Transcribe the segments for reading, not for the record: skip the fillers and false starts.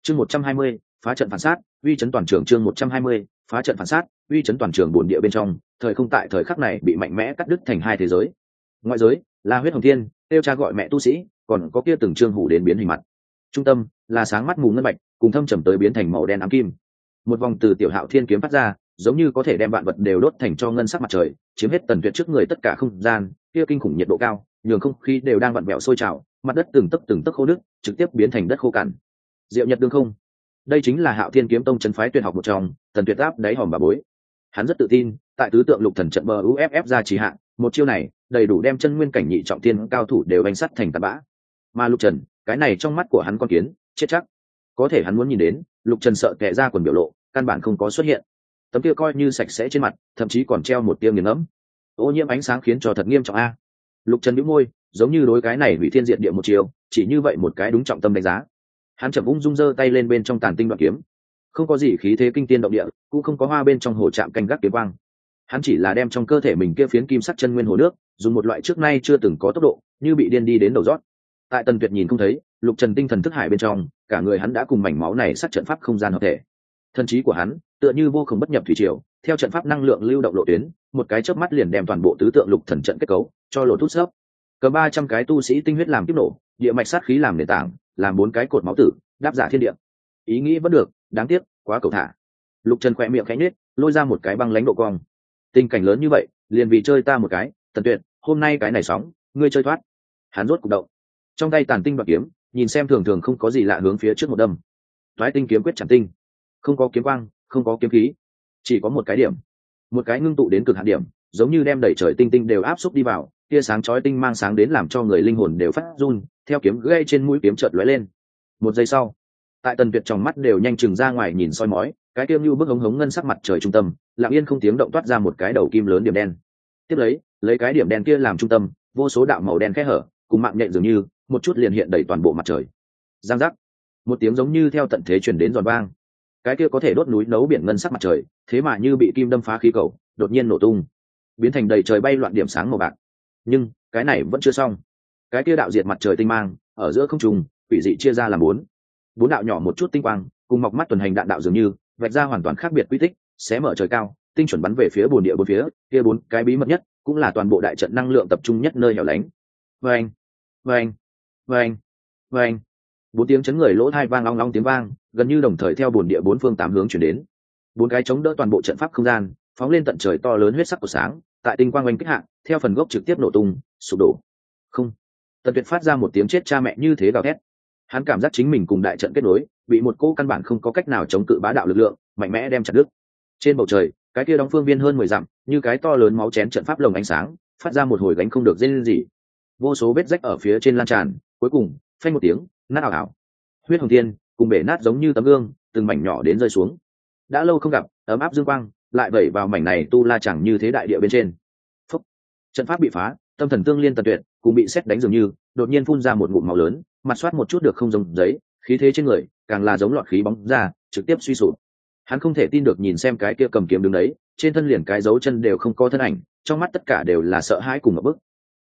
chương 120, phá trận phản sát uy chấn toàn trường. chương 120, phá trận phản sát uy chấn toàn trường. Bồn địa bên trong thời không tại thời khắc này bị mạnh mẽ cắt đứt thành hai thế giới. Ngoại giới là huyết hồng thiên tiêu cha gọi mẹ tu sĩ, còn có kia từng trương hủ đến biến hình mặt. Trung tâm là sáng mắt mù ngân bạch cùng thâm trầm tới biến thành màu đen ám kim. Một vòng từ tiểu hạo thiên kiếm phát ra, giống như có thể đem vạn vật đều đốt thành cho ngân sắc mặt trời, chiếm hết Tần Tuyệt trước người tất cả không gian. Kia kinh khủng nhiệt độ cao nhường không khí đều đang vặn vẹo sôi trào, mặt đất từng tấc khô nước trực tiếp biến thành đất khô cằn. Diệu nhật đương không, đây chính là Hạo Thiên kiếm tông trấn phái tuyệt học một trong, Tần Tuyệt áp đáy hòm bà bối. Hắn rất tự tin, tại tứ tượng lục thần trận bờ UFF ra trì hạn, một chiêu này đầy đủ đem chân nguyên cảnh nhị trọng thiên cao thủ đều bánh sắt thành tạt bã. Mà Lục Trần, cái này trong mắt của hắn con kiến chết chắc. Có thể hắn muốn nhìn đến Lục Trần sợ kẻ ra quần biểu lộ căn bản không có xuất hiện, tấm kia coi như sạch sẽ trên mặt thậm chí còn treo một tia nghiền ngẫm. Ô nhiễm ánh sáng khiến cho thật nghiêm trọng a. Lục Trần bĩu môi, giống như đối cái này hủy thiên diệt địa một chiều, chỉ như vậy một cái đúng trọng tâm đánh giá. Hắn chậm ung dung giơ tay lên bên trong tàn tinh đoạn kiếm, không có gì khí thế kinh tiên động địa, cũng không có hoa bên trong hồ chạm canh gác kiếm quang. Hắn chỉ là đem trong cơ thể mình kia phiến kim sắc chân nguyên hồ nước dùng một loại trước nay chưa từng có tốc độ, như bị điên đi đến đầu rót. Tại Tần Tuyệt nhìn không thấy, Lục Trần tinh thần thức hải bên trong, cả người hắn đã cùng mảnh máu này sát trận pháp không gian hợp thể. Thân trí của hắn tựa như vô cùng bất nhập thủy triều, theo trận pháp năng lượng lưu động lộ tuyến, một cái chớp mắt liền đem toàn bộ tứ tượng lục thần trận kết cấu cho lột thút xấp. Cầm 300 cái tu sĩ tinh huyết làm kiếp nổ, địa mạch sát khí làm nền tảng, làm 4 cái cột máu tử, đáp giả thiên địa. Ý nghĩ vẫn được, đáng tiếc, quá cầu thả. Lục Trần khẽ miệng khẽ nhếch, lôi ra một cái băng lãnh độ cong. Tình cảnh lớn như vậy, liền vì chơi ta một cái, Tần Tuyệt, hôm nay cái này sóng, ngươi chơi thoát. Hắn rốt cục động. Trong tay tàn tinh bạc kiếm, nhìn xem thường thường không có gì lạ hướng phía trước một đâm. Toái tinh kiếm quyết chẳng tinh, không có kiếm quang, không có kiếm khí, chỉ có một cái điểm, một cái ngưng tụ đến cực hạn điểm, giống như đem đẩy trời tinh tinh đều áp xúc đi vào, tia sáng chói tinh mang sáng đến làm cho người linh hồn đều phát run, theo kiếm gây trên mũi kiếm chợt lóe lên. Một giây sau, tại Tần Tuyệt trong mắt đều nhanh chừng ra ngoài nhìn soi mói, cái kia như bức hống hống ngân sắc mặt trời trung tâm, lặng yên không tiếng động toát ra một cái đầu kim lớn điểm đen. Tiếp lấy cái điểm đen kia làm trung tâm, vô số đạo màu đen khẽ hở, cùng mạng nhện dường như, một chút liền hiện đầy toàn bộ mặt trời. Giang giác, một tiếng giống như theo tận thế truyền đến giòn vang. Cái kia có thể đốt núi nấu biển ngân sắc mặt trời, thế mà như bị kim đâm phá khí cầu, đột nhiên nổ tung, biến thành đầy trời bay loạn điểm sáng màu bạc. Nhưng cái này vẫn chưa xong, cái kia đạo diệt mặt trời tinh mang ở giữa không trung quỷ dị chia ra làm bốn đạo nhỏ một chút tinh quang, cùng mọc mắt tuần hành đạn đạo dường như vạch ra hoàn toàn khác biệt quy tích, xé mở trời cao, tinh chuẩn bắn về phía bồn địa bốn phía, kia 4 cái bí mật nhất, cũng là toàn bộ đại trận năng lượng tập trung nhất nơi hẻo lánh. Vâng, vâng, vâng, vâng. 4 tiếng chấn người lỗ tai vang long long tiếng vang, gần như đồng thời theo bồn địa 4 phương 8 hướng chuyển đến. 4 cái chống đỡ toàn bộ trận pháp không gian, phóng lên tận trời to lớn huyết sắc của sáng, tại tinh quang oanh kích hạ, theo phần gốc trực tiếp nổ tung, sụp đổ. Không. Tần Tuyệt phát ra một tiếng chết cha mẹ như thế gào thét. Hắn cảm giác chính mình cùng đại trận kết nối, bị một cỗ căn bản không có cách nào chống cự bá đạo lực lượng mạnh mẽ đem chặt đứt. Trên bầu trời, cái kia đóng phương viên hơn 10 dặm, như cái to lớn máu chén trận pháp lồng ánh sáng, phát ra một hồi gánh không được rên rỉ. Vô số vết rách ở phía trên lan tràn, cuối cùng, phanh một tiếng, nát ảo ảo. Huyết hồng thiên cùng bể nát giống như tấm gương, từng mảnh nhỏ đến rơi xuống. Đã lâu không gặp, ấm áp dương quang lại vẩy vào mảnh này tu la chẳng như thế đại địa bên trên. Phúc. Trận pháp bị phá, tâm thần tương liên Tần Tuyệt cũng bị sét đánh dường như, đột nhiên phun ra một ngụm máu lớn, mặt soát một chút được không giống giấy, khí thế trên người càng là giống loạn khí bóng ra, trực tiếp suy sụp. Hắn không thể tin được nhìn xem cái kia cầm kiếm đứng đấy, trên thân liền cái dấu chân đều không có thân ảnh, trong mắt tất cả đều là sợ hãi cùng một bức.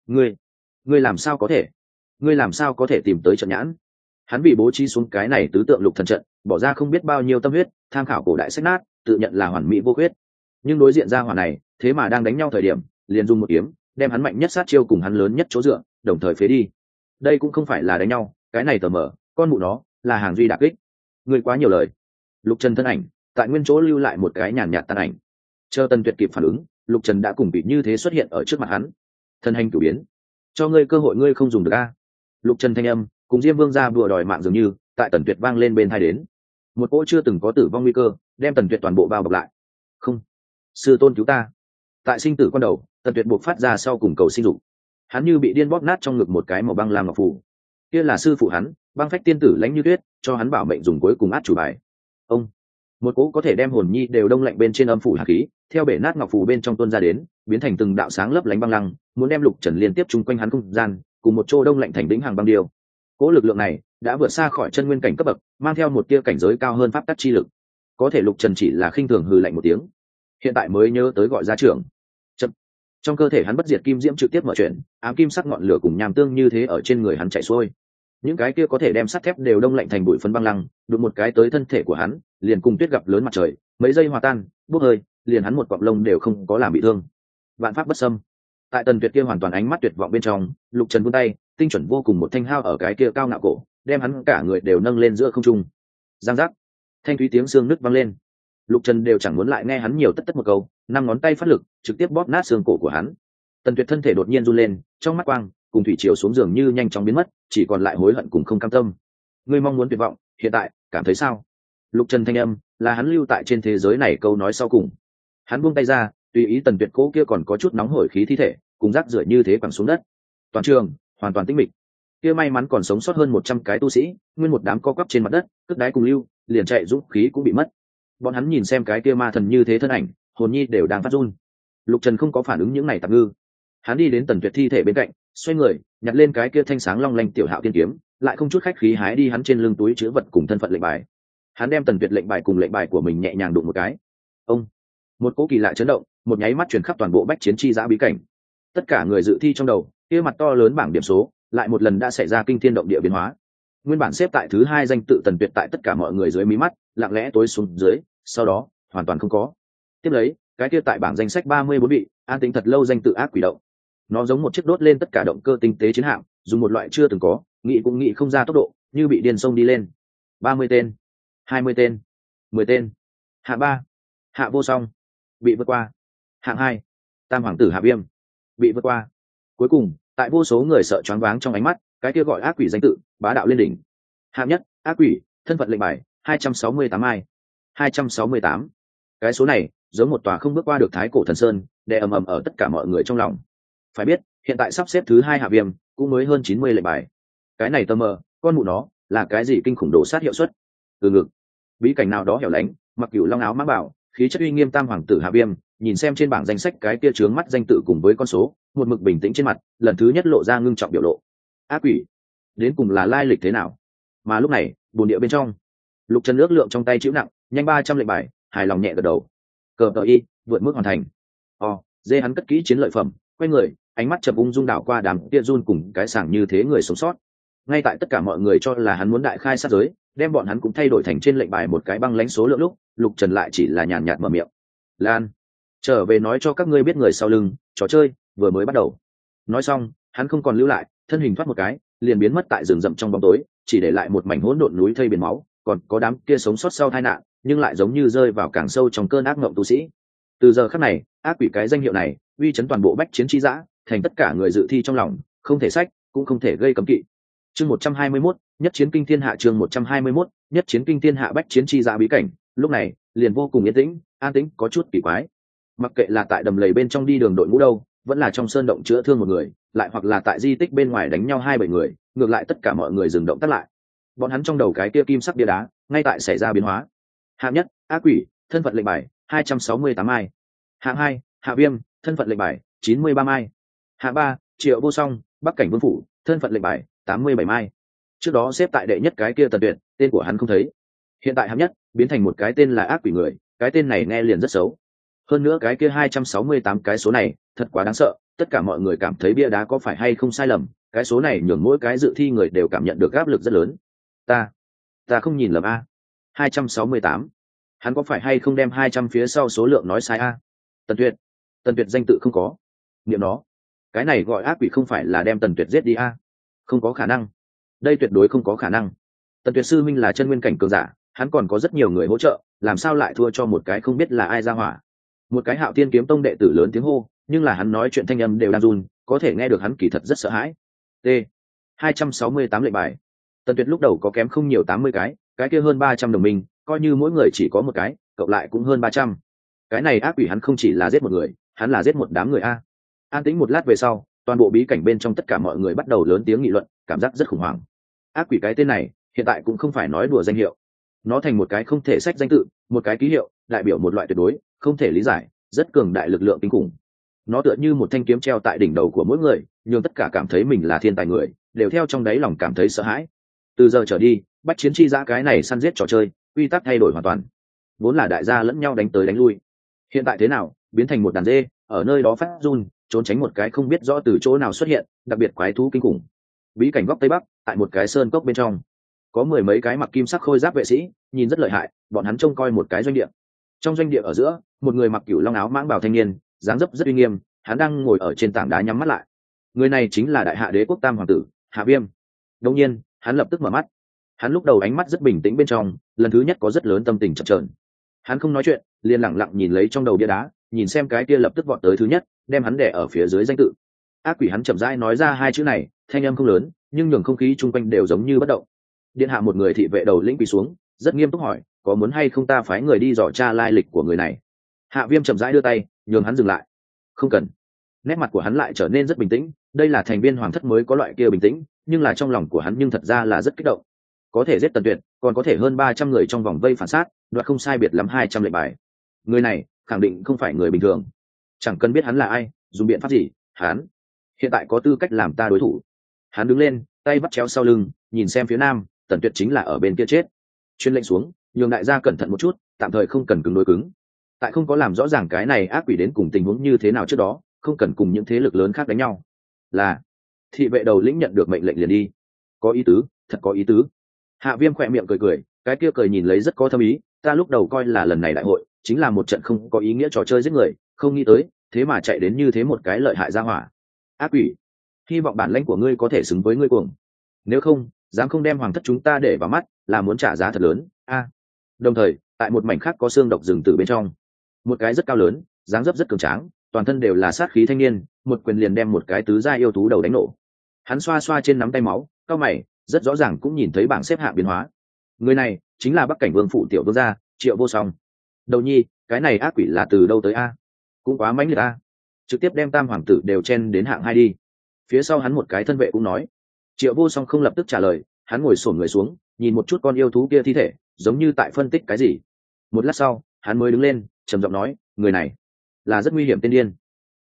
Ngươi làm sao có thể? Ngươi làm sao có thể tìm tới trận nhãn? Hắn bị bố trí xuống cái này tứ tượng lục thần trận, bỏ ra không biết bao nhiêu tâm huyết, tham khảo cổ đại sách nát, tự nhận là hoàn mỹ vô khuyết. Nhưng đối diện ra hỏa này, thế mà đang đánh nhau thời điểm, liền dùng một kiếm, đem hắn mạnh nhất sát chiêu cùng hắn lớn nhất chỗ dựa, đồng thời phế đi. Đây cũng không phải là đánh nhau, cái này tờ mở, con mụ nó, là hàng duy đả kích. Ngươi quá nhiều lời. Lục Trần thân ảnh, tại nguyên chỗ lưu lại một cái nhàn nhạt tàn ảnh. Chờ Tần Tuyệt kịp phản ứng, Lục Trần đã cùng bị như thế xuất hiện ở trước mặt hắn. Thân hành cửu biến, cho ngươi cơ hội ngươi không dùng được a. Lục Trần thanh âm, cùng Diêm Vương ra bùa đòi mạng dường như, tại Tần Tuyệt vang lên bên tai đến. Một cỗ chưa từng có tử vong nguy cơ, đem Tần Tuyệt toàn bộ bao bọc lại. Không, sư tôn cứu ta. Tại sinh tử quan đầu, Tần Tuyệt buộc phát ra sau cùng cầu sinh dục. Hắn như bị điên bóp nát trong ngực một cái màu băng lam ngọc phù. Kia là sư phụ hắn, băng phách tiên tử lãnh như tuyết, cho hắn bảo mệnh dùng cuối cùng át chủ bài. Ông, một cỗ có thể đem hồn nhi đều đông lạnh bên trên âm phủ hạt khí, theo bể nát ngọc phù bên trong tuôn ra đến, biến thành từng đạo sáng lấp lánh băng lăng, muốn đem Lục Trần liên tiếp chung quanh hắn không gian, cùng một chỗ đông lạnh thành đỉnh hàng băng điêu. Cỗ lực lượng này đã vượt xa khỏi chân nguyên cảnh cấp bậc, mang theo một tia cảnh giới cao hơn pháp tắc chi lực. Có thể Lục Trần chỉ là khinh thường hừ lạnh một tiếng, hiện tại mới nhớ tới gọi ra trưởng. Chậm. Trong cơ thể hắn bất diệt kim diễm trực tiếp mở chuyển, ám kim sắc ngọn lửa cùng nham tương như thế ở trên người hắn chạy xuôi. những cái kia có thể đem sắt thép đều đông lạnh thành bụi phấn băng lăng, đụng một cái tới thân thể của hắn liền cùng tuyết gặp lớn mặt trời, mấy giây hòa tan bốc hơi, liền hắn một cọng lông đều không có làm bị thương. Vạn pháp bất xâm. Tại Tần Tuyệt kia hoàn toàn ánh mắt tuyệt vọng bên trong, Lục Trần vươn tay tinh chuẩn vô cùng một thanh hao ở cái kia cao ngạo cổ, đem hắn cả người đều nâng lên giữa không trung. Giang giác, thanh thúy tiếng xương nứt vang lên. Lục Trần đều chẳng muốn lại nghe hắn nhiều tất tất một câu, năm ngón tay phát lực trực tiếp bóp nát xương cổ của hắn. Tần Tuyệt thân thể đột nhiên run lên, trong mắt quang cùng thủy triều xuống giường như nhanh chóng biến mất, chỉ còn lại hối hận cùng không cam tâm. Ngươi mong muốn tuyệt vọng, hiện tại cảm thấy sao? Lục Trần thanh âm là hắn lưu tại trên thế giới này câu nói sau cùng. Hắn buông tay ra, tùy ý Tần Tuyệt cố kia còn có chút nóng hổi khí thi thể cùng rác rưởi như thế quẳng xuống đất. Toàn trường hoàn toàn tĩnh mịch. Kia may mắn còn sống sót hơn 100 cái tu sĩ, nguyên một đám co quắp trên mặt đất, cất đáy cùng lưu, liền chạy dũng khí cũng bị mất. Bọn hắn nhìn xem cái kia ma thần như thế thân ảnh, hồn nhi đều đang phát run. Lục Trần không có phản ứng những này tạm ngư. Hắn đi đến Tần Tuyệt thi thể bên cạnh, xoay người nhặt lên cái kia thanh sáng long lanh tiểu hạo tiên kiếm, lại không chút khách khí hái đi hắn trên lưng túi chứa vật cùng thân phận lệnh bài. Hắn đem Tần Tuyệt lệnh bài cùng lệnh bài của mình nhẹ nhàng đụng một cái. Ông, một cỗ kỳ lạ chấn động, một nháy mắt truyền khắp toàn bộ bách chiến chi giã bí cảnh. Tất cả người dự thi trong đầu, kia mặt to lớn bảng điểm số, lại một lần đã xảy ra kinh thiên động địa biến hóa. Nguyên bản xếp tại thứ 2 danh tự Tần Tuyệt tại tất cả mọi người dưới mí mắt, lặng lẽ tối xuống dưới, sau đó hoàn toàn không có. Tiếp lấy, cái kia tại bảng danh sách 34 vị, an tĩnh thật lâu danh tự ác quỷ động. Nó giống một chiếc đốt lên tất cả động cơ tinh tế chiến hạm, dùng một loại chưa từng có, nghĩ cũng nghĩ không ra tốc độ, như bị điên sông đi lên. 30 tên, 20 tên, 10 tên. Hạng 3, Hạ Vô Song, bị vượt qua. Hạng 2, Tam Hoàng tử Hạ Viêm, bị vượt qua. Cuối cùng, tại vô số người sợ choáng váng trong ánh mắt, cái kia gọi ác quỷ danh tự bá đạo lên đỉnh. Hạng nhất, ác quỷ, thân phận lệnh bài 268 ai. 268. Cái số này giống một tòa không bước qua được thái cổ thần sơn, đè ầm ầm ở tất cả mọi người trong lòng. Phải biết, hiện tại sắp xếp thứ 2 Hạ Viêm cũng mới hơn 90 lệnh bài. Cái này tơ mờ, con mụ nó là cái gì kinh khủng đồ sát hiệu suất. Từ ngực, bí cảnh nào đó hẻo lánh, mặc cửu long áo mã bảo, khí chất uy nghiêm Tam Hoàng tử Hạ Viêm, nhìn xem trên bảng danh sách cái kia trướng mắt danh tự cùng với con số, một mực bình tĩnh trên mặt, lần thứ nhất lộ ra ngưng trọng biểu lộ. Ác quỷ, đến cùng là lai lịch thế nào? Mà lúc này, bồn địa bên trong, Lục Trần ước lượng trong tay chịu nặng, nhanh 300 lệnh bài, hài lòng nhẹ gật đầu. Cờ tờ y, vượt mức hoàn thành. Dê hắn cất kỹ chiến lợi phẩm, quay người, ánh mắt chậm ung dung đảo qua đám kia run cùng cái sảng như thế người sống sót. Ngay tại tất cả mọi người cho là hắn muốn đại khai sát giới, đem bọn hắn cũng thay đổi thành trên lệnh bài một cái băng lãnh số lượng lúc, Lục Trần lại chỉ là nhàn nhạt mở miệng. Lan, trở về nói cho các ngươi biết người sau lưng, trò chơi vừa mới bắt đầu. Nói xong, hắn không còn lưu lại, thân hình thoát một cái, liền biến mất tại rừng rậm trong bóng tối, chỉ để lại một mảnh hỗn độn núi thây biển máu, còn có đám kia sống sót sau tai nạn, nhưng lại giống như rơi vào càng sâu trong cơn ác mộng tu sĩ. Từ giờ khắc này, ác quỷ cái danh hiệu này uy chấn toàn bộ bách chiến chi dã, thành tất cả người dự thi trong lòng, không thể sách, cũng không thể gây cấm kỵ. Chương 121, nhất chiến kinh thiên hạ. Chương 121, nhất chiến kinh thiên hạ. Bách chiến chi dã bí cảnh, lúc này liền vô cùng yên tĩnh, an tĩnh có chút kỳ quái. Mặc kệ là tại đầm lầy bên trong đi đường đội ngũ đâu, vẫn là trong sơn động chữa thương một người, lại hoặc là tại di tích bên ngoài đánh nhau 2-7 người, ngược lại tất cả mọi người dừng động tắt lại. Bọn hắn trong đầu cái kia kim sắc bia đá ngay tại xảy ra biến hóa. Hạng nhất, ác quỷ, thân phận lệnh bài 268 ai. Hạng 2, Hạ Viêm, thân phận lệnh bài 93 mai. Hạng 3, Triệu Vô Song, Bắc Cảnh Vương phủ, thân phận lệnh bài 87 mai. Trước đó xếp tại đệ nhất cái kia Tần Tuyệt, tên của hắn không thấy. Hiện tại hạng nhất biến thành một cái tên là ác quỷ người, cái tên này nghe liền rất xấu. Hơn nữa cái kia 268 cái số này thật quá đáng sợ, tất cả mọi người cảm thấy bia đá có phải hay không sai lầm, cái số này nhường mỗi cái dự thi người đều cảm nhận được áp lực rất lớn. Ta không nhìn lầm a. 268, hắn có phải hay không đem 200 phía sau số lượng nói sai a? Tần Tuyệt danh tự không có. Niệm nó, cái này gọi ác quỷ không phải là đem Tần Tuyệt giết đi a? Không có khả năng, đây tuyệt đối không có khả năng. Tần Tuyệt sư minh là chân nguyên cảnh cường giả, hắn còn có rất nhiều người hỗ trợ, làm sao lại thua cho một cái không biết là ai ra hỏa? Một cái Hạo Tiên kiếm tông đệ tử lớn tiếng hô, nhưng là hắn nói chuyện thanh âm đều đang run, có thể nghe được hắn kỳ thật rất sợ hãi. 268 lệnh bài. Tần Tuyệt lúc đầu có kém không nhiều 80 cái kia hơn 300 đồng minh, coi như mỗi người chỉ có một cái, cộng lại cũng hơn 300. Cái này ác quỷ hắn không chỉ là giết một người, hắn là giết một đám người a. An tĩnh một lát về sau, toàn bộ bí cảnh bên trong tất cả mọi người bắt đầu lớn tiếng nghị luận, cảm giác rất khủng hoảng. Ác quỷ cái tên này, hiện tại cũng không phải nói đùa danh hiệu. Nó thành một cái không thể sách danh tự, một cái ký hiệu, đại biểu một loại tuyệt đối, không thể lý giải, rất cường đại lực lượng kinh khủng. Nó tựa như một thanh kiếm treo tại đỉnh đầu của mỗi người, nhưng tất cả cảm thấy mình là thiên tài người, đều theo trong đáy lòng cảm thấy sợ hãi. Từ giờ trở đi, bách chiến chi dã cái này săn giết trò chơi, quy tắc thay đổi hoàn toàn. Vốn là đại gia lẫn nhau đánh tới đánh lui, hiện tại thế nào, biến thành một đàn dê, ở nơi đó phát run, trốn tránh một cái không biết rõ từ chỗ nào xuất hiện, đặc biệt quái thú kinh khủng. bí cảnh góc tây bắc, tại một cái sơn cốc bên trong, có mười mấy cái mặc kim sắc khôi giáp vệ sĩ, nhìn rất lợi hại. Bọn hắn trông coi một cái doanh địa. Trong doanh địa ở giữa, một người mặc cửu long áo mãng bào thanh niên, dáng dấp rất uy nghiêm, hắn đang ngồi ở trên tảng đá nhắm mắt lại. Người này chính là đại hạ đế quốc tam hoàng tử Hạ Viêm. Đột nhiên, hắn lập tức mở mắt. Hắn lúc đầu ánh mắt rất bình tĩnh bên trong, lần thứ nhất có rất lớn tâm tình chập chờn. Hắn không nói chuyện, liền lặng lặng nhìn lấy trong đầu bia đá, nhìn xem cái kia lập tức vọt tới thứ nhất, đem hắn đè ở phía dưới danh tự. Ác quỷ. Hắn chậm rãi nói ra hai chữ này, thanh âm không lớn, nhưng nhường không khí chung quanh đều giống như bất động. Điện hạ. Một người thị vệ đầu lĩnh quỳ xuống, rất nghiêm túc hỏi, có muốn hay không ta phái người đi dò tra lai lịch của người này? Hạ Viêm chậm rãi đưa tay, nhường hắn dừng lại. Không cần. Nét mặt của hắn lại trở nên rất bình tĩnh, đây là thành viên hoàng thất mới có loại kia bình tĩnh, nhưng là trong lòng của hắn nhưng thật ra là rất kích động. Có thể giết Tần Tuyệt, còn có thể hơn 300 người trong vòng vây phản sát, đoạt không sai biệt lắm 200 lệnh bài. Người này khẳng định không phải người bình thường. Chẳng cần biết hắn là ai, dùng biện pháp gì, hắn hiện tại có tư cách làm ta đối thủ. Hắn đứng lên, tay bắt chéo sau lưng, nhìn xem phía nam, Tần Tuyệt chính là ở bên kia chết. Chuyên lệnh xuống, nhường đại gia cẩn thận một chút, tạm thời không cần cứng đối cứng. Tại không có làm rõ ràng cái này ác quỷ đến cùng tình huống như thế nào trước đó, không cần cùng những thế lực lớn khác đánh nhau. Là thị vệ đầu lĩnh nhận được mệnh lệnh liền đi. Có ý tứ, thật có ý tứ. Hạ Viêm khỏe miệng cười cười, cái kia cười nhìn lấy rất có thâm ý. Ta lúc đầu coi là lần này đại hội chính là một trận không có ý nghĩa trò chơi giết người, không nghĩ tới thế mà chạy đến như thế một cái lợi hại ra hỏa. Ác quỷ, hy vọng bản lãnh của ngươi có thể xứng với ngươi cuồng. Nếu không, dám không đem hoàng thất chúng ta để vào mắt, là muốn trả giá thật lớn. Đồng thời, tại một mảnh khác có xương độc rừng từ bên trong, một cái rất cao lớn, dáng dấp rất cường tráng, toàn thân đều là sát khí thanh niên, một quyền liền đem một cái tứ gia yêu thú đầu đánh nổ. Hắn xoa xoa trên nắm tay máu, cao mày, rất rõ ràng cũng nhìn thấy bảng xếp hạng biến hóa. Người này chính là Bắc Cảnh Vương phụ tiểu vương gia Triệu Vô Song. Đầu nhi, cái này ác quỷ là từ đâu tới a? Cũng quá mãnh liệt a, trực tiếp đem tam hoàng tử đều chen đến hạng 2 đi. Phía sau hắn một cái thân vệ cũng nói. Triệu Vô Song không lập tức trả lời, hắn ngồi xổm người xuống, nhìn một chút con yêu thú kia thi thể, giống như tại phân tích cái gì. Một lát sau, hắn mới đứng lên, trầm giọng nói, người này là rất nguy hiểm tên điên.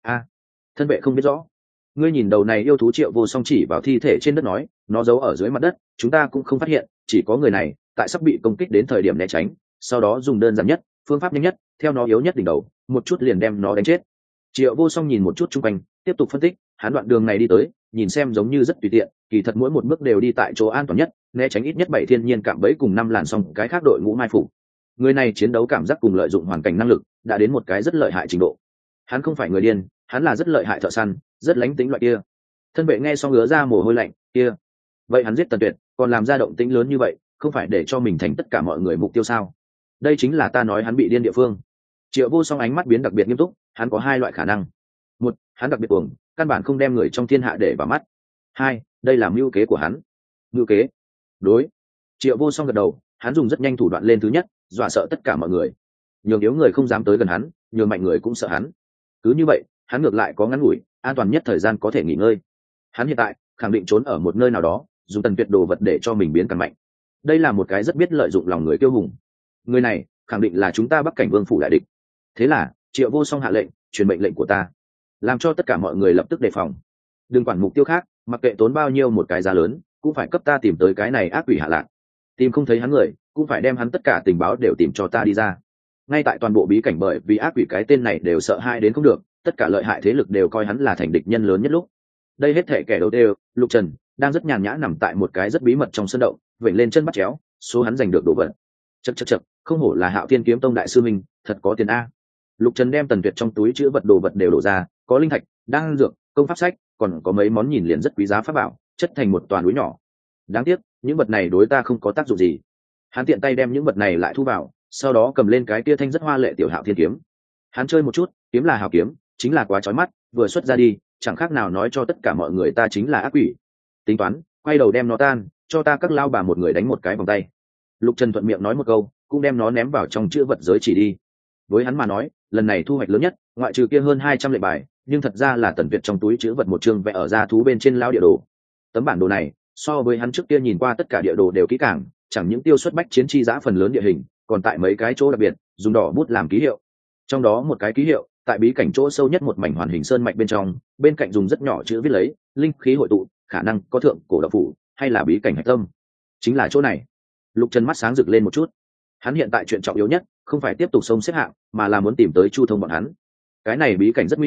Thân vệ không biết rõ. Ngươi nhìn đầu này yêu thú. Triệu Vô Song chỉ vào thi thể trên đất nói, nó giấu ở dưới mặt đất, chúng ta cũng không phát hiện, chỉ có người này tại sắp bị công kích đến thời điểm né tránh, sau đó dùng đơn giản nhất, phương pháp nhanh nhất, theo nó yếu nhất đỉnh đầu, một chút liền đem nó đánh chết. Triệu Vô Song nhìn một chút chung quanh, tiếp tục phân tích, hắn đoạn đường này đi tới, nhìn xem giống như rất tùy tiện, kỳ thật mỗi một bước đều đi tại chỗ an toàn nhất, né tránh ít nhất 7 thiên nhiên cạm bẫy cùng 5 làn song cái khác đội ngũ mai phục. Người này chiến đấu cảm giác cùng lợi dụng hoàn cảnh năng lực đã đến một cái rất lợi hại trình độ. Hắn không phải người điên, hắn là rất lợi hại thợ săn, rất lánh tính loại kia. Thân vệ nghe xong ngứa ra mồ hôi lạnh, kia vậy hắn giết Tần Tuyệt còn làm ra động tĩnh lớn như vậy, không phải để cho mình thành tất cả mọi người mục tiêu sao? Đây chính là ta nói hắn bị điên địa phương. Triệu Vô Song ánh mắt biến đặc biệt nghiêm túc, hắn có 2 loại khả năng. Một, hắn đặc biệt cuồng, căn bản không đem người trong thiên hạ để vào mắt. 2, đây là mưu kế của hắn. Mưu kế? Đối. Triệu Vô Song gật đầu, hắn dùng rất nhanh thủ đoạn lên thứ nhất, dọa sợ tất cả mọi người. Nhường yếu người không dám tới gần hắn, nhường mạnh người cũng sợ hắn. Cứ như vậy, hắn ngược lại có ngắn ngủi, an toàn nhất thời gian có thể nghỉ ngơi. Hắn hiện tại khẳng định trốn ở một nơi nào đó, dùng Tần Tuyệt đồ vật để cho mình biến càng mạnh. Đây là một cái rất biết lợi dụng lòng người kiêu hùng. Người này khẳng định là chúng ta Bắc Cảnh Vương phủ đại địch. Thế là Triệu Vô Song hạ lệnh, truyền mệnh lệnh của ta, làm cho tất cả mọi người lập tức đề phòng. Đừng quản mục tiêu khác, mặc kệ tốn bao nhiêu một cái giá lớn, cũng phải cấp ta tìm tới cái này ác quỷ hạ lạc. Tìm không thấy hắn người, cũng phải đem hắn tất cả tình báo đều tìm cho ta đi ra. Ngay tại toàn bộ bí cảnh, bởi vì ác quỷ cái tên này đều sợ hai đến không được, tất cả lợi hại thế lực đều coi hắn là thành địch nhân lớn nhất lúc. Đây hết thể kẻ đầu đều, Lục Trần đang rất nhàn nhã nằm tại một cái rất bí mật trong sân động, vểnh lên chân bắt chéo, số hắn giành được đồ vật. Chậc, không hổ là Hạo Thiên Kiếm Tông đại sư minh, thật có tiền a. Lục Trần đem Tần Tuyệt trong túi chứa vật đồ vật đều đổ ra, có linh thạch, đan dược, công pháp sách, còn có mấy món nhìn liền rất quý giá pháp bảo, chất thành một toàn núi nhỏ. Đáng tiếc, những vật này đối ta không có tác dụng gì. Hắn tiện tay đem những vật này lại thu vào, sau đó cầm lên cái tia thanh rất hoa lệ tiểu Hạo Thiên kiếm. Hắn chơi một chút, kiếm là hào kiếm, chính là quá chói mắt, vừa xuất ra đi, chẳng khác nào nói cho tất cả mọi người ta chính là ác quỷ. Tính toán, quay đầu đem nó tan, cho ta các lao bà một người đánh một cái vòng tay. Lục Trần thuận miệng nói một câu, cũng đem nó ném vào trong chữ vật giới chỉ đi. Với hắn mà nói, lần này thu hoạch lớn nhất, ngoại trừ kia hơn 200 lệnh bài, nhưng thật ra là Tần Tuyệt trong túi chữ vật một chương vẽ ở da thú bên trên lao địa đồ. Tấm bản đồ này, so với hắn trước kia nhìn qua tất cả địa đồ đều kỹ càng, chẳng những tiêu xuất bách chiến chi giã phần lớn địa hình, còn tại mấy cái chỗ đặc biệt, dùng đỏ bút làm ký hiệu. Trong đó một cái ký hiệu, tại bí cảnh chỗ sâu nhất một mảnh hoàn hình sơn mạch bên trong, bên cạnh dùng rất nhỏ chữ viết lấy, linh khí hội tụ, khả năng có thượng cổ đạo phủ, hay là bí cảnh hạch tâm. Chính là chỗ này. Lục Trần mắt sáng rực lên một chút. Hắn hiện tại chuyện trọng yếu nhất, không phải tiếp tục xông xếp hạng, mà là muốn tìm tới Chu Thông bọn hắn. Cái này bí cảnh rất nguy hiểm,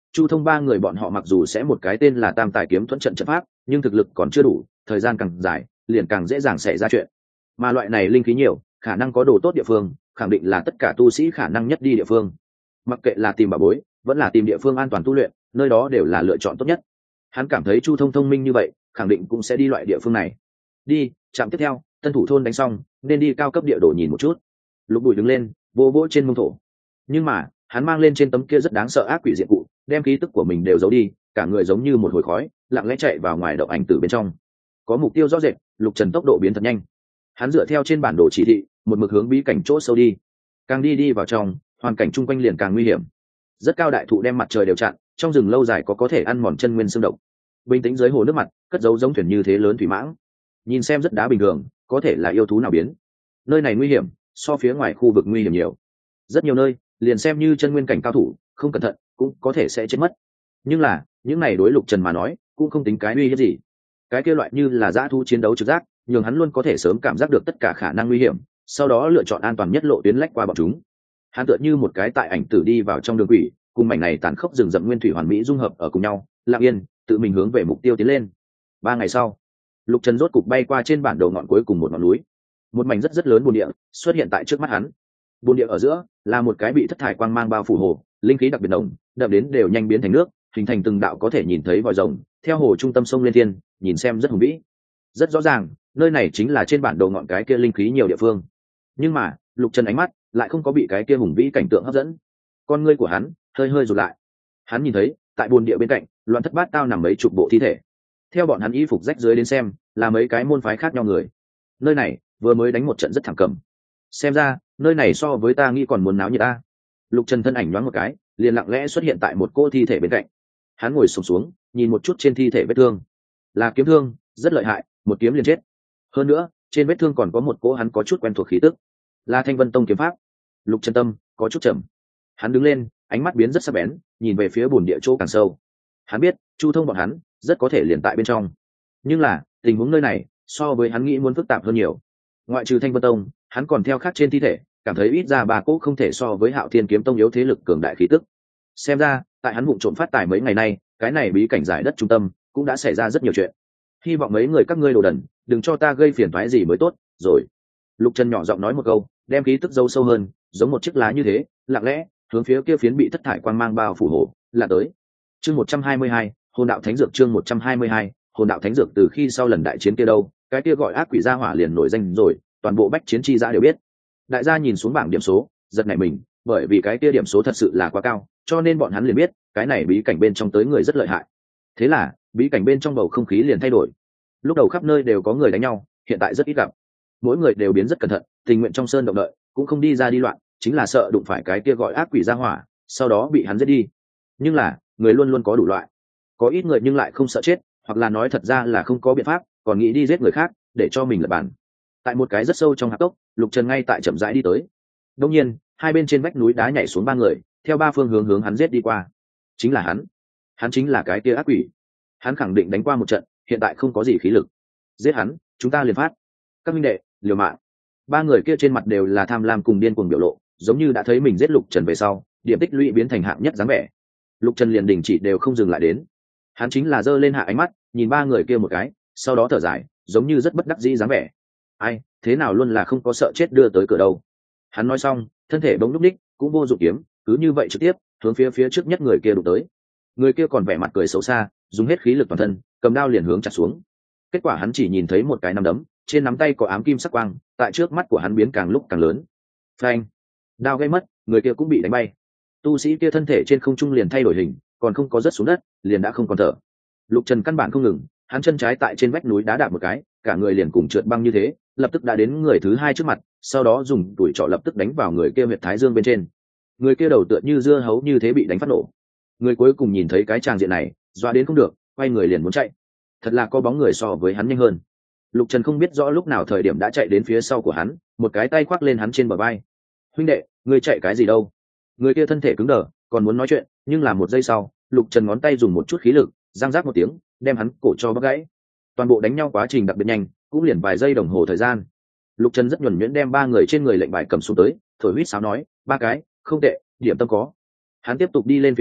Chu Thông ba người bọn họ mặc dù sẽ một cái tên là Tam Tài Kiếm Thuẫn trận trận pháp, nhưng thực lực còn chưa đủ, thời gian càng dài, liền càng dễ dàng xảy ra chuyện. Mà loại này linh khí nhiều, khả năng có đồ tốt địa phương, khẳng định là tất cả tu sĩ khả năng nhất đi địa phương. Mặc kệ là tìm bảo bối, vẫn là tìm địa phương an toàn tu luyện, nơi đó đều là lựa chọn tốt nhất. Hắn cảm thấy Chu Thông thông minh như vậy, khẳng định cũng sẽ đi loại địa phương này. Đi, trạm tiếp theo, Tân Thủ thôn đánh xong, nên đi cao cấp địa đồ nhìn một chút. Lục Bụi đứng lên, vô vỗ trên mông thổ. Nhưng mà, hắn mang lên trên tấm kia rất đáng sợ ác quỷ diện cụ, đem khí tức của mình đều giấu đi, cả người giống như một hồi khói, lặng lẽ chạy vào ngoài động ảnh tử bên trong. Có mục tiêu rõ rệt, Lục Trần tốc độ biến thật nhanh. Hắn dựa theo trên bản đồ chỉ thị, một mực hướng bí cảnh chỗ sâu đi. Càng đi vào trong, hoàn cảnh chung quanh liền càng nguy hiểm. Rất cao đại thụ đem mặt trời đều chặn, trong rừng lâu dài có thể ăn mòn chân nguyên xương độc. Bình tĩnh dưới hồ nước mặt, cất giấu giống thuyền như thế lớn thủy mãng. Nhìn xem rất đá bình thường, có thể là yêu thú nào biến. Nơi này nguy hiểm, so phía ngoài khu vực nguy hiểm nhiều. Rất nhiều nơi, liền xem như chân nguyên cảnh cao thủ, không cẩn thận cũng có thể sẽ chết mất. Nhưng là, những này đối Lục Trần mà nói, cũng không tính cái uy hiếp gì. Cái kia loại như là dã thú chiến đấu trực giác, nhường hắn luôn có thể sớm cảm giác được tất cả khả năng nguy hiểm, sau đó lựa chọn an toàn nhất lộ tuyến lách qua bọn chúng. Hắn tựa như một cái tại ảnh tử đi vào trong đường quỷ, cùng mảnh này tàn khốc rừng rậm nguyên thủy hoàn mỹ dung hợp ở cùng nhau, lặng yên, tự mình hướng về mục tiêu tiến lên. 3 ngày sau, Lục Trần rốt cục bay qua trên bản đồ ngọn cuối cùng một ngọn núi. Một mảnh rất lớn bồn địa xuất hiện tại trước mắt hắn. Bồn địa ở giữa là một cái bị thất thải quang mang bao phủ hồ, linh khí đặc biệt nồng, đậm đến đều nhanh biến thành nước, hình thành từng đạo có thể nhìn thấy vòi rồng, theo hồ trung tâm sông lên thiên, nhìn xem rất hùng vĩ. Rất rõ ràng, nơi này chính là trên bản đồ ngọn cái kia linh khí nhiều địa phương. Nhưng mà, Lục Trần ánh mắt lại không có bị cái kia hùng vĩ cảnh tượng hấp dẫn. Con ngươi của hắn hơi rụt lại. Hắn nhìn thấy, tại bồn địa bên cạnh, loạn thất bát tao nằm mấy chục bộ thi thể. Theo bọn hắn y phục rách dưới đến xem, là mấy cái môn phái khác nhau người. Nơi này vừa mới đánh một trận rất thảm cầm. Xem ra, nơi này so với ta nghĩ còn muốn náo nhiệt ta. Lục Trần thân ảnh nhoáng một cái, liền lặng lẽ xuất hiện tại một cô thi thể bên cạnh. Hắn ngồi xổm xuống, nhìn một chút trên thi thể vết thương. Là kiếm thương, rất lợi hại, một kiếm liền chết. Hơn nữa, trên vết thương còn có một cỗ hắn có chút quen thuộc khí tức. Là Thanh Vân Tông kiếm pháp. Lục Trần tâm có chút chậm. Hắn đứng lên, ánh mắt biến rất sắc bén, nhìn về phía bồn địa chỗ càng sâu. Hắn biết, Chu Thông bọn hắn rất có thể liền tại bên trong. Nhưng là, tình huống nơi này so với hắn nghĩ muốn phức tạp hơn nhiều. Ngoại trừ Thanh Vân Tông, hắn còn theo khác trên thi thể, cảm thấy ít ra 3 cỗ không thể so với Hạo Thiên Kiếm Tông yếu thế lực cường đại khí tức. Xem ra, tại hắn vụng trộm phát tài mấy ngày nay, cái này bí cảnh giải đất trung tâm cũng đã xảy ra rất nhiều chuyện. Hy vọng mấy người các ngươi đồ đần, đừng cho ta gây phiền toái gì mới tốt, rồi. Lục Trần nhỏ giọng nói một câu, đem khí tức giấu sâu hơn, giống một chiếc lá như thế, lặng lẽ hướng phía kia phiến bị thất thải quang mang bao phủ hồ, là tới. Chương 122, Hồn đạo thánh dược. Chương 122, Hồn đạo thánh dược. Từ khi sau lần đại chiến kia đâu, cái kia gọi ác quỷ gia hỏa liền nổi danh rồi, toàn bộ bách chiến chi gia đều biết. Đại gia nhìn xuống bảng điểm số, giật nảy mình, bởi vì cái kia điểm số thật sự là quá cao, cho nên bọn hắn liền biết, cái này bí cảnh bên trong tới người rất lợi hại. Thế là, bí cảnh bên trong bầu không khí liền thay đổi. Lúc đầu khắp nơi đều có người đánh nhau, hiện tại rất ít gặp. Mỗi người đều biến rất cẩn thận, tình nguyện trong sơn động đợi, cũng không đi ra đi loạn, chính là sợ đụng phải cái kia gọi ác quỷ gia hỏa, sau đó bị hắn giết đi. Nhưng là, người luôn luôn có đủ loại. Có ít người nhưng lại không sợ chết, hoặc là nói thật ra là không có biện pháp, còn nghĩ đi giết người khác, để cho mình lật bản. Tại một cái rất sâu trong hạp cốc, Lục Trần ngay tại chậm rãi đi tới. Đương nhiên, hai bên trên vách núi đá nhảy xuống 3 người, theo 3 phương hướng hắn giết đi qua. Chính là hắn chính là cái kia ác quỷ. Hắn khẳng định đánh qua một trận, hiện tại không có gì khí lực. Giết hắn, chúng ta liền phát. Các minh đệ, liều mạng. 3 người kia trên mặt đều là tham lam cùng điên cuồng biểu lộ, giống như đã thấy mình giết Lục Trần về sau, điểm tích lũy biến thành hạng nhất dáng vẻ. Lục Trần liền đình chỉ đều không dừng lại đến. Hắn chính là giơ lên hạ ánh mắt, nhìn 3 người kia một cái, sau đó thở dài, giống như rất bất đắc dĩ dáng vẻ. Ai, thế nào luôn là không có sợ chết đưa tới cửa đâu. Hắn nói xong, thân thể bỗng lúc đích, cũng vô dụng kiếm, cứ như vậy trực tiếp hướng phía trước nhất người kia đụng tới. Người kia còn vẻ mặt cười xấu xa, dùng hết khí lực toàn thân, cầm đao liền hướng chặt xuống. Kết quả hắn chỉ nhìn thấy một cái nắm đấm, trên nắm tay có ám kim sắc quang, tại trước mắt của hắn biến càng lúc càng lớn. Phanh! Đao gây mất, người kia cũng bị đánh bay. Tu sĩ kia thân thể trên không trung liền thay đổi hình, còn không có rớt xuống đất, liền đã không còn thở. Lục Trần căn bản không ngừng, hắn chân trái tại trên vách núi đá đạp một cái, cả người liền cùng trượt băng như thế, lập tức đã đến người thứ 2 trước mặt, sau đó dùng tuổi trọ lập tức đánh vào người kia huyệt thái dương bên trên. Người kia đầu tựa như dưa hấu như thế bị đánh phát nổ. Người cuối cùng nhìn thấy cái tràng diện này, dọa đến không được, quay người liền muốn chạy. Thật là có bóng người so với hắn nhanh hơn. Lục Trần không biết rõ lúc nào thời điểm đã chạy đến phía sau của hắn, một cái tay khoác lên hắn trên bờ vai. Huynh đệ, ngươi chạy cái gì đâu? Người kia thân thể cứng đờ, còn muốn nói chuyện, nhưng là 1 giây sau, Lục Trần ngón tay dùng một chút khí lực, giang rác một tiếng, đem hắn cổ cho bóc gãy. Toàn bộ đánh nhau quá trình đặc biệt nhanh, cũng liền vài giây đồng hồ thời gian. Lục Trần rất nhuần nhuyễn đem 3 người trên người lệnh bài cầm xuống tới, thổi huýt sáo nói, 3 cái, không tệ, điểm tâm có. Hắn tiếp tục đi lên phía trước,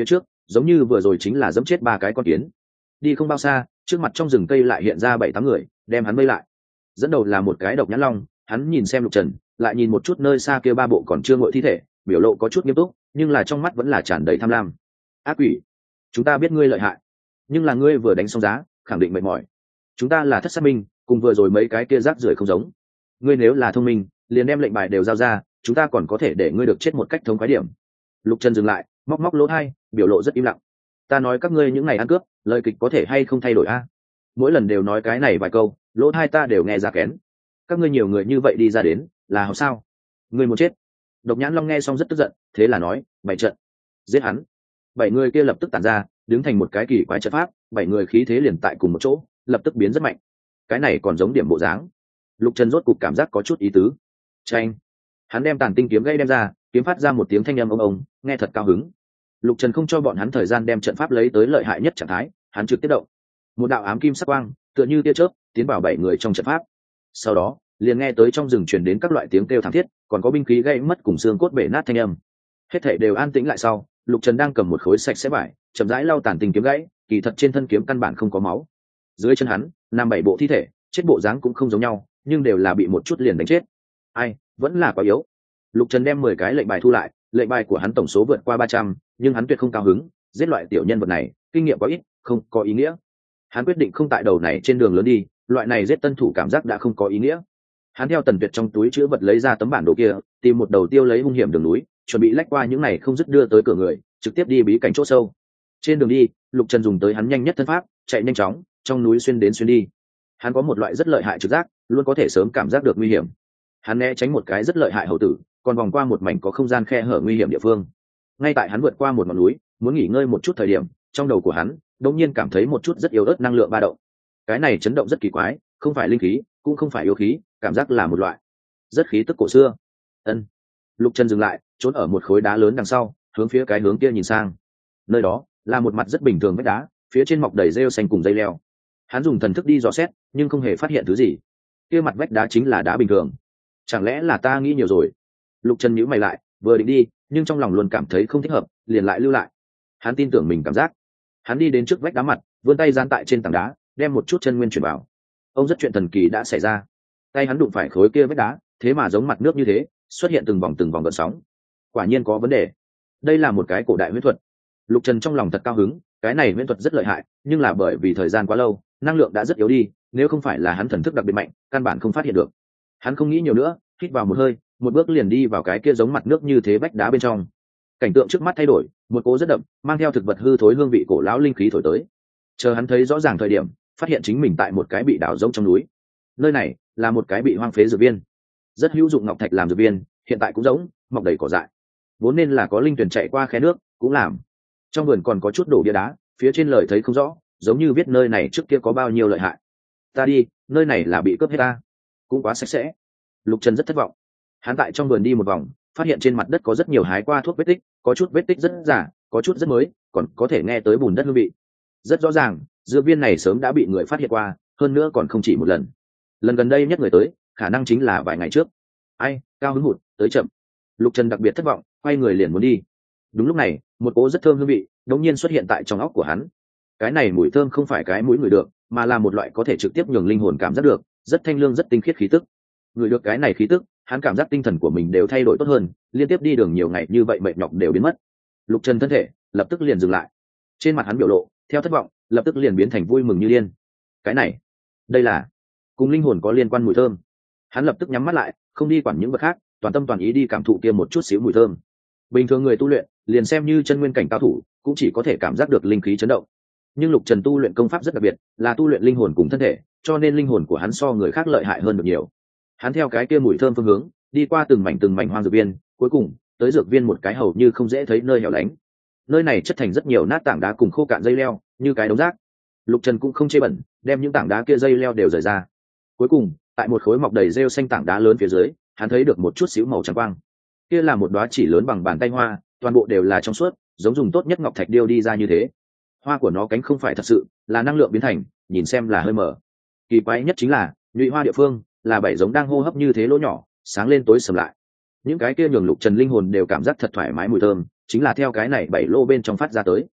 giống như vừa rồi chính là dẫm chết 3 cái con kiến. Đi không bao xa, trước mặt trong rừng cây lại hiện ra 7-8 người, đem hắn vây lại. Dẫn đầu là một cái độc nhãn long, hắn nhìn xem Lục Trần, lại nhìn một chút nơi xa kia 3 bộ còn chưa nguội thi thể, biểu lộ có chút nghiêm túc, nhưng là trong mắt vẫn là tràn đầy tham lam. Ác quỷ, chúng ta biết ngươi lợi hại, nhưng là ngươi vừa đánh xong giá, khẳng định mệt mỏi. Chúng ta là thất sát minh, cùng vừa rồi mấy cái kia rác rưởi không giống. Ngươi nếu là thông minh, liền đem lệnh bài đều giao ra, chúng ta còn có thể để ngươi được chết một cách thống khoái điểm. Lục Trần dừng lại, móc móc lỗ tai, biểu lộ rất im lặng. Ta nói các ngươi những ngày ăn cướp, lời kịch có thể hay không thay đổi a? Mỗi lần đều nói cái này vài câu, lỗ tai ta đều nghe ra kén. Các ngươi nhiều người như vậy đi ra đến, là học sao? Ngươi muốn chết? Độc Nhãn Long nghe xong rất tức giận, thế là nói, 7 trận, giết hắn. 7 người kia lập tức tản ra, đứng thành một cái kỳ quái trận pháp, 7 người khí thế liền tại cùng một chỗ, lập tức biến rất mạnh. Cái này còn giống điểm bộ dáng. Lục Trần rốt cục cảm giác có chút ý tứ. Chanh. Hắn đem Tàn Tinh kiếm gãy đem ra, kiếm phát ra một tiếng thanh âm ông, nghe thật cao hứng. Lục Trần không cho bọn hắn thời gian đem trận pháp lấy tới lợi hại nhất trạng thái, hắn trực tiếp động. Một đạo ám kim sắc quang, tựa như tia chớp, tiến vào 7 người trong trận pháp. Sau đó, liền nghe tới trong rừng truyền đến các loại tiếng kêu thảm thiết, còn có binh khí gãy mất cùng xương cốt bể nát thanh âm. Hết thảy đều an tĩnh lại sau, Lục Trần đang cầm một khối sạch sẽ vải, chậm rãi lau Tàn Tinh kiếm gãy, kỳ thật trên thân kiếm căn bản không có máu. Dưới chân hắn, nằm 7 bộ thi thể, chết bộ dáng cũng không giống nhau, nhưng đều là bị một chút liền đánh chết. Ai, vẫn là quá yếu. Lục Trần đem 10 cái lệnh bài thu lại, lệnh bài của hắn tổng số vượt qua 300, nhưng hắn tuyệt không cao hứng, giết loại tiểu nhân vật này, kinh nghiệm quá ít, không có ý nghĩa. Hắn quyết định không tại đầu này trên đường lớn đi, loại này giết tân thủ cảm giác đã không có ý nghĩa. Hắn theo Tần Tuyệt trong túi chứa vật lấy ra tấm bản đồ kia, tìm một đầu tiêu lấy hung hiểm đường núi, chuẩn bị lách qua những này không dứt đưa tới cửa người, trực tiếp đi bí cảnh chỗ sâu. Trên đường đi, Lục Trần dùng tới hắn nhanh nhất thân pháp, chạy nhanh chóng, trong núi xuyên đến xuyên đi. Hắn có một loại rất lợi hại trực giác, luôn có thể sớm cảm giác được nguy hiểm. Hắn né tránh một cái rất lợi hại hầu tử, còn vòng qua một mảnh có không gian khe hở nguy hiểm địa phương. Ngay tại hắn vượt qua một ngọn núi, muốn nghỉ ngơi một chút thời điểm, trong đầu của hắn đột nhiên cảm thấy một chút rất yếu ớt năng lượng ba động. Cái này chấn động rất kỳ quái, không phải linh khí, cũng không phải yêu khí, cảm giác là một loại rất khí tức cổ xưa. Ân. Lục Trần dừng lại, trốn ở một khối đá lớn đằng sau, hướng phía cái hướng kia nhìn sang. Nơi đó là một mặt rất bình thường vách đá, phía trên mọc đầy rêu xanh cùng dây leo. Hắn dùng thần thức đi dò xét, nhưng không hề phát hiện thứ gì. Kia mặt vách đá chính là đá bình thường. Chẳng lẽ là ta nghĩ nhiều rồi? Lục Trần nhíu mày lại, vừa định đi, nhưng trong lòng luôn cảm thấy không thích hợp, liền lại lưu lại. Hắn tin tưởng mình cảm giác. Hắn đi đến trước vách đá mặt, vươn tay dán tại trên tảng đá, đem một chút chân nguyên chuyển vào. Ông rất chuyện thần kỳ đã xảy ra. Tay hắn đụng phải khối kia vách đá, thế mà giống mặt nước như thế, xuất hiện từng vòng gợn sóng. Quả nhiên có vấn đề. Đây là một cái cổ đại huyễn thuật. Lục Trần trong lòng thật cao hứng, cái này huyễn thuật rất lợi hại, nhưng là bởi vì thời gian quá lâu, năng lượng đã rất yếu đi, nếu không phải là hắn thần thức đặc biệt mạnh, căn bản không phát hiện được. Hắn không nghĩ nhiều nữa, hít vào một hơi, một bước liền đi vào cái kia giống mặt nước như thế vách đá bên trong. Cảnh tượng trước mắt thay đổi, một cỗ rất đậm, mang theo thực vật hư thối hương vị cổ lão linh khí thổi tới. Chờ hắn thấy rõ ràng thời điểm, phát hiện chính mình tại một cái bị đào rỗng trong núi. Nơi này là một cái bị hoang phế dược viên, rất hữu dụng ngọc thạch làm dược viên, hiện tại cũng rỗng, mọc đầy cỏ dại. Vốn nên là có linh tuyển chạy qua khe nước, cũng làm. Trong vườn còn có chút đổ bia đá, phía trên lời thấy không rõ, giống như biết nơi này trước kia có bao nhiêu lợi hại. Ta đi, nơi này là bị cướp hết ta, cũng quá sạch sẽ. Lục Trần rất thất vọng. Hắn tại trong vườn đi một vòng, phát hiện trên mặt đất có rất nhiều hái qua thuốc vết tích, có chút vết tích rất giả, có chút rất mới, còn có thể nghe tới bùn đất hương vị. Rất rõ ràng, dược viên này sớm đã bị người phát hiện qua, hơn nữa còn không chỉ một lần. Lần gần đây nhất người tới, khả năng chính là vài ngày trước. Ai, cao hứng hụt, tới chậm. Lục Trần đặc biệt thất vọng, quay người liền muốn đi. Đúng lúc này, một cỗ rất thơm hương vị đột nhiên xuất hiện tại trong óc của hắn. Cái này mùi thơm không phải cái mũi người được, mà là một loại có thể trực tiếp nhường linh hồn cảm giác được, rất thanh lương rất tinh khiết khí tức. Người được cái này khí tức, hắn cảm giác tinh thần của mình đều thay đổi tốt hơn, liên tiếp đi đường nhiều ngày như vậy mệt nhọc đều biến mất. Lục Trần thân thể lập tức liền dừng lại, trên mặt hắn biểu lộ theo thất vọng lập tức liền biến thành vui mừng như điên. Cái này, đây là cùng linh hồn có liên quan mùi thơm. Hắn lập tức nhắm mắt lại, không đi quản những vật khác, toàn tâm toàn ý đi cảm thụ kia một chút xíu mùi thơm. Bình thường người tu luyện, liền xem như chân nguyên cảnh cao thủ, cũng chỉ có thể cảm giác được linh khí chấn động. Nhưng Lục Trần tu luyện công pháp rất đặc biệt, là tu luyện linh hồn cùng thân thể, cho nên linh hồn của hắn so người khác lợi hại hơn được nhiều. Hắn theo cái kia mùi thơm phương hướng, đi qua từng mảnh hoang dược viên, cuối cùng tới dược viên một cái hầu như không dễ thấy nơi hẻo lánh. Nơi này chất thành rất nhiều nát tảng đá cùng khô cạn dây leo, như cái đống rác. Lục Trần cũng không chê bẩn, đem những tảng đá kia dây leo đều rời ra. Cuối cùng, tại một khối mọc đầy rêu xanh tảng đá lớn phía dưới, hắn thấy được một chút xíu màu trắng quang. Kia là một đóa chỉ lớn bằng bàn tay hoa, toàn bộ đều là trong suốt, giống dùng tốt nhất ngọc thạch điêu đi ra như thế. Hoa của nó cánh không phải thật sự, là năng lượng biến thành, nhìn xem là hơi mở. Kỳ quái nhất chính là, nhụy hoa địa phương là 7 giống đang hô hấp như thế lỗ nhỏ, sáng lên tối sầm lại. Những cái kia nhường Lục Trần linh hồn đều cảm giác thật thoải mái mùi thơm, chính là theo cái này 7 lỗ bên trong phát ra tới.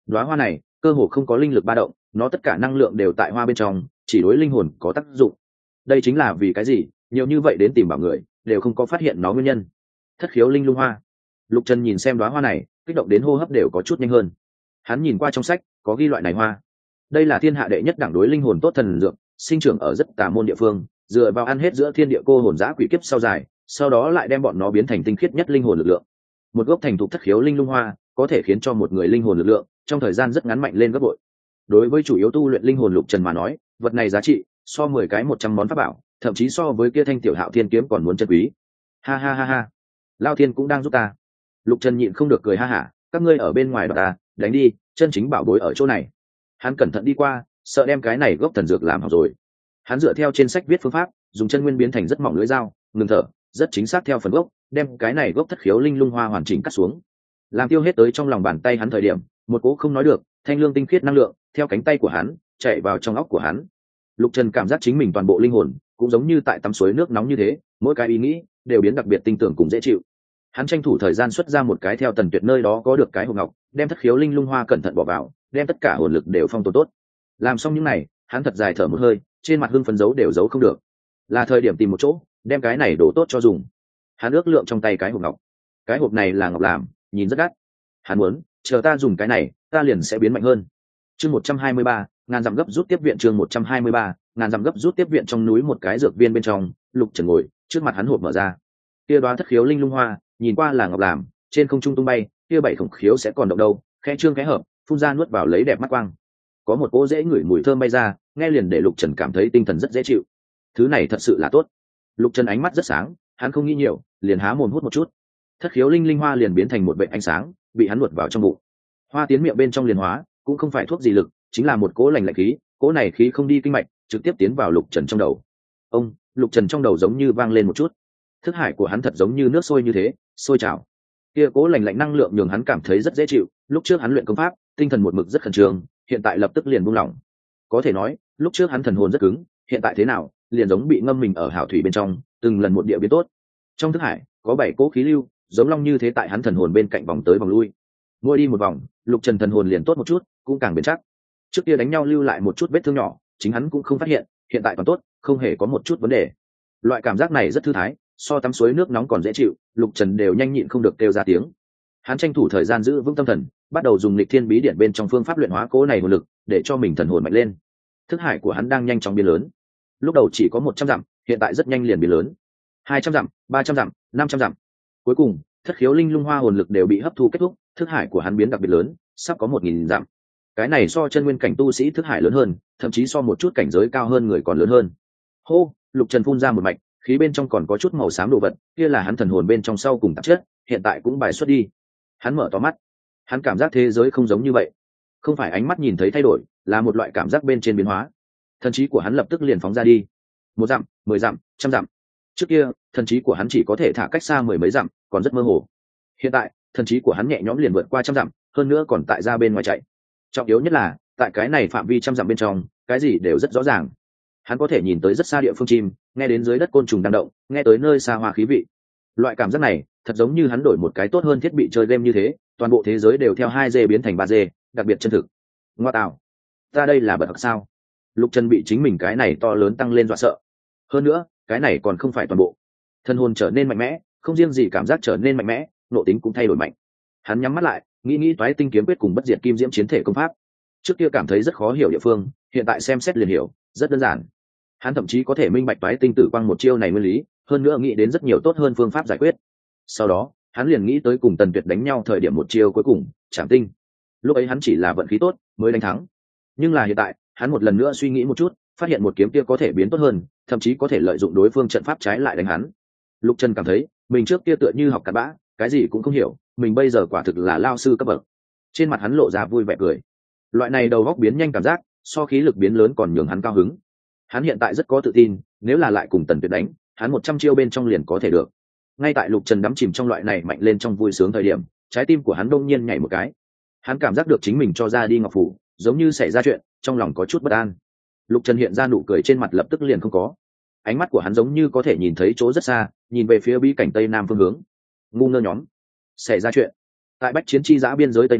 Đóa hoa này cơ hồ không có linh lực ba động, nó tất cả năng lượng đều tại hoa bên trong, chỉ đối linh hồn có tác dụng. Đây chính là vì cái gì nhiều như vậy đến tìm bảo người đều không có phát hiện nó nguyên nhân. Thất khiếu linh lung hoa. Lục Trần nhìn xem đóa hoa này, kích động đến hô hấp đều có chút nhanh hơn. Hắn nhìn qua trong sách có ghi loại này hoa, đây là thiên hạ đệ nhất đẳng đối linh hồn tốt thần dược, sinh trưởng ở rất tà môn địa phương, dựa vào ăn hết giữa thiên địa cô hồn dã quỷ kiếp sau dài, sau đó lại đem bọn nó biến thành tinh khiết nhất linh hồn lực lượng. Một gốc thành thục thất khiếu linh lung hoa có thể khiến cho một người linh hồn lực lượng trong thời gian rất ngắn mạnh lên gấp bội. Đối với chủ yếu tu luyện linh hồn Lục Trần mà nói, vật này giá trị so 10 cái 100 món pháp bảo, thậm chí so với kia thanh tiểu hạo thiên kiếm còn muốn chân quý. Ha ha ha ha, Lao Thiên cũng đang giúp ta. Lục Trần nhịn không được cười ha hả, các ngươi ở bên ngoài đoạt ta, đánh đi, chân chính bảo bối ở chỗ này. Hắn cẩn thận đi qua, sợ đem cái này gốc thần dược làm hỏng rồi. Hắn dựa theo trên sách viết phương pháp, dùng chân nguyên biến thành rất mỏng lưỡi dao, ngừng thở, rất chính xác theo phần gốc, đem cái này gốc thất khiếu linh lung hoa hoàn chỉnh cắt xuống. Làm tiêu hết tới trong lòng bàn tay hắn thời điểm, một cỗ không nói được, thanh lương tinh khiết năng lượng theo cánh tay của hắn chạy vào trong óc của hắn. Lục Trần cảm giác chính mình toàn bộ linh hồn cũng giống như tại tắm suối nước nóng như thế, mỗi cái ý nghĩ đều biến đặc biệt tinh tưởng cùng dễ chịu. Hắn tranh thủ thời gian xuất ra một cái theo Tần Tuyệt nơi đó có được cái hộp ngọc, đem thất khiếu linh lung hoa cẩn thận bỏ vào, đem tất cả hồn lực đều phong tồn tốt. Làm xong những này, hắn thật dài thở một hơi, trên mặt hưng phấn giấu đều giấu không được. Là thời điểm tìm một chỗ đem cái này đổ tốt cho dùng. Hắn ước lượng trong tay cái hộp ngọc, cái hộp này là ngọc làm, nhìn rất đắt. Hắn muốn chờ ta dùng cái này ta liền sẽ biến mạnh hơn. Chương 123, ngàn dặm gấp rút tiếp viện. Chương 123, ngàn dặm gấp rút tiếp viện. Trong núi một cái dược viên bên trong, Lục Trần ngồi trước mặt hắn hộp mở ra. Kia đoá thất khiếu linh lung hoa nhìn qua là ngọc làm, trên không trung tung bay, kia bảy khổng khiếu sẽ còn động đâu, khẽ trương khẽ hợp, phun ra nuốt vào lấy đẹp mắt quang. Có một cỗ dễ ngửi mùi thơm bay ra, nghe liền để Lục Trần cảm thấy tinh thần rất dễ chịu. Thứ này thật sự là tốt. Lục Trần ánh mắt rất sáng, hắn không nghĩ nhiều, liền há mồm hút một chút. Thất khiếu linh linh hoa liền biến thành một vệt ánh sáng, bị hắn nuốt vào trong bụng. Hoa tiến miệng bên trong liền hóa, cũng không phải thuốc gì lực, chính là một cỗ lành lạnh khí, cỗ này khí không đi kinh mạch, trực tiếp tiến vào Lục Trần trong đầu. Lục Trần trong đầu giống như vang lên một chút. Thức hải của hắn thật giống như nước sôi như thế, sôi trào. Kia cỗ lành lạnh năng lượng nhường hắn cảm thấy rất dễ chịu, lúc trước hắn luyện công pháp, tinh thần một mực rất khẩn trương, hiện tại lập tức liền buông lỏng. Có thể nói, lúc trước hắn thần hồn rất cứng, hiện tại thế nào, liền giống bị ngâm mình ở hảo thủy bên trong, từng lần một địa biến tốt. Trong thức hải có 7 cỗ khí lưu, giống long như thế tại hắn thần hồn bên cạnh vòng tới vòng lui. Mỗi đi một vòng, Lục Trần thần hồn liền tốt một chút, cũng càng bền chắc. Trước kia đánh nhau lưu lại một chút vết thương nhỏ, chính hắn cũng không phát hiện, hiện tại còn tốt, không hề có một chút vấn đề. Loại cảm giác này rất thư thái, so tắm suối nước nóng còn dễ chịu, Lục Trần đều nhanh nhịn không được kêu ra tiếng. Hắn tranh thủ thời gian giữ vững tâm thần, bắt đầu dùng Lịch Thiên Bí Điển bên trong phương pháp luyện hóa cố này hồn lực, để cho mình thần hồn mạnh lên. Thức hải của hắn đang nhanh chóng biến lớn. Lúc đầu chỉ có 100 dặm, hiện tại rất nhanh liền biến lớn. 200 dặm, 300 dặm, 500 dặm. Cuối cùng, thất khiếu linh lung hoa hồn lực đều bị hấp thu kết thúc, thức hải của hắn biến đặc biệt lớn, sắp có 1000 dặm. Cái này so chân nguyên cảnh tu sĩ thức hải lớn hơn, thậm chí so một chút cảnh giới cao hơn người còn lớn hơn. Hô, Lục Trần phun ra một mạch, khí bên trong còn có chút màu xám đồ vật, kia là hắn thần hồn bên trong sau cùng tạp chất, hiện tại cũng bài xuất đi. Hắn mở to mắt, hắn cảm giác thế giới không giống như vậy, không phải ánh mắt nhìn thấy thay đổi, là một loại cảm giác bên trên biến hóa. Thần trí của hắn lập tức liền phóng ra đi, 1 dặm, 10 dặm, 100 dặm. Trước kia, thần trí của hắn chỉ có thể thả cách xa 10 mấy dặm, còn rất mơ hồ. Hiện tại, thần trí của hắn nhẹ nhõm liền vượt qua 100 dặm, hơn nữa còn tại ra bên ngoài chạy. Trọng yếu nhất là, tại cái này phạm vi 100 dặm bên trong, cái gì đều rất rõ ràng. Hắn có thể nhìn tới rất xa địa phương chim, nghe đến dưới đất côn trùng đang động, nghe tới nơi xa hoa khí vị. Loại cảm giác này, thật giống như hắn đổi một cái tốt hơn thiết bị chơi game như thế, toàn bộ thế giới đều theo 2D biến thành 3D, đặc biệt chân thực. Ngoa tạo, ta đây là bật học sao? Lục Trần bị chính mình cái này to lớn tăng lên dọa sợ. Hơn nữa, cái này còn không phải toàn bộ. Thân hồn trở nên mạnh mẽ, không riêng gì cảm giác trở nên mạnh mẽ, nội tính cũng thay đổi mạnh. Hắn nhắm mắt lại, nghĩ toái tinh kiếm quyết cùng bất diệt kim diễm chiến thể công pháp. Trước kia cảm thấy rất khó hiểu địa phương, hiện tại xem xét liền hiểu, rất đơn giản. Hắn thậm chí có thể minh bạch toái tinh tử quang một chiêu này nguyên lý, hơn nữa nghĩ đến rất nhiều tốt hơn phương pháp giải quyết. Sau đó, hắn liền nghĩ tới cùng Tần Tuyệt đánh nhau thời điểm một chiêu cuối cùng, Trảm Tinh. Lúc ấy hắn chỉ là vận khí tốt mới đánh thắng, nhưng là hiện tại, hắn một lần nữa suy nghĩ một chút, phát hiện một kiếm kia có thể biến tốt hơn, thậm chí có thể lợi dụng đối phương trận pháp trái lại đánh hắn. Lục Trần cảm thấy, mình trước kia tựa như học cặn bã, cái gì cũng không hiểu, mình bây giờ quả thực là lao sư cấp bậc. Trên mặt hắn lộ ra vui vẻ cười. Loại này đầu góc biến nhanh cảm giác, so khí lực biến lớn còn nhường hắn cao hứng. Hắn hiện tại rất có tự tin, nếu là lại cùng Tần Tuyệt đánh, hắn 100 chiêu bên trong liền có thể được. Ngay tại Lục Trần đắm chìm trong loại này mạnh lên trong vui sướng thời điểm, trái tim của hắn đông nhiên nhảy một cái. Hắn cảm giác được chính mình cho ra đi ngọc phủ, giống như xảy ra chuyện, trong lòng có chút bất an. Lục Trần hiện ra nụ cười trên mặt lập tức liền không có. Ánh mắt của hắn giống như có thể nhìn thấy chỗ rất xa, nhìn về phía bí cảnh tây nam phương hướng. Ngu ngơ nhóm, xảy ra chuyện. Tại Bách Chiến Chi Giã biên giới tây nam,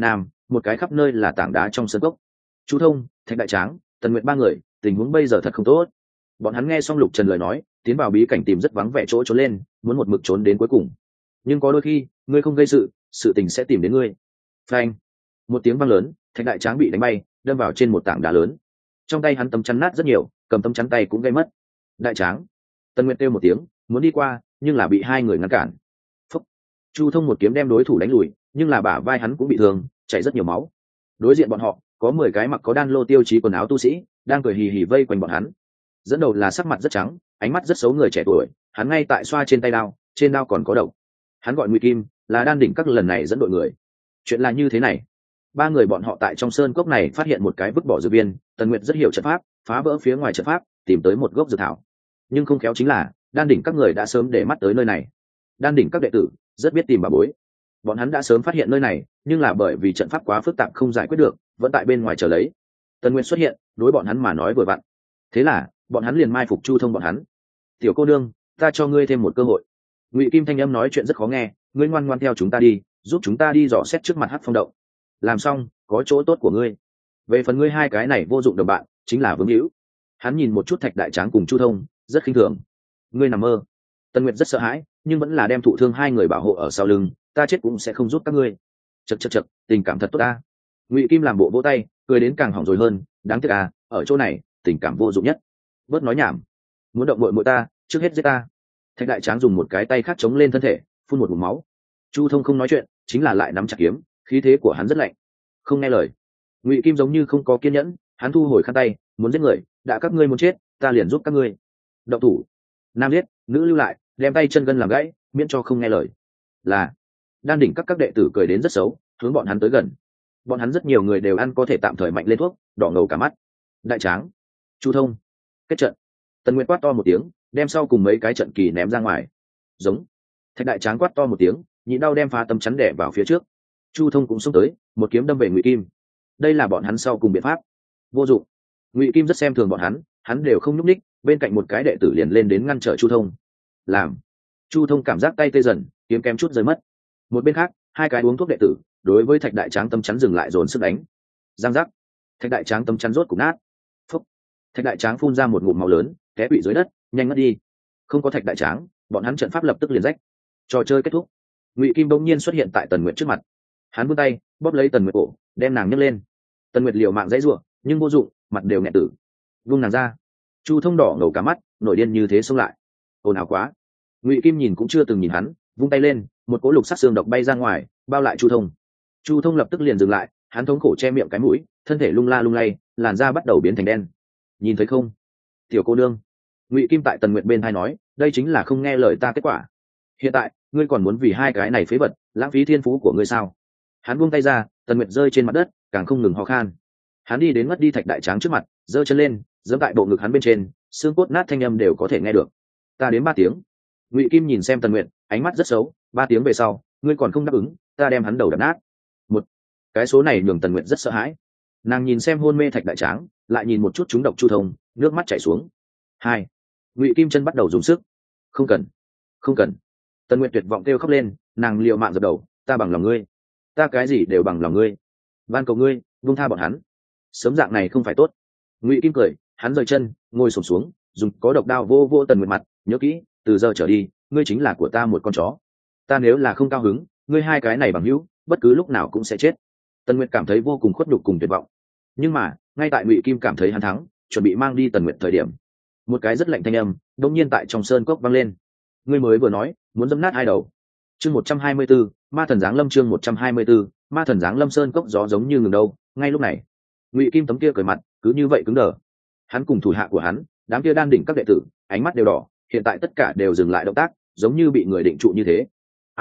một cái khắp nơi là tảng đá trong sân cốc. Chu Thông, Thạch Đại Tráng, Tần Nguyệt ba người, tình huống bây giờ thật không tốt. Bọn hắn nghe xong Lục Trần lời nói, tiến vào bí cảnh tìm rất vắng vẻ chỗ trốn lên, muốn một mực trốn đến cuối cùng. Nhưng có đôi khi, ngươi không gây sự tình sẽ tìm đến ngươi. Phanh! Một tiếng vang lớn, Thạch Đại Tráng bị đánh bay, đâm vào trên một tảng đá lớn. Trong tay hắn tấm chắn nát rất nhiều, cầm tấm chắn tay cũng gây mất. Đại Tráng! Tần Nguyệt kêu một tiếng, muốn đi qua, nhưng là bị hai người ngăn cản. Phúc! Chu Thông một kiếm đem đối thủ đánh lùi, nhưng là bả vai hắn cũng bị thương, chảy rất nhiều máu. Đối diện bọn họ, có 10 cái mặc có đan lô tiêu chí quần áo tu sĩ, đang cười hì hì vây quanh bọn hắn. Dẫn đầu là sắc mặt rất trắng, ánh mắt rất xấu người trẻ tuổi, hắn ngay tại xoa trên tay đao, trên đao còn có độc. Hắn gọi Ngụy Kim, là đan đỉnh các lần này dẫn đội người. Chuyện là như thế này, ba người bọn họ tại trong sơn cốc này phát hiện một cái vứt bỏ dược viên. Tần Nguyệt rất hiểu trận pháp, phá vỡ phía ngoài trận pháp, tìm tới một gốc dược thảo. Nhưng không khéo chính là đan đỉnh các người đã sớm để mắt tới nơi này. Đan đỉnh các đệ tử rất biết tìm bà bối, bọn hắn đã sớm phát hiện nơi này, nhưng là bởi vì trận pháp quá phức tạp không giải quyết được, vẫn tại bên ngoài chờ lấy. Tần Nguyệt xuất hiện, đối bọn hắn mà nói vừa vặn. Thế là bọn hắn liền mai phục Chu Thông bọn hắn. Tiểu cô nương, ta cho ngươi thêm một cơ hội. Ngụy Kim thanh âm nói chuyện rất khó nghe, ngươi ngoan ngoan theo chúng ta đi, giúp chúng ta đi dò xét trước mặt Hắc Phong động. Làm xong, có chỗ tốt của ngươi. Về phần ngươi hai cái này vô dụng đồng bạn, chính là vướng hữu. Hắn nhìn một chút Thạch Đại Tráng cùng Chu Thông, rất khinh thường. Ngươi nằm mơ. Tần Nguyệt rất sợ hãi, nhưng vẫn là đem thụ thương hai người bảo hộ ở sau lưng, ta chết cũng sẽ không giúp các ngươi. Chậc, tình cảm thật tốt ta. Ngụy Kim làm bộ vỗ tay, cười đến càng hỏng rồi hơn, đáng tiếc à, ở chỗ này, tình cảm vô dụng nhất. Bớt nói nhảm, muốn động muội muội ta, trước hết giết ta. Thạch Đại Tráng dùng một cái tay khác chống lên thân thể, phun một ngụm máu. Chu Thông không nói chuyện, chính là lại nắm chặt kiếm, khí thế của hắn rất lạnh. Không nghe lời. Ngụy Kim giống như không có kiên nhẫn, hắn thu hồi khăn tay, muốn giết người, đã các ngươi muốn chết, ta liền giúp các ngươi. Động thủ. Nam giết, nữ lưu lại, đem tay chân gân làm gãy, miễn cho không nghe lời. Là. Đan đỉnh các đệ tử cười đến rất xấu, hướng bọn hắn tới gần. Bọn hắn rất nhiều người đều ăn có thể tạm thời mạnh lên thuốc, đỏ ngầu cả mắt. Đại Tráng, Chu Thông, kết trận. Tần Nguyệt quát to một tiếng, đem sau cùng mấy cái trận kỳ ném ra ngoài. Giống. Thạch Đại Tráng quát to một tiếng, nhịn đau đem phá tấm chắn đè vào phía trước. Chu Thông cũng xông tới, một kiếm đâm về Ngụy Kim. Đây là bọn hắn sau cùng biện pháp. Vô dụng. Ngụy Kim rất xem thường bọn hắn đều không nhúc ních, bên cạnh một cái đệ tử liền lên đến ngăn trở Chu Thông. Làm. Chu Thông cảm giác tay tê dần, kiếm kém chút rơi mất. Một bên khác, hai cái uống thuốc đệ tử đối với Thạch Đại Tráng tấm chắn dừng lại dồn sức đánh. Giang giác. Thạch Đại Tráng tấm chắn rốt cục nát. Phúc. Thạch Đại Tráng phun ra một ngụm máu lớn, té quỵ dưới đất, nhanh ngất đi. Không có Thạch Đại Tráng, bọn hắn trận pháp lập tức liền rách. Trò chơi kết thúc. Ngụy Kim bỗng nhiên xuất hiện tại Tần Nguyệt trước mặt. Hắn vươn tay bóp lấy Tần Nguyệt cổ, đem nàng nhấc lên. Tần Nguyệt liều mạng dãy giụa, nhưng vô dụng, mặt đều nghẹn tử. Vung nàng ra. Chu Thông đỏ ngầu cả mắt, nổi điên như thế xông lại. Ồn ào quá. Ngụy Kim nhìn cũng chưa từng nhìn hắn, vung tay lên, một cỗ lục sắc xương độc bay ra ngoài, bao lại Chu Thông. Chu Thông lập tức liền dừng lại, hắn thống khổ che miệng cái mũi, thân thể lung la lung lay, làn da bắt đầu biến thành đen. Nhìn thấy không, tiểu cô nương? Ngụy Kim tại Tần Nguyệt bên tai nói, đây chính là không nghe lời ta kết quả. Hiện tại, ngươi còn muốn vì hai cái này phế vật, lãng phí thiên phú của ngươi sao? Hắn buông tay ra, Tần Nguyệt rơi trên mặt đất, càng không ngừng ho khan. Hắn đi đến ngất đi Thạch Đại Tráng trước mặt, giơ chân lên, giẫm tại bộ ngực hắn bên trên, xương cốt nát thanh âm đều có thể nghe được. Ta đến 3 tiếng. Ngụy Kim nhìn xem Tần Nguyệt, ánh mắt rất xấu. 3 tiếng về sau, ngươi còn không đáp ứng, ta đem hắn đầu đập nát. Một cái số này nhường Tần Nguyệt rất sợ hãi. Nàng nhìn xem hôn mê Thạch Đại Tráng, lại nhìn một chút chúng độc Chu Thông, nước mắt chảy xuống. 2. Ngụy Kim chân bắt đầu dùng sức. Không cần, không cần. Tần Nguyệt tuyệt vọng kêu khóc lên, nàng liều mạng dập đầu, ta bằng lòng ngươi, ta cái gì đều bằng lòng ngươi, van cầu ngươi, buông tha bọn hắn. Sớm dạng này không phải tốt. Ngụy Kim cười, hắn rời chân, ngồi xổm xuống, dùng có độc đao vô vô Tần Nguyệt mặt, nhớ kỹ, từ giờ trở đi, ngươi chính là của ta một con chó. Ta nếu là không cao hứng, ngươi hai cái này bằng hữu, bất cứ lúc nào cũng sẽ chết. Tần Nguyệt cảm thấy vô cùng khuất nhục cùng tuyệt vọng. Nhưng mà, ngay tại Ngụy Kim cảm thấy hắn thắng, chuẩn bị mang đi Tần Nguyệt thời điểm, một cái rất lạnh thanh âm đột nhiên tại trong sơn cốc vang lên. Ngươi mới vừa nói muốn dẫm nát hai đầu. Chương 124, Ma thần giáng lâm. Chương 124, Ma thần giáng lâm. Sơn cốc gió giống như ngừng đâu. Ngay lúc này, Ngụy Kim tấm kia cười mặt cứ như vậy cứng đờ. Hắn cùng thủ hạ của hắn, đám kia đan đỉnh các đệ tử, ánh mắt đều đỏ, hiện tại tất cả đều dừng lại động tác, giống như bị người định trụ như thế.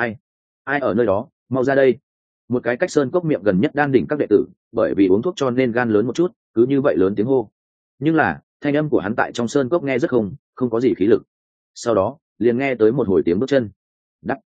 Ai ở nơi đó, mau ra đây. Một cái cách sơn cốc miệng gần nhất đan đỉnh các đệ tử, bởi vì uống thuốc cho nên gan lớn một chút, cứ như vậy lớn tiếng hô. Nhưng là thanh âm của hắn tại trong sơn cốc nghe rất không có gì khí lực. Sau đó liền nghe tới một hồi tiếng bước chân. Đắc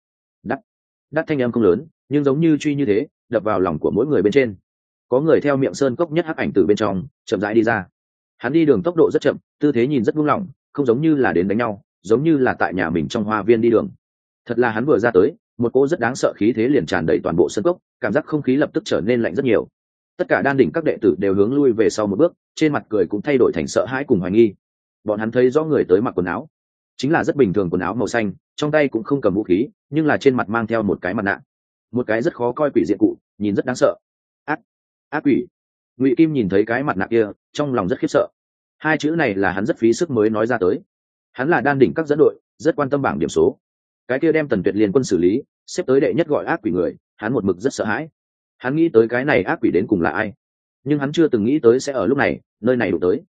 đắc thanh âm không lớn, nhưng giống như truy như thế, đập vào lòng của mỗi người bên trên. Có người theo miệng sơn cốc nhất hắc ảnh từ bên trong chậm rãi đi ra. Hắn đi đường tốc độ rất chậm, tư thế nhìn rất buông lỏng, không giống như là đến đánh nhau, giống như là tại nhà mình trong hoa viên đi đường. Thật là hắn vừa ra tới, một cỗ rất đáng sợ khí thế liền tràn đầy toàn bộ sơn cốc, cảm giác không khí lập tức trở nên lạnh rất nhiều. Tất cả đan đỉnh các đệ tử đều hướng lui về sau một bước, trên mặt cười cũng thay đổi thành sợ hãi cùng hoài nghi. Bọn hắn thấy rõ người tới mặc quần áo chính là rất bình thường quần áo màu xanh, trong tay cũng không cầm vũ khí, nhưng là trên mặt mang theo một cái mặt nạ, một cái rất khó coi quỷ diện cụ, nhìn rất đáng sợ. Ác quỷ. Ngụy Kim nhìn thấy cái mặt nạ kia, trong lòng rất khiếp sợ. Hai chữ này là hắn rất phí sức mới nói ra tới. Hắn là đan đỉnh các dẫn đội, rất quan tâm bảng điểm số. Cái kia đem Tần Tuyệt liên quân xử lý, xếp tới đệ nhất gọi ác quỷ người, hắn một mực rất sợ hãi. Hắn nghĩ tới cái này ác quỷ đến cùng là ai, nhưng hắn chưa từng nghĩ tới sẽ ở lúc này, nơi này đụng tới.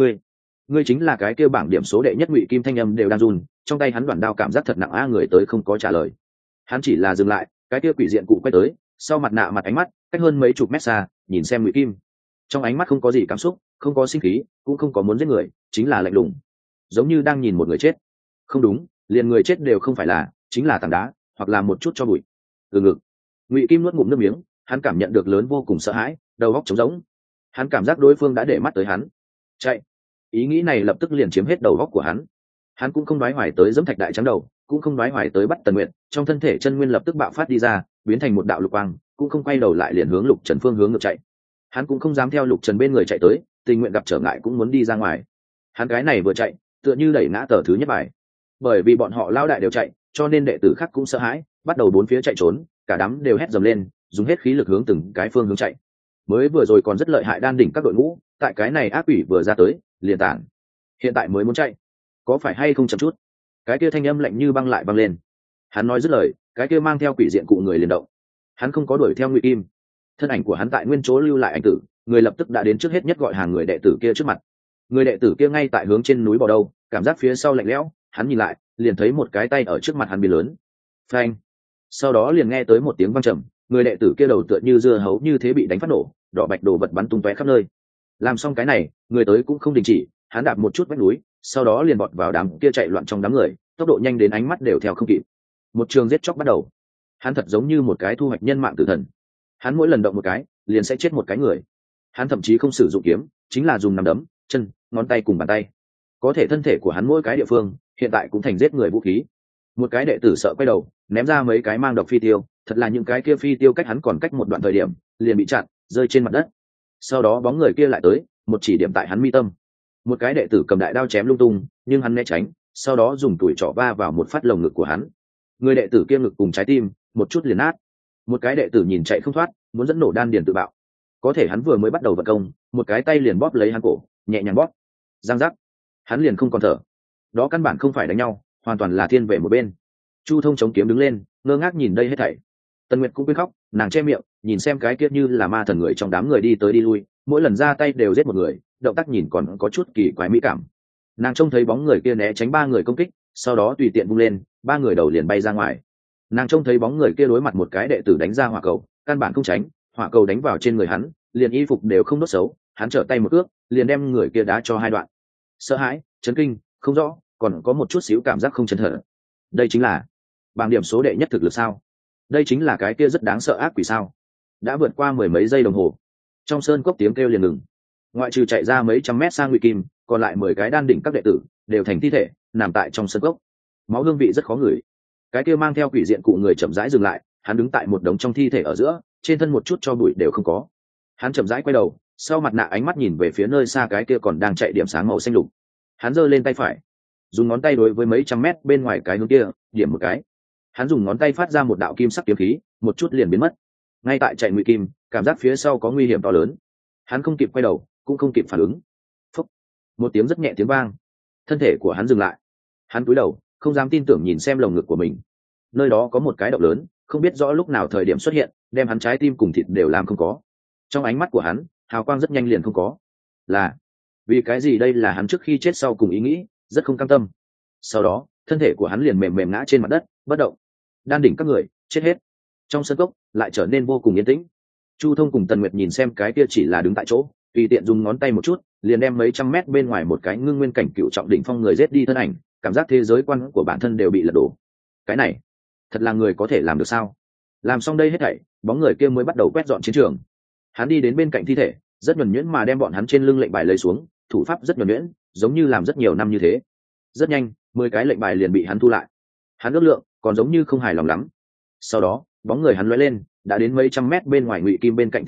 Ngươi chính là cái kia bảng điểm số đệ nhất. Ngụy Kim thanh âm đều đang run, trong tay hắn đoạn đao cảm giác thật nặng. Người tới không có trả lời, hắn chỉ là dừng lại. Cái kia quỷ diện cụ quay tới, sau mặt nạ mặt ánh mắt cách hơn mấy chục mét xa, nhìn xem Ngụy Kim. Trong ánh mắt không có gì cảm xúc, không có sinh khí, cũng không có muốn giết người, chính là lạnh lùng, giống như đang nhìn một người chết. Không đúng, liền người chết đều không phải là, chính là tảng đá hoặc là một chút cho bụi. Từ ngực, Ngụy Kim nuốt ngụm nước miếng, hắn cảm nhận được lớn vô cùng sợ hãi, đầu óc trống rỗng. Hắn cảm giác đối phương đã để mắt tới hắn. Chạy. Ý nghĩ này lập tức liền chiếm hết đầu óc của hắn. Hắn cũng không đoái hoài tới dẫm thạch đại trắng đầu, cũng không đoái hoài tới bắt Tần Nguyệt, trong thân thể chân nguyên lập tức bạo phát đi ra, biến thành một đạo lục quang, cũng không quay đầu lại liền hướng Lục Trần phương hướng ngược chạy. Hắn cũng không dám theo Lục Trần bên người chạy tới, tình nguyện gặp trở ngại cũng muốn đi ra ngoài. Hắn cái này vừa chạy, tựa như đẩy ngã tờ thứ nhất bài. Bởi vì bọn họ lao đại đều chạy, cho nên đệ tử khác cũng sợ hãi, bắt đầu bốn phía chạy trốn, cả đám đều hét dầm lên, dùng hết khí lực hướng từng cái phương hướng chạy. Mới vừa rồi còn rất lợi hại đan đỉnh các đội ngũ, tại cái này ác quỷ vừa ra tới, liền tản. Hiện tại mới muốn chạy, có phải hay không chậm chút? Cái kia thanh âm lạnh như băng lại băng lên. Hắn nói dứt lời, cái kia mang theo quỷ diện cụ người liền động. Hắn không có đuổi theo Ngụy Kim, thân ảnh của hắn tại nguyên chỗ lưu lại ảnh tử, người lập tức đã đến trước hết nhất gọi hàng người đệ tử kia trước mặt. Người đệ tử kia ngay tại hướng trên núi bò đâu, cảm giác phía sau lạnh lẽo, hắn nhìn lại, liền thấy một cái tay ở trước mặt hắn biến lớn. Phanh. Sau đó liền nghe tới một tiếng vang trầm, người đệ tử kia đầu tựa như dưa hấu như thế bị đánh phát nổ, đỏ bạch đồ vật bắn tung tóe khắp nơi. Làm xong cái này, người tới cũng không đình chỉ, hắn đạp một chút vách núi, sau đó liền bọt vào đám kia chạy loạn trong đám người, tốc độ nhanh đến ánh mắt đều theo không kịp. Một trường giết chóc bắt đầu. Hắn thật giống như một cái thu hoạch nhân mạng tử thần. Hắn mỗi lần động một cái, liền sẽ chết một cái người. Hắn thậm chí không sử dụng kiếm, chính là dùng nắm đấm, chân, ngón tay cùng bàn tay. Có thể thân thể của hắn mỗi cái địa phương, hiện tại cũng thành giết người vũ khí. Một cái đệ tử sợ quay đầu, ném ra mấy cái mang độc phi tiêu, thật là những cái kia phi tiêu cách hắn còn cách một đoạn thời điểm, liền bị chặn, rơi trên mặt đất. Sau đó bóng người kia lại tới, một chỉ điểm tại hắn mi tâm. Một cái đệ tử cầm đại đao chém lung tung, nhưng hắn né tránh, sau đó dùng tuổi trỏ va vào một phát lồng ngực của hắn. Người đệ tử kia ngực cùng trái tim, một chút liền nát. Một cái đệ tử nhìn chạy không thoát, muốn dẫn nổ đan điền tự bạo. Có thể hắn vừa mới bắt đầu vận công, một cái tay liền bóp lấy hắn cổ, nhẹ nhàng bóp. Giang giác, hắn liền không còn thở. Đó căn bản không phải đánh nhau, hoàn toàn là thiên về một bên. Chu Thông chống kiếm đứng lên, ngơ ngác nhìn đây hết thảy. Tần Nguyệt cũng quên khóc, nàng che miệng, nhìn xem cái kia như là ma thần người trong đám người đi tới đi lui, mỗi lần ra tay đều giết một người, động tác nhìn còn có chút kỳ quái mỹ cảm. Nàng trông thấy bóng người kia né tránh ba người công kích, sau đó tùy tiện vung lên, ba người đầu liền bay ra ngoài. Nàng trông thấy bóng người kia đối mặt một cái đệ tử đánh ra hỏa cầu, căn bản không tránh, hỏa cầu đánh vào trên người hắn, liền y phục đều không đốt xấu, hắn trở tay một ước, liền đem người kia đá cho hai đoạn. Sợ hãi, chấn kinh, không rõ, còn có một chút xíu cảm giác không chân thật. Đây chính là bảng điểm số đệ nhất thực lực sao? Đây chính là cái kia rất đáng sợ ác quỷ sao? Đã vượt qua mười mấy giây đồng hồ, trong sơn cốc tiếng kêu liền ngừng. Ngoại trừ chạy ra mấy trăm mét sang Ngụy Kim, còn lại 10 cái đan đỉnh các đệ tử đều thành thi thể, nằm tại trong sơn cốc. Máu hương vị rất khó ngửi. Cái kia mang theo quỷ diện cụ người chậm rãi dừng lại, hắn đứng tại một đống trong thi thể ở giữa, trên thân một chút cho bụi đều không có. Hắn chậm rãi quay đầu, sau mặt nạ ánh mắt nhìn về phía nơi xa cái kia còn đang chạy điểm sáng màu xanh lục. Hắn giơ lên tay phải, dùng ngón tay đối với mấy trăm mét bên ngoài cái hướng kia, điểm một cái. Hắn dùng ngón tay phát ra một đạo kim sắc kiếm khí, một chút liền biến mất. Ngay tại chạy Ngụy Kim, cảm giác phía sau có nguy hiểm to lớn. Hắn không kịp quay đầu, cũng không kịp phản ứng. Phúc, một tiếng rất nhẹ tiếng vang, thân thể của hắn dừng lại. Hắn cúi đầu, không dám tin tưởng nhìn xem lồng ngực của mình. Nơi đó có một cái động lớn, không biết rõ lúc nào thời điểm xuất hiện, đem hắn trái tim cùng thịt đều làm không có. Trong ánh mắt của hắn, hào quang rất nhanh liền không có. Là vì cái gì? Đây là hắn trước khi chết sau cùng ý nghĩ, rất không cam tâm. Sau đó, thân thể của hắn liền mềm mềm ngã trên mặt đất, bất động. Đan đỉnh các người chết hết. Trong sân cốc lại trở nên vô cùng yên tĩnh. Chu Thông cùng Tần Nguyệt nhìn xem cái kia chỉ là đứng tại chỗ, tùy tiện dùng ngón tay một chút, liền đem mấy trăm mét bên ngoài một cái ngưng nguyên cảnh cựu trọng đỉnh phong người giết đi thân ảnh, cảm giác thế giới quan của bản thân đều bị lật đổ. Cái này, thật là người có thể làm được sao? Làm xong đây hết thảy, bóng người kia mới bắt đầu quét dọn chiến trường. Hắn đi đến bên cạnh thi thể, rất nhuần nhuyễn mà đem bọn hắn trên lưng lệnh bài lấy xuống, thủ pháp rất nhuần nhuyễn, giống như làm rất nhiều năm như thế. Rất nhanh, 10 cái lệnh bài liền bị hắn thu lại. Hắn ước lượng, còn giống như không hài lòng lắm. Sau đó, bóng người hắn lóe lên, đã đến mấy trăm mét bên ngoài Ngụy Kim bên cạnh thi thể,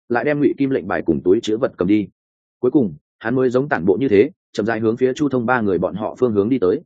lại đem ngụy kim lệnh bài cùng túi chứa vật cầm đi. Cuối cùng hắn mới giống tản bộ như thế chậm rãi hướng phía Chu Thông ba người bọn họ phương hướng đi tới.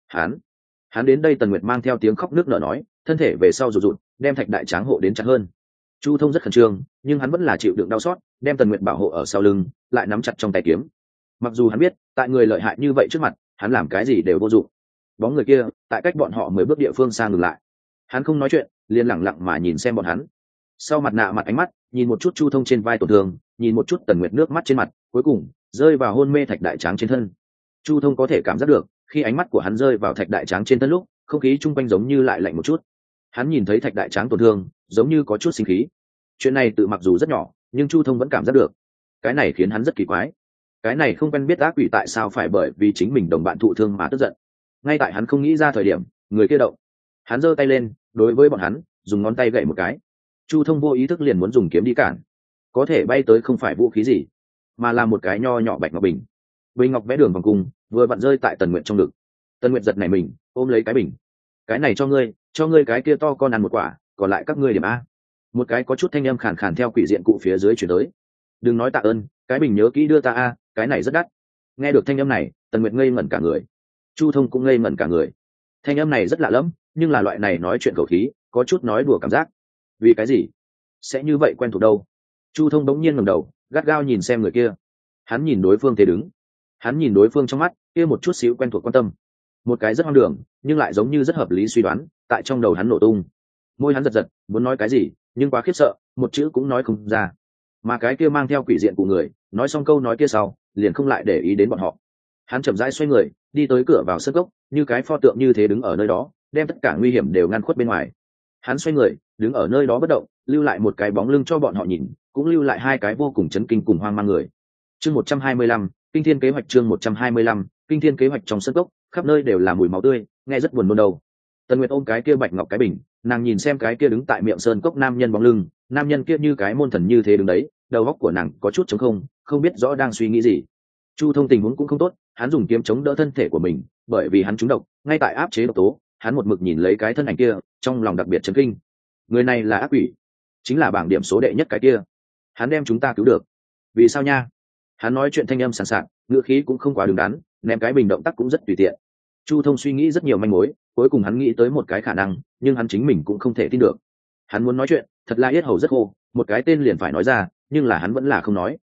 Hắn đến đây, Tần Nguyệt mang theo tiếng khóc nước nở nói, thân thể về sau rụt rụt, đem Thạch Đại Tráng hộ đến chặt hơn. Chu Thông rất khẩn trương, nhưng hắn vẫn là chịu đựng đau xót, đem Tần Nguyệt bảo hộ ở sau lưng, lại nắm chặt trong tay kiếm. Mặc dù hắn biết, tại người lợi hại như vậy trước mặt, hắn làm cái gì đều vô dụng. Bóng người kia, tại cách bọn họ 10 bước địa phương xa ngừng lại. Hắn không nói chuyện, liền lặng lặng mà nhìn xem bọn hắn. Sau mặt nạ mặt ánh mắt, nhìn một chút Chu Thông trên vai tổn thương, nhìn một chút Tần Nguyệt nước mắt trên mặt, cuối cùng rơi vào hôn mê Thạch Đại Tráng trên thân. Chu Thông có thể cảm giác được, khi ánh mắt của hắn rơi vào Thạch Đại Tráng trên thân lúc, không khí chung quanh giống như lại lạnh một chút. Hắn nhìn thấy Thạch Đại Tráng tổn thương, giống như có chút sinh khí. Chuyện này tự mặc dù rất nhỏ, nhưng Chu Thông vẫn cảm giác được. Cái này khiến hắn rất kỳ quái. Cái này không quen biết ác quỷ tại sao phải bởi vì chính mình đồng bạn thụ thương mà tức giận. Ngay tại hắn không nghĩ ra thời điểm, người kia động. Hắn giơ tay lên, đối với bọn hắn, dùng ngón tay gậy một cái. Chu Thông vô ý thức liền muốn dùng kiếm đi cản. Có thể bay tới không phải vũ khí gì, mà là một cái nho nhỏ bạch ngọc bình. Bình ngọc vẽ đường vòng cung, vừa vặn rơi tại Tần Nguyệt trong ngực. Tần Nguyệt giật nảy mình, ôm lấy cái bình. Cái này cho ngươi cái kia to con ăn một quả, còn lại các ngươi điểm a. Một cái có chút thanh âm khàn khàn theo quỷ diện cụ phía dưới chuyển tới. Đừng nói tạ ơn, cái bình nhớ kỹ đưa ta a, cái này rất đắt. Nghe được thanh âm này, Tần Nguyệt ngây ngẩn cả người. Chu Thông cũng ngây ngẩn cả người. Thanh âm này rất lạ lẫm, nhưng là loại này nói chuyện khẩu khí, có chút nói đùa cảm giác. Vì cái gì sẽ như vậy quen thuộc đâu? Chu Thông bỗng nhiên ngẩng đầu, gắt gao nhìn xem người kia. Hắn nhìn đối phương thế đứng, hắn nhìn đối phương trong mắt kia một chút xíu quen thuộc quan tâm, một cái rất hoang đường nhưng lại giống như rất hợp lý suy đoán tại trong đầu hắn nổ tung. Môi hắn giật giật, muốn nói cái gì nhưng quá khiếp sợ, một chữ cũng nói không ra. Mà cái kia mang theo quỷ diện của người nói xong câu nói kia sau, liền không lại để ý đến bọn họ. Hắn chậm rãi xoay người, đi tới cửa vào sân gốc, như cái pho tượng như thế đứng ở nơi đó, đem tất cả nguy hiểm đều ngăn khuất bên ngoài. Hắn xoay người, đứng ở nơi đó bất động, lưu lại một cái bóng lưng cho bọn họ nhìn, cũng lưu lại hai cái vô cùng chấn kinh cùng hoang mang người. Chương 125, Kinh Thiên kế hoạch. Chương 125, Kinh Thiên kế hoạch. Trong sân gốc, khắp nơi đều là mùi máu tươi, nghe rất buồn nôn đầu. Tần Nguyệt ôm cái kia bạch ngọc cái bình, nàng nhìn xem cái kia đứng tại miệng sơn cốc nam nhân bóng lưng, nam nhân kia như cái môn thần như thế đứng đấy, đầu óc của nàng có chút trống không, không biết rõ đang suy nghĩ gì. Chu Thông tình huống cũng không tốt, hắn dùng kiếm chống đỡ thân thể của mình, bởi vì hắn trúng độc, ngay tại áp chế độc tố, hắn một mực nhìn lấy cái thân ảnh kia, trong lòng đặc biệt chấn kinh. Người này là ác quỷ, chính là bảng điểm số đệ nhất cái kia. Hắn đem chúng ta cứu được. Vì sao nha? Hắn nói chuyện thanh âm sảng sảng, ngữ khí cũng không quá đứng đắn, ném cái bình động tác cũng rất tùy tiện. Chu Thông suy nghĩ rất nhiều manh mối, cuối cùng hắn nghĩ tới một cái khả năng, nhưng hắn chính mình cũng không thể tin được. Hắn muốn nói chuyện, thật là yết hầu rất khô, một cái tên liền phải nói ra, nhưng là hắn vẫn là không nói.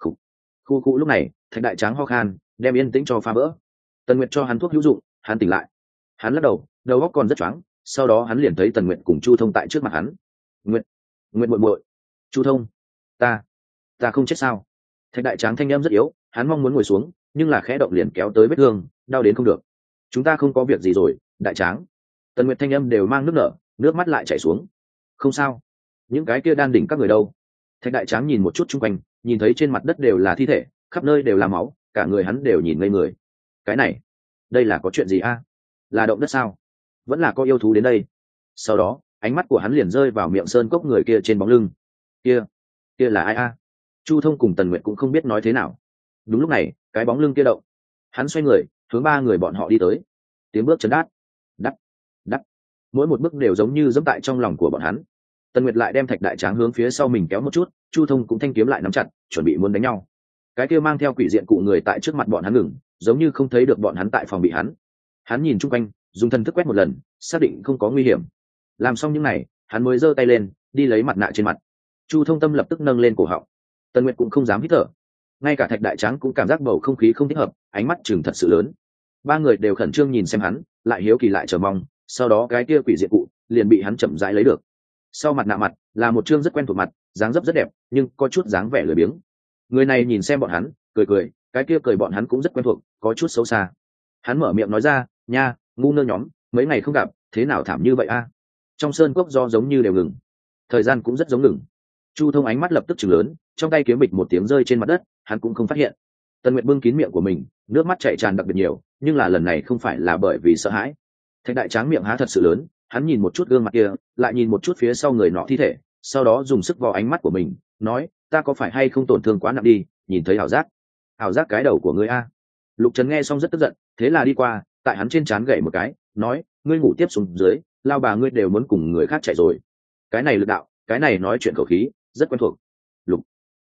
Khu lúc này, Thạch Đại Tráng ho khan, đem yên tĩnh cho phá vỡ. Tần Nguyệt cho hắn thuốc hữu dụng, hắn tỉnh lại. Hắn lắc đầu, đầu óc còn rất choáng, sau đó hắn liền thấy Tần Nguyệt cùng Chu Thông tại trước mặt hắn. Nguyệt muội muội. Chu Thông, ta không chết sao? Thạch Đại Tráng thanh âm rất yếu, hắn mong muốn ngồi xuống, nhưng là khẽ động liền kéo tới vết thương, đau đến không được. Chúng ta không có việc gì rồi, Đại Tráng. Tần Nguyệt thanh âm đều mang nước nở, nước mắt lại chảy xuống. Không sao. Những cái kia đan đỉnh các người đâu? Thạch Đại Tráng nhìn một chút xung quanh, nhìn thấy trên mặt đất đều là thi thể, khắp nơi đều là máu, cả người hắn đều nhìn ngây người. Cái này, đây là có chuyện gì a? Là động đất sao? Vẫn là có yêu thú đến đây? Sau đó, ánh mắt của hắn liền rơi vào miệng sơn cốc người kia trên bóng lưng. Kia là ai a? Chu Thông cùng Tần Nguyệt cũng không biết nói thế nào. Đúng lúc này, cái bóng lưng kia động. Hắn xoay người, hướng ba người bọn họ đi tới. Tiếng bước chấn đát, đắt, đắt. Mỗi một bước đều giống như dẫm tại trong lòng của bọn hắn. Tần Nguyệt lại đem Thạch Đại Tráng hướng phía sau mình kéo một chút, Chu Thông cũng thanh kiếm lại nắm chặt, chuẩn bị muốn đánh nhau. Cái kia mang theo quỷ diện cụ người tại trước mặt bọn hắn ngừng, giống như không thấy được bọn hắn tại phòng bị hắn. Hắn nhìn chung quanh, dùng thần thức quét một lần, xác định không có nguy hiểm. Làm xong những này, hắn mới giơ tay lên, đi lấy mặt nạ trên mặt. Chu Thông tâm lập tức nâng lên cổ họng. Tần Nguyệt cũng không dám hít thở. Ngay cả Thạch Đại Tráng cũng cảm giác bầu không khí không thích hợp, ánh mắt chừng thật sự lớn. Ba người đều khẩn trương nhìn xem hắn, lại hiếu kỳ lại chờ mong, sau đó cái kia quỷ diện cụ liền bị hắn chậm rãi lấy được. Sau mặt nạ mặt là một trương rất quen thuộc mặt, dáng dấp rất đẹp, nhưng có chút dáng vẻ lười biếng. Người này nhìn xem bọn hắn, cười, cái kia cười bọn hắn cũng rất quen thuộc, có chút xấu xa. Hắn mở miệng nói ra, nha, ngu ngơ nhóm, mấy ngày không gặp, thế nào thảm như vậy a? Trong sơn cốc do giống như đều ngừng, thời gian cũng rất giống ngừng. Chu Thông ánh mắt lập tức chừng lớn, trong tay kiếm bịch một tiếng rơi trên mặt đất, hắn cũng không phát hiện. Tần Nguyệt bưng kín miệng của mình, nước mắt chảy tràn đặc biệt nhiều, nhưng là lần này không phải là bởi vì sợ hãi. Thạch Đại Tráng miệng há thật sự lớn, hắn nhìn một chút gương mặt kia, lại nhìn một chút phía sau người nọ thi thể, sau đó dùng sức vò ánh mắt của mình, nói, ta có phải hay không tổn thương quá nặng đi, nhìn thấy ảo giác cái đầu của ngươi a. Lục Trấn nghe xong rất tức giận, thế là đi qua, tại hắn trên trán gậy một cái, nói, ngươi ngủ tiếp xuống dưới, lao bà ngươi đều muốn cùng người khác chạy rồi. Cái này lực đạo, cái này nói chuyện khẩu khí, rất quen thuộc.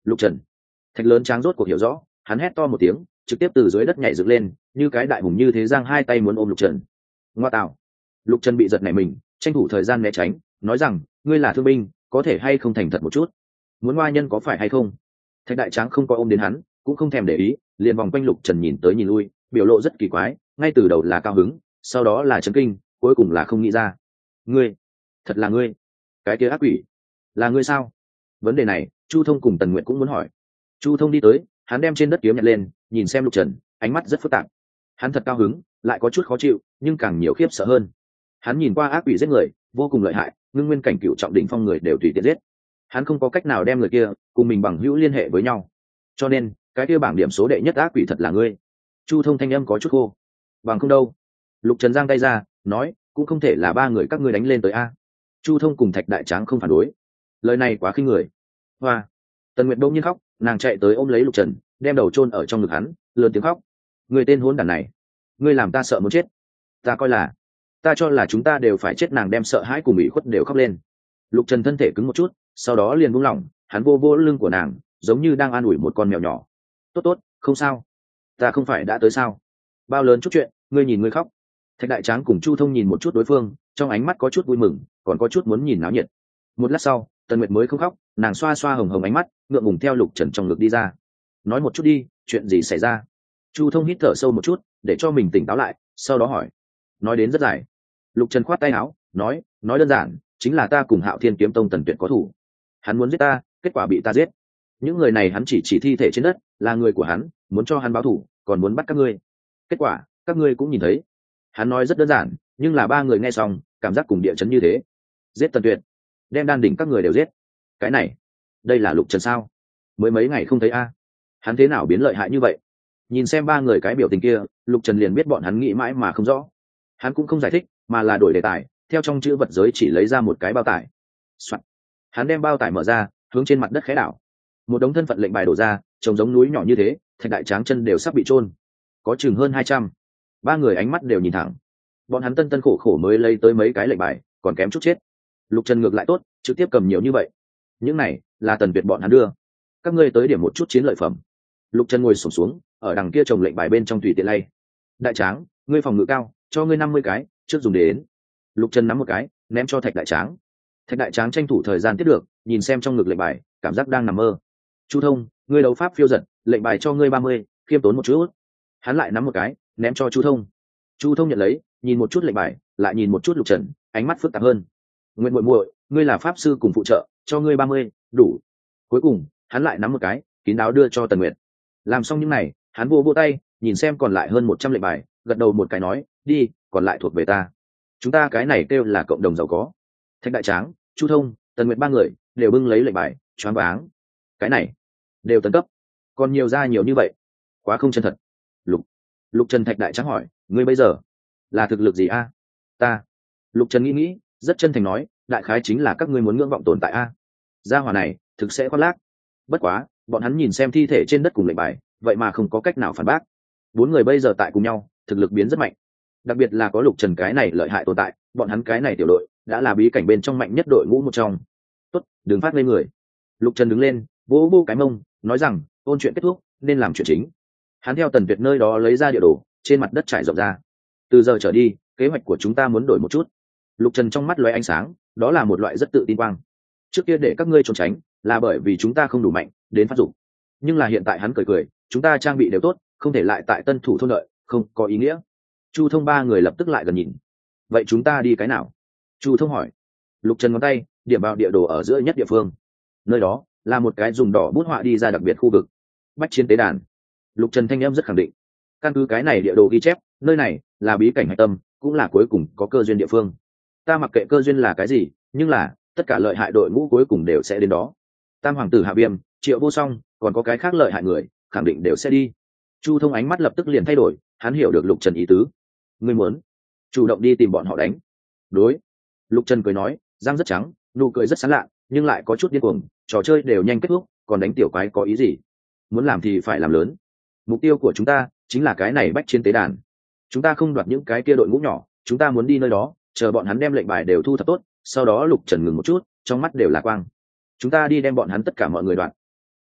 Lục Trần. Thạch lớn tráng rốt cuộc hiểu rõ, hắn hét to một tiếng, trực tiếp từ dưới đất nhảy dựng lên, như cái đại hùng như thế giang hai tay muốn ôm Lục Trần. Ngoa tạo. Lục Trần bị giật nảy mình, tranh thủ thời gian né tránh, nói rằng, ngươi là thương binh, có thể hay không thành thật một chút, muốn ngoa nhân có phải hay không? Thạch đại tráng không có ôm đến hắn, cũng không thèm để ý, liền vòng quanh Lục Trần nhìn tới nhìn lui, biểu lộ rất kỳ quái, ngay từ đầu là cao hứng, sau đó là chấn kinh, cuối cùng là không nghĩ ra. Ngươi, thật là ngươi? Cái kia ác quỷ, là ngươi sao? Vấn đề này, Chu Thông cùng Tần Nguyệt cũng muốn hỏi. Chu Thông đi tới, hắn đem trên đất kiếm nhặt lên, nhìn xem Lục Trần, ánh mắt rất phức tạp. Hắn thật cao hứng, lại có chút khó chịu, nhưng càng nhiều khiếp sợ hơn. Hắn nhìn qua ác quỷ giết người, vô cùng lợi hại, ngưng nguyên cảnh cựu trọng đỉnh phong người đều tùy tiện giết. Hắn không có cách nào đem người kia cùng mình bằng hữu liên hệ với nhau, cho nên cái kia bảng điểm số đệ nhất ác quỷ thật là ngươi. Chu Thông thanh âm có chút khô. Bằng không đâu. Lục Trần giang tay ra, nói, cũng không thể là ba người các ngươi đánh lên tới a. Chu Thông cùng Thạch đại tráng không phản đối. Lời này quá khinh người. Hoa. Tần Nguyệt đông nhiên khóc, nàng chạy tới ôm lấy Lục Trần, đem đầu chôn ở trong ngực hắn, lớn tiếng khóc. Người tên hỗn đản này, ngươi làm ta sợ muốn chết. Ta coi là, ta cho là chúng ta đều phải chết. Nàng đem sợ hãi cùng ủy khuất đều khóc lên. Lục Trần thân thể cứng một chút, sau đó liền buông lỏng, hắn vô vô lưng của nàng, giống như đang an ủi một con mèo nhỏ. Tốt tốt, không sao, ta không phải đã tới sao? Bao lớn chút chuyện, ngươi nhìn ngươi khóc. Thạch đại tráng cùng Chu Thông nhìn một chút đối phương, trong ánh mắt có chút vui mừng, còn có chút muốn nhìn náo nhiệt. Một lát sau, Tần Nguyệt mới không khóc, nàng xoa xoa hồng hồng ánh mắt, ngượng ngùng theo Lục Trần trong ngực đi ra. Nói một chút đi, chuyện gì xảy ra? Chu Thông hít thở sâu một chút, để cho mình tỉnh táo lại, sau đó hỏi. Nói đến rất dài. Lục Trần khoát tay áo, nói đơn giản, chính là ta cùng Hạo Thiên Kiếm Tông Tần Tuyệt có thủ. Hắn muốn giết ta, kết quả bị ta giết. Những người này hắn chỉ thi thể trên đất, là người của hắn, muốn cho hắn báo thù, còn muốn bắt các ngươi. Kết quả, các ngươi cũng nhìn thấy. Hắn nói rất đơn giản, nhưng là ba người nghe xong, cảm giác cùng địa chấn như thế. Giết Tần Tuyệt, đem đan đỉnh các người đều giết. Cái này, đây là Lục Trần sao? Mới mấy ngày không thấy a, hắn thế nào biến lợi hại như vậy? Nhìn xem ba người cái biểu tình kia, Lục Trần liền biết bọn hắn nghĩ mãi mà không rõ. Hắn cũng không giải thích, mà là đổi đề tài, theo trong chữ vật giới chỉ lấy ra một cái bao tải. Soạn. Hắn đem bao tải mở ra, hướng trên mặt đất khẽ đảo. Một đống thân phận lệnh bài đổ ra, trông giống núi nhỏ như thế, Thạch đại tráng chân đều sắp bị chôn. Có chừng hơn 200. Ba người ánh mắt đều nhìn thẳng. Bọn hắn tân khổ khổ mới lấy tới mấy cái lệnh bài, còn kém chút chết. Lục Trần ngược lại tốt, trực tiếp cầm nhiều như vậy. Những này là Tần Việt bọn hắn đưa. Các ngươi tới điểm một chút chiến lợi phẩm. Lục Trần ngồi xổm xuống, ở đằng kia trồng lệnh bài bên trong tùy tiện lay. Đại tráng, ngươi phòng ngự cao, cho ngươi 50 cái, trước dùng đến. Lục Trần nắm một cái, ném cho Thạch đại tráng. Thạch đại tráng tranh thủ thời gian tiếp được, nhìn xem trong ngực lệnh bài, cảm giác đang nằm mơ. Chu Thông, ngươi đấu pháp phiêu giật, lệnh bài cho ngươi 30, khiêm tốn một chút. Hắn lại nắm một cái, ném cho Chu Thông. Chu Thông nhận lấy, nhìn một chút lệnh bài, lại nhìn một chút Lục Trần, ánh mắt phức tạp hơn. Nguyện muội muội, ngươi là pháp sư cùng phụ trợ, cho ngươi 30, đủ. Cuối cùng, hắn lại nắm một cái, kín đáo đưa cho Tần Nguyệt. Làm xong những này, hắn vô tay, nhìn xem còn lại hơn 100 lệnh bài, gật đầu một cái nói, đi, còn lại thuộc về ta. Chúng ta cái này kêu là cộng đồng giàu có. Thạch đại tráng, Chu Thông, Tần Nguyệt ba người đều bưng lấy lệnh bài, choáng váng. Cái này đều tấn cấp, còn nhiều ra nhiều như vậy, quá không chân thật. Lục Trần. Thạch đại tráng hỏi, ngươi bây giờ là thực lực gì a? Ta. Lục Trần nghĩ, rất chân thành nói, đại khái chính là các ngươi muốn ngưỡng vọng tồn tại a. Gia hỏa này thực sẽ khoác lác. Bất quá, bọn hắn nhìn xem thi thể trên đất cùng lệnh bài, vậy mà không có cách nào phản bác. Bốn người bây giờ tại cùng nhau, thực lực biến rất mạnh. Đặc biệt là có Lục Trần cái này lợi hại tồn tại, bọn hắn cái này tiểu đội đã là bí cảnh bên trong mạnh nhất đội ngũ một trong. Tốt, đừng phát lên người. Lục Trần đứng lên, vỗ vỗ cái mông, nói rằng, ôn chuyện kết thúc, nên làm chuyện chính. Hắn theo Tần Việt nơi đó lấy ra địa đồ, trên mặt đất trải rộng ra. Từ giờ trở đi, kế hoạch của chúng ta muốn đổi một chút. Lục Trần trong mắt lóe ánh sáng, đó là một loại rất tự tin quang. Trước kia để các ngươi trốn tránh, là bởi vì chúng ta không đủ mạnh, đến phát dụng. Nhưng là hiện tại hắn cười, chúng ta trang bị đều tốt, không thể lại tại Tân Thủ thôn lợi, không có ý nghĩa. Chu Thông ba người lập tức lại gần nhìn. Vậy chúng ta đi cái nào? Chu Thông hỏi. Lục Trần ngón tay điểm vào địa đồ ở giữa nhất địa phương. Nơi đó là một cái dùng đỏ bút họa đi ra đặc biệt khu vực. Bách chiến tế đàn. Lục Trần thanh âm rất khẳng định. Căn cứ cái này địa đồ ghi chép, nơi này là bí cảnh hạch tâm, cũng là cuối cùng có cơ duyên địa phương. Ta mặc kệ cơ duyên là cái gì, nhưng là tất cả lợi hại đội ngũ cuối cùng đều sẽ đến đó. Tam hoàng tử Hạ Viêm, Triệu Vô Song, còn có cái khác lợi hại người, khẳng định đều sẽ đi. Chu Thông ánh mắt lập tức liền thay đổi, hắn hiểu được Lục Trần ý tứ. Ngươi muốn chủ động đi tìm bọn họ đánh? Đối. Lục Trần cười nói, răng rất trắng, nụ cười rất sán lạ, nhưng lại có chút điên cuồng. Trò chơi đều nhanh kết thúc, còn đánh tiểu quái có ý gì? Muốn làm thì phải làm lớn. Mục tiêu của chúng ta chính là cái này bách chiến tế đàn. Chúng ta không đoạt những cái kia đội ngũ nhỏ, chúng ta muốn đi nơi đó, chờ bọn hắn đem lệnh bài đều thu thập tốt, sau đó Lục Trần ngừng một chút, trong mắt đều là quang. Chúng ta đi đem bọn hắn tất cả mọi người đoạt.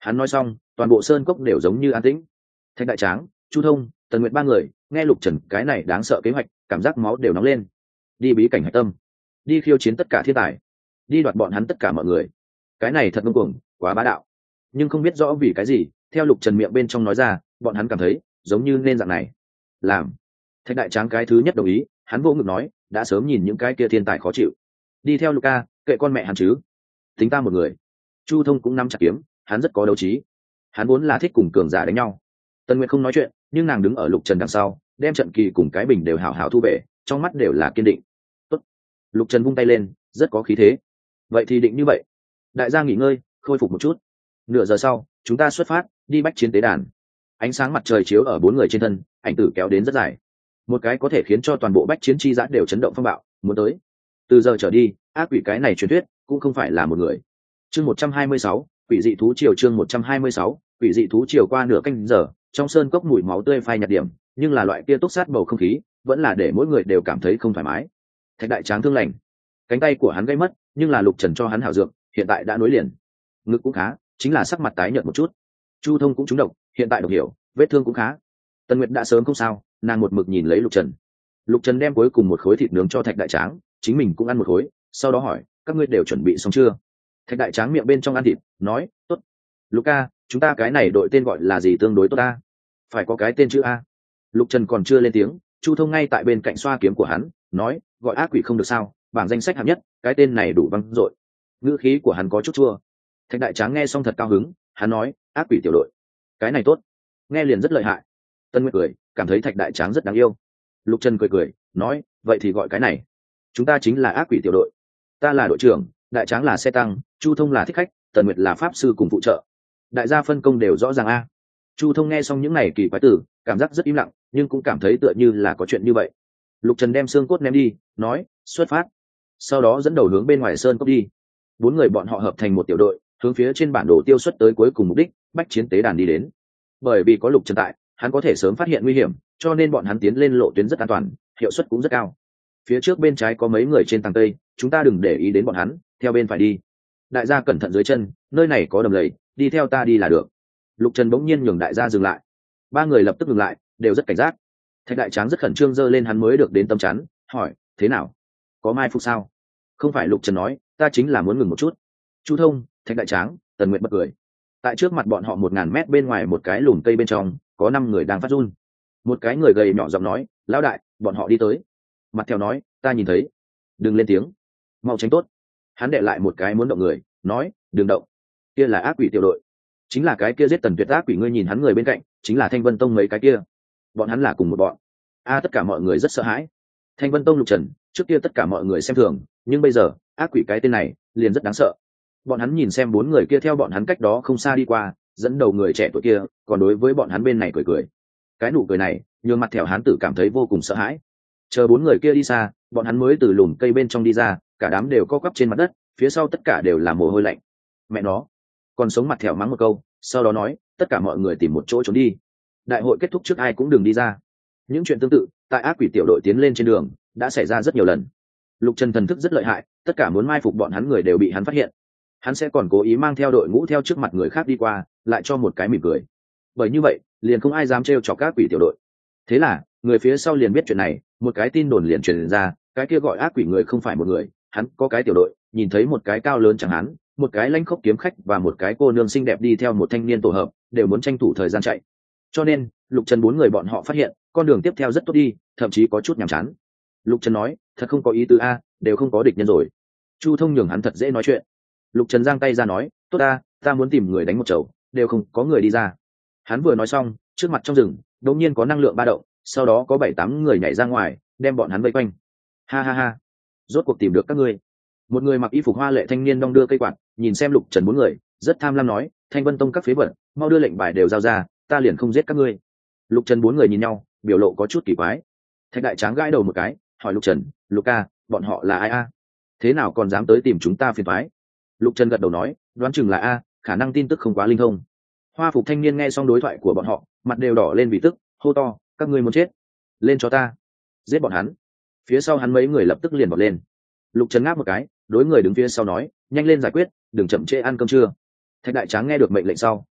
Hắn nói xong toàn bộ sơn cốc đều giống như an tĩnh. Thạch đại tráng, Chu Thông, Tần Nguyệt ba người nghe Lục Trần cái này đáng sợ kế hoạch, cảm giác máu đều nóng lên. Đi bí cảnh hạch tâm, đi khiêu chiến tất cả thiên tài, đi đoạt bọn hắn tất cả mọi người, cái này thật ngông cuồng, quá bá đạo. Nhưng không biết rõ vì cái gì, theo Lục Trần miệng bên trong nói ra, bọn hắn cảm thấy giống như nên dạng này làm. Thạch đại tráng cái thứ nhất đồng ý, hắn vô ngực nói, đã sớm nhìn những cái kia thiên tài khó chịu, đi theo Luca, kệ con mẹ hắn chứ, tính ta một người. Chu Thông cũng nắm chặt kiếm, hắn rất có đấu trí, hắn vốn là thích cùng cường giả đánh nhau. Tần Nguyệt không nói chuyện, nhưng nàng đứng ở Lục Trần đằng sau, đem trận kỳ cùng cái bình đều hảo hảo thu về, trong mắt đều là kiên định. Tốt. Lục Trần vung tay lên, rất có khí thế. Vậy thì định như vậy. Đại gia nghỉ ngơi, khôi phục một chút. Nửa giờ sau, chúng ta xuất phát, đi bách chiến tế đàn. Ánh sáng mặt trời chiếu ở bốn người trên thân, ảnh tử kéo đến rất dài. Một cái có thể khiến cho toàn bộ bách chiến chi giã đều chấn động phong bạo, muốn tới. Từ giờ trở đi, ác quỷ cái này truyền thuyết cũng không phải là một người. Chương 126, quỷ dị thú triều. Chương 126, quỷ dị thú triều. Qua nửa canh giờ, trong sơn cốc mùi máu tươi phai nhạt điểm, nhưng là loại kia túc sát bầu không khí, vẫn là để mỗi người đều cảm thấy không thoải mái. Thạch đại tráng thương lành, cánh tay của hắn gãy mất, nhưng là Lục Trần cho hắn hảo dược, hiện tại đã nối liền. Ngực cũng khá, chính là sắc mặt tái nhợt một chút. Chu Thông cũng trúng độc, hiện tại độc hiểu, vết thương cũng khá. Tần Nguyệt đã sớm không sao, nàng một mực nhìn lấy Lục Trần. Lục Trần đem cuối cùng một khối thịt nướng cho Thạch đại tráng, chính mình cũng ăn một khối, sau đó hỏi, các ngươi đều chuẩn bị xong chưa? Thạch đại tráng miệng bên trong ăn thịt, nói, tốt. Luca, chúng ta cái này đội tên gọi là gì tương đối tốt ta? Phải có cái tên chữ A. Lục Trần còn chưa lên tiếng, Chu Thông ngay tại bên cạnh xoa kiếm của hắn, nói, gọi ác quỷ không được sao, bảng danh sách hạng nhất, cái tên này đủ văng dội. Ngữ khí của hắn có chút chua. Thạch đại tráng nghe xong thật cao hứng, hắn nói, ác quỷ tiểu đội, cái này tốt, nghe liền rất lợi hại. Tân Nguyệt cười, cảm thấy Thạch đại tráng rất đáng yêu. Lục Trần cười, nói, vậy thì gọi cái này, chúng ta chính là ác quỷ tiểu đội. Ta là đội trưởng, đại tráng là xe tăng, Chu Thông là thích khách, Tần Nguyệt là pháp sư cùng phụ trợ. Đại gia phân công đều rõ ràng a. Chu Thông nghe xong những này kỳ quái tử, cảm giác rất im lặng, nhưng cũng cảm thấy tựa như là có chuyện như vậy. Lục Trần đem xương cốt ném đi, nói, xuất phát. Sau đó dẫn đầu hướng bên ngoài sơn cốc đi. Bốn người bọn họ hợp thành một tiểu đội, hướng phía trên bản đồ tiêu xuất tới cuối cùng mục đích, bách chiến tế đàn đi đến. Bởi vì có Lục Trần tại, hắn có thể sớm phát hiện nguy hiểm, cho nên bọn hắn tiến lên lộ tuyến rất an toàn, hiệu suất cũng rất cao. Phía trước bên trái có mấy người trên tầng tây, chúng ta đừng để ý đến bọn hắn, theo bên phải đi. Đại gia cẩn thận dưới chân, nơi này có đầm lầy, đi theo ta đi là được. Lục Trần bỗng nhiên nhường đại gia dừng lại. Ba người lập tức dừng lại, đều rất cảnh giác. Thạch đại tráng rất khẩn trương giơ lên hắn mới được đến tấm chắn, hỏi, thế nào? Có mai phục sao? Không phải. Lục Trần nói, ta chính là muốn ngừng một chút. Chu Thông, Thạch đại tráng, Tần Nguyệt bật cười. Tại trước mặt bọn họ 1000 mét bên ngoài một cái lùm cây bên trong, có 5 người đang phát run. Một cái người gầy nhỏ giọng nói, lão đại, bọn họ đi tới. Mặt theo nói, ta nhìn thấy. Đừng lên tiếng, mau tránh tốt. Hắn đệ lại một cái muốn động người, nói, đừng động. Kia là ác quỷ tiểu đội, chính là cái kia giết Tần Tuyệt ác quỷ. Ngươi nhìn hắn người bên cạnh, chính là Thanh Vân Tông mấy cái kia, bọn hắn là cùng một bọn. Tất cả mọi người rất sợ hãi. Thanh Vân Tông Lục Trần, trước kia tất cả mọi người xem thường, nhưng bây giờ ác quỷ cái tên này liền rất đáng sợ. Bọn hắn nhìn xem 4 người kia theo bọn hắn cách đó không xa đi qua, dẫn đầu người trẻ tuổi kia còn đối với bọn hắn bên này cười. Cái nụ cười này nhường mặt thẻo hán tử cảm thấy vô cùng sợ hãi. Chờ 4 người kia đi xa, bọn hắn mới từ lùm cây bên trong đi ra, cả đám đều co quắp trên mặt đất, phía sau tất cả đều là mồ hôi lạnh. Mẹ nó. Còn sống mặt thẻo mắng một câu, sau đó nói, tất cả mọi người tìm một chỗ trốn đi. Đại hội kết thúc trước ai cũng đừng đi ra. Những chuyện tương tự tại ác quỷ tiểu đội tiến lên trên đường đã xảy ra rất nhiều lần. Lục Trần thần thức rất lợi hại, tất cả muốn mai phục bọn hắn người đều bị hắn phát hiện. Hắn sẽ còn cố ý mang theo đội ngũ theo trước mặt người khác đi qua, lại cho một cái mỉm cười. Bởi như vậy liền không ai dám trêu chọc ác quỷ tiểu đội. Thế là người phía sau liền biết chuyện này, một cái tin đồn liền truyền ra, cái kia gọi ác quỷ người không phải một người, hắn có cái tiểu đội, nhìn thấy một cái cao lớn chẳng hắn, một cái lãnh khốc kiếm khách và một cái cô nương xinh đẹp đi theo một thanh niên tổ hợp, đều muốn tranh thủ thời gian chạy. Cho nên Lục Trần 4 người bọn họ phát hiện con đường tiếp theo rất tốt đi, thậm chí có chút nhàm chán. Lục Trần nói, thật không có ý tứ a, đều không có địch nhân rồi. Chu Thông nhường hắn thật dễ nói chuyện. Lục Trần giang tay ra nói, tốt ta muốn tìm người đánh một chầu, đều không có người đi ra. Hắn vừa nói xong, trước mặt trong rừng đột nhiên có năng lượng ba động, sau đó có 7-8 người nhảy ra ngoài, đem bọn hắn vây quanh. Ha, rốt cuộc tìm được các ngươi. Một người mặc y phục hoa lệ thanh niên đong đưa cây quạt, nhìn xem Lục Trần 4 người, rất tham lam nói, Thanh Vân Tông các phế vật, mau đưa lệnh bài đều giao ra, ta liền không giết các ngươi. Lục Trần 4 người nhìn nhau, biểu lộ có chút kỳ quái. Thạch đại tráng gãi đầu một cái, hỏi Lục Trần, Luca, bọn họ là ai a? Thế nào còn dám tới tìm chúng ta phiền toái? Lục Trần gật đầu nói, đoán chừng là a, khả năng tin tức không quá linh thông. Hoa phục thanh niên nghe xong đối thoại của bọn họ, mặt đều đỏ lên vì tức, hô to, các ngươi muốn chết, lên cho ta, giết bọn hắn. Phía sau hắn mấy người lập tức liền vọt lên. Lục Trần ngáp một cái, đối người đứng phía sau nói, nhanh lên giải quyết, đừng chậm trễ ăn cơm trưa. Thạch đại tráng nghe được mệnh lệnh sau,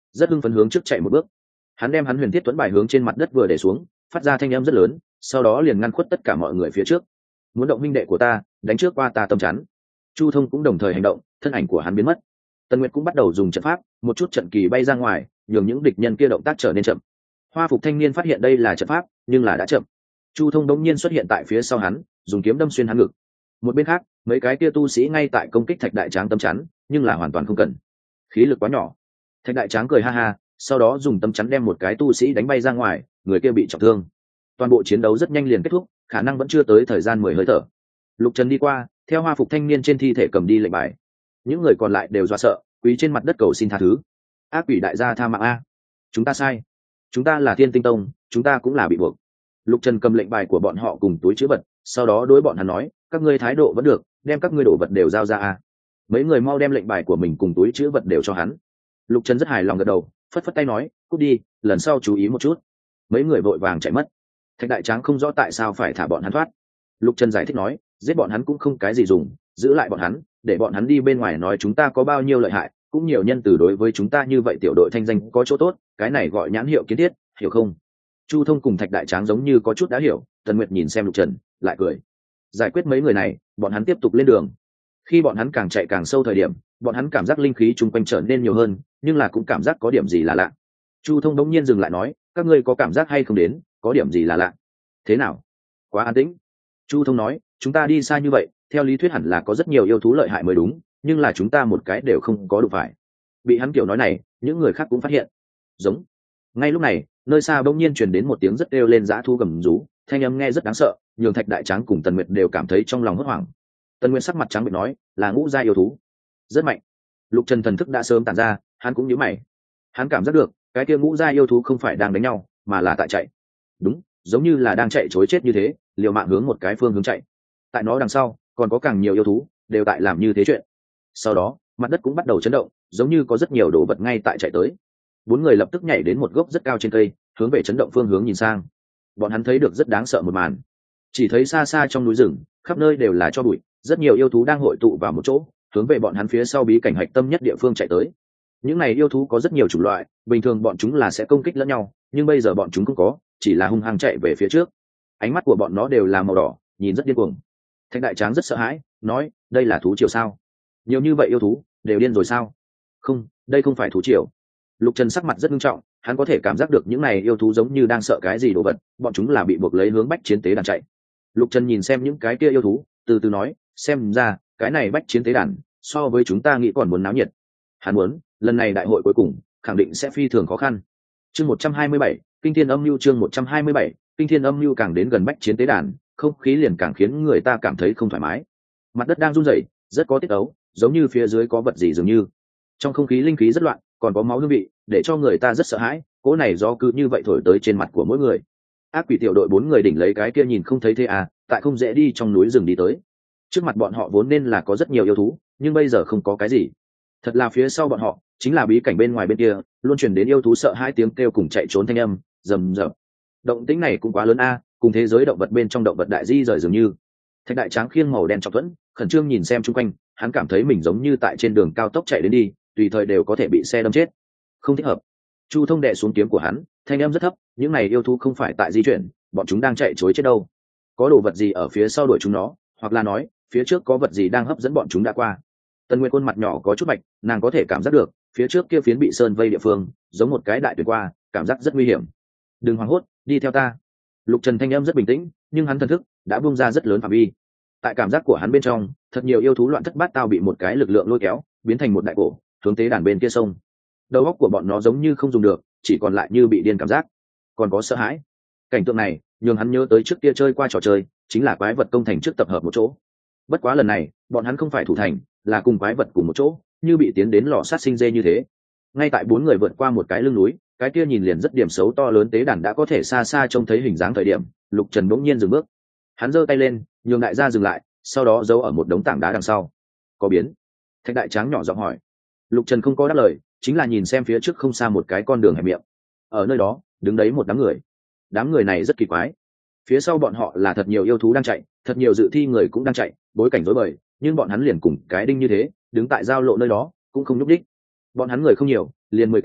rất hưng phấn hướng trước chạy một bước. Hắn đem hắn huyền thiết tuấn bài hướng trên mặt đất vừa để xuống, phát ra thanh âm rất lớn, sau đó liền ngăn khuất tất cả mọi người phía trước. Muốn động minh đệ của ta, đánh trước qua ta tâm chắn. Chu Thông cũng đồng thời hành động, thân ảnh của hắn biến mất. Tần Nguyệt cũng bắt đầu dùng trận pháp, một chút trận kỳ bay ra ngoài, nhường những địch nhân kia động tác trở nên chậm. Hoa phục thanh niên phát hiện đây là trận pháp, nhưng là đã chậm. Chu Thông đống nhiên xuất hiện tại phía sau hắn, dùng kiếm đâm xuyên hắn ngực. Một bên khác, mấy cái kia tu sĩ ngay tại công kích Thạch Đại Tráng tâm chắn, nhưng là hoàn toàn không cần. Khí lực quá nhỏ. Thạch Đại Tráng cười ha ha, sau đó dùng tâm chắn đem một cái tu sĩ đánh bay ra ngoài, người kia bị trọng thương. Toàn bộ chiến đấu rất nhanh liền kết thúc, khả năng vẫn chưa tới thời gian 10 hơi thở. Lục Trần đi qua, theo hoa phục thanh niên trên thi thể cầm đi lệnh bài. Những người còn lại đều dọa sợ, quỳ trên mặt đất cầu xin tha thứ. Ác quỷ đại gia tha mạng a, chúng ta sai, chúng ta là Thiên Tinh Tông, chúng ta cũng là bị buộc. Lục Trần cầm lệnh bài của bọn họ cùng túi chữ vật, sau đó đối bọn hắn nói, các ngươi thái độ vẫn được, đem các ngươi đồ vật đều giao ra a. Mấy người mau đem lệnh bài của mình cùng túi chữ vật đều cho hắn. Lục Trần rất hài lòng gật đầu, phất phất tay nói, cút đi, lần sau chú ý một chút. Mấy người vội vàng chạy mất. Thạch Đại Tráng không rõ tại sao phải thả bọn hắn thoát. Lục Trần giải thích nói, giết bọn hắn cũng không cái gì dùng, giữ lại bọn hắn, để bọn hắn đi bên ngoài nói chúng ta có bao nhiêu lợi hại, cũng nhiều nhân từ đối với chúng ta như vậy tiểu đội thanh danh có chỗ tốt, cái này gọi nhãn hiệu kiến thiết, hiểu không? Chu Thông cùng Thạch Đại Tráng giống như có chút đã hiểu. Tần Nguyệt nhìn xem Lục Trần, lại cười. Giải quyết mấy người này, bọn hắn tiếp tục lên đường. Khi bọn hắn càng chạy càng sâu thời điểm, bọn hắn cảm giác linh khí chung quanh trở nên nhiều hơn, nhưng là cũng cảm giác có điểm gì là lạ. Chu Thông đống nhiên dừng lại nói, các ngươi có cảm giác hay không đến, có điểm gì là lạ? Thế nào? Quá an tĩnh. Chu Thông nói, chúng ta đi xa như vậy, theo lý thuyết hẳn là có rất nhiều yêu thú lợi hại mới đúng, nhưng là chúng ta một cái đều không có đụng phải. Bị hắn kiểu nói này, những người khác cũng phát hiện. Giống. Ngay lúc này, nơi xa bỗng nhiên truyền đến một tiếng rất kêu lên dã thu gầm rú, thanh âm nghe rất đáng sợ, nhường Thạch Đại Tráng cùng Tần Nguyệt đều cảm thấy trong lòng hốt hoảng. Tần Nguyệt sắc mặt trắng bệch nói, là ngũ gia yêu thú, rất mạnh. Lục Trần thần thức đã sớm tản ra, hắn cũng nhíu mày. Hắn cảm giác được, cái kia ngũ gia yêu thú không phải đang đánh nhau, mà là tại chạy. Đúng, giống như là đang chạy trối chết như thế, liều mạng hướng một cái phương hướng chạy. Tại nó đằng sau, còn có càng nhiều yêu thú, đều tại làm như thế chuyện. Sau đó, mặt đất cũng bắt đầu chấn động, giống như có rất nhiều đồ vật ngay tại chạy tới. Bốn người lập tức nhảy đến một gốc rất cao trên cây, hướng về chấn động phương hướng nhìn sang. Bọn hắn thấy được rất đáng sợ một màn. Chỉ thấy xa xa trong núi rừng, khắp nơi đều là tro bụi, rất nhiều yêu thú đang hội tụ vào một chỗ, hướng về bọn hắn phía sau bí cảnh hạch tâm nhất địa phương chạy tới. Những này yêu thú có rất nhiều chủng loại, bình thường bọn chúng là sẽ công kích lẫn nhau, nhưng bây giờ bọn chúng không có, chỉ là hung hăng chạy về phía trước. Ánh mắt của bọn nó đều là màu đỏ, nhìn rất điên cuồng. Thạch Đại Tráng rất sợ hãi, nói, đây là thú triều sao? Nhiều như vậy yêu thú, đều điên rồi sao? Không, đây không phải thú triều. Lục Trần sắc mặt rất nghiêm trọng, hắn có thể cảm giác được những này yêu thú giống như đang sợ cái gì đồ vật, bọn chúng là bị buộc lấy hướng bách chiến tế đàn chạy. Lục Trần nhìn xem những cái kia yêu thú, từ từ nói, xem ra cái này bách chiến tế đàn so với chúng ta nghĩ còn muốn náo nhiệt. Hắn muốn, lần này đại hội cuối cùng khẳng định sẽ phi thường khó khăn. Chương 127, Kinh Thiên Âm Nhu. Chương 127, Kinh Thiên Âm Nhu. Càng đến gần bách chiến tế đàn, không khí liền càng khiến người ta cảm thấy không thoải mái. Mặt đất đang run rẩy, rất có tiết ấu, giống như phía dưới có vật gì dường như. Trong không khí linh khí rất loạn, còn có máu hương vị, để cho người ta rất sợ hãi. Cỗ này do cứ như vậy thổi tới trên mặt của mỗi người. Ác quỷ tiểu đội 4 người đỉnh lấy cái kia nhìn không thấy thế à, tại không dễ đi trong núi rừng đi tới. Trước mặt bọn họ vốn nên là có rất nhiều yêu thú, nhưng bây giờ không có cái gì. Thật là phía sau bọn họ chính là bí cảnh bên ngoài bên kia, luôn truyền đến yêu thú sợ hãi tiếng kêu cùng chạy trốn thanh âm, rầm rầm. Động tĩnh này cũng quá lớn a, cùng thế giới động vật bên trong động vật đại di rời dường như. Thạch Đại Tráng khiêng màu đen trọng thuẫn, khẩn trương nhìn xem xung quanh, hắn cảm thấy mình giống như tại trên đường cao tốc chạy đến đi, tùy thời đều có thể bị xe đâm chết. Không thích hợp. Chu Thông đè xuống kiếm của hắn, thanh âm rất thấp, những này yêu thú không phải tại di chuyển, bọn chúng đang chạy trối chết đâu. Có đồ vật gì ở phía sau đuổi chúng nó, hoặc là nói, phía trước có vật gì đang hấp dẫn bọn chúng đã qua. Tần Nguyệt khuôn mặt nhỏ có chút bạch, nàng có thể cảm giác được, phía trước kia phiến bị sơn vây địa phương, giống một cái đại tuyệt qua, cảm giác rất nguy hiểm. Đừng hoảng hốt, đi theo ta. Lục Trần thanh âm rất bình tĩnh, nhưng hắn thần thức đã bung ra rất lớn phạm vi. Tại cảm giác của hắn bên trong, thật nhiều yêu thú loạn thất bát tao bị một cái lực lượng lôi kéo, biến thành một đại cổ, hướng tế đàn bên kia sông. Đầu óc của bọn nó giống như không dùng được, chỉ còn lại như bị điên cảm giác, còn có sợ hãi. Cảnh tượng này nhường hắn nhớ tới trước kia chơi qua trò chơi, chính là quái vật công thành trước tập hợp một chỗ. Bất quá lần này, bọn hắn không phải thủ thành, là cùng quái vật cùng một chỗ, như bị tiến đến lò sát sinh dê như thế. Ngay tại 4 người vượt qua một cái lưng núi, cái kia nhìn liền rất điểm xấu to lớn tế đàn đã có thể xa xa trông thấy hình dáng thời điểm, Lục Trần bỗng nhiên dừng bước. Hắn giơ tay lên, nhường đại gia dừng lại, sau đó giấu ở một đống tảng đá đằng sau. Có biến? Thạch Đại Tráng nhỏ giọng hỏi. Lục Trần không có đáp lời, chính là nhìn xem phía trước không xa một cái con đường hẹp miệng. Ở nơi đó, đứng đấy một đám người. Đám người này rất kỳ quái. Phía sau bọn họ là thật nhiều yêu thú đang chạy, thật nhiều dự thi người cũng đang chạy, bối cảnh rối bời, nhưng bọn hắn liền cùng cái đinh như thế, đứng tại giao lộ nơi đó, cũng không nhúc đích. Bọn hắn người không nhiều, liền 10 cái,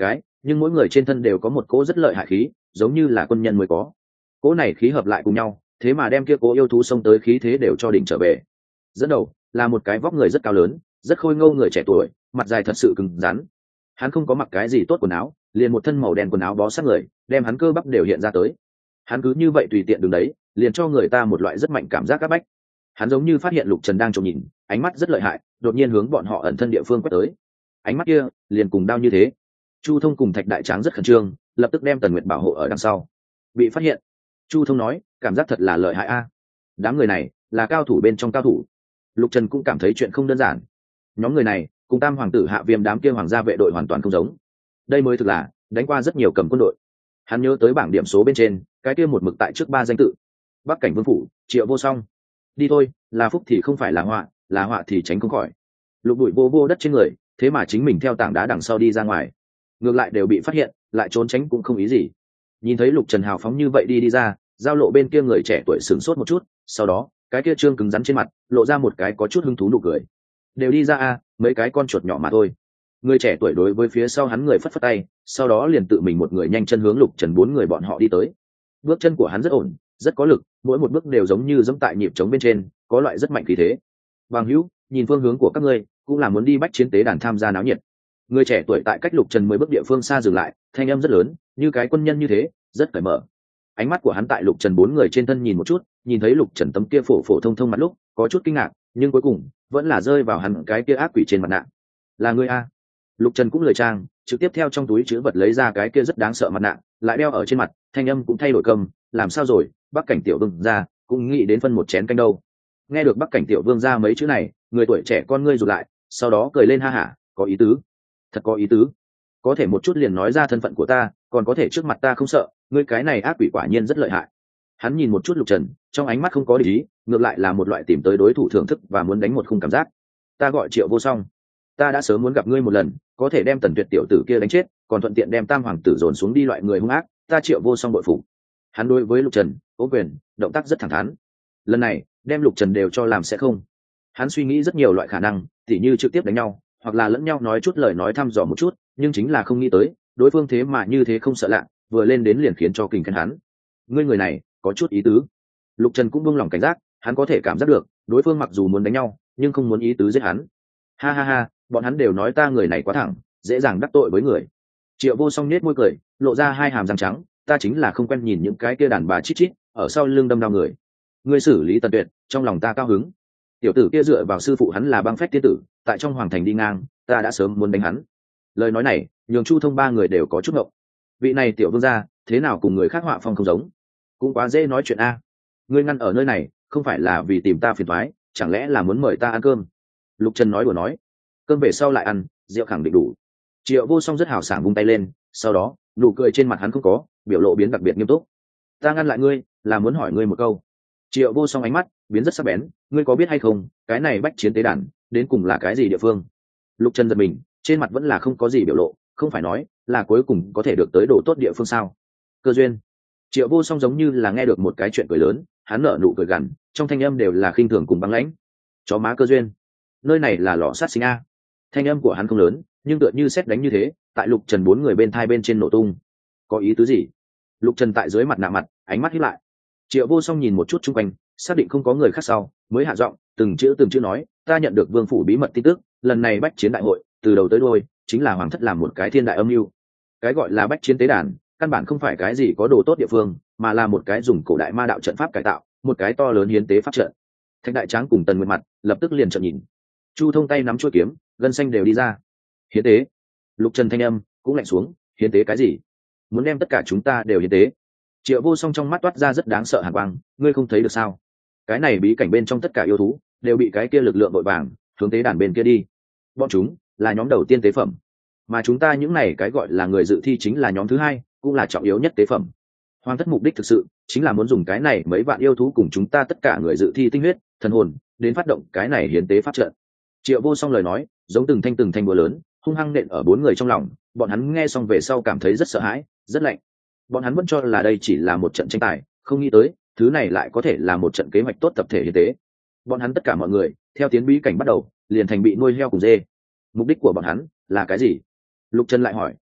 nhưng mỗi người trên thân đều có một cỗ rất lợi hại khí, giống như là quân nhân mới có. Cỗ này khí hợp lại cùng nhau, thế mà đem kia cỗ yêu thú xông tới khí thế đều cho đỉnh trở về. Dẫn đầu là một cái vóc người rất cao lớn, rất khôi ngô người trẻ tuổi, mặt dài thật sự cứng rắn. Hắn không có mặc cái gì tốt quần áo, liền một thân màu đen quần áo bó sát người, đem hắn cơ bắp đều hiện ra tới. Hắn cứ như vậy tùy tiện đứng đấy, liền cho người ta một loại rất mạnh cảm giác áp bách. Hắn giống như phát hiện Lục Trần đang trông nhìn, ánh mắt rất lợi hại, đột nhiên hướng bọn họ ẩn thân địa phương quét tới. Ánh mắt kia liền cùng đao như thế. Chu Thông cùng Thạch Đại Tráng rất khẩn trương, lập tức đem Tần Nguyệt bảo hộ ở đằng sau. Bị phát hiện, Chu Thông nói, cảm giác thật là lợi hại a. Đám người này là cao thủ bên trong cao thủ. Lục Trần cũng cảm thấy chuyện không đơn giản. Nhóm người này cùng Tam hoàng tử Hạ Viêm đám kia hoàng gia vệ đội hoàn toàn không giống. Đây mới thực là đánh qua rất nhiều cầm quân đội. Hắn nhớ tới bảng điểm số bên trên, cái kia một mực tại trước 3 danh tự. Bắc Cảnh Vương phủ, Triệu Vô Song. Đi thôi, là phúc thì không phải là họa thì tránh không khỏi. Lục bụi vô vô đất trên người, thế mà chính mình theo tảng đá đằng sau đi ra ngoài, ngược lại đều bị phát hiện, lại trốn tránh cũng không ý gì. Nhìn thấy Lục Trần hào phóng như vậy đi ra, giao lộ bên kia người trẻ tuổi sửng sốt một chút, sau đó cái kia trương cứng rắn trên mặt lộ ra một cái có chút hứng thú nụ cười. Đều đi ra a, mấy cái con chuột nhỏ mà thôi. Người trẻ tuổi đối với phía sau hắn người phất phất tay, sau đó liền tự mình một người nhanh chân hướng Lục Trần 4 người bọn họ đi tới. Bước chân của hắn rất ổn, rất có lực, mỗi một bước đều giống như giẫm tại nhịp trống bên trên, có loại rất mạnh khí thế. Bằng hữu, nhìn phương hướng của các ngươi, cũng là muốn đi bách chiến tế đàn tham gia náo nhiệt. Người trẻ tuổi tại cách Lục Trần 10 bước địa phương xa dừng lại, thanh âm rất lớn, như cái quân nhân như thế, rất cởi mở. Ánh mắt của hắn tại Lục Trần 4 người trên thân nhìn một chút, nhìn thấy Lục Trần tấm kia phổ phổ thông thông mặt lúc, có chút kinh ngạc, nhưng cuối cùng vẫn là rơi vào hắn cái kia ác quỷ trên mặt nạ. Là ngươi a? Lục Trần cũng lời trang, trực tiếp theo trong túi chứa vật lấy ra cái kia rất đáng sợ mặt nạ, lại đeo ở trên mặt, thanh âm cũng thay đổi cầm, làm sao rồi, Bắc Cảnh tiểu vương ra, cũng nghĩ đến phân một chén canh đâu. Nghe được Bắc Cảnh tiểu vương ra mấy chữ này, người tuổi trẻ con ngươi rụt lại, sau đó cười lên ha hả, có ý tứ, thật có ý tứ. Có thể một chút liền nói ra thân phận của ta, còn có thể trước mặt ta không sợ, ngươi cái này ác quỷ quả nhiên rất lợi hại. Hắn nhìn một chút Lục Trần, trong ánh mắt không có để ý, ngược lại là một loại tìm tới đối thủ thưởng thức và muốn đánh một khung cảm giác. Ta gọi Triệu Vô Song, ta đã sớm muốn gặp ngươi một lần, có thể đem Tần Tuyệt tiểu tử kia đánh chết, còn thuận tiện đem Tam hoàng tử dồn xuống đi loại người hung ác, ta Triệu Vô Song bội phục. Hắn đối với Lục Trần, ố quyền, động tác rất thẳng thắn. Lần này, đem Lục Trần đều cho làm sẽ không. Hắn suy nghĩ rất nhiều loại khả năng, tỉ như trực tiếp đánh nhau, hoặc là lẫn nhau nói chút lời nói thăm dò một chút, nhưng chính là không nghĩ tới, đối phương thế mà như thế không sợ lạ, vừa lên đến liền khiến cho kình khen hắn. Ngươi người này, có chút ý tứ. Lục Trần cũng buông lòng cảnh giác, hắn có thể cảm giác được, đối phương mặc dù muốn đánh nhau, nhưng không muốn ý tứ giết hắn. Ha ha ha, bọn hắn đều nói ta người này quá thẳng, dễ dàng đắc tội với người. Triệu Vô Song nết môi cười, lộ ra 2 hàm răng trắng, ta chính là không quen nhìn những cái kia đàn bà chít chít ở sau lưng đâm đau người. Ngươi xử lý Tần Tuyệt, trong lòng ta cao hứng. Tiểu tử kia dựa vào sư phụ hắn là băng phách tiên tử, tại trong hoàng thành đi ngang, ta đã sớm muốn đánh hắn. Lời nói này nhường Chu Thông 3 người đều có chút ngộng. Vị này tiểu vương gia, thế nào cùng người khác họa phong không giống, cũng quá dễ nói chuyện a. Ngươi ngăn ở nơi này không phải là vì tìm ta phiền toái, chẳng lẽ là muốn mời ta ăn cơm? Lục Trần nói đùa nói, cơm về sau lại ăn, rượu khẳng định đủ. Triệu Vô Song rất hào sảng vung tay lên, sau đó nụ cười trên mặt hắn không có, biểu lộ biến đặc biệt nghiêm túc. Ta ngăn lại ngươi là muốn hỏi ngươi một câu. Triệu Vô Song ánh mắt biến rất sắc bén, ngươi có biết hay không, cái này bách chiến tế đàn đến cùng là cái gì địa phương? Lục Trần giật mình, trên mặt vẫn là không có gì biểu lộ, không phải nói là cuối cùng có thể được tới đồ tốt địa phương sao? Cơ duyên. Triệu Vô Song giống như là nghe được một cái chuyện cười lớn, hắn nở nụ cười gằn, trong thanh âm đều là khinh thường cùng băng lãnh. Chó má cơ duyên, nơi này là lò sát sinh a. Thanh âm của hắn không lớn, nhưng tựa như sét đánh như thế, tại Lục Trần 4 người bên thai bên trên nổ tung. Có ý tứ gì? Lục Trần tại dưới mặt nạ mặt, ánh mắt híp lại. Triệu Vô Song nhìn một chút xung quanh, xác định không có người khác sau, mới hạ giọng, từng chữ nói, ta nhận được vương phủ bí mật tin tức, lần này bách chiến đại hội, từ đầu tới đuôi, chính là hoàng thất làm một cái thiên đại âm mưu. Cái gọi là bách chiến tế đàn, căn bản không phải cái gì có đồ tốt địa phương, mà là một cái dùng cổ đại ma đạo trận pháp cải tạo, một cái to lớn hiến tế pháp trận. Thạch Đại Tráng cùng Tần Nguyệt mặt lập tức liền trợn nhìn. Chu Thông tay nắm chuôi kiếm, gân xanh đều đi ra. Hiến tế? Lục Trần thanh âm cũng lạnh xuống, hiến tế cái gì? Muốn đem tất cả chúng ta đều hiến tế? Triệu Vô Song trong mắt toát ra rất đáng sợ hàn quang, ngươi không thấy được sao? Cái này bí cảnh bên trong tất cả yêu thú đều bị cái kia lực lượng vội vàng hướng tế đàn bên kia đi. Bọn chúng là nhóm đầu tiên tế phẩm, mà chúng ta những này cái gọi là người dự thi chính là nhóm thứ 2, cũng là trọng yếu nhất tế phẩm. Hoàng thất mục đích thực sự chính là muốn dùng cái này mấy vạn yêu thú cùng chúng ta tất cả người dự thi tinh huyết, thần hồn, đến phát động cái này hiến tế pháp trận. Triệu Vô Song lời nói giống từng thanh búa lớn, hung hăng nện ở 4 người trong lòng. Bọn hắn nghe xong về sau cảm thấy rất sợ hãi, rất lạnh. Bọn hắn vẫn cho là đây chỉ là một trận tranh tài, không nghĩ tới thứ này lại có thể là một trận kế hoạch tốt tập thể hiến tế. Bọn hắn tất cả mọi người theo tiến bí cảnh bắt đầu liền thành bị nuôi heo cùng dê. Mục đích của bọn hắn là cái gì? Lục Trần lại hỏi,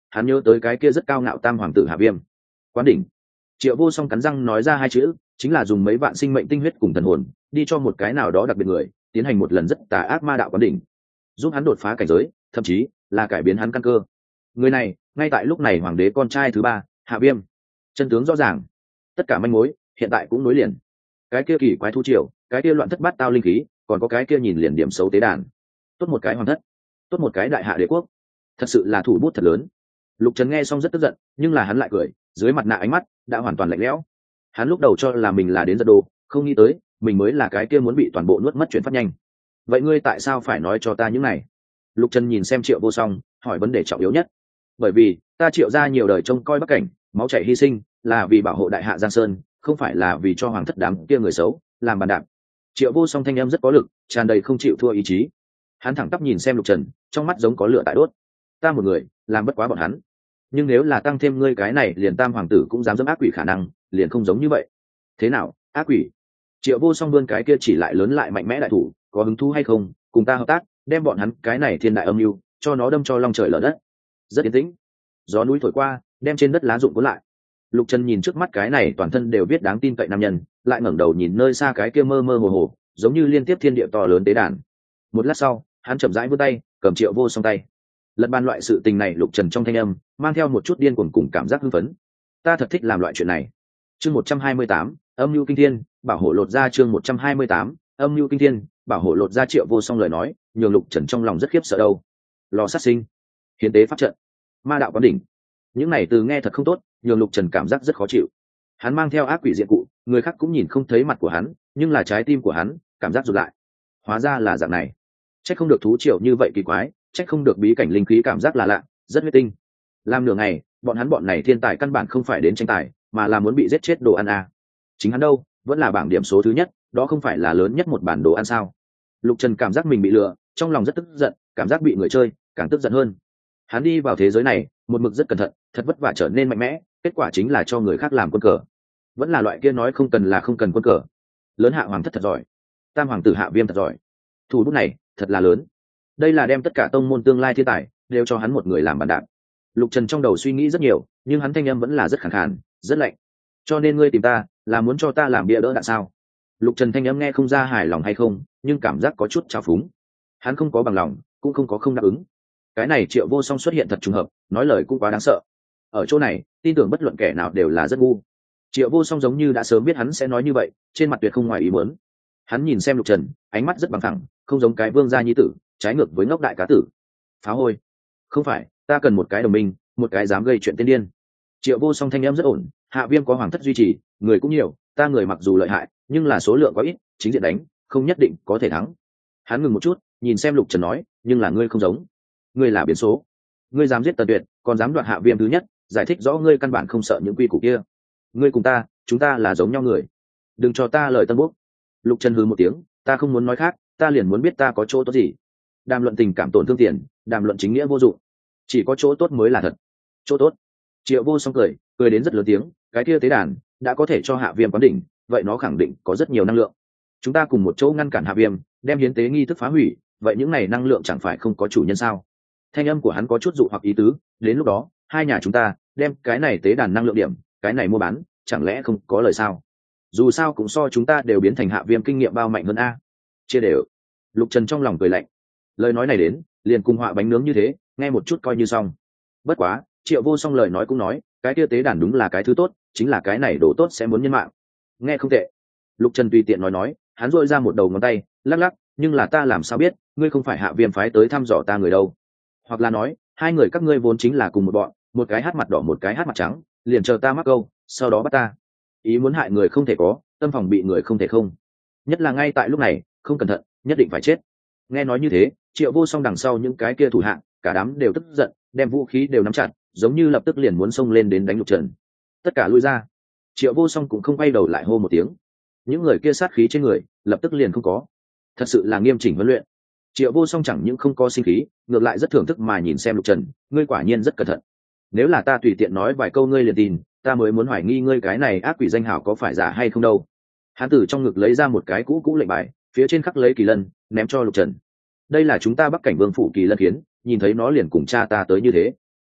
hắn nhớ tới cái kia rất cao ngạo tam hoàng tử Hạ Viêm. Quán đỉnh. Triệu Vô Song cắn răng nói ra hai chữ, chính là dùng mấy vạn sinh mệnh tinh huyết cùng thần hồn đi cho một cái nào đó đặc biệt người tiến hành một lần rất tà ác ma đạo quán đỉnh, giúp hắn đột phá cảnh giới, thậm chí là cải biến hắn căn cơ. Người này ngay tại lúc này hoàng đế con trai thứ ba Hạ Viêm. Chân tướng rõ ràng, tất cả manh mối hiện tại cũng nối liền. Cái kia kỳ quái thu triều, cái kia loạn thất bát tao linh khí, còn có cái kia nhìn liền điểm xấu tế đàn. Tốt một cái hoàng thất, tốt một cái đại hạ đế quốc, thật sự là thủ bút thật lớn. Lục Trần nghe xong rất tức giận, nhưng là hắn lại cười, dưới mặt nạ ánh mắt đã hoàn toàn lạnh lẽo. Hắn lúc đầu cho là mình là đến giật đồ, không nghĩ tới mình mới là cái kia muốn bị toàn bộ nuốt mất chuyển phát nhanh. Vậy ngươi tại sao phải nói cho ta những này? Lục Trần nhìn xem Triệu Vô Song, hỏi vấn đề trọng yếu nhất. Bởi vì ta Triệu ra nhiều đời trông coi Bắc Cảnh, máu chảy hy sinh, là vì bảo hộ đại hạ Giang Sơn, không phải là vì cho hoàng thất đám kia người xấu làm bàn đạp. Triệu Vô Song thanh em rất có lực, tràn đầy không chịu thua ý chí. Hắn thẳng tắp nhìn xem Lục Trần, trong mắt giống có lửa tại đốt. Ta một người làm bất quá bọn hắn, nhưng nếu là tăng thêm ngươi cái này liền tam hoàng tử cũng dám dẫm ác quỷ khả năng, liền không giống như vậy. Thế nào, ác quỷ? Triệu Vô Song vươn cái kia chỉ lại lớn lại mạnh mẽ đại thủ, có hứng thú hay không cùng ta hợp tác, đem bọn hắn cái này thiên đại âm mưu cho nó đâm cho long trời lở đất. Rất yên tĩnh, gió núi thổi qua, đem trên đất lá rụng cuốn lại. Lục Trần nhìn trước mắt cái này toàn thân đều biết đáng tin cậy nam nhân, lại ngẩng đầu nhìn nơi xa cái kia mơ mơ hồ hồ giống như liên tiếp thiên địa to lớn tế đàn. Một lát sau, hắn chậm rãi vươn tay cầm Triệu Vô Song tay. Lật bàn loại sự tình này, Lục Trần trong thanh âm mang theo một chút điên cuồng cùng cảm giác hưng phấn. Ta thật thích làm loại chuyện này. Chương 128, âm mưu kinh thiên, bảo hộ lột ra. Chương 128, âm mưu kinh thiên, bảo hộ lột ra. Triệu Vô Song lời nói nhường Lục Trần trong lòng rất khiếp sợ đâu. Lò sát sinh, hiến tế pháp trận, ma đạo quán đỉnh, những này từ nghe thật không tốt, nhường Lục Trần cảm giác rất khó chịu. Hắn mang theo ác quỷ diện cụ, người khác cũng nhìn không thấy mặt của hắn, nhưng là trái tim của hắn cảm giác rụt lại. Hóa ra là dạng này. Trách không được thú triệu như vậy kỳ quái, trách không được bí cảnh linh khí cảm giác là lạ, rất huyết tinh. Làm nửa ngày, bọn này thiên tài căn bản không phải đến tranh tài, mà là muốn bị giết chết đồ ăn à. Chính hắn đâu, vẫn là bảng điểm số thứ nhất, đó không phải là lớn nhất một bản đồ ăn sao? Lục Trần cảm giác mình bị lừa, trong lòng rất tức giận, cảm giác bị người chơi, càng tức giận hơn. Hắn đi vào thế giới này, một mực rất cẩn thận, thật vất vả trở nên mạnh mẽ, kết quả chính là cho người khác làm quân cờ. Vẫn là loại kia nói không cần là không cần quân cờ. Lớn hạ hoàng thất thật giỏi, tam hoàng tử Hạ Viêm thật giỏi. Thủ bút này thật là lớn. Đây là đem tất cả tông môn tương lai thiên tài đều cho hắn một người làm bàn đạp. Lục Trần trong đầu suy nghĩ rất nhiều, nhưng hắn thanh âm vẫn là rất khàn khàn, rất lạnh. Cho nên ngươi tìm ta là muốn cho ta làm bia đỡ đạn sao? Lục Trần thanh âm nghe không ra hài lòng hay không, nhưng cảm giác có chút trào phúng. Hắn không có bằng lòng, cũng không có không đáp ứng. Cái này Triệu Vô Song xuất hiện thật trùng hợp, nói lời cũng quá đáng sợ. Ở chỗ này, tin tưởng bất luận kẻ nào đều là rất ngu. Triệu Vô Song giống như đã sớm biết hắn sẽ nói như vậy, trên mặt tuyệt không ngoài ý muốn. Hắn nhìn xem Lục Trần, ánh mắt rất bằng thẳng, không giống cái vương gia nhi tử, trái ngược với ngốc đại cá tử. Phá hôi. Không phải, ta cần một cái đồng minh, một cái dám gây chuyện tiên điên. Triệu Vô Song thanh âm rất ổn, Hạ Viêm có hoàng thất duy trì, người cũng nhiều, ta người mặc dù lợi hại, nhưng là số lượng có ít, chính diện đánh, không nhất định có thể thắng. Hắn ngừng một chút, nhìn xem Lục Trần nói, nhưng là ngươi không giống. Ngươi là biến số. Ngươi dám giết Tần Tuyệt, còn dám đoạt Hạ Viêm thứ nhất, giải thích rõ ngươi căn bản không sợ những quy củ kia. Ngươi cùng ta, chúng ta là giống nhau người. Đừng cho ta lời tân bốc. Lục Trần hừ một tiếng, ta không muốn nói khác, ta liền muốn biết ta có chỗ tốt gì. Đàm luận tình cảm tổn thương tiền, đàm luận chính nghĩa vô dụng, chỉ có chỗ tốt mới là thật. Chỗ tốt? Triệu Vô Song cười đến rất lớn tiếng, cái kia tế đàn đã có thể cho Hạ Viêm quán đỉnh, vậy nó khẳng định có rất nhiều năng lượng. Chúng ta cùng một chỗ ngăn cản Hạ Viêm, đem hiến tế nghi thức phá hủy, vậy những này năng lượng chẳng phải không có chủ nhân sao? Thanh âm của hắn có chút dụ hoặc ý tứ, đến lúc đó hai nhà chúng ta đem cái này tế đàn năng lượng điểm, cái này mua bán, chẳng lẽ không có lời sao? Dù sao cũng so chúng ta đều biến thành Hạ Viêm kinh nghiệm bao mạnh hơn a. Chia đều. Lục Trần trong lòng cười lạnh. Lời nói này đến, liền cùng họa bánh nướng như thế, nghe một chút coi như xong. Bất quá, Triệu Vô Song lời nói cũng nói, cái kia tế đàn đúng là cái thứ tốt, chính là cái này đồ tốt sẽ muốn nhân mạng. Nghe không tệ. Lục Trần tùy tiện nói, hắn rỗi ra một đầu ngón tay, lắc lắc, nhưng là ta làm sao biết, ngươi không phải Hạ Viêm phái tới thăm dò ta người đâu? Hoặc là nói, hai người các ngươi vốn chính là cùng một bọn, một cái hát mặt đỏ một cái hát mặt trắng, liền chờ ta mắc câu, sau đó bắt ta. Ý muốn hại người không thể có, tâm phòng bị người không thể không. Nhất là ngay tại lúc này, không cẩn thận, nhất định phải chết. Nghe nói như thế, Triệu Vô Song đằng sau những cái kia thủ hạng, cả đám đều tức giận, đem vũ khí đều nắm chặt, giống như lập tức liền muốn xông lên đến đánh Lục Trần. Tất cả lui ra. Triệu Vô Song cũng không quay đầu lại hô một tiếng. Những người kia sát khí trên người, lập tức liền không có. Thật sự là nghiêm chỉnh huấn luyện. Triệu Vô Song chẳng những không có sinh khí, ngược lại rất thưởng thức mà nhìn xem Lục Trần, ngươi quả nhiên rất cẩn thận. Nếu là ta tùy tiện nói vài câu ngươi liền tin, ta mới muốn hoài nghi ngươi cái này ác quỷ danh hào có phải giả hay không đâu. Hắn từ trong ngực lấy ra một cái cũ lệnh bài, phía trên khắc lấy kỳ lân, ném cho Lục Trần. Đây là chúng ta Bắc Cảnh Vương phủ kỳ lân khiến, nhìn thấy nó liền cùng cha ta tới như thế.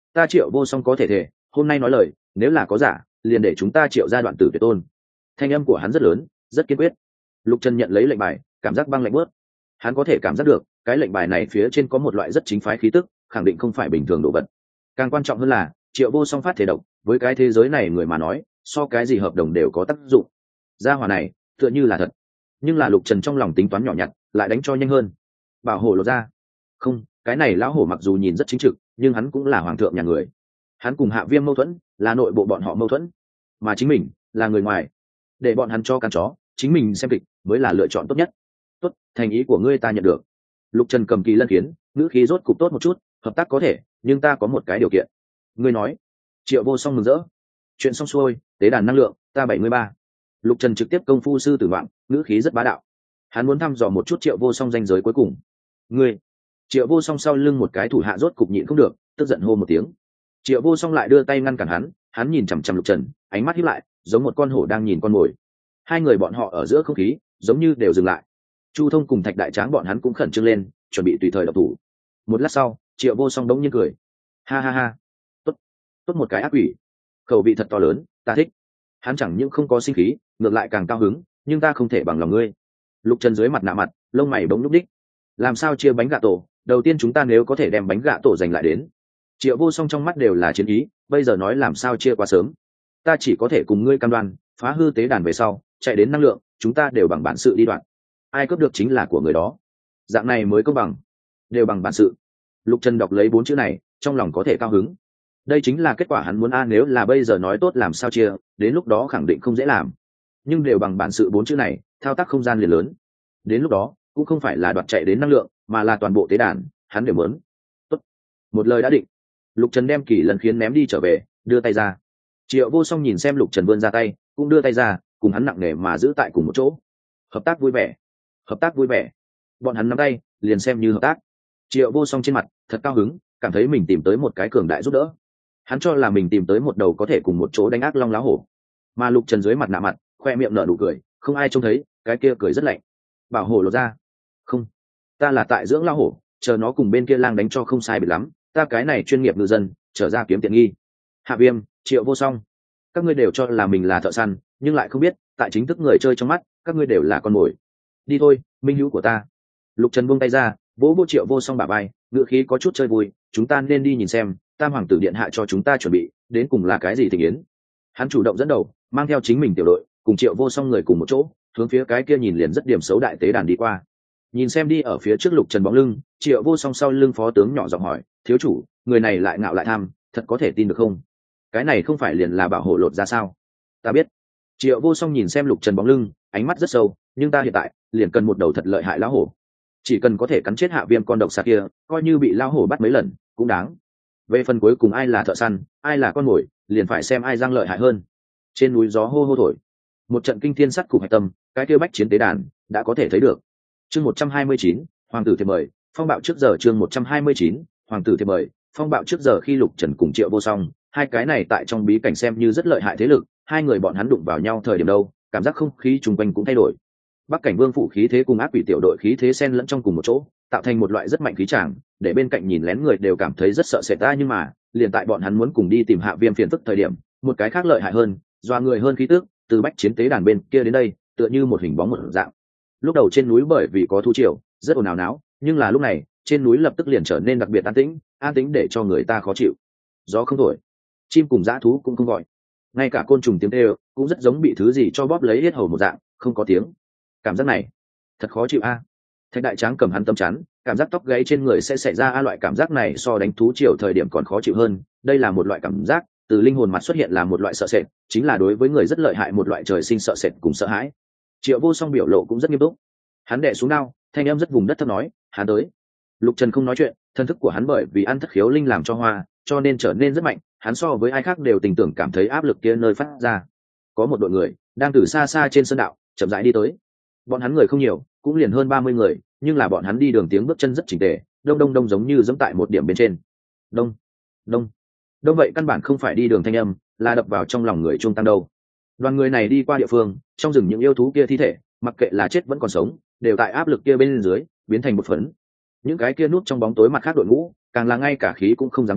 Ta Triệu Vô Song có thể thề, hôm nay nói lời, nếu là có giả, liền để chúng ta Triệu ra đoạn tử tuyệt tôn. Thanh âm của hắn rất lớn, rất kiên quyết. Lục Trần nhận lấy lệnh bài, cảm giác băng lạnh bớt. Hắn có thể cảm giác được, cái lệnh bài này phía trên có một loại rất chính phái khí tức, khẳng định không phải bình thường đồ vật. Càng quan trọng hơn là, Triệu Vô Song phát thể độc, với cái thế giới này người mà nói, so cái gì hợp đồng đều có tác dụng. Gia hỏa này, tựa như là thật. Nhưng là Lục Trần trong lòng tính toán nhỏ nhặt, lại đánh cho nhanh hơn. Bảo hộ lột ra. Không, cái này lão hổ mặc dù nhìn rất chính trực, nhưng hắn cũng là hoàng thượng nhà người. Hắn cùng Hạ Viêm mâu thuẫn, là nội bộ bọn họ mâu thuẫn, mà chính mình là người ngoài. Để bọn hắn cho căn chó, chính mình xem kịch mới là lựa chọn tốt nhất. Tốt, thành ý của ngươi ta nhận được. Lục Trần cầm kỳ lân khiến, ngữ khí rốt cục tốt một chút, hợp tác có thể, nhưng ta có một cái điều kiện. Ngươi nói. Triệu Vô Song mừng rỡ. Chuyện xong xuôi, tế đàn năng lượng, ta 73. Lục Trần trực tiếp công phu sư tử ngoạn, ngữ khí rất bá đạo. Hắn muốn thăm dò một chút Triệu Vô Song danh giới cuối cùng. Ngươi. Triệu Vô Song sau lưng một cái thủ hạ rốt cục nhịn không được, tức giận hô một tiếng. Triệu Vô Song lại đưa tay ngăn cản hắn nhìn chằm chằm Lục Trần, ánh mắt híp lại, giống một con hổ đang nhìn con mồi. Hai người bọn họ ở giữa không khí giống như đều dừng lại. Chu Thông cùng Thạch Đại Tráng bọn hắn cũng khẩn trương lên, chuẩn bị tùy thời động thủ. Một lát sau, Triệu Vô Song đống nhiên cười. Ha ha ha, tốt, tốt một cái ác quỷ, khẩu vị thật to lớn, ta thích. Hắn chẳng những không có sinh khí, ngược lại càng cao hứng, nhưng ta không thể bằng lòng ngươi. Lục Trần dưới mặt nạ mặt, lông mày bỗng nhúc đích. Làm sao chia bánh gà tổ? Đầu tiên chúng ta nếu có thể đem bánh gà tổ giành lại đến. Triệu Vô Song trong mắt đều là chiến ý, bây giờ nói làm sao chia quá sớm. Ta chỉ có thể cùng ngươi cam đoan, phá hư tế đàn về sau, chạy đến năng lượng, chúng ta đều bằng bản sự đi đoạn. Ai cướp được chính là của người đó. Dạng này mới công bằng. Đều bằng bản sự. Lục Trần đọc lấy 4 chữ này, trong lòng có thể cao hứng. Đây chính là kết quả hắn muốn nếu là bây giờ nói tốt làm sao chia, đến lúc đó khẳng định không dễ làm. Nhưng đều bằng bản sự 4 chữ này, thao tác không gian liền lớn. Đến lúc đó, cũng không phải là đoạt chạy đến năng lượng, mà là toàn bộ tế đàn, hắn đều muốn. Tốt. Một lời đã định. Lục Trần đem kỳ lần khiến ném đi trở về, đưa tay ra. Triệu Vô Song nhìn xem Lục Trần vươn ra tay, cũng đưa tay ra, cùng hắn nặng nề mà giữ tại cùng một chỗ. Hợp tác vui vẻ. Hợp tác vui vẻ. Bọn hắn nắm tay, liền xem như hợp tác. Triệu Vô Song trên mặt thật cao hứng, cảm thấy mình tìm tới một cái cường đại giúp đỡ. Hắn cho là mình tìm tới một đầu có thể cùng một chỗ đánh ác long láo hổ. Mà Lục Trần dưới mặt nạ mặt, khoe miệng nở nụ cười, không ai trông thấy, cái kia cười rất lạnh. Bảo hổ lột ra. Không, ta là tại dưỡng lao hổ, chờ nó cùng bên kia lang đánh cho không sai biệt lắm, ta cái này chuyên nghiệp ngư dân, trở ra kiếm tiện nghi. Hạ Viêm, Triệu Vô Song, các ngươi đều cho là mình là thợ săn, nhưng lại không biết, tại chính thức người chơi trong mắt, các ngươi đều là con mồi. Đi thôi, minh hữu của ta. Lục Trần buông tay ra, vỗ vỗ Triệu Vô Song bả vai, ngựa khí có chút chơi vui, chúng ta nên đi nhìn xem, Tam hoàng tử điện hạ cho chúng ta chuẩn bị, đến cùng là cái gì tình yến. Hắn chủ động dẫn đầu, mang theo chính mình tiểu đội, cùng Triệu Vô Song người cùng một chỗ, hướng phía cái kia nhìn liền rất điểm xấu đại tế đàn đi qua. Nhìn xem đi ở phía trước Lục Trần bóng lưng, Triệu Vô Song sau lưng phó tướng nhỏ giọng hỏi, thiếu chủ, người này lại ngạo lại tham, thật có thể tin được không? Cái này không phải liền là bảo hộ lột ra sao? Ta biết. Triệu Vô Song nhìn xem Lục Trần bóng lưng, ánh mắt rất sâu, nhưng ta hiện tại liền cần một đầu thật lợi hại lão hổ. Chỉ cần có thể cắn chết Hạ Viêm con độc xà kia, coi như bị lão hổ bắt mấy lần cũng đáng. Về phần cuối cùng ai là thợ săn, ai là con mồi, liền phải xem ai giang lợi hại hơn. Trên núi gió hô hô thổi, một trận kinh thiên sắt cục hạch tâm, cái kia bách chiến tế đàn đã có thể thấy được. Chương 129, hoàng tử thiệp mời, phong bạo trước giờ. Chương 129, hoàng tử thiệp mời, phong bạo trước giờ. Khi Lục Trần cùng Triệu Vô Song, hai cái này tại trong bí cảnh xem như rất lợi hại thế lực, hai người bọn hắn đụng vào nhau thời điểm đâu, cảm giác không khí chung quanh cũng thay đổi. Bắc cảnh vương phủ khí thế cùng ác quỷ tiểu đội khí thế xen lẫn trong cùng một chỗ, tạo thành một loại rất mạnh khí tràng, để bên cạnh nhìn lén người đều cảm thấy rất sợ sệt ta. Nhưng mà liền tại bọn hắn muốn cùng đi tìm Hạ Viêm phiền phức thời điểm, một cái khác lợi hại hơn, doa người hơn khí tức từ bách chiến tế đàn bên kia đến đây, tựa như một hình bóng một dạng. Lúc đầu trên núi bởi vì có thu triều, rất ồn ào náo, nhưng là lúc này trên núi lập tức liền trở nên đặc biệt an tĩnh để cho người ta khó chịu. Gió không thổi, chim cùng dã thú cũng không gọi, ngay cả côn trùng tiếng kêu cũng rất giống bị thứ gì cho bóp lấy hết hầu một dạng, không có tiếng. Cảm giác này thật khó chịu a. Thạch Đại Tráng cầm hắn tâm chắn, cảm giác tóc gáy trên người sẽ xảy ra loại cảm giác này so đánh thú triều thời điểm còn khó chịu hơn. Đây là một loại cảm giác từ linh hồn mặt xuất hiện, là một loại sợ sệt, chính là đối với người rất lợi hại một loại trời sinh sợ sệt cùng sợ hãi. Triệu Vô Song biểu lộ cũng rất nghiêm túc, hắn đè xuống đao, thanh âm rất vùng đất thấp nói, hắn tới. Lục Trần không nói chuyện, thân thức của hắn bởi vì ăn thất khiếu linh làm cho hoa, cho nên trở nên rất mạnh, hắn so với ai khác đều tình tưởng cảm thấy áp lực kia nơi phát ra. Có một đội người đang từ xa xa trên sơn đạo chậm rãi đi tới. Bọn hắn người không nhiều, cũng liền hơn 30 người, nhưng là bọn hắn đi đường tiếng bước chân rất chỉnh tề, đông đông giống như giẫm tại một điểm bên trên. Đông, đông, đông, vậy căn bản không phải đi đường thanh âm, là đập vào trong lòng người trung tăng đâu. Đoàn người này đi qua địa phương, trong rừng những yêu thú kia thi thể, mặc kệ là chết vẫn còn sống, đều tại áp lực kia bên dưới biến thành một phấn. Những cái kia núp trong bóng tối mặt khác đội ngũ, càng là ngay cả khí cũng không dám thở,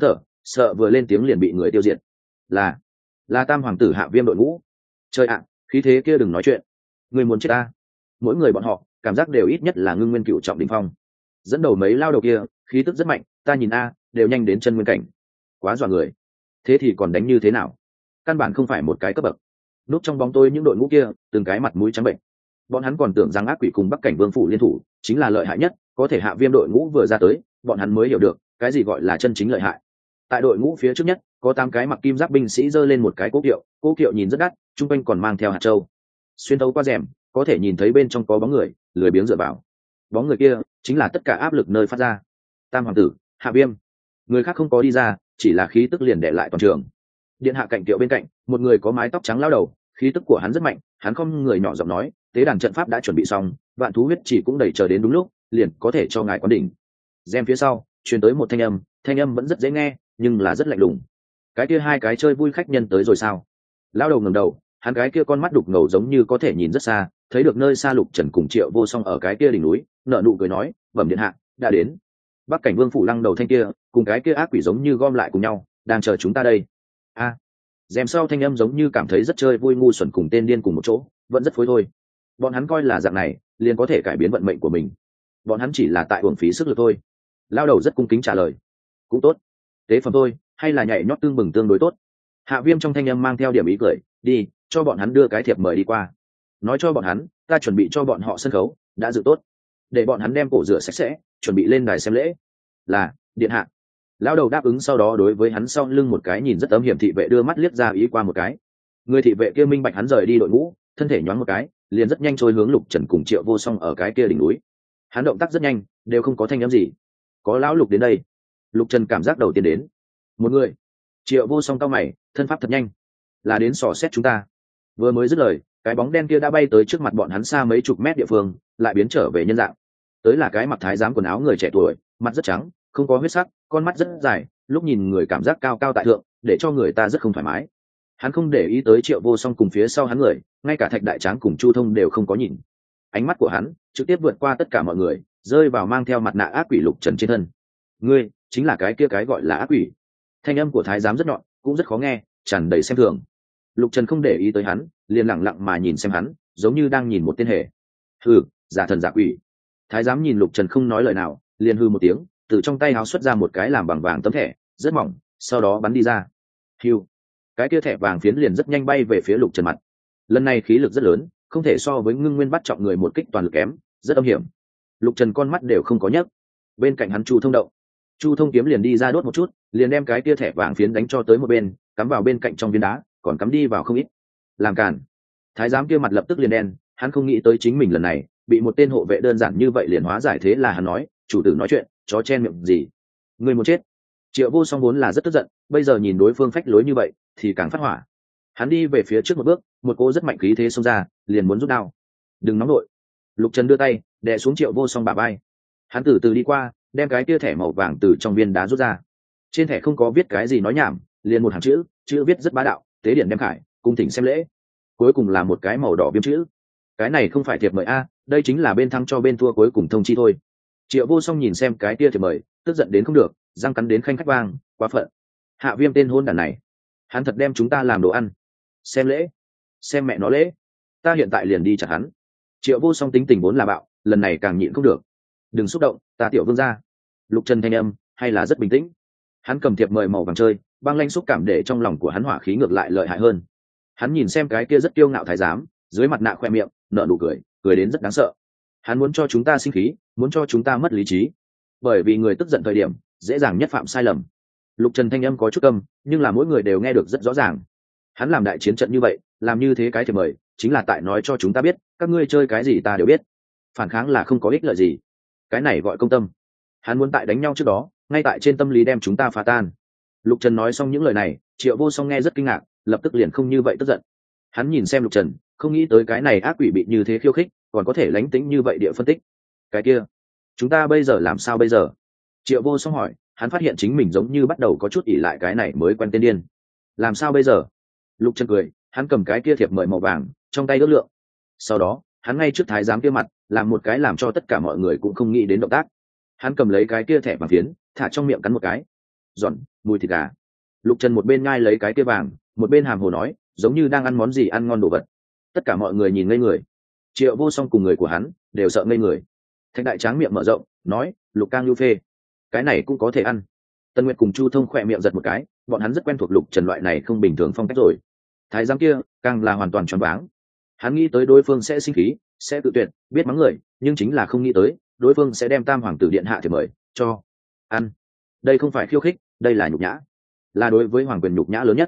sợ vừa lên tiếng liền bị người tiêu diệt. Là tam hoàng tử Hạ Viêm đội ngũ. Trời ạ, khí thế kia đừng nói chuyện. Người muốn chết ta. Mỗi người bọn họ cảm giác đều ít nhất là ngưng nguyên cựu trọng đỉnh phong. Dẫn đầu mấy lao đầu kia khí tức rất mạnh, ta nhìn đều nhanh đến chân nguyên cảnh. Quá dọa người. Thế thì còn đánh như thế nào? Căn bản không phải một cái cấp bậc. Núp trong bóng tối những đội ngũ kia từng cái mặt mũi trắng bệnh. Bọn hắn còn tưởng rằng ác quỷ cùng Bắc Cảnh Vương phủ liên thủ chính là lợi hại nhất, có thể Hạ Viêm đội ngũ vừa ra tới, bọn hắn mới hiểu được cái gì gọi là chân chính lợi hại. Tại đội ngũ phía trước nhất có 8 cái mặc kim giáp binh sĩ giơ lên một cái cố kiệu nhìn rất đắt, trung quanh còn mang theo hạt châu. Xuyên thấu qua rèm có thể nhìn thấy bên trong có bóng người lười biếng dựa vào. Bóng người kia chính là tất cả áp lực nơi phát ra. Tam hoàng tử Hạ Viêm. Người khác không có đi ra, chỉ là khí tức liền để lại toàn trường. Điện hạ cạnh kiệu bên cạnh một người có mái tóc trắng lao đầu, khí tức của hắn rất mạnh, hắn không người nhỏ giọng nói, tế đàn trận pháp đã chuẩn bị xong, vạn thú huyết chỉ cũng đầy chờ đến đúng lúc, liền có thể cho ngài quán đỉnh. Gem phía sau truyền tới một thanh âm vẫn rất dễ nghe nhưng là rất lạnh lùng. Cái kia 2 cái chơi vui khách nhân tới rồi sao? Lao đầu ngẩng đầu, hắn cái kia con mắt đục ngầu giống như có thể nhìn rất xa, thấy được nơi xa Lục Trần cùng Triệu Vô Song ở cái kia đỉnh núi, nở nụ cười nói, bẩm điện hạ đã đến. Bắc Cảnh Vương phủ lăng đầu thanh kia cùng cái kia ác quỷ giống như gom lại cùng nhau, đang chờ chúng ta đây. Dèm sau thanh âm giống như cảm thấy rất chơi vui, ngu xuẩn cùng tên điên cùng một chỗ vẫn rất phối thôi. Bọn hắn coi là dạng này liền có thể cải biến vận mệnh của mình, bọn hắn chỉ là tại uổng phí sức lực thôi. Lao đầu rất cung kính trả lời, cũng tốt, tế phẩm thôi, hay là nhảy nhót tương bừng tương đối tốt. Hạ Viêm trong thanh âm mang theo điểm ý cười, đi cho bọn hắn đưa cái thiệp mời đi qua, nói cho bọn hắn ta chuẩn bị cho bọn họ sân khấu đã dự tốt, để bọn hắn đem cổ rửa sạch sẽ chuẩn bị lên đài xem lễ. Là điện hạ. Lão đầu đáp ứng, sau đó đối với hắn sau lưng một cái nhìn rất âm hiểm thị vệ đưa mắt liếc ra ý qua một cái. Người thị vệ kia minh bạch hắn rời đi đội ngũ, thân thể nhoáng một cái liền rất nhanh trôi hướng Lục Trần cùng Triệu Vô Song ở cái kia đỉnh núi. Hắn động tác rất nhanh, đều không có thanh âm gì. Có lão Lục đến đây. Lục Trần cảm giác đầu tiên đến một người. Triệu Vô Song cau mày, thân pháp thật nhanh, là đến xò xét chúng ta. Vừa mới dứt lời, cái bóng đen kia đã bay tới trước mặt bọn hắn xa mấy chục mét địa phương, lại biến trở về nhân dạng. Tới là cái mặc thái giám quần áo người trẻ tuổi, mặt rất trắng, không có huyết sắc, con mắt rất dài, lúc nhìn người cảm giác cao cao tại thượng, để cho người ta rất không thoải mái. Hắn không để ý tới Triệu Vô Song cùng phía sau hắn người, ngay cả Thạch Đại Tráng cùng Chu Thông đều không có nhìn. Ánh mắt của hắn trực tiếp vượt qua tất cả mọi người, rơi vào mang theo mặt nạ ác quỷ Lục Trần trên thân. Ngươi chính là cái kia cái gọi là ác quỷ. Thanh âm của thái giám rất nhọn, cũng rất khó nghe, tràn đầy xem thường. Lục Trần không để ý tới hắn, liền lặng lặng mà nhìn xem hắn, giống như đang nhìn một tên hề. Hừ, giả thần giả quỷ. Thái giám nhìn Lục Trần không nói lời nào, liền hừ một tiếng, từ trong tay áo xuất ra một cái làm bằng vàng tấm thẻ, rất mỏng, sau đó bắn đi ra. Hiu, cái kia thẻ vàng phiến liền rất nhanh bay về phía Lục Trần mặt. Lần này khí lực rất lớn, không thể so với ngưng nguyên bắt trọng người một kích toàn lực kém, rất âm hiểm. Lục Trần con mắt đều không có nhấc. Bên cạnh hắn Chu Thông động, Chu Thông kiếm liền đi ra đốt một chút, liền đem cái kia thẻ vàng phiến đánh cho tới một bên, cắm vào bên cạnh trong viên đá, còn cắm đi vào không ít. Làm cản. Thái giám kia mặt lập tức liền đen, hắn không nghĩ tới chính mình lần này bị một tên hộ vệ đơn giản như vậy liền hóa giải. Thế là hắn nói, chủ tử nói chuyện chó chen miệng gì, ngươi muốn chết. Triệu Vô Song vốn là rất tức giận, bây giờ nhìn đối phương phách lối như vậy thì càng phát hỏa. Hắn đi về phía trước một bước, một cô rất mạnh khí thế xông ra, liền muốn rút đao. Đừng nóng nội. Lục Trần đưa tay đè xuống Triệu Vô Song bả vai. Hắn từ từ đi qua, đem cái tia thẻ màu vàng từ trong viên đá rút ra. Trên thẻ không có viết cái gì nói nhảm, liền một hàng chữ, chữ viết rất bá đạo, tế điện đem khải, cung thỉnh xem lễ. Cuối cùng là một cái màu đỏ viêm chữ. Cái này không phải thiệp mời a, đây chính là bên thắng cho bên thua cuối cùng thông chi thôi. Triệu Vô Song nhìn xem cái tia thiệp mời, tức giận đến không được, răng cắn đến khanh khách vang, quá phận. Hạ Viêm tên hôn đản này, hắn thật đem chúng ta làm đồ ăn. Xem lễ, xem mẹ nó lễ, ta hiện tại liền đi chặt hắn. Triệu Vô Song tính tình vốn là bạo, lần này càng nhịn không được. Đừng xúc động, ta tiểu vương gia. Lục Trần thanh âm hay là rất bình tĩnh. Hắn cầm thiệp mời màu vàng chơi, băng lanh xúc cảm để trong lòng của hắn hỏa khí ngược lại lợi hại hơn. Hắn nhìn xem cái kia rất kiêu ngạo thái giám, dưới mặt nạ khoe miệng nở nụ cười, cười đến rất đáng sợ. Hắn muốn cho chúng ta sinh khí, muốn cho chúng ta mất lý trí, bởi vì người tức giận thời điểm dễ dàng nhất phạm sai lầm. Lục Trần thanh âm có chút câm, nhưng là mỗi người đều nghe được rất rõ ràng. Hắn làm đại chiến trận như vậy, làm như thế cái thiệp mời chính là tại nói cho chúng ta biết, các ngươi chơi cái gì ta đều biết, phản kháng là không có ích lợi gì. Cái này gọi công tâm. Hắn muốn tại đánh nhau trước đó, ngay tại trên tâm lý đem chúng ta phá tan. Lục Trần nói xong những lời này, Triệu Vô Song nghe rất kinh ngạc, lập tức liền không như vậy tức giận. Hắn nhìn xem Lục Trần, không nghĩ tới cái này ác quỷ bị như thế khiêu khích, còn có thể lánh tính như vậy địa phân tích. Cái kia, chúng ta bây giờ làm sao bây giờ? Triệu Vô Song hỏi, hắn phát hiện chính mình giống như bắt đầu có chút ỉ lại cái này mới quen tên điên. Làm sao bây giờ? Lục Trần cười, hắn cầm cái kia thiệp mời màu vàng trong tay ước lượng. Sau đó, hắn ngay trước thái giám kia mặt, làm một cái làm cho tất cả mọi người cũng không nghĩ đến động tác. Hắn cầm lấy cái kia thẻ vàng phiến, thả trong miệng cắn một cái. Giòn, mùi thịt gà. Lục Trần một bên nhai lấy cái kia vàng, một bên hàm hồ nói, giống như đang ăn món gì ăn ngon đồ vật. Tất cả mọi người nhìn ngây người. Triệu Vô Song cùng người của hắn đều sợ ngây người. Thạch Đại Tráng miệng mở rộng nói, Lục Cang Lưu phê, cái này cũng có thể ăn. Tân Nguyệt cùng Chu Thông khỏe miệng giật một cái, bọn hắn rất quen thuộc Lục Trần loại này không bình thường phong cách rồi. Thái giám kia càng là hoàn toàn choáng váng. Hắn nghĩ tới đối phương sẽ sinh khí, sẽ tự tuyệt, biết mắng người, nhưng chính là không nghĩ tới đối phương sẽ đem Tam Hoàng tử điện hạ thì mời cho ăn. Đây không phải khiêu khích, đây là nhục nhã, là đối với hoàng quyền nhục nhã lớn nhất.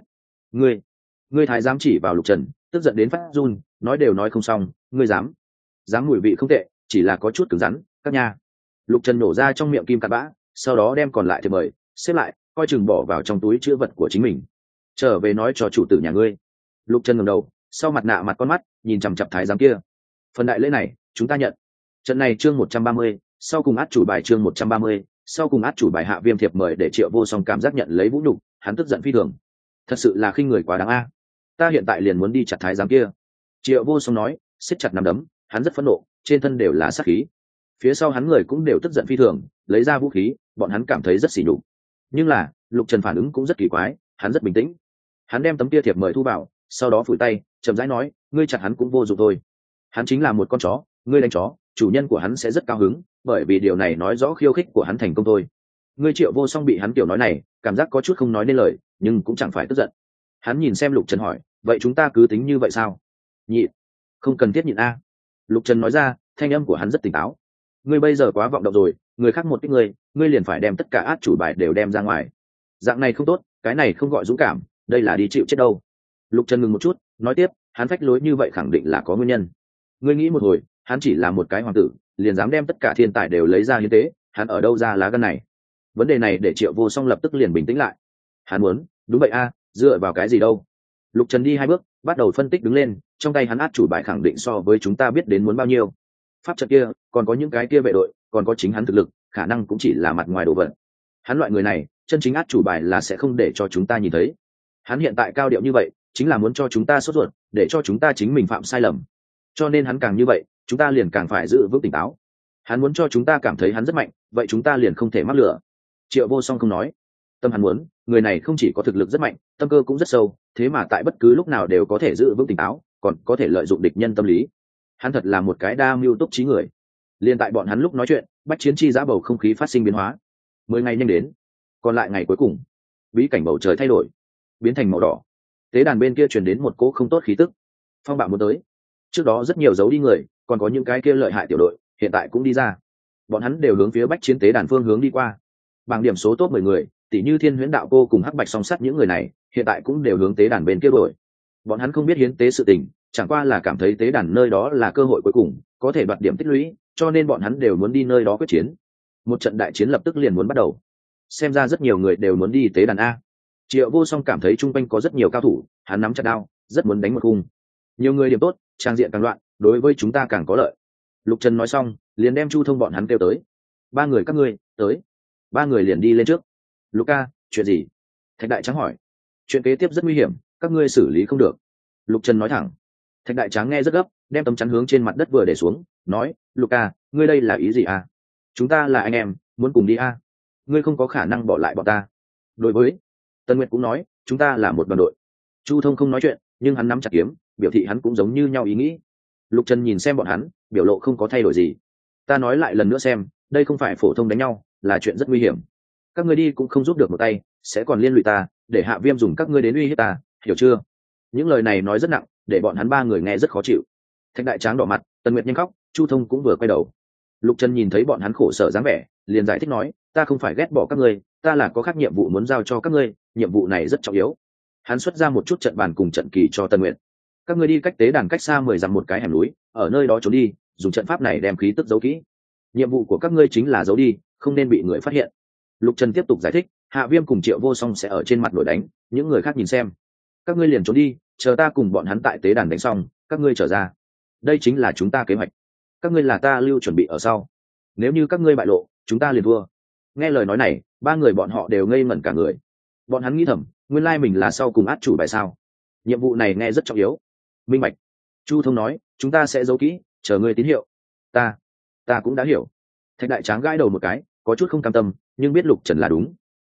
Ngươi thái giám chỉ vào Lục Trần, tức giận đến phát run, nói đều nói không xong, ngươi dám mùi vị không tệ, chỉ là có chút cứng rắn, các nhà. Lục Trần nổ ra trong miệng kim cặn bã, sau đó đem còn lại thì mời xếp lại, coi chừng bỏ vào trong túi chữ vật của chính mình. Trở về nói cho chủ tử nhà ngươi. Lục Trần ngẩng đầu, sau mặt nạ mặt con mắt nhìn chằm chằm thái giám kia. Phần đại lễ này chúng ta nhận. Trận này chương 130, sau cùng át chủ bài chương 130, sau cùng át chủ bài Hạ Viêm thiệp mời để Triệu Vô Song cảm giác nhận lấy vũ nhục, hắn tức giận phi thường. Thật sự là khinh người quá đáng a. Ta hiện tại liền muốn đi chặt thái giám kia. Triệu Vô Song nói, siết chặt nắm đấm, hắn rất phẫn nộ, trên thân đều là sát khí. Phía sau hắn người cũng đều tức giận phi thường, lấy ra vũ khí, bọn hắn cảm thấy rất sỉ nhục. Nhưng là Lục Trần phản ứng cũng rất kỳ quái, hắn rất bình tĩnh. Hắn đem tấm kia thiệp mời thu vào, sau đó phủi tay, chậm rãi nói, ngươi chặt hắn cũng vô dụng thôi. Hắn chính là một con chó, ngươi đánh chó, chủ nhân của hắn sẽ rất cao hứng, bởi vì điều này nói rõ khiêu khích của hắn thành công thôi. Ngươi Triệu Vô Song bị hắn kiểu nói này, cảm giác có chút không nói nên lời, nhưng cũng chẳng phải tức giận. Hắn nhìn xem Lục Trần hỏi, vậy chúng ta cứ tính như vậy sao? Nhịn, không cần thiết nhịn a. Lục Trần nói ra, thanh âm của hắn rất tỉnh táo. Ngươi bây giờ quá vọng động rồi, người khác một ít ngươi liền phải đem tất cả át chủ bài đều đem ra ngoài. Dạng này không tốt, cái này không gọi dũng cảm, đây là đi chịu chết đâu. Lục Trần ngừng một chút, nói tiếp, hắn phách lối như vậy khẳng định là có nguyên nhân. Ngươi nghĩ một hồi, hắn chỉ là một cái hoàng tử, liền dám đem tất cả thiên tài đều lấy ra hiến tế, hắn ở đâu ra lá gan này? Vấn đề này để Triệu Vô Song lập tức liền bình tĩnh lại. Hắn muốn, đúng vậy a, dựa vào cái gì đâu? Lục Trần đi 2 bước, bắt đầu phân tích đứng lên, trong tay hắn át chủ bài khẳng định so với chúng ta biết đến muốn bao nhiêu. Pháp trận kia, còn có những cái kia vệ đội, còn có chính hắn thực lực, khả năng cũng chỉ là mặt ngoài đồ vật. Hắn loại người này, chân chính át chủ bài là sẽ không để cho chúng ta nhìn thấy. Hắn hiện tại cao điệu như vậy, chính là muốn cho chúng ta sốt ruột, để cho chúng ta chính mình phạm sai lầm. Cho nên hắn càng như vậy, chúng ta liền càng phải giữ vững tỉnh táo. Hắn muốn cho chúng ta cảm thấy hắn rất mạnh, vậy chúng ta liền không thể mắc lửa. Triệu Vô Song không nói. Tâm hắn muốn, người này không chỉ có thực lực rất mạnh, tâm cơ cũng rất sâu, thế mà tại bất cứ lúc nào đều có thể giữ vững tỉnh táo, còn có thể lợi dụng địch nhân tâm lý. Hắn thật là một cái đa mưu túc trí người. Liên tại bọn hắn lúc nói chuyện, bách chiến chi giá bầu không khí phát sinh biến hóa. 10 ngày nhanh đến, còn lại ngày cuối cùng, bí cảnh bầu trời thay đổi, biến thành màu đỏ. Tế đàn bên kia truyền đến một cỗ không tốt khí tức. Phong bạo muốn tới. Trước đó rất nhiều dấu đi người, còn có những cái kia lợi hại tiểu đội, hiện tại cũng đi ra. Bọn hắn đều hướng phía bách chiến tế đàn phương hướng đi qua. Bảng điểm số top 10 người, tỷ như Thiên Huyễn Đạo Cô cùng Hắc Bạch song sắt những người này, hiện tại cũng đều hướng tế đàn bên kia đuổi. Bọn hắn không biết hiến tế sự tình, chẳng qua là cảm thấy tế đàn nơi đó là cơ hội cuối cùng, có thể đoạt điểm tích lũy, cho nên bọn hắn đều muốn đi nơi đó quyết chiến. Một trận đại chiến lập tức liền muốn bắt đầu. Xem ra rất nhiều người đều muốn đi tế đàn a. Triệu Vô Song cảm thấy chung quanh có rất nhiều cao thủ, hắn nắm chặt đao, rất muốn đánh một khung. Nhiều người điểm tốt, trang diện càng loạn, đối với chúng ta càng có lợi. Lục Trần nói xong, liền đem Chu Thông bọn hắn kêu tới. 3 người các ngươi tới. 3 người liền đi lên trước. Luca, chuyện gì? Thạch Đại Tráng hỏi. Chuyện kế tiếp rất nguy hiểm, các ngươi xử lý không được. Lục Trần nói thẳng. Thạch Đại Tráng nghe rất gấp, đem tấm chắn hướng trên mặt đất vừa để xuống, nói, Luca, ngươi đây là ý gì à? Chúng ta là anh em, muốn cùng đi à? Ngươi không có khả năng bỏ lại bọn ta. Đối với Tân Nguyệt cũng nói, chúng ta là một đoàn đội. Chu Thông không nói chuyện, nhưng hắn nắm chặt kiếm, biểu thị hắn cũng giống như nhau ý nghĩ. Lục Trần nhìn xem bọn hắn, biểu lộ không có thay đổi gì. Ta nói lại lần nữa xem, đây không phải phổ thông đánh nhau, là chuyện rất nguy hiểm. Các ngươi đi cũng không giúp được một tay, sẽ còn liên lụy ta, để Hạ Viêm dùng các ngươi đến uy hiếp ta, hiểu chưa? Những lời này nói rất nặng, để bọn hắn 3 người nghe rất khó chịu. Thạch Đại Tráng đỏ mặt, Tân Nguyệt nhanh khóc, Chu Thông cũng vừa quay đầu. Lục Trần nhìn thấy bọn hắn khổ sở dáng vẻ, liền giải thích nói, ta không phải ghét bỏ các ngươi, ta là có khác nhiệm vụ muốn giao cho các ngươi, nhiệm vụ này rất trọng yếu. Hắn xuất ra một chút trận bàn cùng trận kỳ cho Tân Nguyệt. Các ngươi đi cách tế đàn cách xa 10 dặm một cái hẻm núi, ở nơi đó trốn đi, dùng trận pháp này đem khí tức giấu kỹ. Nhiệm vụ của các ngươi chính là giấu đi, không nên bị người phát hiện. Lục Trần tiếp tục giải thích, Hạ Viêm cùng Triệu Vô Song sẽ ở trên mặt nổi đánh, những người khác nhìn xem. Các ngươi liền trốn đi, chờ ta cùng bọn hắn tại tế đàn đánh xong, các ngươi trở ra. Đây chính là chúng ta kế hoạch. Các ngươi là ta lưu chuẩn bị ở sau. Nếu như các ngươi bại lộ, chúng ta liền thua. Nghe lời nói này, 3 người bọn họ đều ngây ngẩn cả người. Bọn hắn nghĩ thầm, nguyên lai mình là sau cùng át chủ bài sao? Nhiệm vụ này nghe rất trọng yếu. Minh bạch. Chu Thông nói, chúng ta sẽ giấu kỹ, chờ ngươi tín hiệu. Ta cũng đã hiểu. Thạch Đại Tráng gãi đầu một cái, có chút không cam tâm, nhưng biết Lục Trần là đúng.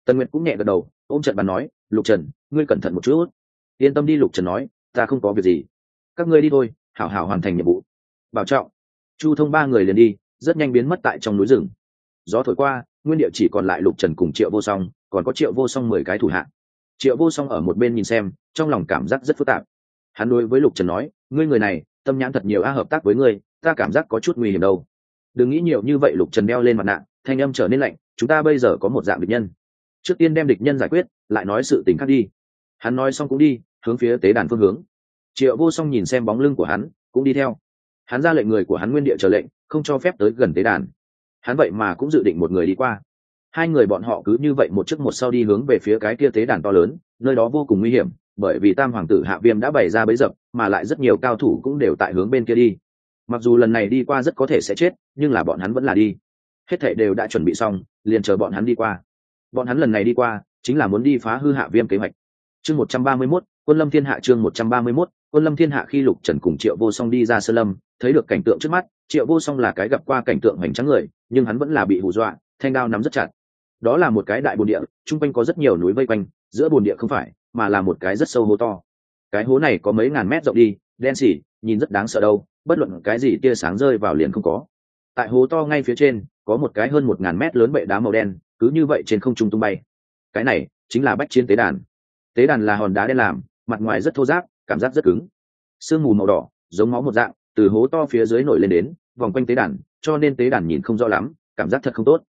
Tần Nguyệt cũng nhẹ gật đầu, ôm trận bàn nói, Lục Trần, ngươi cẩn thận một chút. Yên tâm đi, Lục Trần nói, ta không có việc gì. Các ngươi đi thôi, hảo hảo hoàn thành nhiệm vụ. Bảo trọng. Chu Thông ba người liền đi, rất nhanh biến mất tại trong núi rừng. Gió thổi qua, nguyên địa chỉ còn lại Lục Trần cùng Triệu Vô Song, còn có Triệu Vô Song 10 cái thủ hạ. Triệu Vô Song ở một bên nhìn xem, trong lòng cảm giác rất phức tạp. Hắn đối với Lục Trần nói, ngươi người này, tâm nhãn thật nhiều a, hợp tác với ngươi, ta cảm giác có chút nguy hiểm đâu. Đừng nghĩ nhiều như vậy. Lục Trần đeo lên mặt nạ, thanh âm trở nên lạnh, chúng ta bây giờ có một dạng địch nhân, trước tiên đem địch nhân giải quyết, lại nói sự tình khác đi. Hắn nói xong cũng đi, hướng phía tế đàn phương hướng. Triệu Vô Song nhìn xem bóng lưng của hắn, cũng đi theo. Hắn ra lệnh người của hắn nguyên địa chờ lệnh, không cho phép tới gần tế đàn. Hắn vậy mà cũng dự định một người đi qua. Hai người bọn họ cứ như vậy một trước một sau đi hướng về phía cái kia tế đàn to lớn, nơi đó vô cùng nguy hiểm, bởi vì Tam hoàng tử Hạ Viêm đã bày ra bẫy dập, mà lại rất nhiều cao thủ cũng đều tại hướng bên kia đi. Mặc dù lần này đi qua rất có thể sẽ chết, nhưng là bọn hắn vẫn là đi. Hết thảy đều đã chuẩn bị xong, liền chờ bọn hắn đi qua. Bọn hắn lần này đi qua chính là muốn đi phá hư Hạ Viêm kế hoạch. Chương 131, Quân Lâm Thiên Hạ. Chương 131, Quân Lâm Thiên Hạ. Khi Lục Trần cùng Triệu Vô Song đi ra Sơn Lâm, thấy được cảnh tượng trước mắt, Triệu Vô Song là cái gặp qua cảnh tượng hoành tráng người, nhưng hắn vẫn là bị hù dọa, thanh đao nắm rất chặt. Đó là một cái đại bồn địa, trung quanh có rất nhiều núi vây quanh, giữa bồn địa không phải, mà là một cái rất sâu hố to. Cái hố này có mấy ngàn mét rộng đi, đen sì, nhìn rất đáng sợ đâu, bất luận cái gì tia sáng rơi vào liền không có. Tại hố to ngay phía trên, có một cái hơn 1000 mét lớn bệ đá màu đen, cứ như vậy trên không trung tung bay. Cái này chính là bách chiến tế đàn. Tế đàn là hòn đá đen làm, mặt ngoài rất thô ráp, cảm giác rất cứng. Sương mù màu đỏ, giống máu một dạng, từ hố to phía dưới nổi lên đến, vòng quanh tế đàn, cho nên tế đàn nhìn không rõ lắm, cảm giác thật không tốt.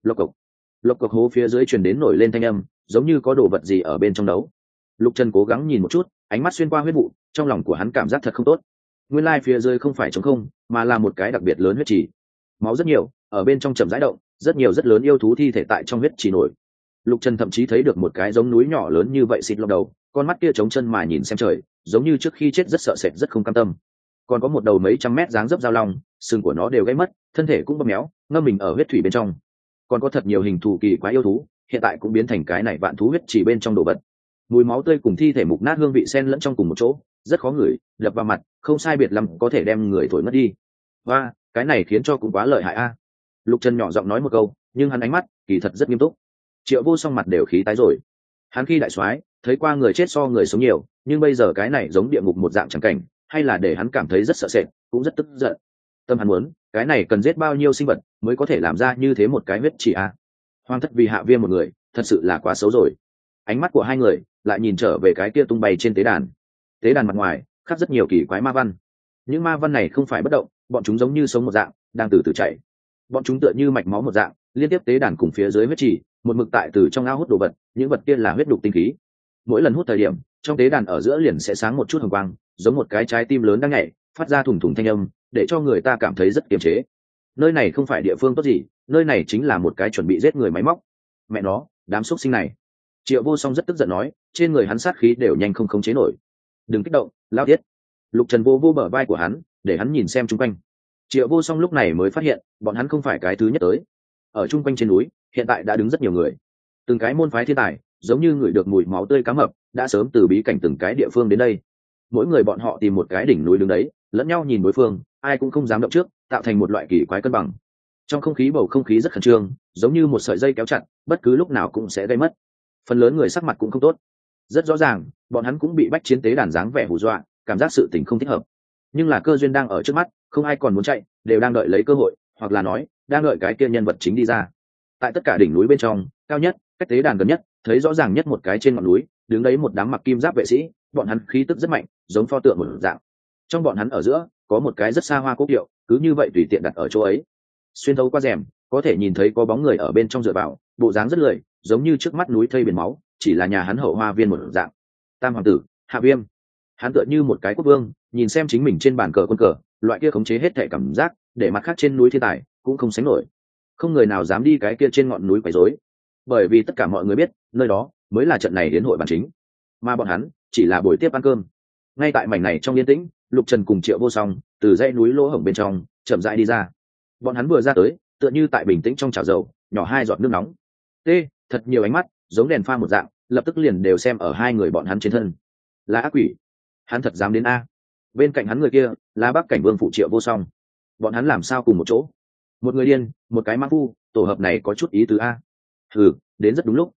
Lộc cộc hố phía dưới truyền đến nổi lên thanh âm, giống như có đồ vật gì ở bên trong đấu. Lục Trần cố gắng nhìn một chút, ánh mắt xuyên qua huyết vụ, trong lòng của hắn cảm giác thật không tốt. Nguyên lai phía dưới không phải trống không, mà là một cái đặc biệt lớn huyết trì. Máu rất nhiều, ở bên trong chậm rãi động, rất nhiều rất lớn yêu thú thi thể tại trong huyết trì nổi. Lục Trần thậm chí thấy được một cái giống núi nhỏ lớn như vậy xịt lông đầu, con mắt kia trống chân mà nhìn xem trời, giống như trước khi chết rất sợ sệt, rất không cam tâm. Còn có một đầu mấy trăm mét dáng dấp dao long, xương của nó đều gãy mất, thân thể cũng bầm méo, ngâm mình ở huyết thủy bên trong. Còn có thật nhiều hình thù kỳ quái yêu thú, hiện tại cũng biến thành cái này vạn thú huyết chỉ bên trong đồ vật. Mùi máu tươi cùng thi thể mục nát hương vị xen lẫn trong cùng một chỗ, rất khó ngửi, đập vào mặt, không sai biệt lắm có thể đem người thổi mất đi. Và cái này khiến cho cũng quá lợi hại a. Lục Trần nhỏ giọng nói một câu, nhưng hắn ánh mắt kỳ thật rất nghiêm túc. Triệu Vô Song mặt đều khí tái rồi. Hắn khi đại soái thấy qua người chết so người sống nhiều, nhưng bây giờ cái này giống địa ngục một dạng chẳng cảnh, hay là để hắn cảm thấy rất sợ sệt, cũng rất tức giận. Tâm hắn muốn, cái này cần giết bao nhiêu sinh vật mới có thể làm ra như thế một cái huyết chỉ a. Hoàng thất vì Hạ Viêm một người, thật sự là quá xấu rồi. Ánh mắt của hai người lại nhìn trở về cái kia tung bay trên tế đàn. Tế đàn mặt ngoài khắc rất nhiều kỳ quái ma văn. Những ma văn này không phải bất động, bọn chúng giống như sống một dạng, đang từ từ chảy. Bọn chúng tựa như mạch máu một dạng, liên tiếp tế đàn cùng phía dưới huyết chỉ, một mực tại từ trong ao hút đồ vật, những vật kia là huyết đục tinh khí. Mỗi lần hút thời điểm, trong tế đàn ở giữa liền sẽ sáng một chút hồng quang, giống một cái trái tim lớn đang nhảy, phát ra thủng thủng thanh âm, để cho người ta cảm thấy rất kiềm chế. Nơi này không phải địa phương tốt gì, nơi này chính là một cái chuẩn bị giết người máy móc. Mẹ nó, đám xúc sinh này. Triệu Vô Song rất tức giận nói, trên người hắn sát khí đều nhanh không khống chế nổi. Đừng kích động, lao thiết. Lục Trần vô bờ vai của hắn, để hắn nhìn xem chung quanh. Triệu Vô Song lúc này mới phát hiện, bọn hắn không phải cái thứ nhất tới. Ở chung quanh trên núi, hiện tại đã đứng rất nhiều người. Từng cái môn phái thiên tài, giống như người được mùi máu tươi cá mập, đã sớm từ bí cảnh từng cái địa phương đến đây. Mỗi người bọn họ tìm một cái đỉnh núi đứng đấy, lẫn nhau nhìn đối phương, ai cũng không dám động trước, tạo thành một loại kỳ quái cân bằng. Trong không khí bầu không khí rất khẩn trương, giống như một sợi dây kéo chặt, bất cứ lúc nào cũng sẽ gây mất. Phần lớn người sắc mặt cũng không tốt. Rất rõ ràng, bọn hắn cũng bị bách chiến tế đàn dáng vẻ hù dọa, cảm giác sự tình không thích hợp. Nhưng là cơ duyên đang ở trước mắt, không ai còn muốn chạy, đều đang đợi lấy cơ hội, hoặc là nói, đang đợi cái kia nhân vật chính đi ra. Tại tất cả đỉnh núi bên trong, cao nhất, cách tế đàn gần nhất, thấy rõ ràng nhất một cái trên ngọn núi, đứng đấy một đám mặc kim giáp vệ sĩ, bọn hắn khí tức rất mạnh, giống pho tượng một dạng. Trong bọn hắn ở giữa, có một cái rất xa hoa cốc điệu, cứ như vậy tùy tiện đặt ở chỗ ấy. Xuyên thấu qua rèm, có thể nhìn thấy có bóng người ở bên trong dựa vào, bộ dáng rất lười, giống như trước mắt núi thây biển máu, chỉ là nhà hắn hậu hoa viên một dạng. Tam hoàng tử Hạ Viêm, hắn tựa như một cái quốc vương, nhìn xem chính mình trên bàn cờ quân cờ, loại kia khống chế hết thảy cảm giác, để mặt khác trên núi thiên tài cũng không sánh nổi. Không người nào dám đi cái kia trên ngọn núi quấy rối, bởi vì tất cả mọi người biết, nơi đó mới là trận này đến hội bản chính, mà bọn hắn chỉ là buổi tiếp ăn cơm. Ngay tại mảnh này trong yên tĩnh, Lục Trần cùng Triệu Vô Song từ dãy núi lỗ hổng bên trong chậm rãi đi ra. Bọn hắn vừa ra tới, tựa như tại bình tĩnh trong chảo dầu, nhỏ hai giọt nước nóng. Thật nhiều ánh mắt, giống đèn pha một dạng, lập tức liền đều xem ở hai người bọn hắn trên thân. Là ác quỷ, hắn thật dám đến a. Bên cạnh hắn người kia là Bắc Cảnh Vương phụ Triệu Vô Song. Bọn hắn làm sao cùng một chỗ? Một người điên, một cái mã phu, tổ hợp này có chút ý tứ a. Đến rất đúng lúc.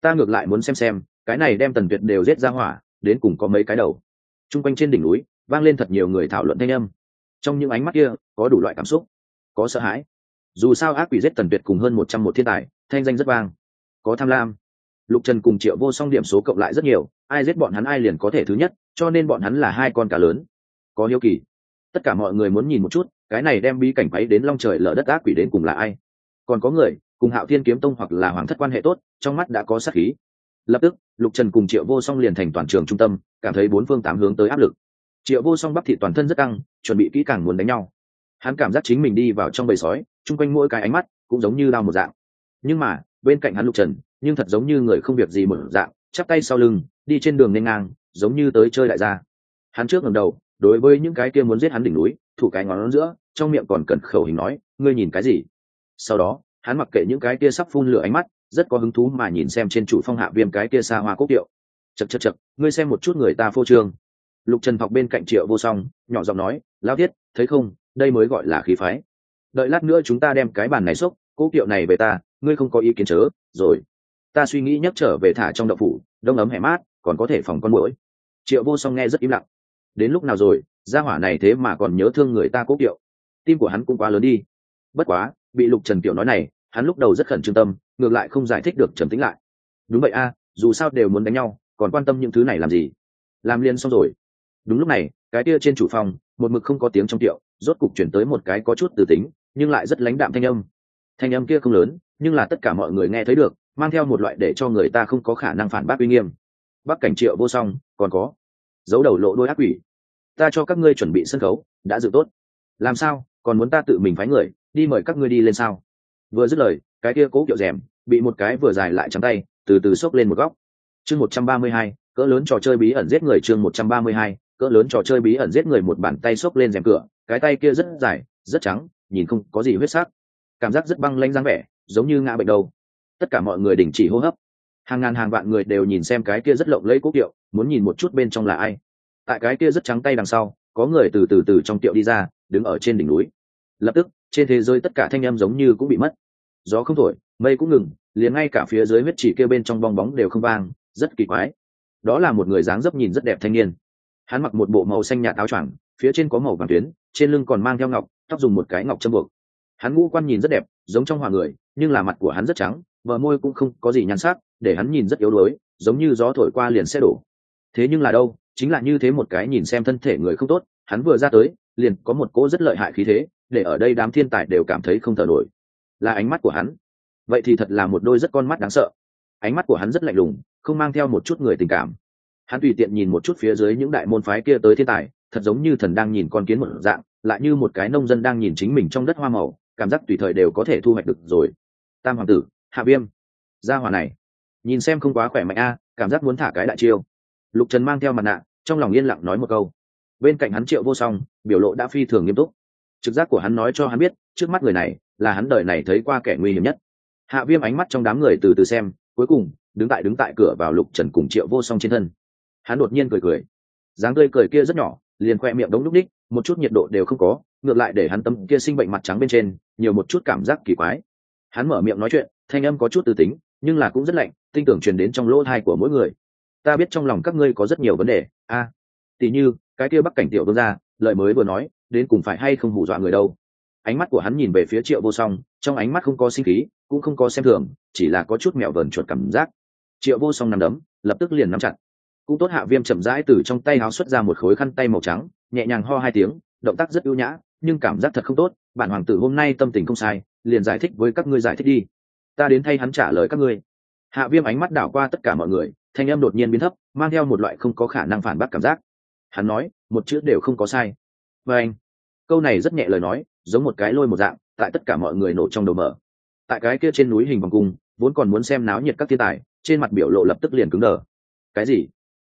ta ngược lại muốn xem cái này đem Tần Tuyệt đều giết ra hỏa đến cùng có mấy cái đầu. Trung quanh trên đỉnh núi vang lên thật nhiều người thảo luận thanh âm, trong những ánh mắt kia có đủ loại cảm xúc, có sợ hãi, dù sao ác quỷ giết Tần Tuyệt cùng hơn 101 thiên tài, thanh danh rất vang, có tham lam. Lục Trần cùng Triệu Vô Song điểm số cộng lại rất nhiều, ai giết bọn hắn ai liền có thể thứ nhất, cho nên bọn hắn là hai con cá lớn. Có hiếu kỳ, tất cả mọi người muốn nhìn một chút cái này đem bí cảnh quấy đến long trời lở đất ác quỷ đến cùng là ai. Còn có người cùng Hạo Thiên kiếm tông hoặc là Hoàng thất quan hệ tốt, trong mắt đã có sát khí. Lập tức Lục Trần cùng Triệu Vô Song liền thành toàn trường trung tâm, cảm thấy bốn phương tám hướng tới áp lực. Triệu Vô Song bắp thịt toàn thân rất căng, chuẩn bị kỹ càng muốn đánh nhau. Hắn cảm giác chính mình đi vào trong bầy sói, chung quanh mỗi cái ánh mắt cũng giống như đao một dạng. Nhưng mà bên cạnh hắn Lục Trần nhưng thật giống như người không việc gì một dạng, chắp tay sau lưng đi trên đường nên ngang, giống như tới chơi đại gia. Hắn trước ngẩng đầu, đối với những cái kia muốn giết hắn đỉnh núi thủ cái ngón giữa, trong miệng còn cần khẩu hình nói, ngươi nhìn cái gì. Sau đó hắn mặc kệ những cái kia sắp phun lửa ánh mắt, rất có hứng thú mà nhìn xem trên chủ phong Hạ Viêm cái kia xa hoa cốc điệu. Chậc, ngươi xem một chút người ta phô trương. Lục Trần học bên cạnh Triệu Vô Song nhỏ giọng nói, lão thiết thấy không, đây mới gọi là khí phái. Đợi lát nữa chúng ta đem cái bàn này xốc, cốc điệu này về ta, ngươi không có ý kiến chớ rồi. Ta suy nghĩ nhấc trở về thả trong đậu phủ, đông ấm hẻ mát, còn có thể phòng con muỗi. Triệu Vô Song nghe rất im lặng. Đến lúc nào rồi, gia hỏa này thế mà còn nhớ thương người ta cốc điệu, tim của hắn cũng quá lớn đi. Bất quá bị Lục Trần tiểu nói này, hắn lúc đầu rất khẩn trương tâm, ngược lại không giải thích được trầm tĩnh lại. Đúng vậy a, dù sao đều muốn đánh nhau, còn quan tâm những thứ này làm gì. Làm liền xong rồi. Đúng lúc này cái kia trên chủ phòng một mực không có tiếng trong tiệu, rốt cục chuyển tới một cái có chút từ tính nhưng lại rất lãnh đạm thanh âm kia không lớn, nhưng là tất cả mọi người nghe thấy được, mang theo một loại để cho người ta không có khả năng phản bác uy nghiêm. Bắc Cảnh Triệu Vô Song, còn có giấu đầu lộ đôi ác quỷ, ta cho các ngươi chuẩn bị sân khấu đã dự tốt, làm sao còn muốn ta tự mình phái người đi mời các ngươi đi lên sao? Vừa dứt lời cái kia cố kiệu rèm bị một cái vừa dài lại trắng tay từ từ xốc lên một góc. Chương 132, cỡ lớn trò chơi bí ẩn giết người. Chương 132, cỡ lớn trò chơi bí ẩn giết người. Một bàn tay xốc lên rèm cửa, cái tay kia rất dài rất trắng, nhìn không có gì huyết sắc, cảm giác rất băng lãnh dáng vẻ, giống như ngã bệnh đầu. Tất cả mọi người đình chỉ hô hấp, hàng ngàn hàng vạn người đều nhìn xem cái kia rất lộng lẫy cố kiệu, muốn nhìn một chút bên trong là ai. Tại cái kia rất trắng tay đằng sau có người từ trong tiệu đi ra, đứng ở trên đỉnh núi. Lập tức trên thế giới tất cả thanh âm giống như cũng bị mất, gió không thổi, mây cũng ngừng, liền ngay cả phía dưới huyết chỉ kia bên trong bong bóng đều không vang, rất kỳ quái. Đó là một người dáng dấp nhìn rất đẹp thanh niên, hắn mặc một bộ màu xanh nhạt áo choàng, phía trên có màu vàng tuyến, trên lưng còn mang theo ngọc, tóc dùng một cái ngọc châm buộc. Hắn ngũ quan nhìn rất đẹp, giống trong họa người, nhưng là mặt của hắn rất trắng, bờ môi cũng không có gì nhan sắc, để hắn nhìn rất yếu đuối, giống như gió thổi qua liền sẽ đổ. Thế nhưng là đâu, chính là như thế một cái nhìn xem thân thể người không tốt, hắn vừa ra tới liền có một cỗ rất lợi hại khí thế, để ở đây đám thiên tài đều cảm thấy không thở nổi. Là ánh mắt của hắn, vậy thì thật là một đôi rất con mắt đáng sợ. Ánh mắt của hắn rất lạnh lùng, không mang theo một chút người tình cảm. Hắn tùy tiện nhìn một chút phía dưới những đại môn phái kia tới thiên tài, thật giống như thần đang nhìn con kiến một dạng, lại như một cái nông dân đang nhìn chính mình trong đất hoa màu, cảm giác tùy thời đều có thể thu hoạch được rồi. Tam hoàng tử Hạ Viêm, gia hỏa này nhìn xem không quá khỏe mạnh a, cảm giác muốn thả cái đại chiêu. Lục Trần mang theo mặt nạ, trong lòng yên lặng nói một câu. Bên cạnh hắn Triệu Vô Song biểu lộ đã phi thường nghiêm túc, trực giác của hắn nói cho hắn biết trước mắt người này là hắn đời này thấy qua kẻ nguy hiểm nhất. Hạ Viêm ánh mắt trong đám người từ từ xem, cuối cùng đứng tại cửa vào Lục Trần cùng Triệu Vô Song trên thân. Hắn đột nhiên cười, dáng tươi cười kia rất nhỏ, liền khoe miệng đống lúc đích, một chút nhiệt độ đều không có, ngược lại để hắn tấm kia sinh bệnh mặt trắng bên trên nhiều một chút cảm giác kỳ quái. Hắn mở miệng nói chuyện, thanh âm có chút từ tính, nhưng là cũng rất lạnh, tinh tưởng truyền đến trong lỗ tai của mỗi người. Ta biết trong lòng các ngươi có rất nhiều vấn đề, tỷ như cái kia Bắc Cảnh tiểu vương gia, lời mới vừa nói, đến cùng phải hay không hù dọa người đâu. Ánh mắt của hắn nhìn về phía Triệu Vô Song, trong ánh mắt không có sinh khí, cũng không có xem thường, chỉ là có chút mèo vờn chuột cảm giác. Triệu Vô Song nắm đấm, lập tức liền nắm chặt. Cũng tốt, Hạ Viêm chậm rãi từ trong tay áo xuất ra một khối khăn tay màu trắng, nhẹ nhàng ho hai tiếng, động tác rất ưu nhã, nhưng cảm giác thật không tốt. Bản hoàng tử hôm nay tâm tình không sai, liền giải thích với các ngươi giải thích đi, ta đến thay hắn trả lời các ngươi. Hạ Viêm ánh mắt đảo qua tất cả mọi người, thanh âm đột nhiên biến thấp, mang theo một loại không có khả năng phản bác cảm giác. Hắn nói một chữ đều không có sai. Và anh, câu này rất nhẹ lời nói, giống một cái lôi một dạng, tại tất cả mọi người nổ trong đầu mở. Tại cái kia trên núi hình vòng cung, vốn còn muốn xem náo nhiệt các thiên tài, trên mặt biểu lộ lập tức liền cứng đờ. Cái gì?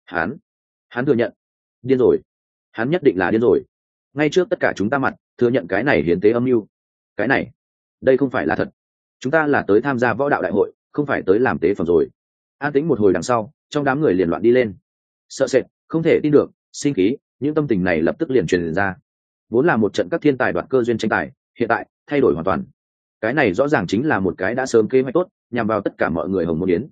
Hắn thừa nhận? Điên rồi. Hắn nhất định là điên rồi. Ngay trước tất cả chúng ta mặt, thừa nhận cái này hiến tế âm mưu. Cái này, đây không phải là thật. Chúng ta là tới tham gia võ đạo đại hội, không phải tới làm tế phẩm rồi. An tĩnh một hồi đằng sau, trong đám người liền loạn đi lên. Sợ sệt, không thể tin được, sinh khí, những tâm tình này lập tức liền truyền ra. Vốn là một trận các thiên tài đoạt cơ duyên tranh tài, hiện tại thay đổi hoàn toàn. Cái này rõ ràng chính là một cái đã sớm kế hoạch tốt, nhằm vào tất cả mọi người hồng môn yến.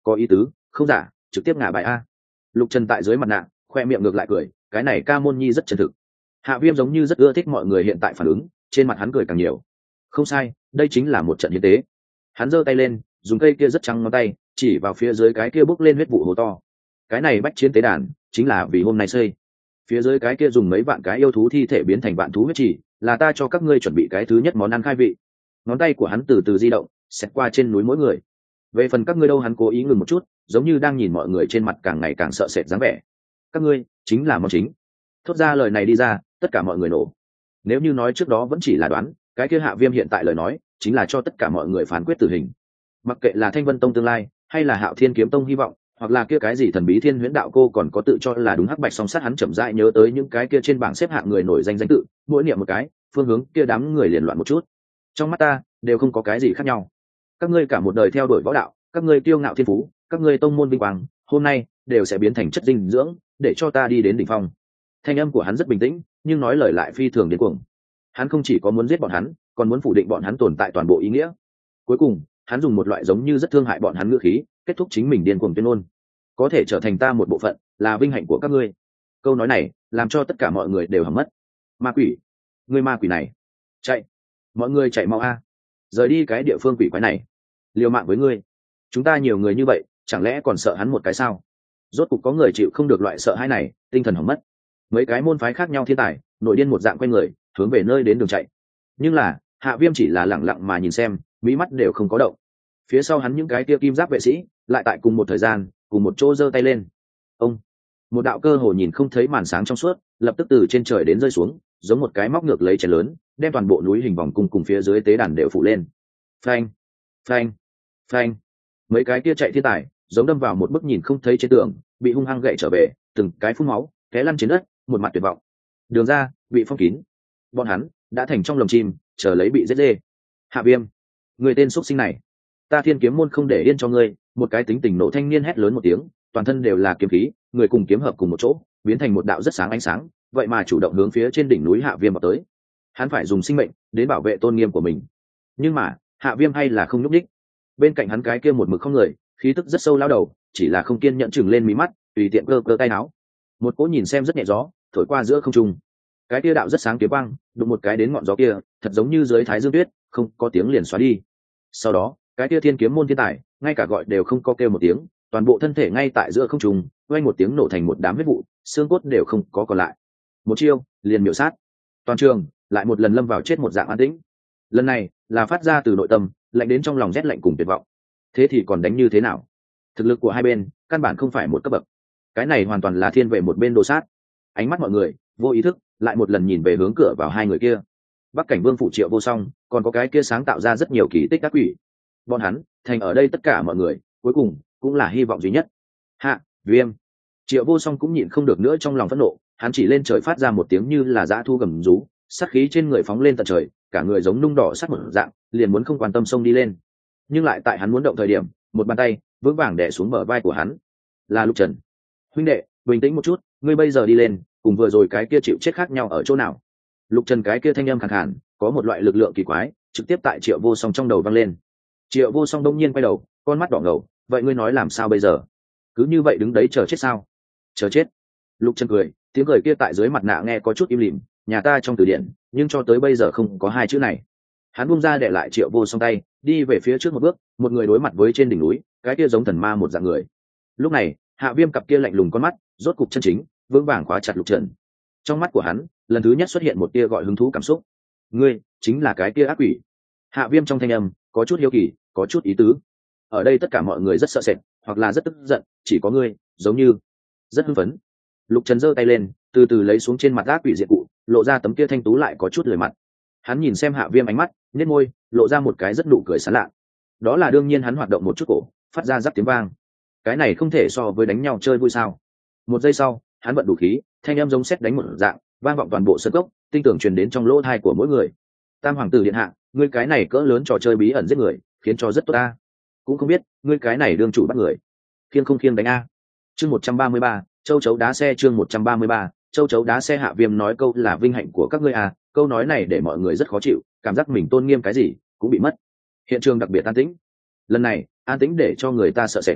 có ý tứ, không giả, trực tiếp ngả bài a. Lục Trần tại dưới mặt nạ khoe miệng ngược lại cười, cái này ca môn nhi rất chân thực. Hạ Viêm giống như rất ưa thích mọi người hiện tại phản ứng, trên mặt hắn cười càng nhiều. Không sai, đây chính là một trận hiến tế. Hắn giơ tay lên, dùng cây kia rất trắng ngón tay chỉ vào phía dưới cái kia bốc lên huyết vụ hố to. Cái này bách chiến tế đàn chính là vì hôm nay xây. Phía dưới cái kia dùng mấy vạn cái yêu thú thi thể biến thành vạn thú huyết chỉ, là ta cho các ngươi chuẩn bị cái thứ nhất món ăn khai vị. Ngón tay của hắn từ từ di động, xẹt qua trên núi mỗi người. Về phần các ngươi đâu, hắn cố ý ngừng một chút, giống như đang nhìn mọi người trên mặt càng ngày càng sợ sệt dáng vẻ. Các ngươi chính là món chính. Thốt ra lời này đi ra, tất cả mọi người nổ. Nếu như nói trước đó vẫn chỉ là đoán, cái kia Hạ Viêm hiện tại lời nói chính là cho tất cả mọi người phán quyết tử hình. Mặc kệ là Thanh Vân Tông tương lai, hay là Hạo Thiên Kiếm Tông hy vọng, hoặc là kia cái gì thần bí Thiên Huyễn Đạo cô còn có tự cho là đúng hắc bạch song sát, hắn chậm rãi nhớ tới những cái kia trên bảng xếp hạng người nổi danh danh tự, mỗi niệm một cái, phương hướng kia đám người liền loạn một chút. Trong mắt ta, đều không có cái gì khác nhau. Các ngươi cả một đời theo đuổi võ đạo, các ngươi kiêu ngạo thiên phú, các ngươi tông môn vinh quang, hôm nay đều sẽ biến thành chất dinh dưỡng, để cho ta đi đến đỉnh phong. Thanh âm của hắn rất bình tĩnh, nhưng nói lời lại phi thường điên cuồng. Hắn không chỉ có muốn giết bọn hắn, còn muốn phủ định bọn hắn tồn tại toàn bộ ý nghĩa. Cuối cùng, hắn dùng một loại giống như rất thương hại bọn hắn ngữ khí, kết thúc chính mình điên cuồng tuyên ngôn. Có thể trở thành ta một bộ phận, là vinh hạnh của các ngươi. Câu nói này làm cho tất cả mọi người đều hỏng mất. Ma quỷ, ngươi ma quỷ này, chạy! Mọi người chạy mau a, rời đi cái địa phương quỷ quái này. Liều mạng với ngươi, chúng ta nhiều người như vậy, chẳng lẽ còn sợ hắn một cái sao? Rốt cục có người chịu không được loại sợ hãi này, tinh thần hỏng mất. Mấy cái môn phái khác nhau thiên tài, nội điên một dạng quay người, hướng về nơi đến đường chạy. Nhưng là Hạ Viêm chỉ là lẳng lặng mà nhìn xem, mí mắt đều không có động. Phía sau hắn những cái kia kim giáp vệ sĩ lại tại cùng một thời gian, cùng một chỗ giơ tay lên. Ông, một đạo cơ hồ nhìn không thấy màn sáng trong suốt, lập tức từ trên trời đến rơi xuống, giống một cái móc ngược lấy chén lớn, đem toàn bộ núi hình vòng cung cùng phía dưới tế đàn đều phủ lên. Phanh, phanh, phanh. Mấy cái kia chạy thiên tài, giống đâm vào một bức nhìn không thấy trên tường, bị hung hăng gậy trở về, từng cái phun máu, té lăn trên đất, một mặt tuyệt vọng. Đường ra bị phong kín, bọn hắn đã thành trong lồng chim, chờ lấy bị giết dê. Hạ Viêm, người tên xuất sinh này, ta Thiên Kiếm môn không để yên cho ngươi! Một cái tính tình nộ thanh niên hét lớn một tiếng, toàn thân đều là kiếm khí, người cùng kiếm hợp cùng một chỗ, biến thành một đạo rất sáng ánh sáng, vậy mà chủ động hướng phía trên đỉnh núi Hạ Viêm vào tới. Hắn phải dùng sinh mệnh đến bảo vệ tôn nghiêm của mình, nhưng mà Hạ Viêm hay là không nhúc nhích. Bên cạnh hắn cái kia một mực không người, khí tức rất sâu lao đầu, chỉ là không kiên nhẫn chừng lên mí mắt, tùy tiện cơ tay áo. Một cỗ nhìn xem rất nhẹ gió thổi qua giữa không trung, cái kia đạo rất sáng kiếm băng đụng một cái đến ngọn gió kia, thật giống như dưới thái dương tuyết, không có tiếng liền xóa đi. Sau đó cái kia Thiên Kiếm môn thiên tài ngay cả gọi đều không có kêu một tiếng, toàn bộ thân thể ngay tại giữa không trung vang một tiếng nổ thành một đám huyết vụ, xương cốt đều không có còn lại. Một chiêu liền miểu sát. Toàn trường lại một lần lâm vào chết một dạng an tĩnh. Lần này là phát ra từ nội tâm, lạnh đến trong lòng rét lạnh cùng tuyệt vọng. Thế thì còn đánh như thế nào? Thực lực của hai bên căn bản không phải một cấp bậc. Cái này hoàn toàn là thiên về một bên đồ sát. Ánh mắt mọi người vô ý thức lại một lần nhìn về hướng cửa vào hai người kia. Bắc Cảnh Vương phủ Triệu Vô Song, còn có cái kia sáng tạo ra rất nhiều kỳ tích các quỷ. Bọn hắn thành ở đây tất cả mọi người cuối cùng cũng là hy vọng duy nhất. Hạ Viêm. Triệu Vô Song cũng nhịn không được nữa trong lòng phẫn nộ, hắn chỉ lên trời phát ra một tiếng như là dã thu gầm rú, sát khí trên người phóng lên tận trời, cả người giống nung đỏ sắt một dạng, liền muốn không quan tâm xông đi lên. Nhưng lại tại hắn muốn động thời điểm, một bàn tay vững vàng đè xuống bờ vai của hắn. Là Lục Trần. Huynh đệ, bình tĩnh một chút, ngươi bây giờ đi lên, cùng vừa rồi cái kia chịu chết khác nhau ở chỗ nào? Lục Trần cái kia thanh âm khàn khàn, có một loại lực lượng kỳ quái, trực tiếp tại Triệu Vô Song trong đầu vang lên. Triệu Vô Song đông nhiên quay đầu, con mắt đỏ ngầu, vậy ngươi nói làm sao bây giờ? Cứ như vậy đứng đấy chờ chết sao? Chờ chết? Lục Trần cười, tiếng cười kia tại dưới mặt nạ nghe có chút im lìm, nhà ta trong từ điển, nhưng cho tới bây giờ không có hai chữ này. Hắn buông ra để lại Triệu Vô Song tay, đi về phía trước một bước, một người đối mặt với trên đỉnh núi, cái kia giống thần ma một dạng người. Lúc này, Hạ Viêm cặp kia lạnh lùng con mắt, rốt cục chân chính, vững vàng khóa chặt Lục Trần. Trong mắt của hắn, lần thứ nhất xuất hiện một tia gọi hứng thú cảm xúc. Ngươi chính là cái kia ác quỷ. Hạ Viêm trong thanh âm có chút hiếu kỳ, có chút ý tứ. Ở đây tất cả mọi người rất sợ sệt, hoặc là rất tức giận, chỉ có ngươi giống như rất hưng phấn. Lục Trần giơ tay lên, từ từ lấy xuống trên mặt ác quỷ diện cụ, lộ ra tấm kia thanh tú lại có chút lười mặt. Hắn nhìn xem Hạ Viêm ánh mắt, nhếch môi, lộ ra một cái rất nụ cười sảng lạ. Đó là đương nhiên, hắn hoạt động một chút cổ, phát ra rắc tiếng vang. Cái này không thể so với đánh nhau chơi vui sao? Một giây sau, hắn vận đủ khí, thanh âm giống sét đánh một dạng, vang vọng toàn bộ sân cốc, tinh tưởng truyền đến trong lỗ tai của mỗi người. Tam hoàng tử điện hạ, ngươi cái này cỡ lớn trò chơi bí ẩn giết người, khiến cho rất tốt ta. Cũng không biết, ngươi cái này đương chủ bắt người, khiêng không khiêng đánh a. Chương 133, châu chấu đá xe. Chương 133, châu chấu đá xe. Hạ Viêm nói câu là vinh hạnh của các ngươi à, câu nói này để mọi người rất khó chịu, cảm giác mình tôn nghiêm cái gì cũng bị mất. Hiện trường đặc biệt an tĩnh. Lần này, an tĩnh để cho người ta sợ sệt.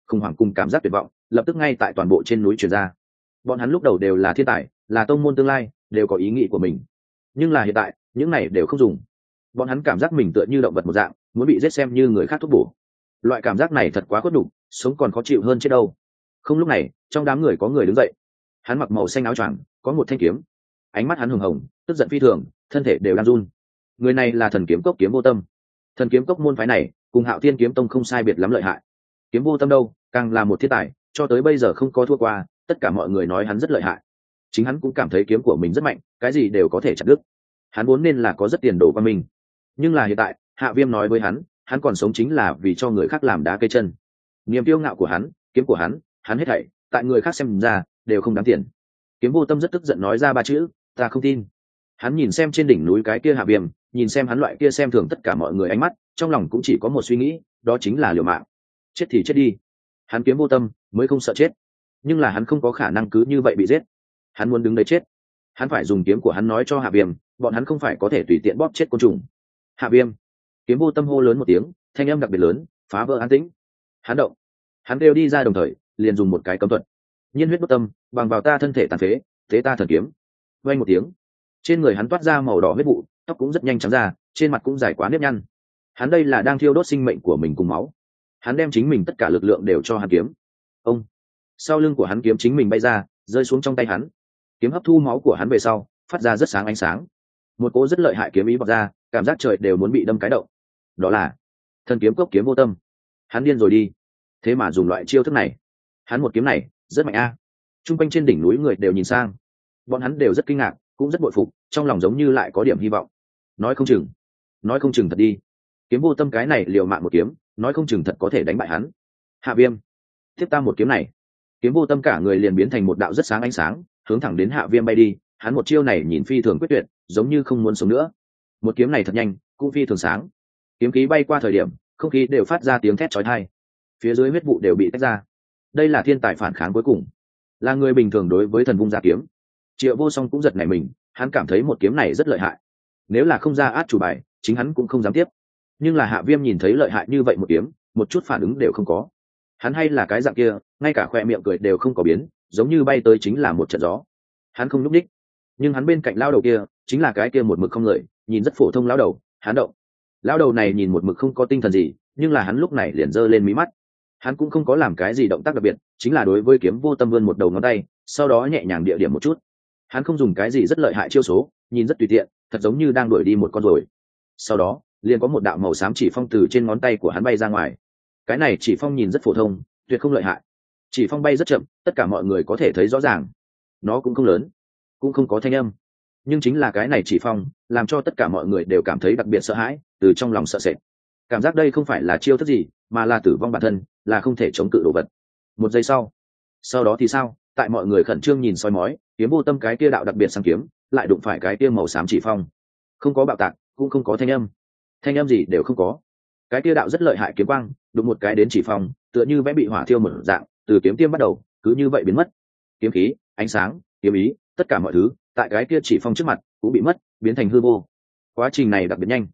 khủng hoảng cùng cảm giác tuyệt vọng lập tức ngay tại toàn bộ trên núi truyền ra. Bọn hắn lúc đầu đều là thiên tài, là tông môn tương lai, đều có ý nghĩ của mình, nhưng là hiện tại những này đều không dùng. Bọn hắn cảm giác mình tựa như động vật một dạng, muốn bị giết xem như người khác thuốc bổ. Loại cảm giác này thật quá khuất đục, sống còn khó chịu hơn chết đâu. Không, lúc này trong đám người có người đứng dậy. Hắn mặc màu xanh áo choàng, có một thanh kiếm, ánh mắt hắn hừng hồng, tức giận phi thường, thân thể đều đang run. Người này là Thần Kiếm Cốc Kiếm Vô Tâm. Thần Kiếm Cốc môn phái này cùng Hạo Thiên Kiếm Tông không sai biệt lắm lợi hại. Kiếm Vô Tâm đâu càng là một thiên tài, cho tới bây giờ không có thua qua, tất cả mọi người nói hắn rất lợi hại. Chính hắn cũng cảm thấy kiếm của mình rất mạnh, cái gì đều có thể chặt đứt. Hắn vốn nên là có rất tiền đồ qua mình, nhưng là hiện tại Hạ Viêm nói với hắn còn sống chính là vì cho người khác làm đá cây chân. Niềm kiêu ngạo của hắn, kiếm của hắn hết thảy tại người khác xem ra đều không đáng tiền. Kiếm Vô Tâm rất tức giận nói ra ba chữ: ta không tin. Hắn nhìn xem trên đỉnh núi cái kia Hạ Viêm, nhìn xem hắn loại kia xem thường tất cả mọi người ánh mắt, trong lòng cũng chỉ có một suy nghĩ, đó chính là liều mạng. Chết thì chết đi. Hắn Kiếm Vô Tâm mới không sợ chết, nhưng là hắn không có khả năng cứ như vậy bị giết. Hắn muốn đứng đấy chết, hắn phải dùng kiếm của hắn nói cho Hạ Viêm, bọn hắn không phải có thể tùy tiện bóp chết côn trùng. Hạ Viêm. Kiếm Vô Tâm hô lớn một tiếng, thanh âm đặc biệt lớn, phá vỡ an tĩnh. Hắn động, hắn kêu đi ra, đồng thời liền dùng một cái cấm thuật: nhiên huyết bất tâm, bằng vào ta thân thể tàn phế, tế ta thần kiếm. Vang một tiếng, trên người hắn toát ra màu đỏ huyết vụ, tóc cũng rất nhanh trắng ra, trên mặt cũng dài quá nếp nhăn. Hắn đây là đang thiêu đốt sinh mệnh của mình cùng máu. Hắn đem chính mình tất cả lực lượng đều cho hắn kiếm. Ông, sau lưng của hắn kiếm chính mình bay ra, rơi xuống trong tay hắn. Kiếm hấp thu máu của hắn về sau, phát ra rất sáng ánh sáng. Một cỗ rất lợi hại kiếm ý bộc ra, cảm giác trời đều muốn bị đâm cái động. Đó là Thần Kiếm Cốc Kiếm Vô Tâm. Hắn điên rồi đi, thế mà dùng loại chiêu thức này. Hắn một kiếm này rất mạnh a. Trung quanh trên đỉnh núi người đều nhìn sang, bọn hắn đều rất kinh ngạc, cũng rất bội phục, trong lòng giống như lại có điểm hy vọng. Nói không chừng thật đi. Kiếm Vô Tâm cái này liều mạng một kiếm, nói không chừng thật có thể đánh bại hắn. Hạ Viêm, tiếp ta một kiếm này. Kiếm Vô Tâm cả người liền biến thành một đạo rất sáng ánh sáng, hướng thẳng đến Hạ Viêm bay đi. Hắn một chiêu này nhìn phi thường quyết tuyệt, giống như không muốn sống nữa. Một kiếm này thật nhanh, cũng phi thường sáng. Kiếm khí bay qua thời điểm, không khí đều phát ra tiếng thét chói tai. Phía dưới huyết vụ đều bị tách ra. Đây là thiên tài phản kháng cuối cùng, là người bình thường đối với thần vung ra kiếm. Triệu Vô Song cũng giật nảy mình, hắn cảm thấy một kiếm này rất lợi hại. Nếu là không ra át chủ bài, chính hắn cũng không dám tiếp. Nhưng là Hạ Viêm nhìn thấy lợi hại như vậy một kiếm, một chút phản ứng đều không có. Hắn hay là cái dạng kia, ngay cả khoe miệng cười đều không có biến, giống như bay tới chính là một trận gió. Hắn không nhúc nhích, nhưng hắn bên cạnh lão đầu kia chính là cái kia một mực không lời, nhìn rất phổ thông lão đầu. Hắn động. Lão đầu này nhìn một mực không có tinh thần gì, nhưng là hắn lúc này liền giơ lên mí mắt. Hắn cũng không có làm cái gì động tác đặc biệt, chính là đối với Kiếm Vô Tâm vươn một đầu ngón tay, sau đó nhẹ nhàng địa điểm một chút. Hắn không dùng cái gì rất lợi hại chiêu số, nhìn rất tùy tiện, thật giống như đang đuổi đi một con ruồi. Sau đó liền có một đạo màu xám chỉ phong từ trên ngón tay của hắn bay ra ngoài. Cái này chỉ phong nhìn rất phổ thông, tuyệt không lợi hại. Chỉ phong bay rất chậm, tất cả mọi người có thể thấy rõ ràng. Nó cũng không lớn, cũng không có thanh âm, nhưng chính là cái này chỉ phong làm cho tất cả mọi người đều cảm thấy đặc biệt sợ hãi, từ trong lòng sợ sệt. Cảm giác đây không phải là chiêu thức gì, mà là tử vong bản thân, là không thể chống cự đồ vật. Một giây sau đó thì sao? Tại mọi người khẩn trương nhìn soi mói, Kiếm Vô Tâm cái kia đạo đặc biệt sang kiếm lại đụng phải cái kia màu xám chỉ phong. Không có bạo tạc, cũng không có thanh âm gì đều không có. Cái kia đạo rất lợi hại kiếm quang đụng một cái đến chỉ phong, tựa như vẽ bị hỏa thiêu một dạng, từ kiếm tiêm bắt đầu cứ như vậy biến mất. Kiếm khí, ánh sáng, kiếm ý, tất cả mọi thứ tại cái kia chỉ phong trước mặt cũng bị mất, biến thành hư vô. Quá trình này đặc biệt nhanh,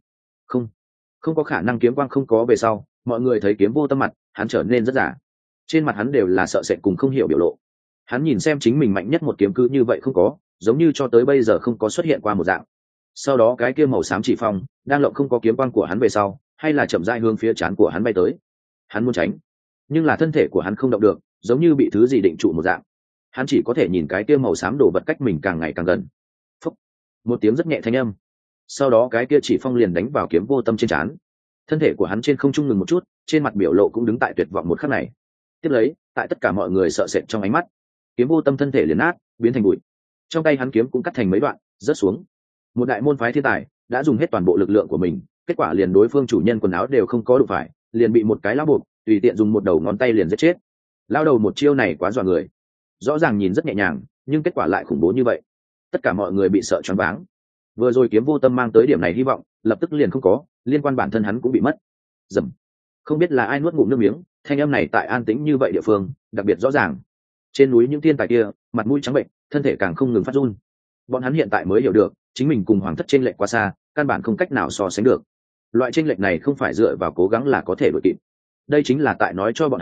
không có khả năng. Kiếm quang không có về sau, mọi người thấy Kiếm Vô Tâm mặt, hắn trở nên rất giả. Trên mặt hắn đều là sợ sệt cùng không hiểu biểu lộ. Hắn nhìn xem chính mình mạnh nhất một kiếm cứ như vậy không có, giống như cho tới bây giờ không có xuất hiện qua một dạng. Sau đó cái kia màu xám chỉ phong đang lộng không có kiếm quang của hắn về sau, hay là chậm rãi hướng phía trán của hắn bay tới. Hắn muốn tránh, nhưng là thân thể của hắn không động được, giống như bị thứ gì định trụ một dạng. Hắn chỉ có thể nhìn cái kia màu xám đổ vật cách mình càng ngày càng gần. Phúc, một tiếng rất nhẹ thanh âm. Sau đó cái kia chỉ phong liền đánh vào Kiếm Vô Tâm trên trán. Thân thể của hắn trên không trung ngừng một chút, trên mặt biểu lộ cũng đứng tại tuyệt vọng một khắc này. Tiếp lấy, tại tất cả mọi người sợ sệt trong ánh mắt, Kiếm Vô Tâm thân thể liền nát, biến thành bụi. Trong tay hắn kiếm cũng cắt thành mấy đoạn, rớt xuống. Một đại môn phái thiên tài đã dùng hết toàn bộ lực lượng của mình, kết quả liền đối phương chủ nhân quần áo đều không có đụng phải, liền bị một cái lão buộc tùy tiện dùng một đầu ngón tay liền giết chết. Lão đầu một chiêu này quá dọa người, rõ ràng nhìn rất nhẹ nhàng, nhưng kết quả lại khủng bố như vậy. Tất cả mọi người bị sợ choáng váng. Vừa rồi Kiếm Vô Tâm mang tới điểm này hy vọng, lập tức liền không có, liên quan bản thân hắn cũng bị mất. Dầm. Không biết là ai nuốt ngụm nước miếng, thanh âm này tại an tĩnh như vậy địa phương đặc biệt rõ ràng. Trên núi những thiên tài kia mặt mũi trắng bệnh, thân thể càng không ngừng phát run. Bọn hắn hiện tại mới hiểu được chính mình cùng hoàng thất chênh lệch quá xa, căn bản không cách nào so sánh được. Loại chênh lệch này không phải dựa vào cố gắng là có thể đuổi kịp. Đây chính là tại nói cho bọn hắn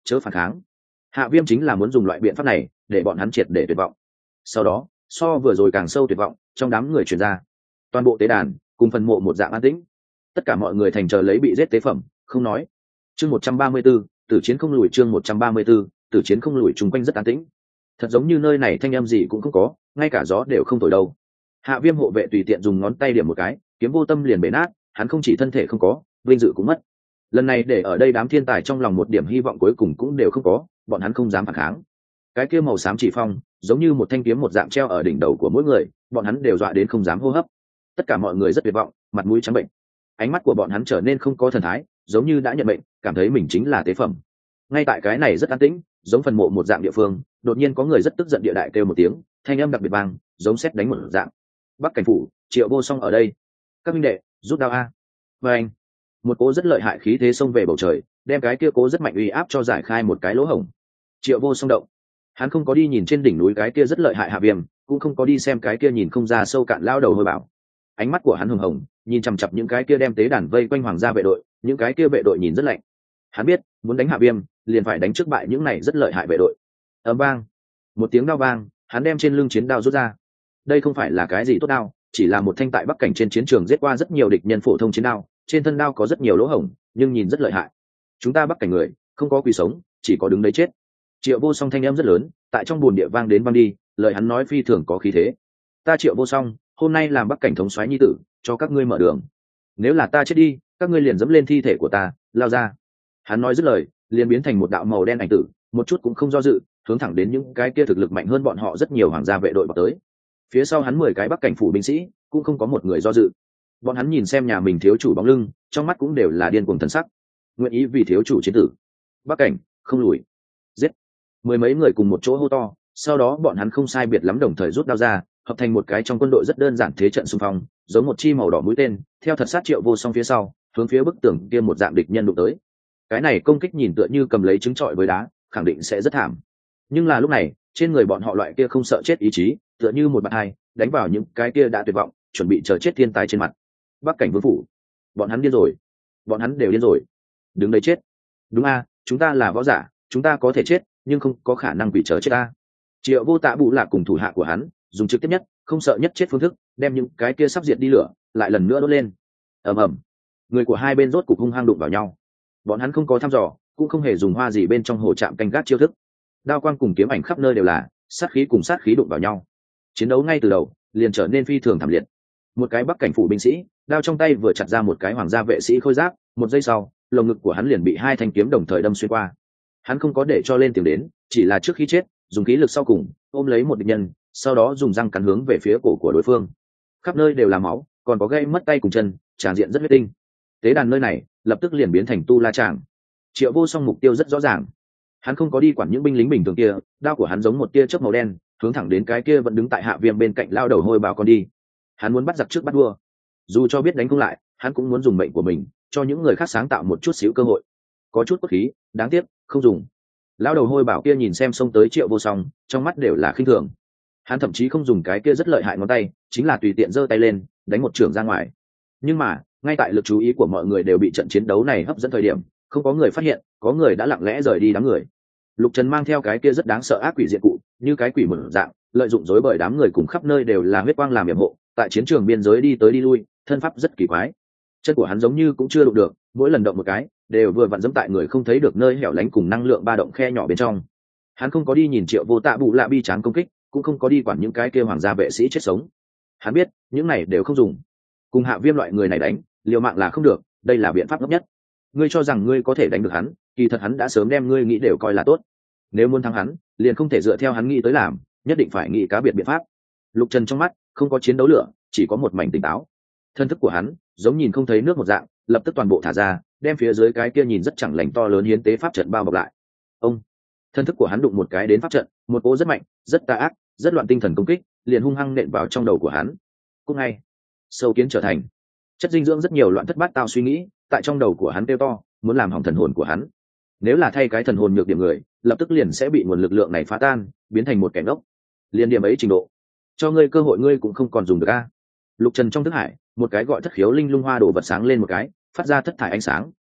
chớ phản kháng. Hạ Viêm chính là muốn dùng loại biện pháp này để bọn hắn triệt để tuyệt vọng. Sau đó so vừa rồi càng sâu tuyệt vọng trong đám người truyền ra, toàn bộ tế đàn cùng phần mộ một dạng an tĩnh, tất cả mọi người thành chờ lấy bị giết tế phẩm không nói. Chương 134, tử chiến không lùi. Chương 134, tử chiến không lùi. Chung quanh rất an tĩnh, thật giống như nơi này thanh âm gì cũng không có, ngay cả gió đều không thổi đâu. Hạ Viêm hộ vệ tùy tiện dùng ngón tay điểm một cái, kiếm vô tâm liền bể nát. Hắn không chỉ thân thể không có, vinh dự cũng mất. Lần này để ở đây đám thiên tài trong lòng một điểm hy vọng cuối cùng cũng đều không có, bọn hắn không dám phản kháng. Cái kia màu xám chỉ phong giống như một thanh kiếm một dạng treo ở đỉnh đầu của mỗi người, bọn hắn đều dọa đến không dám hô hấp. Tất cả mọi người rất tuyệt vọng, mặt mũi trắng bệnh, ánh mắt của bọn hắn trở nên không có thần thái, giống như đã nhận bệnh, cảm thấy mình chính là tế phẩm. Ngay tại cái này rất an tĩnh, giống phần mộ một dạng địa phương, đột nhiên có người rất tức giận địa đại kêu một tiếng, thanh âm đặc biệt vang, giống sét đánh một dạng. Bắc Cảnh phủ, Triệu Vô Song ở đây. Các minh đệ, rút đao a. Và anh, một cố rất lợi hại khí thế xông về bầu trời, đem cái kia cố rất mạnh uy áp cho giải khai một cái lỗ hổng. Triệu Vô Song động, hắn không có đi nhìn trên đỉnh núi cái kia rất lợi hại Hạ Viêm, cũng không có đi xem cái kia nhìn không ra sâu cạn lao đầu hôi bảo. Ánh mắt của hắn hừng hồng, nhìn chằm chằm những cái kia đem tế đàn vây quanh hoàng gia vệ đội, những cái kia vệ đội nhìn rất lạnh. Hắn biết, muốn đánh Hạ Viêm, liền phải đánh trước bại những này rất lợi hại vệ đội. Ầm vang, một tiếng đao vang, hắn đem trên lưng chiến đao rút ra. Đây không phải là cái gì tốt đao, chỉ là một thanh tại Bắc Cảnh trên chiến trường giết qua rất nhiều địch nhân phổ thông chiến đao, trên thân đao có rất nhiều lỗ hổng, nhưng nhìn rất lợi hại. Chúng ta Bắc Cảnh người, không có quỳ sống, chỉ có đứng đấy chết. Triệu Vô Song thanh âm rất lớn, tại trong buồn địa vang đến vang đi, lời hắn nói phi thường có khí thế. Ta Triệu Vô Song, hôm nay làm Bắc Cảnh thống soái nhi tử, cho các ngươi mở đường. Nếu là ta chết đi, các ngươi liền dẫm lên thi thể của ta, lao ra. Hắn nói dứt lời, liền biến thành một đạo màu đen ảnh tử, một chút cũng không do dự, hướng thẳng đến những cái kia thực lực mạnh hơn bọn họ rất nhiều hoàng gia vệ đội vào tới. Phía sau hắn 10 cái Bắc Cảnh phủ binh sĩ, cũng không có một người do dự. Bọn hắn nhìn xem nhà mình thiếu chủ bóng lưng, trong mắt cũng đều là điên cuồng thần sắc. Nguyện ý vì thiếu chủ chiến tử. Bắc Cảnh, không lùi. Giết. 10 mấy người cùng một chỗ hô to, sau đó bọn hắn không sai biệt lắm đồng thời rút đao ra, hợp thành một cái trong quân đội rất đơn giản thế trận xung phong, giống một chi màu đỏ mũi tên, theo thật sát Triệu Vô Song phía sau, hướng phía bức tường kia một dạng địch nhân đụng tới. Cái này công kích nhìn tựa như cầm lấy trứng trọi với đá, khẳng định sẽ rất thảm. Nhưng là lúc này, trên người bọn họ loại kia không sợ chết ý chí, tựa như một bạn hai, đánh vào những cái kia đã tuyệt vọng, chuẩn bị chờ chết thiên tai trên mặt. Bắc Cảnh vương phủ, bọn hắn điên rồi, bọn hắn đều điên rồi. Đứng đây chết. Đúng a, chúng ta là võ giả, chúng ta có thể chết, nhưng không có khả năng bị chờ chết ta. Triệu Vô Tạ Bụ Lạc cùng thủ hạ của hắn, dùng trực tiếp nhất, không sợ nhất chết phương thức, đem những cái kia sắp diệt đi lửa, lại lần nữa đốt lên. Ầm ầm, người của hai bên rốt cục hung hăng đụng vào nhau. Bọn hắn không có thăm dò, cũng không hề dùng hoa gì bên trong hồ trạm canh gác chiêu thức. Đao quang cùng kiếm ảnh khắp nơi đều là, sát khí cùng sát khí đụng vào nhau. Chiến đấu ngay từ đầu, liền trở nên phi thường thảm liệt. Một cái Bắc Cảnh phủ binh sĩ, đao trong tay vừa chặt ra một cái hoàng gia vệ sĩ khôi giáp, một giây sau, lồng ngực của hắn liền bị hai thanh kiếm đồng thời đâm xuyên qua. Hắn không có để cho lên tiếng đến, chỉ là trước khi chết, dùng khí lực sau cùng ôm lấy một địch nhân, sau đó dùng răng cắn hướng về phía cổ của đối phương. Khắp nơi đều là máu, còn có gây mất tay cùng chân, tràn diện rất huyết tinh. Tế đàn nơi này lập tức liền biến thành tu la tràng. Triệu Vô Song mục tiêu rất rõ ràng, hắn không có đi quản những binh lính bình thường kia, đao của hắn giống một tia chớp màu đen, hướng thẳng đến cái kia vẫn đứng tại Hạ Viêm bên cạnh lao đầu hôi bào con đi. Hắn muốn bắt giặc trước bắt vua, dù cho biết đánh không lại, hắn cũng muốn dùng mệnh của mình cho những người khác sáng tạo một chút xíu cơ hội. Có chút cốt khí, đáng tiếc không dùng. Lão đầu hôi bảo kia nhìn xem xông tới Triệu Vô Song, trong mắt đều là khinh thường. Hắn thậm chí không dùng cái kia rất lợi hại ngón tay, chính là tùy tiện giơ tay lên, đánh một chưởng ra ngoài. Nhưng mà, ngay tại lực chú ý của mọi người đều bị trận chiến đấu này hấp dẫn thời điểm, không có người phát hiện, có người đã lặng lẽ rời đi đám người. Lục Trần mang theo cái kia rất đáng sợ ác quỷ diện cụ, như cái quỷ mở dạng, lợi dụng rối bời đám người cùng khắp nơi đều là huyết quang làm yểm hộ, tại chiến trường biên giới đi tới đi lui, thân pháp rất kỳ quái. Chân của hắn giống như cũng chưa đụng được, mỗi lần động một cái, đều vừa vặn dẫm tại người không thấy được nơi hẻo lánh cùng năng lượng ba động khe nhỏ bên trong. Hắn không có đi nhìn Triệu Vô Tạ Bụ Lạ bi tráng công kích, cũng không có đi quản những cái kia hoàng gia vệ sĩ chết sống. Hắn biết, những này đều không dùng. Cùng Hạ Viêm loại người này đánh, liều mạng là không được, đây là biện pháp ngốc nhất. Ngươi cho rằng ngươi có thể đánh được hắn, kỳ thật hắn đã sớm đem ngươi nghĩ đều coi là tốt. Nếu muốn thắng hắn, liền không thể dựa theo hắn nghĩ tới làm, nhất định phải nghĩ cá biệt biện pháp. Lục Trần trong mắt không có chiến đấu lửa, chỉ có một mảnh tỉnh táo. Thân thức của hắn giống nhìn không thấy nước một dạng, lập tức toàn bộ thả ra, đem phía dưới cái kia nhìn rất chẳng lành to lớn hiến tế pháp trận bao bọc lại. Ông, thân thức của hắn đụng một cái đến pháp trận, một cỗ rất mạnh, rất tà ác, rất loạn tinh thần công kích, liền hung hăng nện vào trong đầu của hắn. Cũng ngay, sâu kiến trở thành chất dinh dưỡng rất nhiều loạn thất bát tao suy nghĩ, tại trong đầu của hắn kêu to, muốn làm hỏng thần hồn của hắn. Nếu là thay cái thần hồn nhược điểm người, lập tức liền sẽ bị nguồn lực lượng này phá tan, biến thành một kẻ ngốc. Liên điểm ấy trình độ, cho ngươi cơ hội ngươi cũng không còn dùng được a. Lục Trần trong thức hải, một cái gọi thất khiếu linh lung hoa đổ vật sáng lên một cái, phát ra thất thải ánh sáng,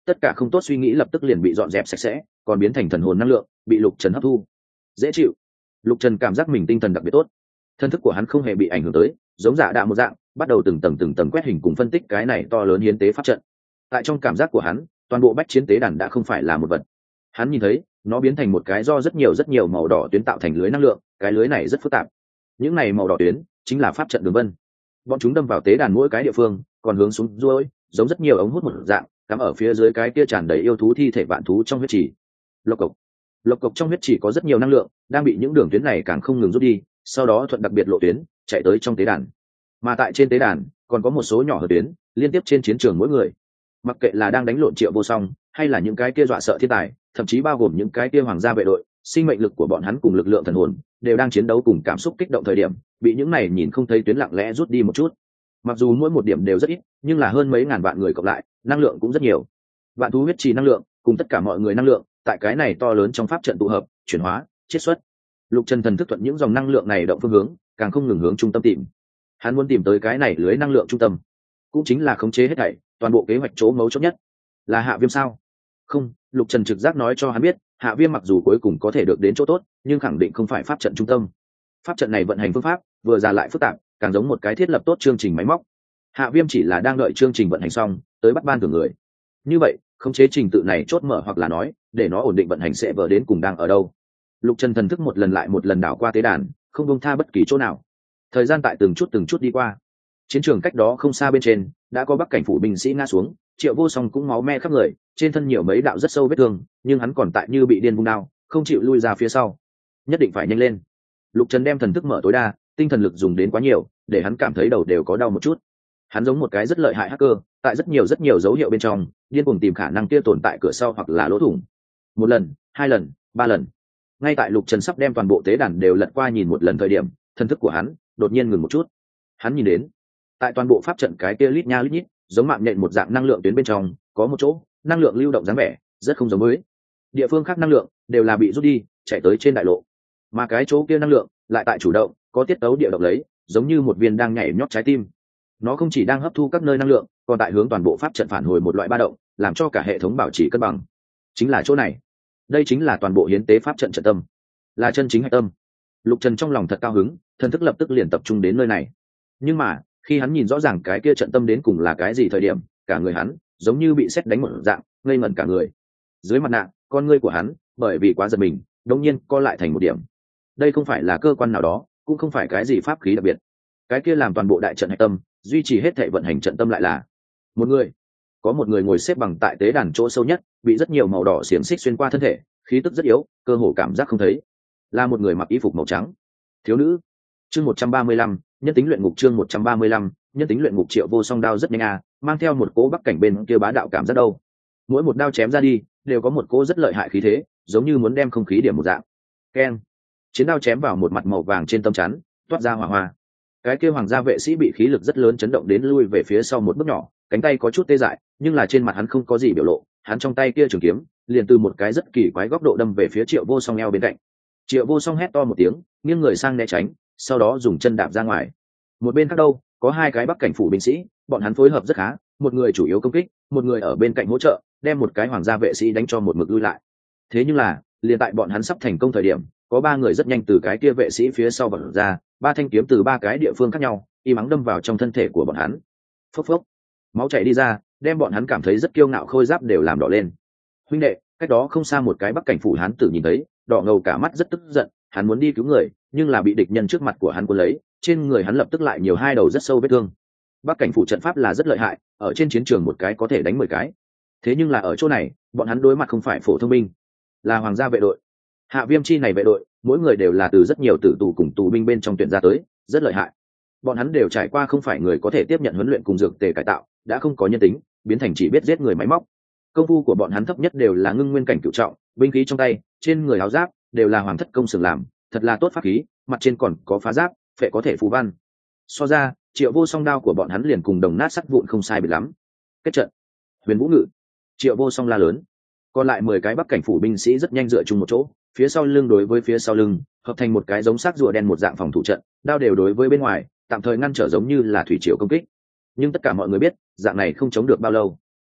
tất cả không tốt suy nghĩ lập tức liền bị dọn dẹp sạch sẽ, còn biến thành thần hồn năng lượng bị Lục Trần hấp thu. Dễ chịu. Lục Trần cảm giác mình tinh thần đặc biệt tốt, thân thức của hắn không hề bị ảnh hưởng tới, giống giả đạ một dạng bắt đầu từng tầng quét hình cùng phân tích cái này to lớn hiến tế pháp trận. Tại trong cảm giác của hắn, toàn bộ bách chiến tế đàn đã không phải là một vật. Hắn nhìn thấy nó biến thành một cái do rất nhiều màu đỏ tuyến tạo thành lưới năng lượng, cái lưới này rất phức tạp. Những này màu đỏ tuyến chính là pháp trận đường vân, bọn chúng đâm vào tế đàn mỗi cái địa phương, còn hướng xuống ruôi, giống rất nhiều ống hút một dạng cắm ở phía dưới cái kia tràn đầy yêu thú thi thể vạn thú trong huyết trì. Lộc cộc trong huyết trì có rất nhiều năng lượng đang bị những đường tuyến này càng không ngừng rút đi, sau đó thuận đặc biệt lộ tuyến chạy tới trong tế đàn. Mà tại trên tế đàn còn có một số nhỏ hở tuyến liên tiếp trên chiến trường mỗi người, mặc kệ là đang đánh lộn Triệu Vô Song hay là những cái kia dọa sợ thiên tài, thậm chí bao gồm những cái kia hoàng gia vệ đội, sinh mệnh lực của bọn hắn cùng lực lượng thần hồn đều đang chiến đấu cùng cảm xúc kích động thời điểm, bị những này nhìn không thấy tuyến lặng lẽ rút đi một chút. Mặc dù mỗi một điểm đều rất ít, nhưng là hơn mấy ngàn vạn người cộng lại, năng lượng cũng rất nhiều. Vạn thú huyết trì năng lượng cùng tất cả mọi người năng lượng tại cái này to lớn trong pháp trận tụ hợp, chuyển hóa, chiết xuất. Lục Trần thần thức thuận những dòng năng lượng này động phương hướng, càng không ngừng hướng trung tâm tìm. Hắn muốn tìm tới cái này lưới năng lượng trung tâm, cũng chính là khống chế hết thảy, toàn bộ kế hoạch chỗ mấu chốt nhất. Là Hạ Viêm sao? Không, Lục Trần trực giác nói cho hắn biết, Hạ Viêm mặc dù cuối cùng có thể được đến chỗ tốt, nhưng khẳng định không phải pháp trận trung tâm. Pháp trận này vận hành phương pháp vừa ra lại phức tạp, càng giống một cái thiết lập tốt chương trình máy móc. Hạ Viêm chỉ là đang đợi chương trình vận hành xong, tới bắt ban thưởng người. Như vậy, khống chế trình tự này chốt mở, hoặc là nói, để nó ổn định vận hành sẽ vờ đến cùng đang ở đâu. Lục Trần thần thức một lần lại một lần đảo qua tế đàn, không buông tha bất kỳ chỗ nào. Thời gian tại từng chút đi qua. Chiến trường cách đó không xa bên trên, đã có Bắc cảnh phủ binh sĩ ngã xuống, Triệu Vô Song cũng máu me khắp người, trên thân nhiều mấy đạo rất sâu vết thương, nhưng hắn còn tại như bị điên vung đao, không chịu lui ra phía sau. Nhất định phải nhanh lên. Lục Trần đem thần thức mở tối đa, tinh thần lực dùng đến quá nhiều, để hắn cảm thấy đầu đều có đau một chút. Hắn giống một cái rất lợi hại hacker, tại rất nhiều dấu hiệu bên trong, điên cuồng tìm khả năng kia tồn tại cửa sau hoặc là lỗ thủng. Một lần, hai lần, ba lần. Ngay tại Lục Trần sắp đem toàn bộ tế đàn đều lật qua nhìn một lần thời điểm, thần thức của hắn đột nhiên ngừng một chút. Hắn nhìn đến, tại toàn bộ pháp trận cái kia lít nha lít nhít, giống mạng nhện một dạng năng lượng tuyến bên trong, có một chỗ năng lượng lưu động dáng vẻ rất không giống với địa phương khác, năng lượng đều là bị rút đi chạy tới trên đại lộ, mà cái chỗ kia năng lượng lại tại chủ động có tiết tấu địa động lấy, giống như một viên đang nhảy nhót trái tim. Nó không chỉ đang hấp thu các nơi năng lượng, còn tại hướng toàn bộ pháp trận phản hồi một loại ba động, làm cho cả hệ thống bảo trì cân bằng. Chính là chỗ này, đây chính là toàn bộ hiến tế pháp trận trận tâm, là chân chính hạch tâm. Lục Trần trong lòng thật cao hứng, thần thức lập tức liền tập trung đến nơi này. Nhưng mà khi hắn nhìn rõ ràng cái kia trận tâm đến cùng là cái gì thời điểm, cả người hắn giống như bị sét đánh một dạng, ngây ngẩn cả người. Dưới mặt nạ, con ngươi của hắn bởi vì quá giật mình, đột nhiên co lại thành một điểm. Đây không phải là cơ quan nào đó, cũng không phải cái gì pháp khí đặc biệt. Cái kia làm toàn bộ đại trận hạch tâm, duy trì hết thảy vận hành trận tâm lại là một người. Có một người ngồi xếp bằng tại tế đàn chỗ sâu nhất, bị rất nhiều màu đỏ xiềng xích xuyên qua thân thể, khí tức rất yếu, cơ hồ cảm giác không thấy. Là một người mặc y phục màu trắng. Thiếu nữ. Chương 135, nhân tính luyện ngục. Chương 135, nhân tính luyện ngục. Triệu Vô Song đao rất nhanh mang theo một cỗ bắc cảnh bên kia bá đạo cảm rất đâu. Mỗi một đao chém ra đi, đều có một cỗ rất lợi hại khí thế, giống như muốn đem không khí điểm một dạng. Keng. Chiến đao chém vào một mặt màu vàng trên tâm chắn, toát ra hỏa hoa. Cái kia hoàng gia vệ sĩ bị khí lực rất lớn chấn động đến lui về phía sau một bước nhỏ, cánh tay có chút tê dại, nhưng là trên mặt hắn không có gì biểu lộ, hắn trong tay kia trường kiếm liền từ một cái rất kỳ quái góc độ đâm về phía Triệu Vô Song eo bên cạnh. Triệu Vô Song hét to một tiếng, nghiêng người sang né tránh, sau đó dùng chân đạp ra ngoài. Một bên khác đâu, có hai cái bắc cảnh phủ binh sĩ, bọn hắn phối hợp rất khá, một người chủ yếu công kích, một người ở bên cạnh hỗ trợ, đem một cái hoàng gia vệ sĩ đánh cho một mực lui lại. Thế nhưng là, liền tại bọn hắn sắp thành công thời điểm, có ba người rất nhanh từ cái kia vệ sĩ phía sau bật ra, ba thanh kiếm từ ba cái địa phương khác nhau, y mắng đâm vào trong thân thể của bọn hắn. Phốc phốc, máu chảy đi ra, đem bọn hắn cảm thấy rất kiêu ngạo khôi giáp đều làm đỏ lên. Huynh đệ, cách đó không xa một cái bắc cảnh phủ hán tử nhìn thấy, đỏ ngầu cả mắt rất tức giận, hắn muốn đi cứu người, nhưng là bị địch nhân trước mặt của hắn cuốn lấy, trên người hắn lập tức lại nhiều hai đầu rất sâu vết thương. Bắc cảnh phủ trận pháp là rất lợi hại, ở trên chiến trường một cái có thể đánh 10 cái. Thế nhưng là ở chỗ này, bọn hắn đối mặt không phải phổ thông binh, là hoàng gia vệ đội. Hạ Viêm chi này vệ đội, mỗi người đều là từ rất nhiều tử tù cùng tù binh bên trong tuyển ra tới, rất lợi hại. Bọn hắn đều trải qua không phải người có thể tiếp nhận huấn luyện cùng dược tề cải tạo, đã không có nhân tính, biến thành chỉ biết giết người máy móc. Công phu của bọn hắn thấp nhất đều là ngưng nguyên cảnh cửu trọng, binh khí trong tay, trên người áo giáp đều là hoàng thất công xưởng làm, thật là tốt pháp khí, mặt trên còn có phá giáp, phệ có thể phù văn. So ra, Triệu Vô Song đao của bọn hắn liền cùng đồng nát sắt vụn không sai biệt lắm. Kết trận. Huyền Vũ Ngự. Triệu Vô Song la lớn. Còn lại 10 cái bắc cảnh phủ binh sĩ rất nhanh dựa chung một chỗ, phía sau lưng đối với phía sau lưng, hợp thành một cái giống xác rùa đen một dạng phòng thủ trận, đao đều đối với bên ngoài, tạm thời ngăn trở giống như là thủy triều công kích. Nhưng tất cả mọi người biết, dạng này không chống được bao lâu.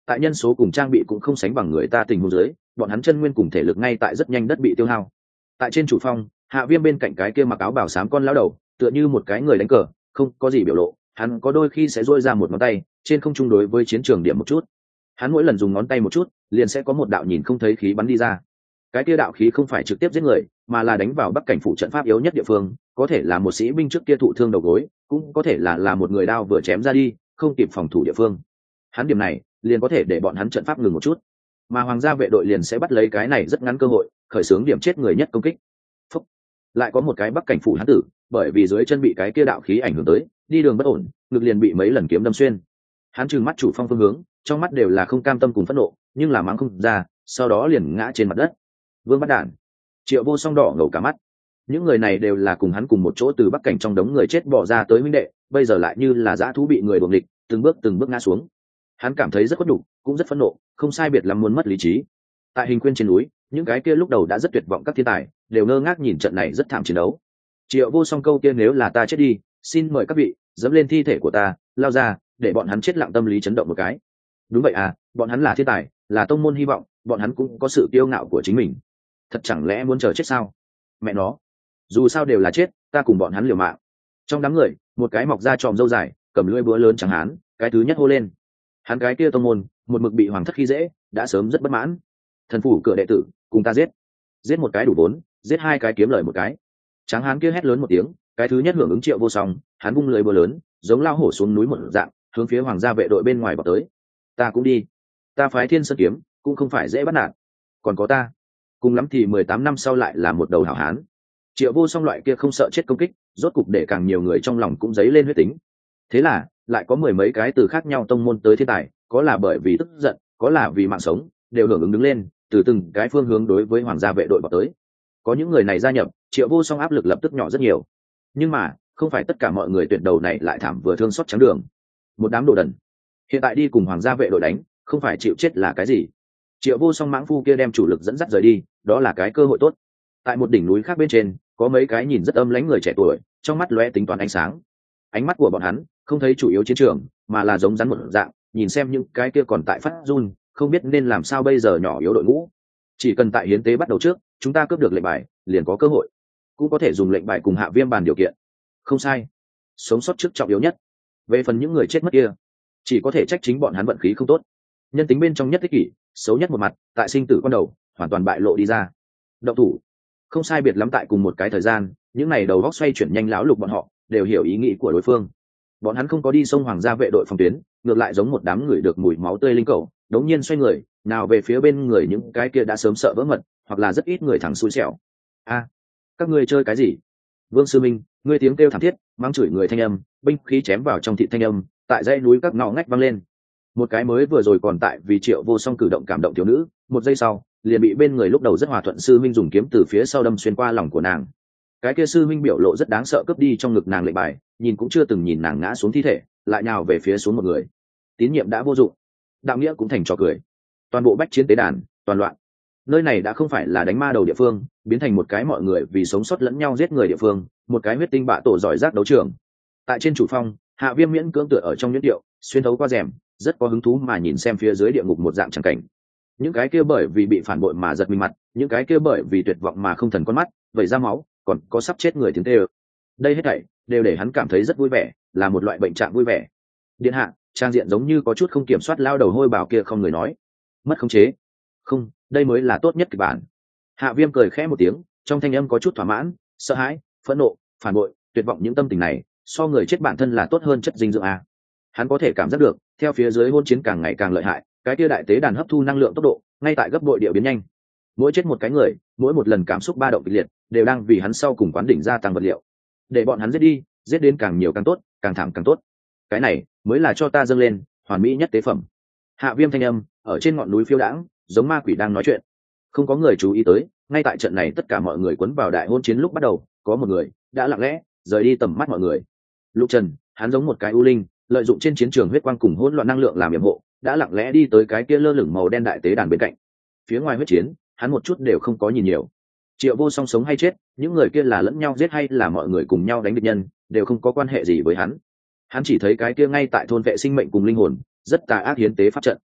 tại nhân số cùng trang bị cũng không sánh bằng người ta tình huống dưới, bọn hắn chân nguyên cùng thể lực ngay tại rất nhanh đất bị tiêu hao. Tại trên chủ phong, Hạ Viêm bên cạnh cái kia mặc áo bào xám con lão đầu, tựa như một cái người đánh cờ, không có gì biểu lộ, hắn có đôi khi sẽ duỗi ra một ngón tay, trên không trung đối với chiến trường điểm một chút. Hắn mỗi lần dùng ngón tay một chút, liền sẽ có một đạo nhìn không thấy khí bắn đi ra. Cái kia đạo khí không phải trực tiếp giết người, mà là đánh vào bắc cảnh phủ trận pháp yếu nhất địa phương, có thể là một sĩ binh trước kia thụ thương đầu gối, cũng có thể là một người đao vừa chém ra đi, không kịp phòng thủ địa phương. Hắn điểm này, liền có thể để bọn hắn trận pháp ngừng một chút, mà hoàng gia vệ đội liền sẽ bắt lấy cái này rất ngắn cơ hội, khởi xướng điểm chết người nhất công kích. Phúc. Lại có một cái bắc cảnh phủ hắn tử, bởi vì dưới chân bị cái kia đạo khí ảnh hưởng tới, đi đường bất ổn, ngực liền bị mấy lần kiếm đâm xuyên. Hắn trừng mắt chủ phong phương hướng, trong mắt đều là không cam tâm cùng phẫn nộ, nhưng là mắng không ra, sau đó liền ngã trên mặt đất. Vương bắt đản. Triệu Vô Song đỏ ngầu cả mắt. Những người này đều là cùng hắn cùng một chỗ từ bắc cảnh trong đống người chết bỏ ra tới huynh đệ, bây giờ lại như là dã thú bị người đuổi địch, từng bước ngã xuống. Hắn cảm thấy rất khuất nhục, cũng rất phẫn nộ, không sai biệt lắm muốn mất lý trí. Tại Hình Quyên trên núi, những cái kia lúc đầu đã rất tuyệt vọng các thiên tài, đều ngơ ngác nhìn trận này rất thảm chiến đấu. Triệu Vô Song câu kia nếu là ta chết đi, xin mời các vị dẫm lên thi thể của ta, lao ra, để bọn hắn chết lặng tâm lý chấn động một cái. Đúng vậy à, bọn hắn là thiên tài, là tông môn hy vọng, bọn hắn cũng có sự kiêu ngạo của chính mình. Thật chẳng lẽ muốn chờ chết sao? Mẹ nó, dù sao đều là chết, ta cùng bọn hắn liều mạng. Trong đám người, một cái mọc ra tròm râu dài, cầm lưỡi búa lớn chẳng hán, cái thứ nhất hô lên. Hắn cái kia tông môn, một mực bị hoàng thất khi dễ, đã sớm rất bất mãn. Thần phủ cửa đệ tử, cùng ta giết một cái đủ vốn, giết hai cái kiếm lời một cái. Tráng hán kia hét lớn một tiếng, cái thứ nhất hưởng ứng Triệu Vô Song, hắn vung lưỡi búa lớn, giống lao hổ xuống núi một dạng, hướng phía hoàng gia vệ đội bên ngoài vào tới. Ta cũng đi, ta phái Thiên Sơn kiếm, cũng không phải dễ bắt nạt. Còn có ta, cùng lắm thì 18 năm sau lại là một đầu hảo hán. Triệu Vô Song loại kia không sợ chết công kích, rốt cục để càng nhiều người trong lòng cũng dấy lên huyết tính. Thế là, lại có mười mấy cái từ khác nhau tông môn tới thiên tài, có là bởi vì tức giận, có là vì mạng sống, đều hưởng ứng đứng lên, từ từng cái phương hướng đối với hoàng gia vệ đội vào tới. Có những người này gia nhập, Triệu Vô Song áp lực lập tức nhỏ rất nhiều. Nhưng mà, không phải tất cả mọi người tuyệt đầu này lại thảm vừa thương xót trắng đường. Một đám đồ đần. Hiện tại đi cùng hoàng gia vệ đội đánh, không phải chịu chết là cái gì? Triệu Vô Song mãng phu kia đem chủ lực dẫn dắt rời đi, đó là cái cơ hội tốt. Tại một đỉnh núi khác bên trên, có mấy cái nhìn rất âm lãnh người trẻ tuổi, trong mắt lóe tính toán ánh sáng. Ánh mắt của bọn hắn không thấy chủ yếu chiến trường, mà là giống rắn một dạng, nhìn xem những cái kia còn tại phát run, không biết nên làm sao bây giờ nhỏ yếu đội ngũ. Chỉ cần tại hiến tế bắt đầu trước, chúng ta cướp được lệnh bài, liền có cơ hội. Cũng có thể dùng lệnh bài cùng Hạ Viêm bàn điều kiện. Không sai, sống sót trước trọng yếu nhất. Về phần những người chết mất kia, chỉ có thể trách chính bọn hắn vận khí không tốt. Nhân tính bên trong nhất ích kỷ, xấu nhất một mặt, tại sinh tử con đầu, hoàn toàn bại lộ đi ra. Động thủ. Không sai biệt lắm tại cùng một cái thời gian, những này đầu góc xoay chuyển nhanh lão lục bọn họ đều hiểu ý nghĩ của đối phương. Bọn hắn không có đi sông hoàng gia vệ đội phòng tuyến, ngược lại giống một đám người được mùi máu tươi linh cầu, đống nhiên xoay người, nào về phía bên người những cái kia đã sớm sợ vỡ mật, hoặc là rất ít người thẳng xui xẻo. A, các ngươi chơi cái gì? Vương Sư Minh, ngươi tiếng kêu thảm thiết, mang chửi người thanh âm, binh khí chém vào trong thị thanh âm, tại dãy núi các ngõ ngách vang lên. Một cái mới vừa rồi còn tại vì Triệu Vô Song cử động cảm động thiếu nữ, một giây sau liền bị bên người lúc đầu rất hòa thuận sư minh dùng kiếm từ phía sau đâm xuyên qua lòng của nàng. Cái kia sư minh biểu lộ rất đáng sợ, cướp đi trong ngực nàng lệnh bài, nhìn cũng chưa từng nhìn nàng ngã xuống thi thể, lại nhào về phía xuống một người. Tín nhiệm đã vô dụng, đạo nghĩa cũng thành trò cười. Toàn bộ bách chiến tế đàn toàn loạn. Nơi này đã không phải là đánh ma đầu địa phương, biến thành một cái mọi người vì sống sót lẫn nhau giết người địa phương, một cái huyết tinh bạ tổ giỏi giác đấu trường. Tại trên chủ phong, Hạ Viêm miễn cưỡng tựa ở trong nhuyễn điệu, xuyên thấu qua rèm, rất có hứng thú mà nhìn xem phía dưới địa ngục một dạng chẳng cảnh. Những cái kia bởi vì bị phản bội mà giật mình mặt, những cái kia bởi vì tuyệt vọng mà không thần con mắt, vẩy ra máu, còn có sắp chết người tiếng kêu. Đây hết thảy đều để hắn cảm thấy rất vui vẻ, là một loại bệnh trạng vui vẻ. Điện hạ, trang diện giống như có chút không kiểm soát, lao đầu hôi bảo kia không người nói, mất khống chế. Không, đây mới là tốt nhất kịch bản. Hạ Viêm cười khẽ một tiếng, trong thanh âm có chút thỏa mãn, sợ hãi, phẫn nộ, phản bội, tuyệt vọng, những tâm tình này, so người chết bản thân là tốt hơn chất dinh dưỡng a. Hắn có thể cảm giác được, theo phía dưới hôn chiến càng ngày càng lợi hại, cái kia đại tế đàn hấp thu năng lượng tốc độ ngay tại gấp bội địa biến nhanh. Mỗi chết một cái người, mỗi một lần cảm xúc ba động kịch liệt, đều đang vì hắn sau cùng quán đỉnh gia tăng vật liệu. Để bọn hắn giết đi, giết đến càng nhiều càng tốt, càng thảm càng tốt. Cái này mới là cho ta dâng lên hoàn mỹ nhất tế phẩm. Hạ Viêm thanh âm ở trên ngọn núi phiêu đãng, giống ma quỷ đang nói chuyện. Không có người chú ý tới, ngay tại trận này tất cả mọi người cuốn vào đại hôn chiến lúc bắt đầu, có một người đã lặng lẽ rời đi tầm mắt mọi người. Lục Trần, hắn giống một cái u linh, lợi dụng trên chiến trường huyết quang cùng hỗn loạn năng lượng làm yểm hộ, đã lặng lẽ đi tới cái kia lơ lửng màu đen đại tế đàn bên cạnh. Phía ngoài huyết chiến, hắn một chút đều không có nhìn nhiều. Triệu Vô Song sống hay chết, những người kia là lẫn nhau giết hay là mọi người cùng nhau đánh địch nhân, đều không có quan hệ gì với hắn. Hắn chỉ thấy cái kia ngay tại thôn vệ sinh mệnh cùng linh hồn, rất tà ác hiến tế pháp trận.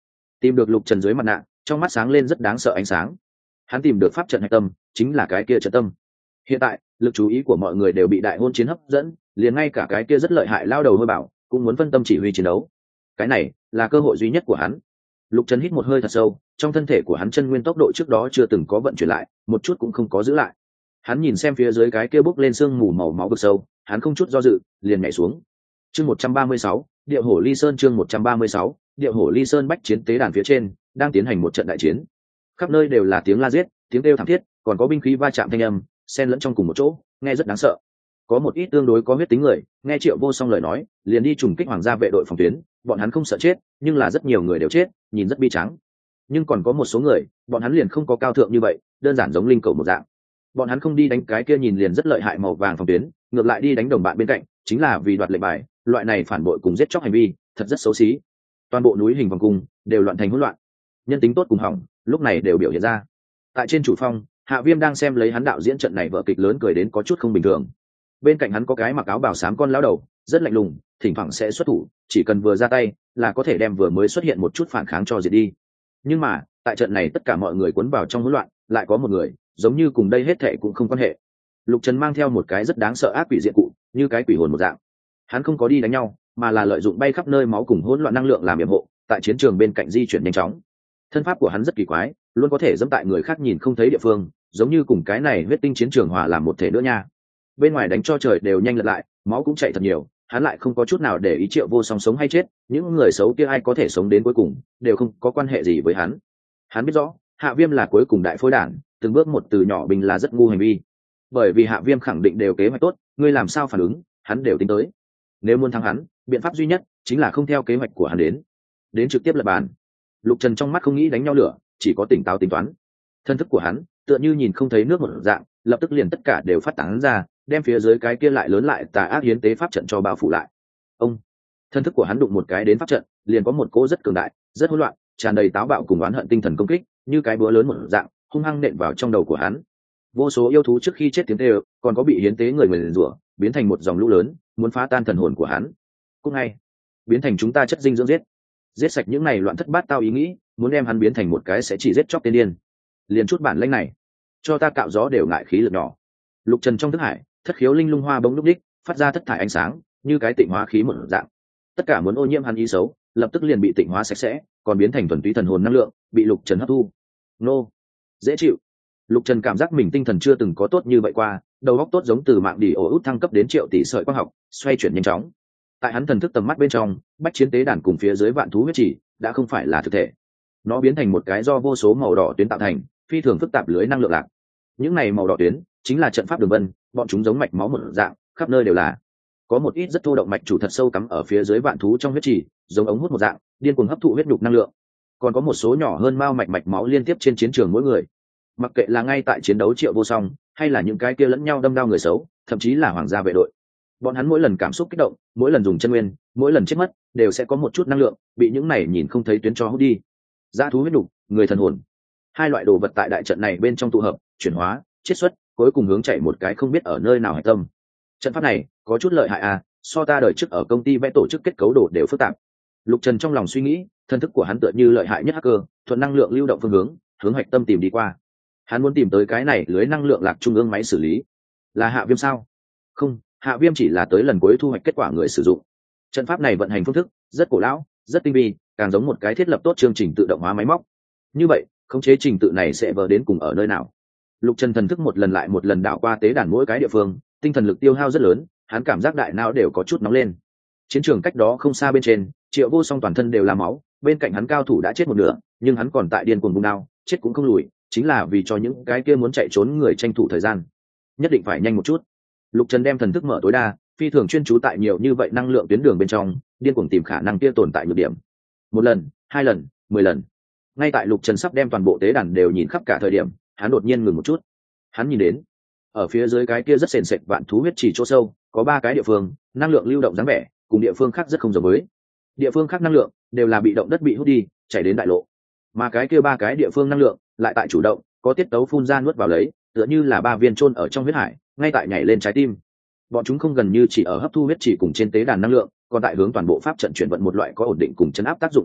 Tìm được Lục Trần dưới mặt nạ, trong mắt sáng lên rất đáng sợ ánh sáng. Hắn tìm được pháp trận hạch tâm, chính là cái kia trận tâm. Hiện tại lực chú ý của mọi người đều bị đại hôn chiến hấp dẫn, liền ngay cả cái kia rất lợi hại lao đầu hôi bảo cũng muốn phân tâm chỉ huy chiến đấu. Cái này là cơ hội duy nhất của hắn. Lục Trần hít một hơi thật sâu, trong thân thể của hắn chân nguyên tốc độ trước đó chưa từng có vận chuyển lại, một chút cũng không có giữ lại. Hắn nhìn xem phía dưới cái kia bốc lên sương mù màu máu vực sâu, hắn không chút do dự, liền nhảy xuống. Chương 136, Điệu Hổ Ly Sơn. Chương 136, Điệu Hổ Ly Sơn. Bách chiến tế đàn phía trên đang tiến hành một trận đại chiến. Khắp nơi đều là tiếng la giết, tiếng kêu thảm thiết, còn có binh khí va chạm thanh âm, xen lẫn trong cùng một chỗ, nghe rất đáng sợ. Có một ít tương đối có huyết tính người, nghe Triệu Vô Song lời nói, liền đi trùng kích hoàng gia vệ đội phòng tuyến, bọn hắn không sợ chết, nhưng là rất nhiều người đều chết, nhìn rất bi tráng. Nhưng còn có một số người, bọn hắn liền không có cao thượng như vậy, đơn giản giống linh cầu một dạng. Bọn hắn không đi đánh cái kia nhìn liền rất lợi hại màu vàng phòng tuyến, ngược lại đi đánh đồng bạn bên cạnh, chính là vì đoạt lệnh bài. Loại này phản bội cùng giết chóc hành vi, thật rất xấu xí. Toàn bộ núi hình vòng cung đều loạn thành hỗn loạn, nhân tính tốt cùng hỏng, lúc này đều biểu hiện ra. Tại trên chủ phong, Hạ Viêm đang xem lấy hắn đạo diễn trận này vở kịch lớn, cười đến có chút không bình thường. Bên cạnh hắn có cái mặc áo bào xám con lão đầu, rất lạnh lùng, thỉnh thoảng sẽ xuất thủ, chỉ cần vừa ra tay là có thể đem vừa mới xuất hiện một chút phản kháng cho diệt đi. Nhưng mà tại trận này tất cả mọi người cuốn vào trong hỗn loạn, lại có một người giống như cùng đây hết thệ cũng không quan hệ. Lục Trần mang theo một cái rất đáng sợ ác quỷ diện cụ, như cái quỷ hồn một dạng. Hắn không có đi đánh nhau, mà là lợi dụng bay khắp nơi máu cùng hỗn loạn năng lượng làm yểm hộ, tại chiến trường bên cạnh di chuyển nhanh chóng. Thân pháp của hắn rất kỳ quái, luôn có thể dẫm tại người khác nhìn không thấy địa phương, giống như cùng cái này huyết tinh chiến trường hòa làm một thể nữa nha. Bên ngoài đánh cho trời đều nhanh lật lại, máu cũng chảy thật nhiều, hắn lại không có chút nào để ý Triệu Vô Song sống hay chết, những người xấu kia ai có thể sống đến cuối cùng, đều không có quan hệ gì với hắn. Hắn biết rõ, Hạ Viêm là cuối cùng đại phôi đản, từng bước một từ nhỏ bình là rất ngu hành vi. Bởi vì Hạ Viêm khẳng định đều kế hoạch tốt, ngươi làm sao phản ứng, hắn đều tính tới. Nếu muốn thắng hắn, biện pháp duy nhất chính là không theo kế hoạch của hắn đến trực tiếp lập bàn. Lục Trần trong mắt không nghĩ đánh nhau lửa, chỉ có tỉnh táo tính toán. Thân thức của hắn tựa như nhìn không thấy nước một dạng, lập tức liền tất cả đều phát tán ra, đem phía dưới cái kia lại lớn lại tà ác hiến tế pháp trận cho bao phủ lại. Ông, thân thức của hắn đụng một cái đến pháp trận, liền có một cỗ rất cường đại, rất hỗn loạn, tràn đầy táo bạo cùng oán hận tinh thần công kích, như cái búa lớn một dạng, hung hăng nện vào trong đầu của hắn. Vô số yêu thú trước khi chết tiếng kêu, còn có bị hiến tế người nguyền rủa, biến thành một dòng lũ lớn, muốn phá tan thần hồn của hắn. Cũng ngay, biến thành chúng ta chất dinh dưỡng giết sạch những này loạn thất bát tao ý nghĩ, muốn đem hắn biến thành một cái sẽ chỉ giết chóc tên điên. Liền chút bản lĩnh này, cho ta cạo gió đều ngại khí lực nhỏ. Lục Trần trong thức hải, thất khiếu linh lung hoa bỗng lúc đích, phát ra thất thải ánh sáng, như cái tịnh hóa khí một dạng. Tất cả muốn ô nhiễm hắn ý xấu, lập tức liền bị tịnh hóa sạch sẽ, còn biến thành thuần túy thần hồn năng lượng, bị Lục Trần hấp thu. Nô, dễ chịu. Lục Trần cảm giác mình tinh thần chưa từng có tốt như vậy qua, đầu óc tốt giống từ mạng đi ổ út thăng cấp đến triệu tỷ sợi quang học, xoay chuyển nhanh chóng. Tại hắn thần thức tầm mắt bên trong, bách chiến tế đàn cùng phía dưới vạn thú huyết chỉ đã không phải là thực thể, nó biến thành một cái do vô số màu đỏ tuyến tạo thành, phi thường phức tạp lưới năng lượng lạc. Những này màu đỏ tuyến chính là trận pháp đường vân, bọn chúng giống mạch máu một dạng, khắp nơi đều là. Có một ít rất thô động mạch chủ thật sâu cắm ở phía dưới vạn thú trong huyết chỉ, giống ống hút một dạng, điên cuồng hấp thụ huyết nhục năng lượng. Còn có một số nhỏ hơn mao mạch máu liên tiếp trên chiến trường mỗi người. Mặc kệ là ngay tại chiến đấu Triệu Vô Song, hay là những cái kia lẫn nhau đâm đao người xấu, thậm chí là hoàng gia vệ đội, bọn hắn mỗi lần cảm xúc kích động, mỗi lần dùng chân nguyên, mỗi lần chết mất, đều sẽ có một chút năng lượng bị những này nhìn không thấy tuyến cho hút đi. Dã thú huyết nhục, người thần hồn, hai loại đồ vật tại đại trận này bên trong tụ hợp, chuyển hóa, chiết xuất, cuối cùng hướng chạy một cái không biết ở nơi nào hạch tâm. Trận pháp này có chút lợi hại à, so ta đời trước ở công ty vẽ tổ chức kết cấu đồ đều phức tạp. Lục Trần trong lòng suy nghĩ, thân thức của hắn tựa như lợi hại nhất hacker, thuận năng lượng lưu động phương hướng hạch tâm tìm đi qua. Hắn muốn tìm tới cái này lưới năng lượng lạc trung ương máy xử lý. Là Hạ Viêm sao? Không, Hạ Viêm chỉ là tới lần cuối thu hoạch kết quả người sử dụng. Trận pháp này vận hành phương thức rất cổ lão, rất tinh vi, càng giống một cái thiết lập tốt chương trình tự động hóa máy móc. Như vậy, khống chế trình tự này sẽ vờ đến cùng ở nơi nào? Lục Trần thần thức một lần lại một lần đảo qua tế đàn mỗi cái địa phương, tinh thần lực tiêu hao rất lớn, hắn cảm giác đại não đều có chút nóng lên. Chiến trường cách đó không xa bên trên, Triệu Vô Song toàn thân đều là máu, bên cạnh hắn cao thủ đã chết một nửa, nhưng hắn còn tại điên cuồng vung đao, chết cũng không lùi, chính là vì cho những cái kia muốn chạy trốn người tranh thủ thời gian. Nhất định phải nhanh một chút. Lục Trần đem thần thức mở tối đa, phi thường chuyên chú tại nhiều như vậy năng lượng tuyến đường bên trong, điên cuồng tìm khả năng kia tồn tại nhược điểm. Một lần, hai lần, 10 lần. Ngay tại Lục Trần sắp đem toàn bộ tế đàn đều nhìn khắp cả thời điểm, hắn đột nhiên ngừng một chút. Hắn nhìn đến, ở phía dưới cái kia rất sền sệt vạn thú huyết chỉ chỗ sâu, có 3 cái địa phương, năng lượng lưu động dáng vẻ, cùng địa phương khác rất không giống với. Địa phương khác năng lượng đều là bị động đất bị hút đi, chảy đến đại lộ. Mà cái kia 3 cái địa phương năng lượng lại tại chủ động, có tiết tấu phun ra nuốt vào lấy, tựa như là 3 viên chôn ở trong huyết hải, ngay tại nhảy lên trái tim. Bọn chúng không gần như chỉ ở hấp thu huyết chỉ cùng trên tế đàn năng lượng, còn tại hướng toàn bộ pháp trận chuyển vận một loại có ổn định cùng chấn áp tác dụng ba động,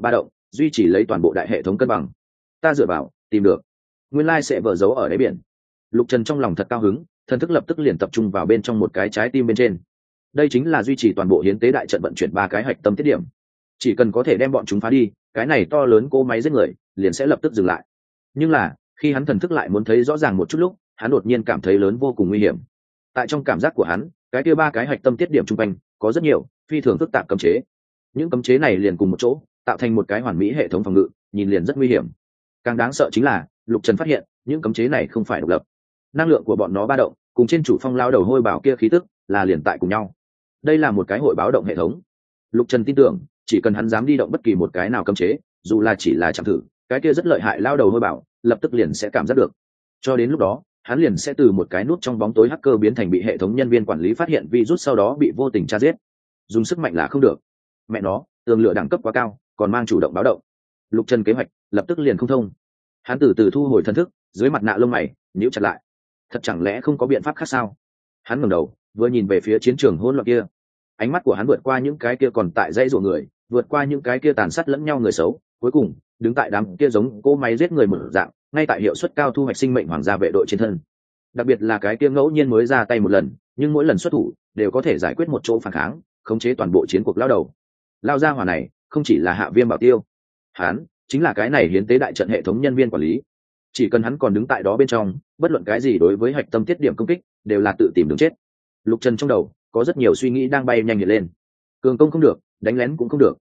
duy trì lấy toàn bộ đại hệ thống cân bằng. Ta dựa vào tìm được, nguyên lai sẽ vờ giấu ở đáy biển. Lục Trần trong lòng thật cao hứng, thần thức lập tức liền tập trung vào bên trong một cái trái tim bên trên. Đây chính là duy trì toàn bộ hiến tế đại trận vận chuyển ba cái hạch tâm tiết điểm. Chỉ cần có thể đem bọn chúng phá đi, cái này to lớn cỗ máy giết người liền sẽ lập tức dừng lại. Nhưng là khi hắn thần thức lại muốn thấy rõ ràng một chút lúc, hắn đột nhiên cảm thấy lớn vô cùng nguy hiểm. Tại trong cảm giác của hắn, cái kia ba cái hạch tâm tiết điểm trung quanh có rất nhiều phi thường phức tạp cấm chế. Những cấm chế này liền cùng một chỗ tạo thành một cái hoàn mỹ hệ thống phòng ngự, nhìn liền rất nguy hiểm. Càng đáng sợ chính là Lục Trần phát hiện những cấm chế này không phải độc lập, năng lượng của bọn nó ba động cùng trên chủ phong lao đầu hôi bảo kia khí tức là liền tại cùng nhau. Đây là một cái hội báo động hệ thống. Lục Trần tin tưởng chỉ cần hắn dám đi động bất kỳ một cái nào cấm chế, dù là chỉ là chạm thử, cái kia rất lợi hại lao đầu hôi bảo lập tức liền sẽ cảm giác được. Cho đến lúc đó hắn liền sẽ từ một cái nút trong bóng tối hacker biến thành bị hệ thống nhân viên quản lý phát hiện virus, sau đó bị vô tình tra giết. Dùng sức mạnh là không được, mẹ nó tường lửa đẳng cấp quá cao còn mang chủ động báo động. Lục Trần kế hoạch lập tức liền không thông. Hắn từ từ thu hồi thần thức, dưới mặt nạ lông mày nhíu chặt lại. Thật chẳng lẽ không có biện pháp khác sao? Hắn ngẩng đầu vừa nhìn về phía chiến trường hỗn loạn kia, ánh mắt của hắn vượt qua những cái kia còn tại dãy rủa người, vượt qua những cái kia tàn sát lẫn nhau người xấu, cuối cùng đứng tại đám kia giống cỗ máy giết người mở dạng, ngay tại hiệu suất cao thu hoạch sinh mệnh hoàng gia vệ đội trên thân. Đặc biệt là cái kia ngẫu nhiên mới ra tay một lần, nhưng mỗi lần xuất thủ đều có thể giải quyết một chỗ phản kháng, khống chế toàn bộ chiến cuộc lao đầu. Lao gia hỏa này không chỉ là Hạ Viêm bảo tiêu, hắn chính là cái này hiến tế đại trận hệ thống nhân viên quản lý. Chỉ cần hắn còn đứng tại đó bên trong, bất luận cái gì đối với hạch tâm tiết điểm công kích đều là tự tìm đường chết. Lục Trần trong đầu có rất nhiều suy nghĩ đang bay nhanh hiện lên. Cường công không được, đánh lén cũng không được,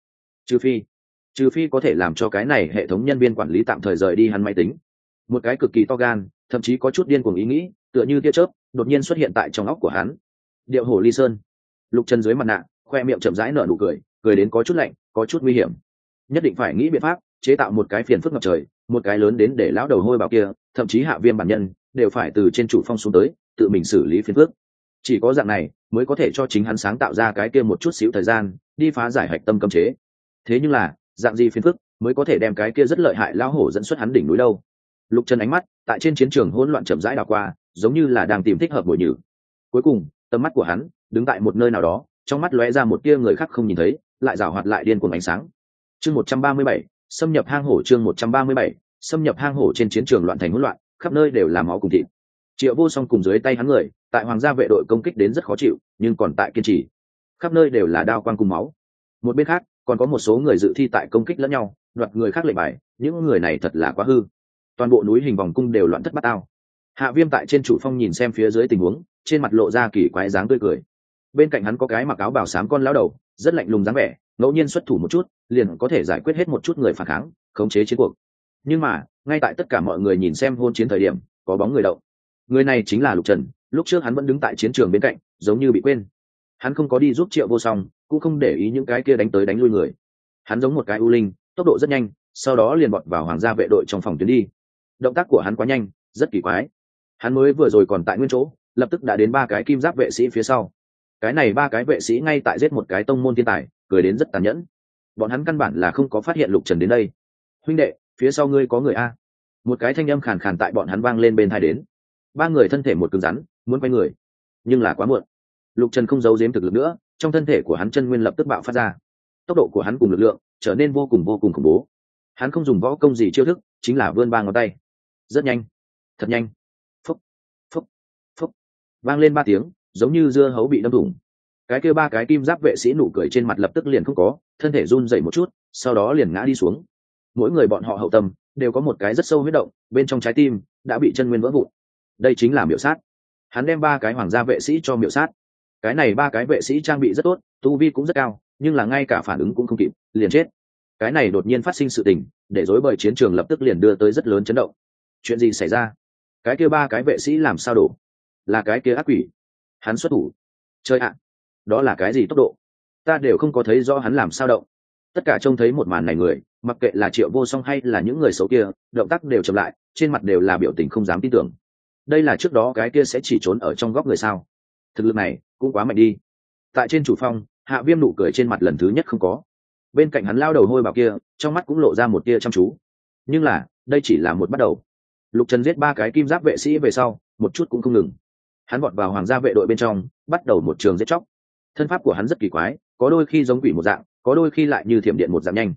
trừ phi có thể làm cho cái này hệ thống nhân viên quản lý tạm thời rời đi hắn máy tính. Một cái cực kỳ to gan, thậm chí có chút điên cuồng ý nghĩ, tựa như tia chớp đột nhiên xuất hiện tại trong óc của hắn. Điệu hổ ly sơn. Lục Trần dưới mặt nạ khoe miệng chậm rãi nở nụ cười, cười đến có chút lạnh, có chút nguy hiểm. Nhất định phải nghĩ biện pháp chế tạo một cái phiền phức ngập trời, một cái lớn đến để lão đầu hôi bảo kia, thậm chí Hạ Viêm bản nhân đều phải từ trên chủ phong xuống tới tự mình xử lý phiền phức. Chỉ có dạng này mới có thể cho chính hắn sáng tạo ra cái kia một chút xíu thời gian đi phá giải hạch tâm cấm chế. Thế nhưng là dạng gì phiền phức mới có thể đem cái kia rất lợi hại lão hổ dẫn xuất hắn đỉnh núi đâu? Lục Trần ánh mắt tại trên chiến trường hỗn loạn chậm rãi đảo qua, giống như là đang tìm thích hợp bồi nhử. Cuối cùng tầm mắt của hắn đứng tại một nơi nào đó, trong mắt lóe ra một tia người khác không nhìn thấy, lại rào hoạt lại điên cuồng ánh sáng. Chương 137, xâm nhập hang hổ. Chương 137, xâm nhập hang hổ. Trên chiến trường loạn thành hỗn loạn, khắp nơi đều là máu cùng thịt. Triệu Vô Song cùng dưới tay hắn người, tại hoàng gia vệ đội công kích đến rất khó chịu, nhưng còn tại kiên trì. Khắp nơi đều là đao quang cùng máu. Một bên khác, còn có một số người dự thi tại công kích lẫn nhau, đoạt người khác lệnh bài, những người này thật là quá hư. Toàn bộ núi hình vòng cung đều loạn thất bát ao. Hạ Viêm tại trên chủ phong nhìn xem phía dưới tình huống, trên mặt lộ ra kỳ quái dáng tươi cười. Bên cạnh hắn có cái mặc áo bào xám con lão đầu, rất lạnh lùng dáng vẻ, ngẫu nhiên xuất thủ một chút liền có thể giải quyết hết một chút người phản kháng, khống chế chiến cuộc. Nhưng mà ngay tại tất cả mọi người nhìn xem hôn chiến thời điểm, có bóng người động. Người này chính là Lục Trần. Lúc trước hắn vẫn đứng tại chiến trường bên cạnh, giống như bị quên. Hắn không có đi giúp Triệu Vô Song, cũng không để ý những cái kia đánh tới đánh lui người. Hắn giống một cái u linh, tốc độ rất nhanh, sau đó liền bọt vào hoàng gia vệ đội trong phòng tuyến đi. Động tác của hắn quá nhanh, rất kỳ quái. Hắn mới vừa rồi còn tại nguyên chỗ, lập tức đã đến ba cái kim giáp vệ sĩ phía sau. Cái này ba cái vệ sĩ ngay tại giết một cái tông môn thiên tài, cười đến rất tàn nhẫn. Bọn hắn căn bản là không có phát hiện Lục Trần đến đây. Huynh đệ, phía sau ngươi có người a? Một cái thanh âm khàn khàn tại bọn hắn vang lên bên tai đến. Ba người thân thể một cứng rắn, muốn quay người, nhưng là quá muộn. Lục Trần không giấu giếm thực lực nữa, trong thân thể của hắn chân nguyên lập tức bạo phát ra. Tốc độ của hắn cùng lực lượng trở nên vô cùng khủng bố. Hắn không dùng võ công gì chiêu thức, chính là vươn ba ngón tay. Rất nhanh, thật nhanh. Phúc, phúc, phúc. Vang lên ba tiếng, giống như dưa hấu bị đâm thủng. Cái kia ba cái kim giáp vệ sĩ nụ cười trên mặt lập tức liền không có, thân thể run rẩy một chút, sau đó liền ngã đi xuống. Mỗi người bọn họ hậu tâm đều có một cái rất sâu huyết động, bên trong trái tim đã bị chân nguyên vỡ vụn. Đây chính là miểu sát. Hắn đem ba cái hoàng gia vệ sĩ cho miểu sát. Cái này ba cái vệ sĩ trang bị rất tốt, tu vi cũng rất cao, nhưng là ngay cả phản ứng cũng không kịp, liền chết. Cái này đột nhiên phát sinh sự tình, để rối bời chiến trường lập tức liền đưa tới rất lớn chấn động. Chuyện gì xảy ra? Cái kia ba cái vệ sĩ làm sao đổ? Là cái kia ác quỷ, hắn xuất thủ. Chơi ạ, đó là cái gì tốc độ? Ta đều không có thấy rõ hắn làm sao động. Tất cả trông thấy một màn này người, mặc kệ là Triệu Vô Song hay là những người xấu kia, động tác đều chậm lại, trên mặt đều là biểu tình không dám tin tưởng. Đây là trước đó cái kia sẽ chỉ trốn ở trong góc người sao? Thực lực này cũng quá mạnh đi. Tại trên chủ phong, Hạ Viêm nụ cười trên mặt lần thứ nhất không có. Bên cạnh hắn lao đầu hôi bảo kia, trong mắt cũng lộ ra một tia chăm chú. Nhưng là đây chỉ là một bắt đầu. Lục Trần giết ba cái kim giáp vệ sĩ về sau, một chút cũng không ngừng. Hắn vọt vào hoàng gia vệ đội bên trong, bắt đầu một trường giết chóc. Thân pháp của hắn rất kỳ quái, có đôi khi giống quỷ một dạng, có đôi khi lại như thiểm điện một dạng nhanh.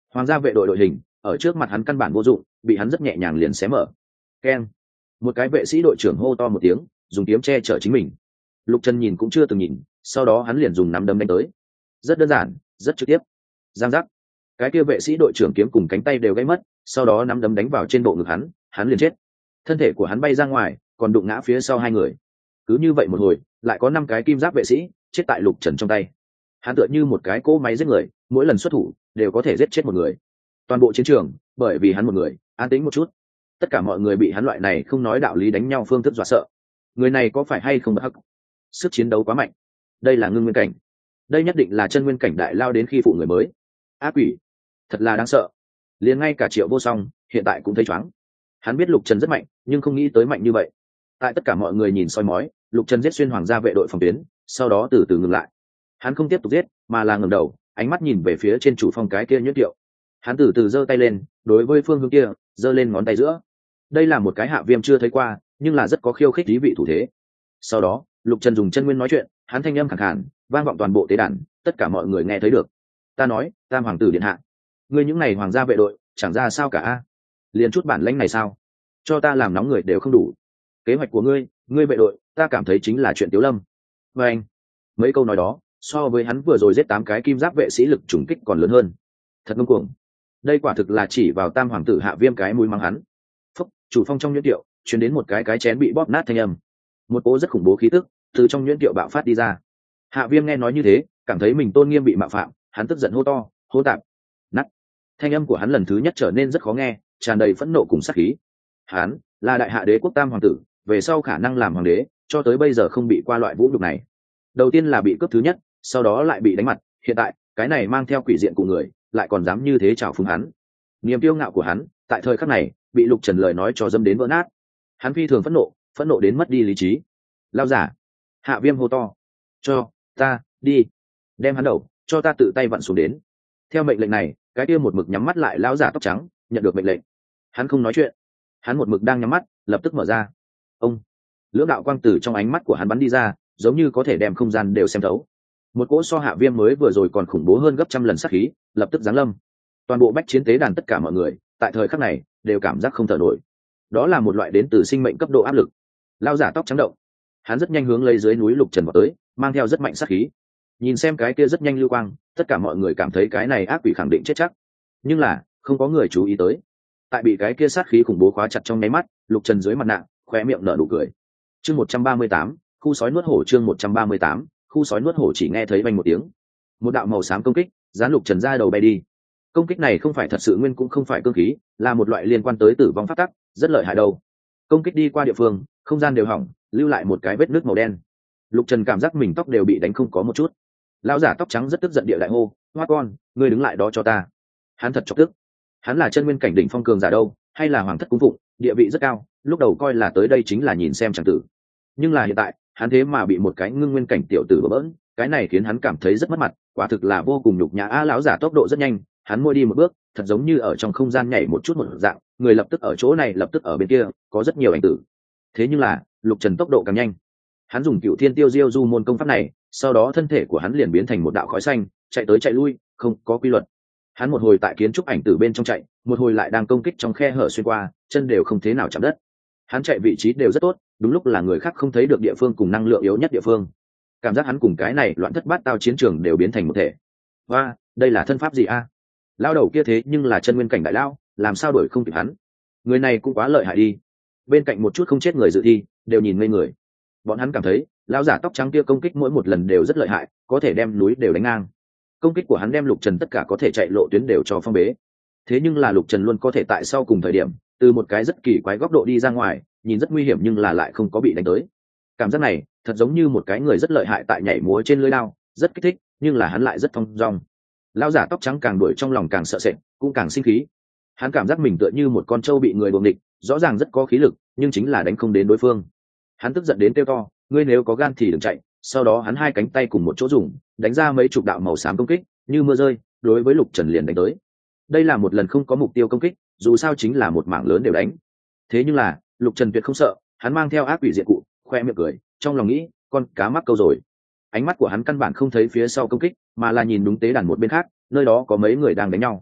Hoàng gia vệ đội đội hình ở trước mặt hắn căn bản vô dụng, bị hắn rất nhẹ nhàng liền xé mở. Keng, một cái vệ sĩ đội trưởng hô to một tiếng, dùng kiếm che chở chính mình. Lục Trần nhìn cũng chưa từng nhìn, sau đó hắn liền dùng nắm đấm đánh tới. Rất đơn giản, rất trực tiếp. Giang giác, cái kia vệ sĩ đội trưởng kiếm cùng cánh tay đều gãy mất, sau đó nắm đấm đánh vào trên bộ ngực hắn liền chết. Thân thể của hắn bay ra ngoài, còn đụng ngã phía sau hai người. Cứ như vậy một hồi, lại có 5 cái kim giáp vệ sĩ chết tại Lục Trần trong tay. Hắn tựa như một cái cỗ máy giết người, mỗi lần xuất thủ đều có thể giết chết một người. Toàn bộ chiến trường bởi vì hắn một người, an tĩnh một chút. Tất cả mọi người bị hắn loại này không nói đạo lý đánh nhau phương thức dọa sợ. Người này có phải hay không bất hắc? Sức chiến đấu quá mạnh. Đây là ngưng nguyên cảnh. Đây nhất định là chân nguyên cảnh đại lao đến khi phụ người mới. Ác quỷ, thật là đáng sợ. Liền ngay cả Triệu Vô Song hiện tại cũng thấy choáng. Hắn biết Lục Trần rất mạnh, nhưng không nghĩ tới mạnh như vậy. Tại tất cả mọi người nhìn soi mói, Lục Trần giết xuyên hoàng gia vệ đội phòng tuyến, sau đó từ từ ngừng lại. Hắn không tiếp tục giết, mà là ngẩng đầu, ánh mắt nhìn về phía trên chủ phong cái kia Nhuyễn Tiệu. Hắn từ từ giơ tay lên, đối với phương hướng kia giơ lên ngón tay giữa. Đây là một cái Hạ Viêm chưa thấy qua, nhưng là rất có khiêu khích ý vị thủ thế. Sau đó Lục Trần dùng chân nguyên nói chuyện, hắn thanh âm khàn khàn vang vọng toàn bộ tế đàn, tất cả mọi người nghe thấy được. Ta nói, Tam hoàng tử điện hạ, ngươi những này hoàng gia vệ đội chẳng ra sao cả a, liền chút bản lãnh này sao? Cho ta làm nóng người đều không đủ. Kế hoạch của ngươi vệ đội, ta cảm thấy chính là chuyện Tiếu Lâm. Và anh, mấy câu nói đó so với hắn vừa rồi giết 8 cái kim giáp vệ sĩ lực trùng kích còn lớn hơn. Thật ngông cuồng. Đây quả thực là chỉ vào Tam hoàng tử Hạ Viêm cái mũi mắng hắn. Phúc, chủ phong trong Nhuyễn Tiệu truyền đến một cái chén bị bóp nát thanh âm. Một cỗ rất khủng bố khí tức từ trong Nhuyễn Tiệu bạo phát đi ra. Hạ Viêm nghe nói như thế, cảm thấy mình tôn nghiêm bị mạo phạm, hắn tức giận hô to, hô tạp, nát. Thanh âm của hắn lần thứ nhất trở nên rất khó nghe, tràn đầy phẫn nộ cùng sát khí. Hắn là đại hạ đế quốc Tam hoàng tử, về sau khả năng làm hoàng đế, cho tới bây giờ không bị qua loại vũ nhục này. Đầu tiên là bị cướp thứ nhất, sau đó lại bị đánh mặt, hiện tại cái này mang theo quỷ diện của người, lại còn dám như thế chào phúng hắn. Niềm kiêu ngạo của hắn tại thời khắc này bị Lục Trần lời nói cho dâm đến vỡ nát. Hắn phi thường phẫn nộ đến mất đi lý trí. Lao giả, Hạ Viêm hô to, cho ta đi, đem hắn đầu cho ta tự tay vặn xuống đến. Theo mệnh lệnh này, cái kia một mực nhắm mắt lại lão giả tóc trắng nhận được mệnh lệnh. Hắn không nói chuyện, hắn một mực đang nhắm mắt, lập tức mở ra. Ông, lưỡng đạo quang tử trong ánh mắt của hắn bắn đi ra, giống như có thể đem không gian đều xem thấu. Một cỗ so Hạ Viêm mới vừa rồi còn khủng bố hơn gấp trăm lần sát khí lập tức giáng lâm. Toàn bộ bách chiến tế đàn tất cả mọi người tại thời khắc này đều cảm giác không thở nổi. Đó là một loại đến từ sinh mệnh cấp độ áp lực. Lão giả tóc trắng động, hắn rất nhanh hướng lấy dưới núi Lục Trần vào tới, mang theo rất mạnh sát khí. Nhìn xem cái kia rất nhanh lưu quang, tất cả mọi người cảm thấy cái này ác quỷ khẳng định chết chắc. Nhưng là không có người chú ý tới, tại bị cái kia sát khí khủng bố khóa chặt trong nháy mắt, Lục Trần dưới mặt nạ khóe miệng nở nụ cười. Chương 138, khu sói nuốt hổ. Chương 138, khu sói nuốt hổ. Chỉ nghe thấy vang một tiếng, một đạo màu xám công kích dán Lục Trần ra đầu bay đi. Công kích này không phải thật sự nguyên cũng không phải cương khí, là một loại liên quan tới tử vong pháp tắc, rất lợi hại đâu. Công kích đi qua địa phương, không gian đều hỏng, lưu lại một cái vết nước màu đen. Lục Trần cảm giác mình tóc đều bị đánh không có một chút. Lão giả tóc trắng rất tức giận địa đại hô, hoa con, ngươi đứng lại đó cho ta. Hắn thật chọc tức. Hắn là chân nguyên cảnh đỉnh phong cường giả đâu, hay là hoàng thất cung phụng, địa vị rất cao, lúc đầu coi là tới đây chính là nhìn xem chẳng tử. Nhưng là hiện tại, hắn thế mà bị một cái ngưng nguyên cảnh tiểu tử bỡ bỡn, cái này khiến hắn cảm thấy rất mất mặt, quả thực là vô cùng nhục nhã. Lão giả tốc độ rất nhanh, hắn môi đi một bước, thật giống như ở trong không gian nhảy một chút một dạng, người lập tức ở chỗ này lập tức ở bên kia, có rất nhiều ảnh tử. Thế nhưng là, Lục Trần tốc độ càng nhanh. Hắn dùng Cựu Thiên Tiêu Diêu Du môn công pháp này, sau đó thân thể của hắn liền biến thành một đạo khói xanh, chạy tới chạy lui, không có quy luật. Hắn một hồi tại kiến trúc ảnh tử bên trong chạy, một hồi lại đang công kích trong khe hở xuyên qua, chân đều không thế nào chạm đất. Hắn chạy vị trí đều rất tốt, đúng lúc là người khác không thấy được địa phương cùng năng lượng yếu nhất địa phương. Cảm giác hắn cùng cái này loạn thất bát tao chiến trường đều biến thành một thể. Và đây là thân pháp gì a? Lao đầu kia thế nhưng là chân nguyên cảnh đại lao, làm sao đuổi không kịp hắn? Người này cũng quá lợi hại đi. Bên cạnh một chút không chết người dự thi đều nhìn ngây người. Bọn hắn cảm thấy lão giả tóc trắng kia công kích mỗi một lần đều rất lợi hại, có thể đem núi đều đánh ngang. Công kích của hắn đem Lục Trần tất cả có thể chạy lộ tuyến đều cho phong bế. Thế nhưng là Lục Trần luôn có thể tại sau cùng thời điểm từ một cái rất kỳ quái góc độ đi ra ngoài, nhìn rất nguy hiểm nhưng là lại không có bị đánh tới. Cảm giác này thật giống như một cái người rất lợi hại tại nhảy múa trên lưới lao, rất kích thích, nhưng là hắn lại rất thong dong. Lão giả tóc trắng càng đuổi trong lòng càng sợ sệt, cũng càng sinh khí. Hắn cảm giác mình tựa như một con trâu bị người đuồng địch, rõ ràng rất có khí lực, nhưng chính là đánh không đến đối phương. Hắn tức giận đến kêu to, ngươi nếu có gan thì đừng chạy. Sau đó hắn hai cánh tay cùng một chỗ dùng, đánh ra mấy chục đạo màu xám công kích như mưa rơi, đối với Lục Trần liền đánh tới. Đây là một lần không có mục tiêu công kích, dù sao chính là một mảng lớn đều đánh. Thế nhưng là Lục Trần tuyệt không sợ, hắn mang theo ác quỷ diện cụ, khoe miệng cười, trong lòng nghĩ, con cá mắc câu rồi. Ánh mắt của hắn căn bản không thấy phía sau công kích, mà là nhìn đúng tế đàn một bên khác, nơi đó có mấy người đang đánh nhau.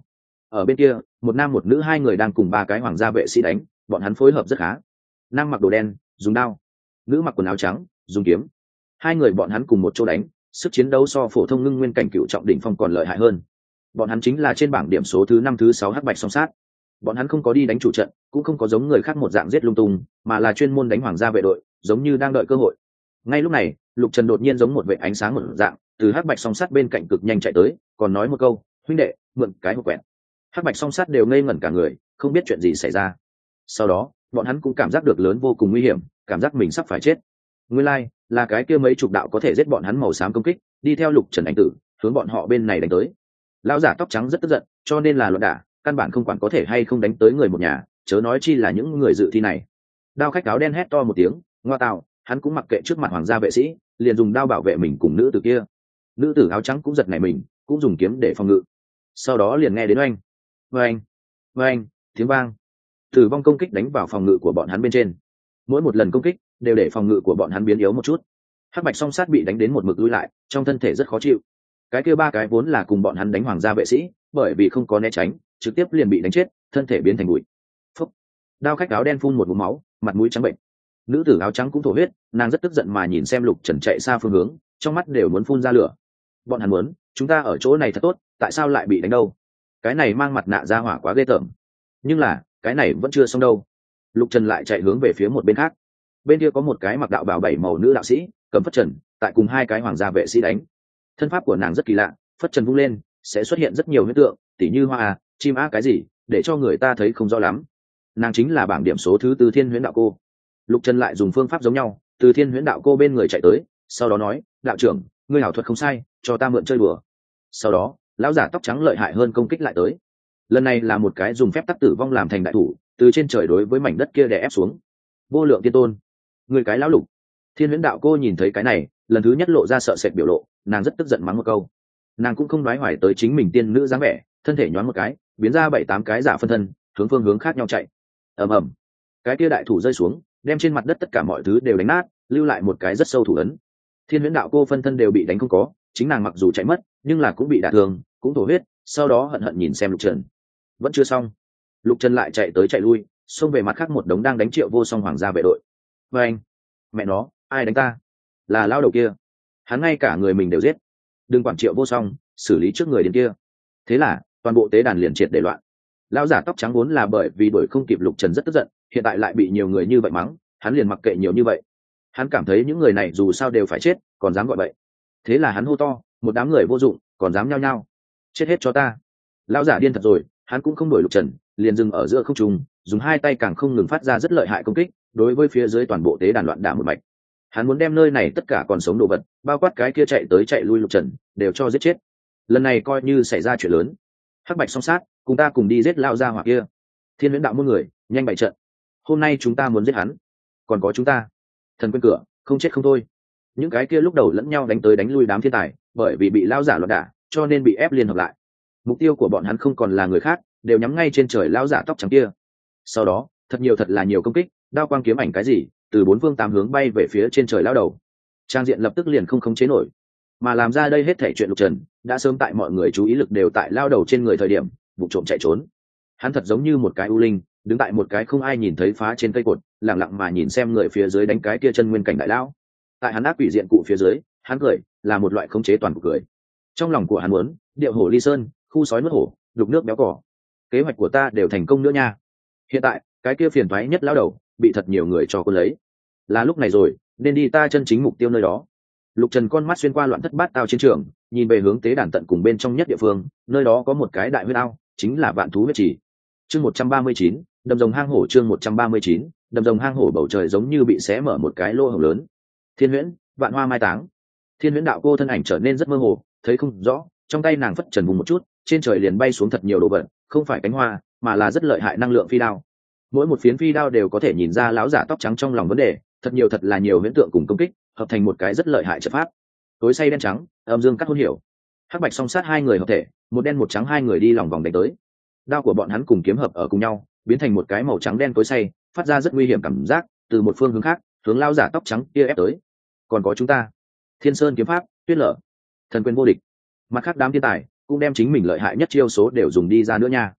Ở bên kia, một nam một nữ hai người đang cùng ba cái hoàng gia vệ sĩ đánh, bọn hắn phối hợp rất khá. Nam mặc đồ đen, dùng đao, nữ mặc quần áo trắng, dùng kiếm. Hai người bọn hắn cùng một chỗ đánh, sức chiến đấu so phổ thông ngưng nguyên cảnh cựu trọng đỉnh phong còn lợi hại hơn. Bọn hắn chính là trên bảng điểm số thứ 5 thứ 6 hắc bạch song sát. Bọn hắn không có đi đánh chủ trận, cũng không có giống người khác một dạng giết lung tung, mà là chuyên môn đánh hoàng gia vệ đội, giống như đang đợi cơ hội. Ngay lúc này, Lục Trần đột nhiên giống một vệt ánh sáng một dạng, từ hắc bạch song sát bên cạnh cực nhanh chạy tới, còn nói một câu, huynh đệ, mượn cái hộp quẹt. Hắc bạch song sát đều ngây ngẩn cả người, không biết chuyện gì xảy ra. Sau đó, bọn hắn cũng cảm giác được lớn vô cùng nguy hiểm, cảm giác mình sắp phải chết. Nguyên lai, là cái kia mấy chục đạo có thể giết bọn hắn màu xám công kích, đi theo Lục Trần ảnh tử, hướng bọn họ bên này đánh tới. Lão giả tóc trắng rất tức giận, cho nên là loạn đả, căn bản không quản có thể hay không đánh tới người một nhà, chớ nói chi là những người dự thi này. Đao khách áo đen hét to một tiếng, ngoa tạo, hắn cũng mặc kệ trước mặt hoàng gia vệ sĩ, liền dùng đao bảo vệ mình cùng nữ tử kia. Nữ tử áo trắng cũng giật nảy mình, cũng dùng kiếm để phòng ngự. Sau đó liền nghe đến oanh, oanh, oanh, tiếng vang. Tử vong công kích đánh vào phòng ngự của bọn hắn bên trên. Mỗi một lần công kích đều để phòng ngự của bọn hắn biến yếu một chút. Hắc bạch song sát bị đánh đến một mực lùi lại, trong thân thể rất khó chịu. Cái kia ba cái vốn là cùng bọn hắn đánh hoàng gia vệ sĩ, bởi vì không có né tránh, trực tiếp liền bị đánh chết, thân thể biến thành bụi. Phúc. Đao khách áo đen phun một ngụm máu, mặt mũi trắng bệnh. Nữ tử áo trắng cũng thổ huyết, nàng rất tức giận mà nhìn xem Lục Trần chạy xa phương hướng, trong mắt đều muốn phun ra lửa. Bọn hắn muốn, chúng ta ở chỗ này thật tốt, tại sao lại bị đánh đâu? Cái này mang mặt nạ ra hỏa quá ghê tởm. Nhưng là, cái này vẫn chưa xong đâu. Lục Trần lại chạy hướng về phía một bên khác. Bên kia có một cái mặc đạo bào bảy màu nữ đạo sĩ, cầm phất trần, tại cùng hai cái hoàng gia vệ sĩ đánh. Thân pháp của nàng rất kỳ lạ, phất trần vung lên, sẽ xuất hiện rất nhiều hiện tượng, tỉ như hoa à, chim á cái gì, để cho người ta thấy không rõ lắm. Nàng chính là bảng điểm số thứ tư Thiên Huyễn Đạo Cô. Lục Trần lại dùng phương pháp giống nhau, từ Thiên Huyễn Đạo Cô bên người chạy tới, sau đó nói, đạo trưởng, ngươi hảo thuật không sai, cho ta mượn chơi đùa. Sau đó, lão giả tóc trắng lợi hại hơn công kích lại tới. Lần này là một cái dùng phép tắc tử vong làm thành đại thủ, từ trên trời đối với mảnh đất kia đè ép xuống. Vô lượng tiên tôn, người cái lão lục. Thiên Huyễn Đạo Cô nhìn thấy cái này, lần thứ nhất lộ ra sợ sệt biểu lộ, nàng rất tức giận mắng một câu. Nàng cũng không đoái hoài tới chính mình tiên nữ dáng vẻ, thân thể nhoáng một cái, biến ra 7-8 cái giả phân thân, hướng phương hướng khác nhau chạy. Ầm ầm, cái kia đại thủ rơi xuống, đem trên mặt đất tất cả mọi thứ đều đánh nát, lưu lại một cái rất sâu thủ ấn. Thiên Huyễn Đạo Cô phân thân đều bị đánh không có, chính nàng mặc dù chạy mất, nhưng là cũng bị đả thương, cũng thổ huyết, sau đó hận hận nhìn xem Lục Trần. Vẫn chưa xong, Lục Trần lại chạy tới chạy lui, xông về mặt khác một đống đang đánh Triệu Vô Song hoàng gia vệ đội. Và anh, mẹ nó, ai đánh ta? Là lao đầu kia, hắn ngay cả người mình đều giết. Đừng quản Triệu Vô Song, xử lý trước người đến kia. Thế là toàn bộ tế đàn liền triệt để loạn. Lão giả tóc trắng vốn là bởi vì đuổi không kịp Lục Trần rất tức giận, hiện tại lại bị nhiều người như vậy mắng, hắn liền mặc kệ nhiều như vậy. Hắn cảm thấy những người này dù sao đều phải chết, còn dám gọi vậy. Thế là hắn hô to, một đám người vô dụng, còn dám nhao nhao, chết hết cho ta. Lão giả điên thật rồi, hắn cũng không đuổi Lục Trần, liền dừng ở giữa không trung, dùng hai tay càng không ngừng phát ra rất lợi hại công kích, đối với phía dưới toàn bộ tế đàn loạn đả một mạch. Hắn muốn đem nơi này tất cả còn sống đồ vật, bao quát cái kia chạy tới chạy lui Lục Trần, đều cho giết chết. Lần này coi như xảy ra chuyện lớn. Hắc bạch song sát, cùng ta cùng đi giết lao ra hỏa kia. Thiên Huyễn Đạo muôn người, nhanh bày trận. Hôm nay chúng ta muốn giết hắn, còn có chúng ta. Thần quên cửa, không chết không thôi. Những cái kia lúc đầu lẫn nhau đánh tới đánh lui đám thiên tài, bởi vì bị lao giả loạn đả, cho nên bị ép liên hợp lại. Mục tiêu của bọn hắn không còn là người khác, đều nhắm ngay trên trời lao giả tóc trắng kia. Sau đó, thật là nhiều công kích, đao quang kiếm ảnh cái gì, từ bốn phương tám hướng bay về phía trên trời lao đầu. Trang diện lập tức liền không khống chế nổi, mà làm ra đây hết thảy chuyện Lục Trần đã sớm tại mọi người chú ý lực đều tại lao đầu trên người thời điểm vụ trộm chạy trốn. Hắn thật giống như một cái u linh, đứng tại một cái không ai nhìn thấy phá trên cây cột, lặng lặng mà nhìn xem người phía dưới đánh cái kia chân nguyên cảnh đại lao. Tại hắn ác quỷ diện cụ phía dưới, hắn cười là một loại khống chế toàn bộ cười. Trong lòng của hắn muốn điệu hổ ly sơn, khu sói nuốt hổ, đục nước béo cỏ. Kế hoạch của ta đều thành công nữa nha. Hiện tại cái kia phiền toái nhất lao đầu bị thật nhiều người cho cuốn lấy. Là lúc này rồi, nên đi ta chân chính mục tiêu nơi đó. Lục Trần con mắt xuyên qua loạn thất bát tao chiến trường, nhìn về hướng tế đàn tận cùng bên trong nhất địa phương, nơi đó có một cái đại huyết ao, chính là Vạn Thú Huyết Trì. Chương 139, đầm rồng hang hổ. Chương 139, đầm rồng hang hổ. Bầu trời giống như bị xé mở một cái lỗ hổng lớn. Thiên Huyễn, Vạn Hoa Mai Táng. Thiên Huyễn Đạo Cô thân ảnh trở nên rất mơ hồ, thấy không rõ, trong tay nàng phất trần vùng một chút, trên trời liền bay xuống thật nhiều đồ vật, không phải cánh hoa, mà là rất lợi hại năng lượng phi đao. Mỗi một phiến phi đao đều có thể nhìn ra lão giả tóc trắng trong lòng vấn đề, thật là nhiều huyễn tượng cùng công kích, hợp thành một cái rất lợi hại trận pháp. Tối say đen trắng, âm dương cắt hôn hiểu. Hắc bạch song sát hai người hợp thể, một đen một trắng hai người đi lòng vòng đánh tới. Đao của bọn hắn cùng kiếm hợp ở cùng nhau, biến thành một cái màu trắng đen tối say, phát ra rất nguy hiểm cảm giác, từ một phương hướng khác, hướng lão giả tóc trắng kia ép tới. Còn có chúng ta, Thiên Sơn kiếm pháp, Tuyết Lở, thần quyền vô địch. Mặt khác đám thiên tài cũng đem chính mình lợi hại nhất chiêu số đều dùng đi ra nữa nha.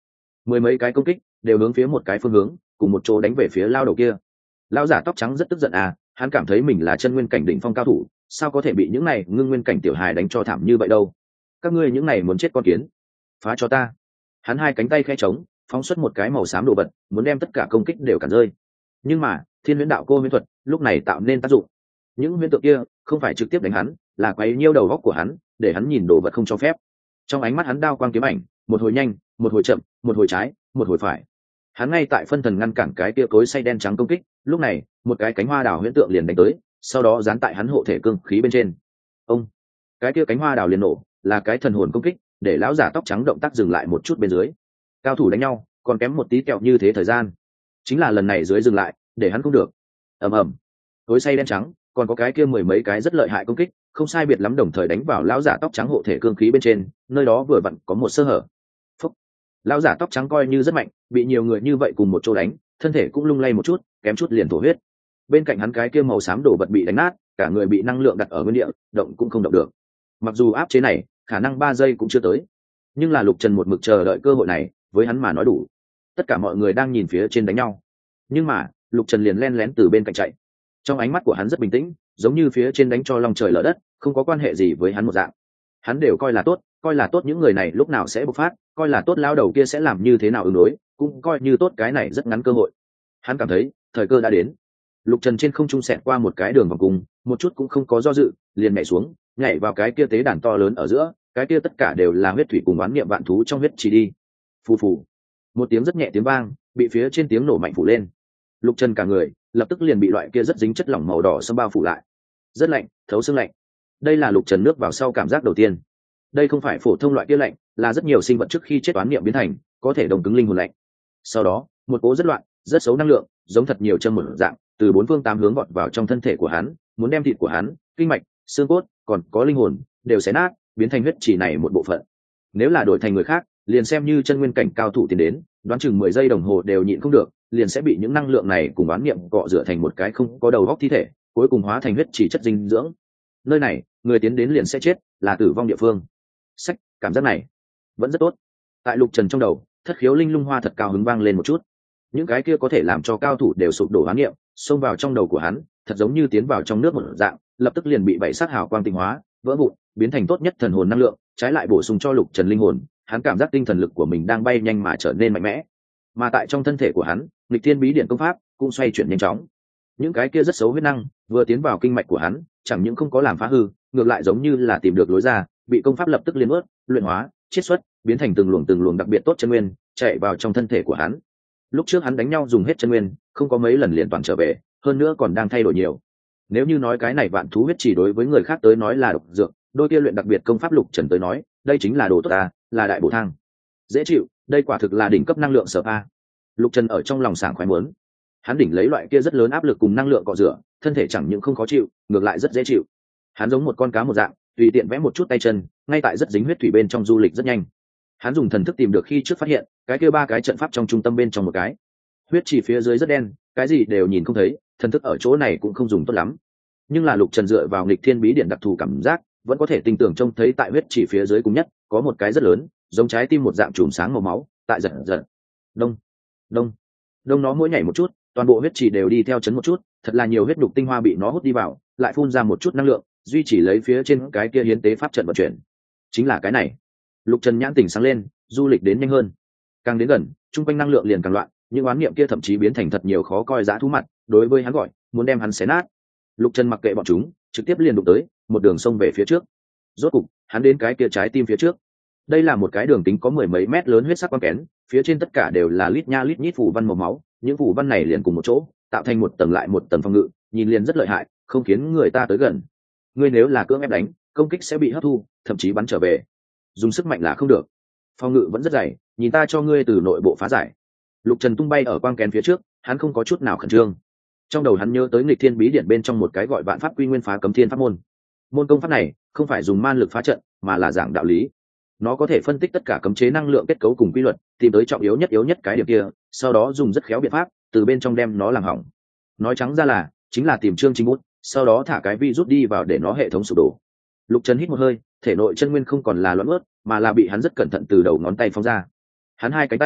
mười mấy cái công kích đều hướng phía một cái phương hướng, cùng một chỗ đánh về phía lao đầu kia. Lão giả tóc trắng rất tức giận à, hắn cảm thấy mình là chân nguyên cảnh đỉnh phong cao thủ, sao có thể bị những này ngưng nguyên cảnh tiểu hài đánh cho thảm như vậy đâu. Các ngươi những này muốn chết con kiến, phá cho ta. Hắn hai cánh tay khẽ trống, phóng xuất một cái màu xám đồ vật, muốn đem tất cả công kích đều cản rơi. Nhưng mà thiên huyễn đạo cô huyễn thuật lúc này tạo nên tác dụng. Những huyễn tượng kia không phải trực tiếp đánh hắn, là quấy nhiêu đầu góc của hắn, để hắn nhìn đồ vật không cho phép. Trong ánh mắt hắn đao quang kiếm ảnh, một hồi nhanh, một hồi chậm, một hồi trái, một hồi phải. Hắn ngay tại phân thần ngăn cản cái kia cối xay đen trắng công kích, lúc này một cái cánh hoa đào huyễn tượng liền đánh tới, sau đó dán tại hắn hộ thể cương khí bên trên. Ông, cái kia cánh hoa đào liền nổ, là cái thần hồn công kích, để lão giả tóc trắng động tác dừng lại một chút bên dưới. Cao thủ đánh nhau còn kém một tí kẹo như thế thời gian, chính là lần này dưới dừng lại để hắn không được. Ầm ầm, cối xay đen trắng còn có cái kia mười mấy cái rất lợi hại công kích, không sai biệt lắm đồng thời đánh vào lão giả tóc trắng hộ thể cương khí bên trên, nơi đó vừa vặn có một sơ hở. Phúc, lão giả tóc trắng coi như rất mạnh, bị nhiều người như vậy cùng một chỗ đánh, thân thể cũng lung lay một chút, kém chút liền thổ huyết. Bên cạnh hắn cái kia màu xám đồ vật bị đánh nát, cả người bị năng lượng đặt ở nguyên địa, động cũng không động được. Mặc dù áp chế này khả năng 3 giây cũng chưa tới, nhưng là Lục Trần một mực chờ đợi cơ hội này, với hắn mà nói đủ. Tất cả mọi người đang nhìn phía trên đánh nhau, nhưng mà Lục Trần liền len lén từ bên cạnh chạy. Trong ánh mắt của hắn rất bình tĩnh, giống như phía trên đánh cho long trời lở đất, không có quan hệ gì với hắn một dạng. Hắn đều coi là tốt những người này lúc nào sẽ bộc phát, coi là tốt lao đầu kia sẽ làm như thế nào ứng đối, cũng coi như tốt cái này rất ngắn cơ hội. Hắn cảm thấy thời cơ đã đến. Lục Trần trên không trung xẹt qua một cái đường vòng cung, một chút cũng không có do dự, liền nhảy xuống, nhảy vào cái kia tế đàn to lớn ở giữa, cái kia tất cả đều là huyết thủy cùng oán niệm vạn thú trong huyết chỉ đi. Phù phù, một tiếng rất nhẹ tiếng vang, bị phía trên tiếng nổ mạnh phủ lên. Lục Trần cả người lập tức liền bị loại kia rất dính chất lỏng màu đỏ xâm bao phủ lại, rất lạnh, thấu xương lạnh. Đây là Lục Trần nước vào sau cảm giác đầu tiên. Đây không phải phổ thông loại kia lạnh, là rất nhiều sinh vật trước khi chết oán niệm biến thành, có thể đồng cứng linh hồn lạnh. Sau đó một cỗ rất loạn, rất xấu năng lượng, giống thật nhiều châm một dạng, từ bốn phương tám hướng vọt vào trong thân thể của hắn, muốn đem thịt của hắn, kinh mạch, xương cốt, còn có linh hồn đều xé nát, biến thành huyết chỉ này một bộ phận. Nếu là đổi thành người khác, liền xem như chân nguyên cảnh cao thủ tiến đến, đoán chừng 10 giây đồng hồ đều nhịn không được, liền sẽ bị những năng lượng này cùng oán niệm cọ rửa thành một cái không có đầu óc thi thể, cuối cùng hóa thành huyết chỉ chất dinh dưỡng. Nơi này, người tiến đến liền sẽ chết, là tử vong địa phương. Sách, cảm giác này vẫn rất tốt. Tại Lục Trần trong đầu, thất khiếu linh lung hoa thật cao hứng vang lên một chút. Những cái kia có thể làm cho cao thủ đều sụp đổ oán niệm, xông vào trong đầu của hắn, thật giống như tiến vào trong nước một dạng, lập tức liền bị bảy sát hào quang tinh hóa, vỡ vụn, biến thành tốt nhất thần hồn năng lượng, trái lại bổ sung cho Lục Trần linh hồn, hắn cảm giác tinh thần lực của mình đang bay nhanh mà trở nên mạnh mẽ. Mà tại trong thân thể của hắn, nghịch thiên bí điện công pháp cũng xoay chuyển nhanh chóng. Những cái kia rất xấu huyết năng vừa tiến vào kinh mạch của hắn, chẳng những không có làm phá hư, ngược lại giống như là tìm được lối ra, bị công pháp lập tức liên ướt, luyện hóa, chiết xuất, biến thành từng luồng đặc biệt tốt chân nguyên, chạy vào trong thân thể của hắn. Lúc trước hắn đánh nhau dùng hết chân nguyên, không có mấy lần liền toàn trở về, hơn nữa còn đang thay đổi nhiều. Nếu như nói cái này vạn thú huyết chỉ đối với người khác tới nói là độc dược, đôi kia luyện đặc biệt công pháp Lục Trần tới nói, đây chính là đồ tốt ta, là đại bổ thang. Dễ chịu, đây quả thực là đỉnh cấp năng lượng sở a. Lục Trần ở trong lòng sảng khoái muốn. Hắn đỉnh lấy loại kia rất lớn áp lực cùng năng lượng cọ rửa, thân thể chẳng những không khó chịu, ngược lại rất dễ chịu. Hắn giống một con cá một dạng, tùy tiện vẽ một chút tay chân, ngay tại rất dính huyết thủy bên trong du lịch rất nhanh. Hắn dùng thần thức tìm được khi trước phát hiện, cái kia 3 cái trận pháp trong trung tâm bên trong một cái. Huyết chỉ phía dưới rất đen, cái gì đều nhìn không thấy, thần thức ở chỗ này cũng không dùng tốt lắm. Nhưng là Lục Trần dựa vào nghịch thiên bí điện đặc thù cảm giác, vẫn có thể tinh tưởng trông thấy tại huyết chỉ phía dưới cùng nhất, có một cái rất lớn, giống trái tim một dạng chùm sáng màu máu, tại giật giật. Đông, đông, đông, nó mỗi nhảy một chút, toàn bộ huyết chỉ đều đi theo chấn một chút, thật là nhiều huyết đục tinh hoa bị nó hút đi vào, lại phun ra một chút năng lượng, duy trì lấy phía trên cái kia hiến tế pháp trận vận chuyển. Chính là cái này. Lục Trần nhãn tỉnh sáng lên, du lịch đến nhanh hơn. Càng đến gần, trung quanh năng lượng liền càng loạn, những oán niệm kia thậm chí biến thành thật nhiều khó coi dã thú mặt, đối với hắn gọi, muốn đem hắn xé nát. Lục Trần mặc kệ bọn chúng, trực tiếp liền đụng tới, một đường sông về phía trước. Rốt cục, hắn đến cái kia trái tim phía trước. Đây là một cái đường kính có 10 mấy mét lớn huyết sắc quang kén, phía trên tất cả đều là lít nha lít nhít phù văn màu máu, những phù văn này liền cùng một chỗ, tạo thành một tầng lại một tầng phòng ngự, nhìn liền rất lợi hại, không khiến người ta tới gần. Ngươi nếu là cưỡng ép đánh, công kích sẽ bị hấp thu, thậm chí bắn trở về. Dùng sức mạnh là không được. Phòng ngự vẫn rất dày, nhìn ta cho ngươi từ nội bộ phá giải. Lục Trần tung bay ở quang kén phía trước, hắn không có chút nào khẩn trương. Trong đầu hắn nhớ tới nghịch thiên bí điện bên trong một cái gọi vạn pháp quy nguyên phá cấm thiên pháp môn. Môn công pháp này không phải dùng man lực phá trận, mà là giảng đạo lý. Nó có thể phân tích tất cả cấm chế năng lượng kết cấu cùng quy luật, tìm tới trọng yếu nhất cái điểm kia, sau đó dùng rất khéo biện pháp từ bên trong đem nó làm hỏng. Nói trắng ra là chính là tìm chương trình bút, sau đó thả cái virus đi vào để nó hệ thống sụp đổ. Lục Trần hít một hơi, thể nội chân nguyên không còn là loãng ướt, mà là bị hắn rất cẩn thận từ đầu ngón tay phóng ra. Hắn hai cánh tay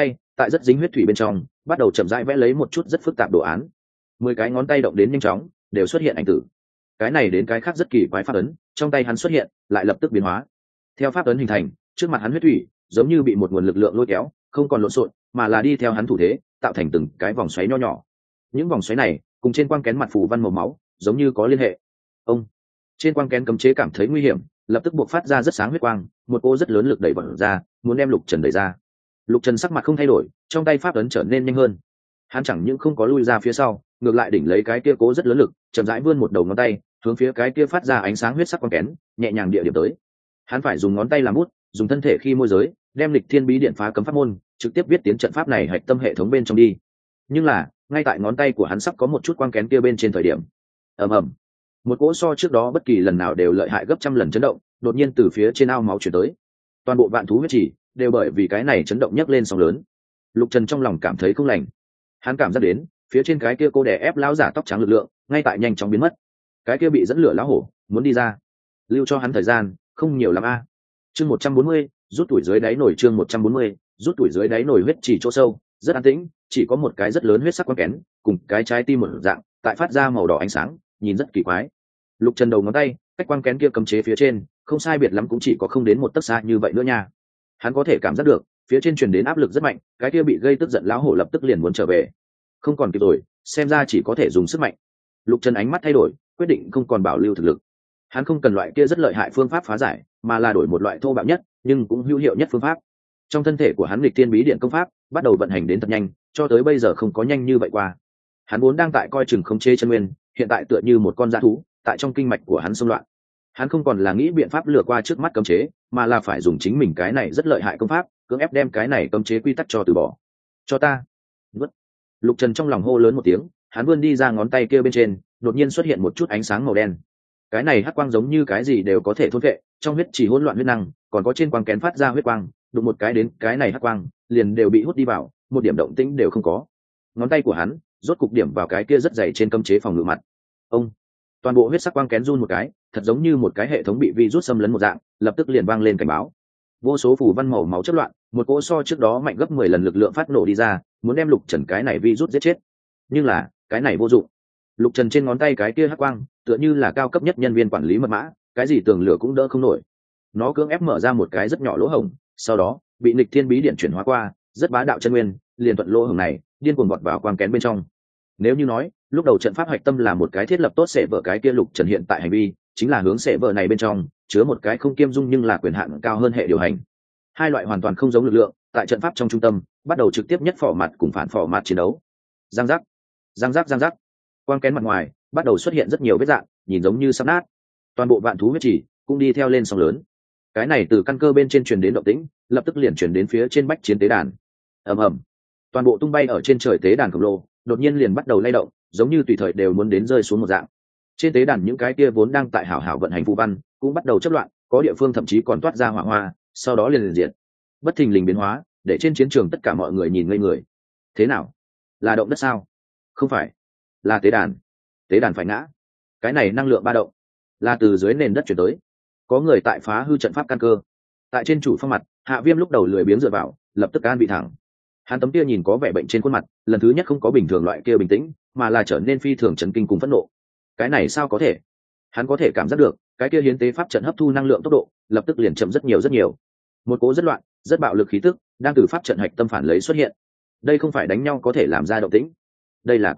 tại rất dính huyết thủy bên trong bắt đầu chậm rãi vẽ lấy một chút rất phức tạp đồ án. 10 cái ngón tay động đến nhanh chóng, đều xuất hiện ảnh tử. Cái này đến cái khác rất kỳ quái pháp ấn, trong tay hắn xuất hiện, lại lập tức biến hóa. Theo pháp ấn hình thành, trước mặt hắn huyết thủy giống như bị một nguồn lực lượng lôi kéo, không còn lộn xộn, mà là đi theo hắn thủ thế, tạo thành từng cái vòng xoáy nho nhỏ. Những vòng xoáy này cùng trên quang kén mặt phù văn màu máu giống như có liên hệ. Ông trên quang kén cấm chế cảm thấy nguy hiểm, lập tức buộc phát ra rất sáng huyết quang, một cô rất lớn lực đẩy bật ra, muốn đem Lục Trần đẩy ra. Lục Trần sắc mặt không thay đổi, trong tay pháp ấn trở nên nhanh hơn. Hắn chẳng những không có lui ra phía sau, ngược lại đỉnh lấy cái kia cố rất lớn lực, chậm rãi vươn một đầu ngón tay, hướng phía cái kia phát ra ánh sáng huyết sắc quang kén, nhẹ nhàng địa điểm tới. Hắn phải dùng ngón tay làm bút, dùng thân thể khi môi giới, đem Lịch Thiên Bí Điện phá cấm pháp môn, trực tiếp viết tiến trận pháp này hạch tâm hệ thống bên trong đi. Nhưng là, ngay tại ngón tay của hắn sắp có một chút quang kén kia bên trên thời điểm, ầm ầm, một cỗ so trước đó bất kỳ lần nào đều lợi hại gấp trăm lần chấn động, đột nhiên từ phía trên ao máu chuyển tới. Toàn bộ vạn thú huyết chỉ đều bởi vì cái này chấn động nhấc lên sóng lớn. Lục Trần trong lòng cảm thấy không lành. Hắn cảm giác đến, phía trên cái kia cô đè ép lão giả tóc trắng lực lượng, ngay tại nhanh chóng biến mất. Cái kia bị dẫn lửa lão hổ, muốn đi ra. Lưu cho hắn thời gian, không nhiều lắm a. Chương 140, rút tuổi dưới đáy nổi chương 140, rút tuổi dưới đáy nổi huyết chỉ chỗ sâu, rất an tĩnh, chỉ có một cái rất lớn huyết sắc quang kén, cùng cái trái tim một dạng, tại phát ra màu đỏ ánh sáng, nhìn rất kỳ quái. Lục Trần đầu ngón tay, cách quang kén kia cấm chế phía trên, không sai biệt lắm cũng chỉ có không đến một tấc xa như vậy nữa nha. Hắn có thể cảm giác được, phía trên truyền đến áp lực rất mạnh, cái kia bị gây tức giận lão hổ lập tức liền muốn trở về. Không còn kịp rồi, xem ra chỉ có thể dùng sức mạnh. Lục Trần ánh mắt thay đổi, quyết định không còn bảo lưu thực lực. Hắn không cần loại kia rất lợi hại phương pháp phá giải, mà là đổi một loại thô bạo nhất, nhưng cũng hữu hiệu nhất phương pháp. Trong thân thể của hắn Lịch Thiên Bí Điện công pháp bắt đầu vận hành đến thật nhanh, cho tới bây giờ không có nhanh như vậy qua. Hắn vốn đang tại coi chừng khống chế chân nguyên, hiện tại tựa như một con dã thú, tại trong kinh mạch của hắn xung loạn. Hắn không còn là nghĩ biện pháp lừa qua trước mắt cấm chế, mà là phải dùng chính mình cái này rất lợi hại công pháp, cưỡng ép đem cái này cấm chế quy tắc cho từ bỏ. Cho ta. Vứt. Lục Trần trong lòng hô lớn một tiếng, hắn vươn đi ra ngón tay kia bên trên, đột nhiên xuất hiện một chút ánh sáng màu đen. Cái này hắc quang giống như cái gì đều có thể thôn vệ, trong huyết chỉ hỗn loạn huyết năng, còn có trên quang kén phát ra huyết quang, đụng một cái đến cái này hắc quang, liền đều bị hút đi vào, một điểm động tĩnh đều không có. Ngón tay của hắn rốt cục điểm vào cái kia rất dày trên cấm chế phòng ngự mặt. Ông, toàn bộ huyết sắc quang kén run một cái, thật giống như một cái hệ thống bị virus xâm lấn một dạng, lập tức liền vang lên cảnh báo. Vô số phù văn màu máu chất loạn, một cỗ so trước đó mạnh gấp 10 lần lực lượng phát nổ đi ra, muốn đem Lục Trần cái này virus giết chết. Nhưng là, cái này vô dụng. Lục Trần trên ngón tay cái kia hắc quang, tựa như là cao cấp nhất nhân viên quản lý mật mã, cái gì tường lửa cũng đỡ không nổi. Nó cưỡng ép mở ra một cái rất nhỏ lỗ hổng, sau đó bị Lịch Thiên Bí Điện chuyển hóa qua, rất bá đạo chân nguyên, liền thuận lỗ hổng này, điên cuồng bọt vào quang kén bên trong. Nếu như nói, lúc đầu trận pháp hạch tâm là một cái thiết lập tốt sẽ vở cái kia Lục Trần hiện tại hành vi, chính là hướng sẽ vở này bên trong chứa một cái không kiêm dung nhưng là quyền hạn cao hơn hệ điều hành. Hai loại hoàn toàn không giống lực lượng, tại trận pháp trong trung tâm, bắt đầu trực tiếp nhất phỏ mặt cùng phản phỏ mặt chiến đấu. Giang giác, giang giác, giang giác. Quang kén mặt ngoài bắt đầu xuất hiện rất nhiều vết rạn, nhìn giống như sắp nát. Toàn bộ vạn thú huyết chỉ cũng đi theo lên sóng lớn. Cái này từ căn cơ bên trên truyền đến động tĩnh, lập tức liền truyền đến phía trên bách chiến tế đàn. Ầm ầm, toàn bộ tung bay ở trên trời tế đàn khổng lồ, đột nhiên liền bắt đầu lay động, giống như tùy thời đều muốn đến rơi xuống một dạng. Trên tế đàn những cái kia vốn đang tại hảo hảo vận hành phù văn, cũng bắt đầu chấp loạn, có địa phương thậm chí còn toát ra hỏa hoa, sau đó liền diệt. Bất thình lình biến hóa, để trên chiến trường tất cả mọi người nhìn ngây người. Thế nào? Là động đất sao? Không phải, là tế đàn. Tế đàn phải ngã. Cái này năng lượng ba động là từ dưới nền đất chuyển tới. Có người tại phá hư trận pháp căn cơ. Tại trên chủ phong mặt, Hạ Viêm lúc đầu lười biếng dựa vào, lập tức an bị thẳng. Hắn tấm kia nhìn có vẻ bệnh trên khuôn mặt, lần thứ nhất không có bình thường loại kia bình tĩnh, mà là trở nên phi thường chấn kinh cùng phẫn nộ. Cái này sao có thể? Hắn có thể cảm giác được, cái kia hiến tế pháp trận hấp thu năng lượng tốc độ, lập tức liền chậm rất nhiều rất nhiều. Một cỗ rất loạn, rất bạo lực khí tức, đang từ pháp trận hạch tâm phản lấy xuất hiện. Đây không phải đánh nhau có thể làm ra động tĩnh. Đây là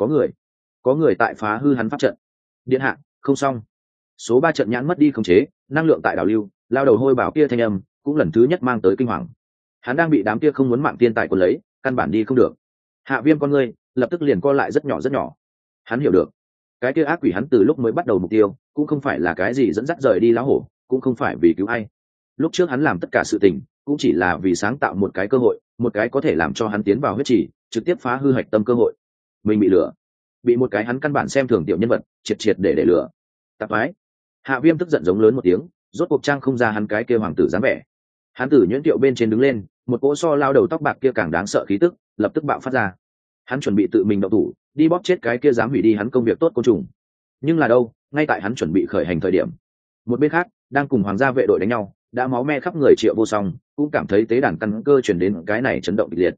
có người tại phá hư hắn pháp trận. Điện hạ, không xong. Số 3 trận nhãn mất đi khống chế, năng lượng tại đảo lưu, lao đầu hôi bảo kia thanh âm, cũng lần thứ nhất mang tới kinh hoàng. Hắn đang bị đám kia không muốn mạng tiên tài cuốn lấy, căn bản đi không được. Hạ Viêm con ngươi lập tức liền co lại rất nhỏ rất nhỏ. Hắn hiểu được, cái kia ác quỷ hắn từ lúc mới bắt đầu mục tiêu, cũng không phải là cái gì dẫn dắt rời đi lão hổ, cũng không phải vì cứu ai. Lúc trước hắn làm tất cả sự tình, cũng chỉ là vì sáng tạo một cái cơ hội, một cái có thể làm cho hắn tiến vào huyết chỉ, trực tiếp phá hư hạch tâm cơ hội. Mình bị lừa, bị một cái hắn căn bản xem thường tiểu nhân vật, triệt triệt để lừa. Tạp ái. Hạ Viêm tức giận giống lớn một tiếng, rốt cuộc trang không ra hắn cái kia hoàng tử dáng vẻ. Hắn từ nhuyễn tiệu bên trên đứng lên, một cỗ so lao đầu tóc bạc kia càng đáng sợ khí tức lập tức bạo phát ra. Hắn chuẩn bị tự mình động thủ, đi bóp chết cái kia dám hủy đi hắn công việc tốt côn trùng. Nhưng là đâu, ngay tại hắn chuẩn bị khởi hành thời điểm, một bên khác đang cùng hoàng gia vệ đội đánh nhau, đã máu me khắp người Triệu Vô Song cũng cảm thấy tế đàn căn cơ chuyển đến cái này chấn động kịch liệt.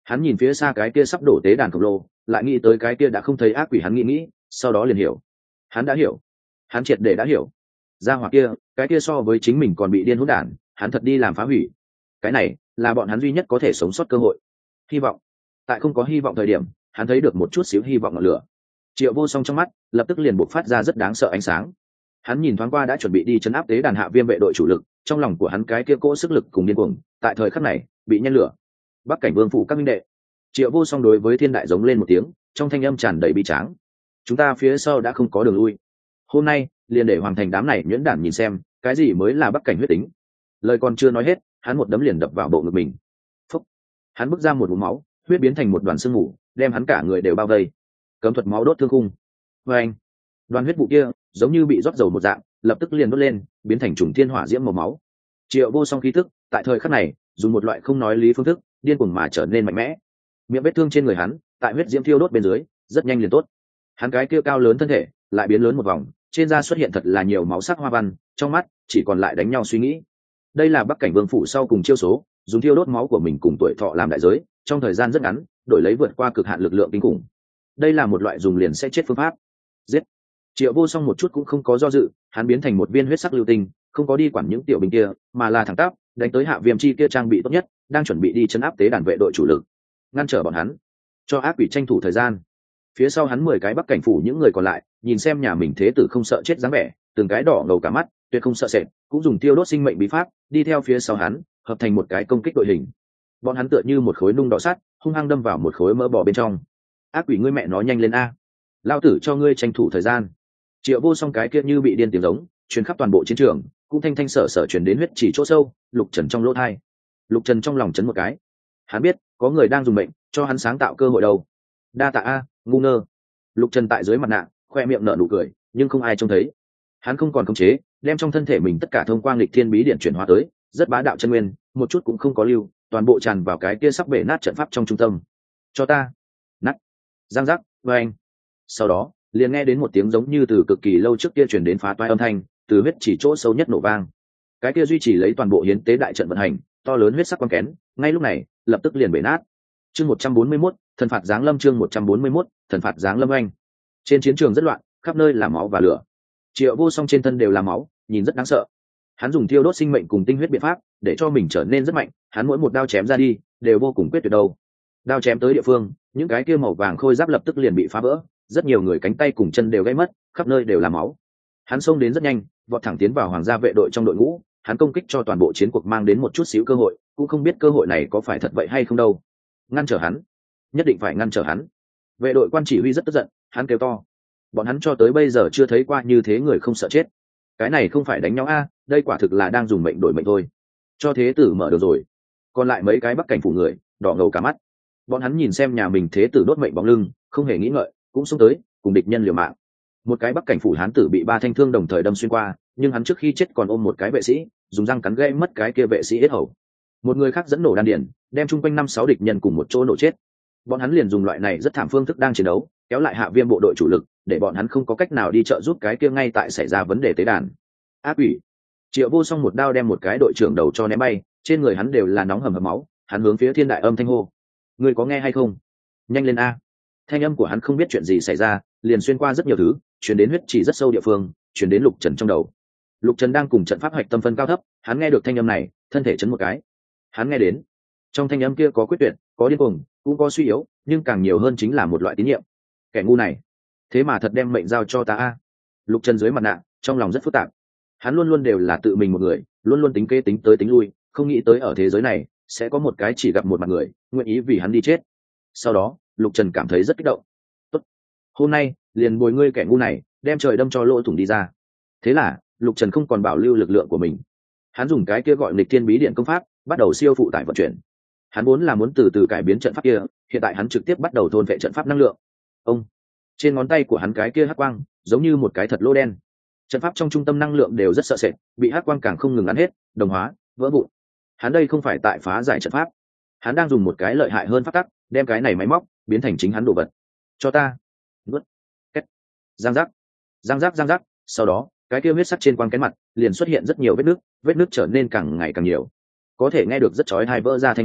Hắn nhìn phía xa cái kia sắp đổ tế đàn khổng lồ, lại nghĩ tới cái kia đã không thấy ác quỷ, hắn nghĩ, sau đó liền hiểu. Hắn đã hiểu, hắn triệt để đã hiểu. Gia hỏa kia, cái kia so với chính mình còn bị điên hỗn đản, hắn thật đi làm phá hủy. Cái này là bọn hắn duy nhất có thể sống sót cơ hội. Hy vọng. Tại không có hy vọng thời điểm, hắn thấy được một chút xíu hy vọng ngọn lửa. Triệu Vô Song trong mắt lập tức liền bộc phát ra rất đáng sợ ánh sáng. Hắn nhìn thoáng qua đã chuẩn bị đi chấn áp tế đàn Hạ Viêm vệ đội chủ lực, trong lòng của hắn cái kia cỗ sức lực cùng điên cuồng, tại thời khắc này bị nhen lửa. Bắc Cảnh Vương phủ các minh đệ. Triệu Vô Song đối với Thiên Đại giống lên một tiếng, trong thanh âm tràn đầy bi tráng. Chúng ta phía sau đã không có đường lui. Hôm nay, liền để hoàng thành đám này nhuyễn đản nhìn xem, cái gì mới là Bắc Cảnh huyết tính. Lời còn chưa nói hết, hắn một đấm liền đập vào bộ ngực mình. Phúc. Hắn bứt ra một ngụm máu, huyết biến thành một đoàn sương mù, đem hắn cả người đều bao vây. Cấm thuật máu đốt thương khung. Và anh, đoàn huyết vụ kia giống như bị rót dầu một dạng, lập tức liền đốt lên, biến thành trùng thiên hỏa diễm màu máu. Triệu Vô Song khí tức tại thời khắc này dùng một loại không nói lý phương thức, điên cuồng mà trở nên mạnh mẽ. Miệng vết thương trên người hắn tại huyết diễm thiêu đốt bên dưới rất nhanh liền tốt. Hắn cái kia cao lớn thân thể lại biến lớn một vòng, trên da xuất hiện thật là nhiều máu sắc hoa văn, trong mắt chỉ còn lại đánh nhau suy nghĩ. Đây là Bắc Cảnh Vương phủ sau cùng chiêu số, dùng thiêu đốt máu của mình cùng tuổi thọ làm đại giới, trong thời gian rất ngắn đổi lấy vượt qua cực hạn lực lượng kinh khủng. Đây là một loại dùng liền sẽ chết phương pháp. Giết. Triệu Vô Song một chút cũng không có do dự, hắn biến thành một viên huyết sắc lưu tinh, không có đi quản những tiểu binh kia, mà là thẳng tắp đánh tới Hạ Viêm chi kia trang bị tốt nhất, đang chuẩn bị đi chấn áp tế đàn vệ đội chủ lực, ngăn trở bọn hắn, cho ác quỷ tranh thủ thời gian. Phía sau hắn 10 cái Bắc Cảnh phủ những người còn lại nhìn xem nhà mình thế tử không sợ chết dáng vẻ, từng cái đỏ ngầu cả mắt, tuyệt không sợ sệt, cũng dùng tiêu đốt sinh mệnh bí pháp đi theo phía sau hắn, hợp thành một cái công kích đội hình. Bọn hắn tựa như một khối nung đỏ sắt, hung hăng đâm vào một khối mỡ bò bên trong. Ác quỷ, ngươi mẹ nó nhanh lên a, lao tử cho ngươi tranh thủ thời gian. Triệu Vô Song cái kia như bị điên tiếng giống truyền khắp toàn bộ chiến trường, cũng thanh thanh sở sở truyền đến huyết chỉ chỗ sâu. Lục Trần trong lỗ thai, Lục Trần trong lòng chấn một cái. Hắn biết có người đang dùng mệnh cho hắn sáng tạo cơ hội đâu. Đa tạ a, ngu ngơ. Lục Trần tại dưới mặt nạ khoe miệng nở nụ cười, nhưng không ai trông thấy. Hắn không còn khống chế, đem trong thân thể mình tất cả thông quang lịch thiên bí điện chuyển hóa tới, rất bá đạo chân nguyên, một chút cũng không có lưu, toàn bộ tràn vào cái kia sắp bể nát trận pháp trong trung tâm. Cho ta. Nát. Giang giác. Vang. Sau đó liền nghe đến một tiếng giống như từ cực kỳ lâu trước kia truyền đến phá toái âm thanh, từ huyết chỉ chỗ sâu nhất nổ vang. Cái kia duy trì lấy toàn bộ hiến tế đại trận vận hành, to lớn huyết sắc quang kén, ngay lúc này lập tức liền bể nát. Chương 141, thần phạt giáng lâm. Chương 141, thần phạt giáng lâm. Anh. Trên chiến trường rất loạn, khắp nơi là máu và lửa. Triệu Vô Song trên thân đều là máu, nhìn rất đáng sợ. Hắn dùng thiêu đốt sinh mệnh cùng tinh huyết biện pháp để cho mình trở nên rất mạnh, hắn mỗi một đao chém ra đi đều vô cùng quyết tuyệt đâu. Đao chém tới địa phương, những cái kia màu vàng khôi giáp lập tức liền bị phá vỡ, rất nhiều người cánh tay cùng chân đều gãy mất, khắp nơi đều là máu. Hắn xông đến rất nhanh, vọt thẳng tiến vào hoàng gia vệ đội trong đội ngũ, hắn công kích cho toàn bộ chiến cuộc mang đến một chút xíu cơ hội, cũng không biết cơ hội này có phải thật vậy hay không đâu. Ngăn trở hắn, nhất định phải ngăn trở hắn. Vệ đội quan chỉ huy rất tức giận, hắn kêu to. Bọn hắn cho tới bây giờ chưa thấy qua như thế người không sợ chết. Cái này không phải đánh nhau a, đây quả thực là đang dùng mệnh đổi mệnh thôi. Cho thế tử mở được rồi. Còn lại mấy cái Bắc Cảnh phủ người đỏ ngầu cả mắt. Bọn hắn nhìn xem nhà mình thế tử đốt mệnh bóng lưng, không hề nghĩ ngợi, cũng xông tới cùng địch nhân liều mạng. Một cái Bắc Cảnh phủ hán tử bị 3 thanh thương đồng thời đâm xuyên qua, nhưng hắn trước khi chết còn ôm một cái vệ sĩ, dùng răng cắn gãy mất cái kia vệ sĩ yết hầu. Một người khác dẫn nổ đan điền, đem chung quanh 5-6 địch nhân cùng một chỗ nổ chết. Bọn hắn liền dùng loại này rất thảm phương thức đang chiến đấu, kéo lại Hạ Viêm bộ đội chủ lực, để bọn hắn không có cách nào đi trợ giúp cái kia ngay tại xảy ra vấn đề tế đàn. Ác quỷ. Triệu Vô Song một đao đem một cái đội trưởng đầu cho ném bay, trên người hắn đều là nóng hầm hầm máu, hắn hướng phía Thiên Đại âm thanh hô: "Ngươi có nghe hay không? Nhanh lên a!" Thanh âm của hắn không biết chuyện gì xảy ra, liền xuyên qua rất nhiều thứ, truyền đến huyết chỉ rất sâu địa phương, truyền đến Lục Trần trong đầu. Lục Trần đang cùng trận pháp hạch tâm phân cao thấp, hắn nghe được thanh âm này, thân thể chấn một cái. Hắn nghe đến, trong thanh âm kia có quyết tuyệt, có điên cuồng, cũng có suy yếu, nhưng càng nhiều hơn chính là một loại tín nhiệm. Kẻ ngu này, thế mà thật đem mệnh giao cho ta a. Lục Trần dưới mặt nạ, trong lòng rất phức tạp. Hắn luôn luôn đều là tự mình một người, luôn luôn tính kế tính tới tính lui, không nghĩ tới ở thế giới này sẽ có một cái chỉ gặp một mặt người, nguyện ý vì hắn đi chết. Sau đó, Lục Trần cảm thấy rất kích động. Tốt, hôm nay liền bồi ngươi kẻ ngu này, đem trời đâm cho lỗ thủng đi ra. Thế là, Lục Trần không còn bảo lưu lực lượng của mình. Hắn dùng cái kia gọi nghịch thiên bí điện công pháp, bắt đầu siêu phụ tải vận chuyển. Hắn vốn là muốn từ từ cải biến trận pháp kia, hiện tại hắn trực tiếp bắt đầu thôn vệ trận pháp năng lượng. Ông, trên ngón tay của hắn cái kia hắc quang, giống như một cái thật lô đen. Trận pháp trong trung tâm năng lượng đều rất sợ sệt, bị hắc quang càng không ngừng ăn hết, đồng hóa, vỡ vụn. Hắn đây không phải tại phá giải trận pháp, hắn đang dùng một cái lợi hại hơn pháp tắc, đem cái này máy móc biến thành chính hắn đồ vật. Cho ta. Nuốt. Két. Giang giác. Giang giác giang giác, sau đó, cái kia huyết sắc trên quang kén mặt liền xuất hiện rất nhiều vết nứt trở nên càng ngày càng nhiều. Có thể nghe được rất chói tai vỡ ra thanh âm,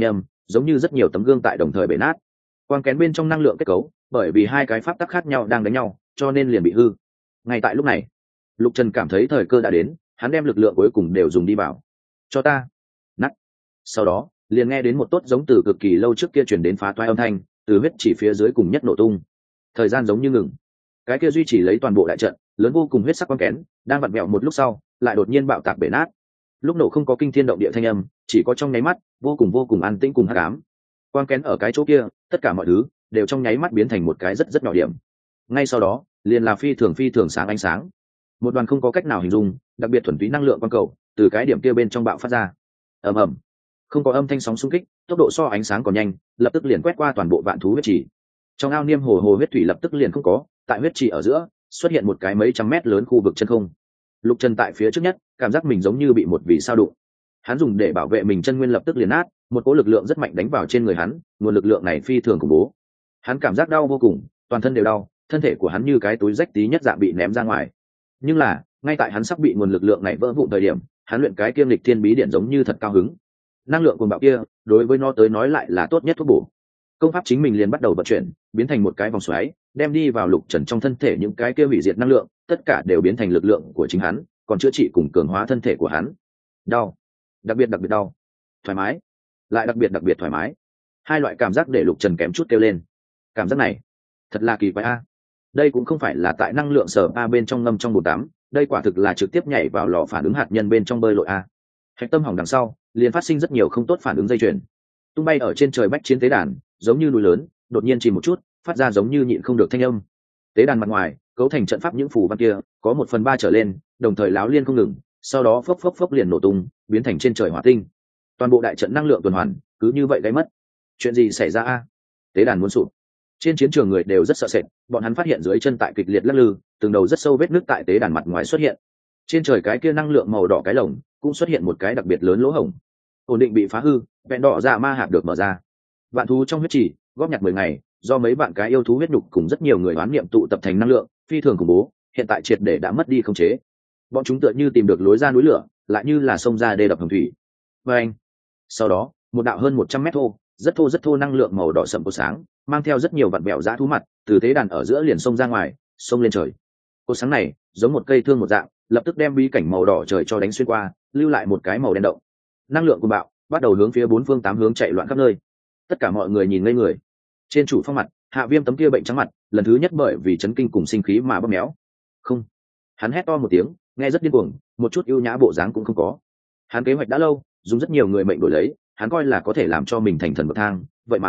giống như rất nhiều tấm gương tại đồng thời bể nát. Quang kén bên trong năng lượng kết cấu bởi vì hai cái pháp tắc khác nhau đang đánh nhau cho nên liền bị hư. Ngay tại lúc này Lục Trần cảm thấy thời cơ đã đến, hắn đem lực lượng cuối cùng đều dùng đi vào. Cho ta nắt. Sau đó liền nghe đến một tốt giống từ cực kỳ lâu trước kia truyền đến phá toái âm thanh, từ huyết chỉ phía dưới cùng nhất nổ tung. Thời gian giống như ngừng, cái kia duy trì lấy toàn bộ đại trận lớn vô cùng huyết sắc quang kén đang vặn vẹo một lúc sau lại đột nhiên bạo tạc bể nát. Lúc nổ không có kinh thiên động địa thanh âm, chỉ có trong nháy mắt vô cùng an tĩnh cùng hắc ám. Quang kén ở cái chỗ kia, tất cả mọi thứ đều trong nháy mắt biến thành một cái rất nhỏ điểm. Ngay sau đó liền là phi thường sáng ánh sáng, một đoàn không có cách nào hình dung đặc biệt thuần túy năng lượng quang cầu từ cái điểm kia bên trong bạo phát ra. ầm ầm, không có âm thanh sóng xung kích, tốc độ so ánh sáng còn nhanh, lập tức liền quét qua toàn bộ vạn thú huyết trì. Trong ao niêm hồ huyết thủy lập tức liền không có, tại huyết trì ở giữa xuất hiện một cái mấy trăm mét lớn khu vực chân không. Lục Trần tại phía trước nhất cảm giác mình giống như bị một vì sao đụng, hắn dùng để bảo vệ mình chân nguyên lập tức liền nát, một cỗ lực lượng rất mạnh đánh vào trên người hắn, nguồn lực lượng này phi thường khủng bố. Hắn cảm giác đau vô cùng, toàn thân đều đau, thân thể của hắn như cái túi rách tí nhất dạng bị ném ra ngoài. Nhưng là ngay tại hắn sắp bị nguồn lực lượng này vỡ vụn thời điểm, hắn luyện cái kiêm lịch thiên bí điển giống như thật cao hứng. Năng lượng cuồng bạo kia đối với nó tới nói lại là tốt nhất thuốc bổ. Công pháp chính mình liền bắt đầu vận chuyển, biến thành một cái vòng xoáy, đem đi vào Lục Trần trong thân thể những cái kia hủy diệt năng lượng, tất cả đều biến thành lực lượng của chính hắn, còn chữa trị cùng cường hóa thân thể của hắn. Đau, đặc biệt đau, thoải mái, lại đặc biệt thoải mái. Hai loại cảm giác để Lục Trần kém chút kêu lên. Cảm giác này thật là kỳ quái a. Đây cũng không phải là tại năng lượng sở a bên trong ngâm trong bồn tắm, đây quả thực là trực tiếp nhảy vào lò phản ứng hạt nhân bên trong bơi lội a. Hạch tâm hỏng đằng sau liền phát sinh rất nhiều không tốt phản ứng dây chuyền, tung bay ở trên trời bách chiến tế đàn giống như núi lớn đột nhiên chìm một chút, phát ra giống như nhịn không được thanh âm. Tế đàn mặt ngoài cấu thành trận pháp những phù văn kia có 1/3 trở lên đồng thời láo liên không ngừng, sau đó phốc liền nổ tung, biến thành trên trời hỏa tinh. Toàn bộ đại trận năng lượng tuần hoàn cứ như vậy gây mất. Chuyện gì xảy ra a? Tế đàn muốn sụp. Trên chiến trường người đều rất sợ sệt, bọn hắn phát hiện dưới chân tại kịch liệt lắc lư, từng đầu rất sâu vết nứt tại tế đàn mặt ngoài xuất hiện. Trên trời cái kia năng lượng màu đỏ cái lồng cũng xuất hiện một cái đặc biệt lớn lỗ hổng, ổn định bị phá hư, vẹn đỏ dạ ma hạt được mở ra. Vạn thú trong huyết trì góp nhặt 10 ngày, do mấy bạn cái yêu thú huyết nhục cùng rất nhiều người đoán niệm tụ tập thành năng lượng phi thường khủng bố, hiện tại triệt để đã mất đi khống chế. Bọn chúng tựa như tìm được lối ra núi lửa, lại như là sông ra đê đập hồng thủy. Và anh, sau đó một đạo hơn 100 mét thô, rất thô năng lượng màu đỏ sậm của sáng, mang theo rất nhiều vặn vẹo dã thú mặt, từ tế đàn ở giữa liền xông ra ngoài, xông lên trời. Cột sáng này giống một cây thương một dạng, lập tức đem bí cảnh màu đỏ trời cho đánh xuyên qua, lưu lại một cái màu đen động. Năng lượng cuồng bạo bắt đầu hướng phía 4 phương 8 hướng chạy loạn khắp nơi. Tất cả mọi người nhìn ngây người. Trên chủ phong mặt, Hạ Viêm tấm kia bệnh trắng mặt, lần thứ nhất bởi vì chấn kinh cùng sinh khí mà bóp méo. Không, hắn hét to một tiếng, nghe rất điên cuồng, một chút ưu nhã bộ dáng cũng không có. Hắn kế hoạch đã lâu, dùng rất nhiều người mệnh đổi lấy, hắn coi là có thể làm cho mình thành thần bậc thang,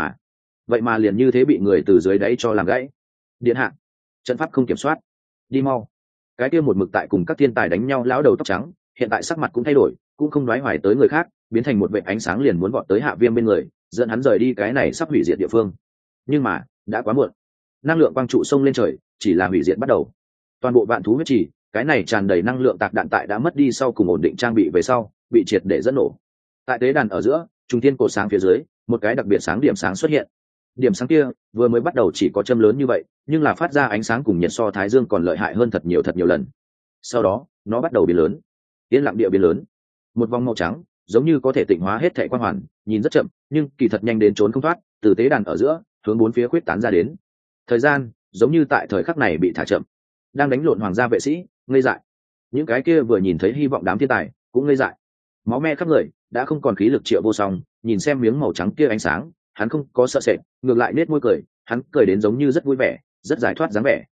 vậy mà liền như thế bị người từ dưới đáy cho làm gãy. Điện hạ, trận pháp không kiểm soát, đi mau. Cái kia một mực tại cùng các thiên tài đánh nhau lão đầu tóc trắng, hiện tại sắc mặt cũng thay đổi, cũng không đoái hoài tới người khác, biến thành một vệt ánh sáng liền muốn vọt tới Hạ Viêm bên người, dẫn hắn rời đi cái này sắp hủy diệt địa phương. Nhưng mà đã quá muộn, năng lượng quang trụ xông lên trời chỉ là hủy diệt bắt đầu. Toàn bộ vạn thú huyết trì, cái này tràn đầy năng lượng tạc đạn tại đã mất đi sau cùng ổn định trang bị về sau, bị triệt để dẫn nổ. Tại tế đàn ở giữa, trung thiên cột sáng phía dưới, một cái đặc biệt sáng điểm sáng xuất hiện. Điểm sáng kia vừa mới bắt đầu chỉ có châm lớn như vậy, nhưng là phát ra ánh sáng cùng nhiệt so thái dương còn lợi hại hơn thật nhiều lần. Sau đó nó bắt đầu biến lớn, yên lặng địa biến lớn, một vòng màu trắng giống như có thể tịnh hóa hết thảy quang hoàn, nhìn rất chậm nhưng kỳ thật nhanh đến trốn không thoát, từ tế đàn ở giữa hướng 4 phía khuyết tán ra đến. Thời gian giống như tại thời khắc này bị thả chậm. Đang đánh lộn hoàng gia vệ sĩ ngây dại, những cái kia vừa nhìn thấy hy vọng đám thiên tài cũng ngây dại. Máu me khắp người, đã không còn khí lực Triệu Vô Song nhìn xem miếng màu trắng kia ánh sáng, hắn không có sợ sệt, ngược lại nết môi cười, hắn cười đến giống như rất vui vẻ, rất giải thoát dáng vẻ.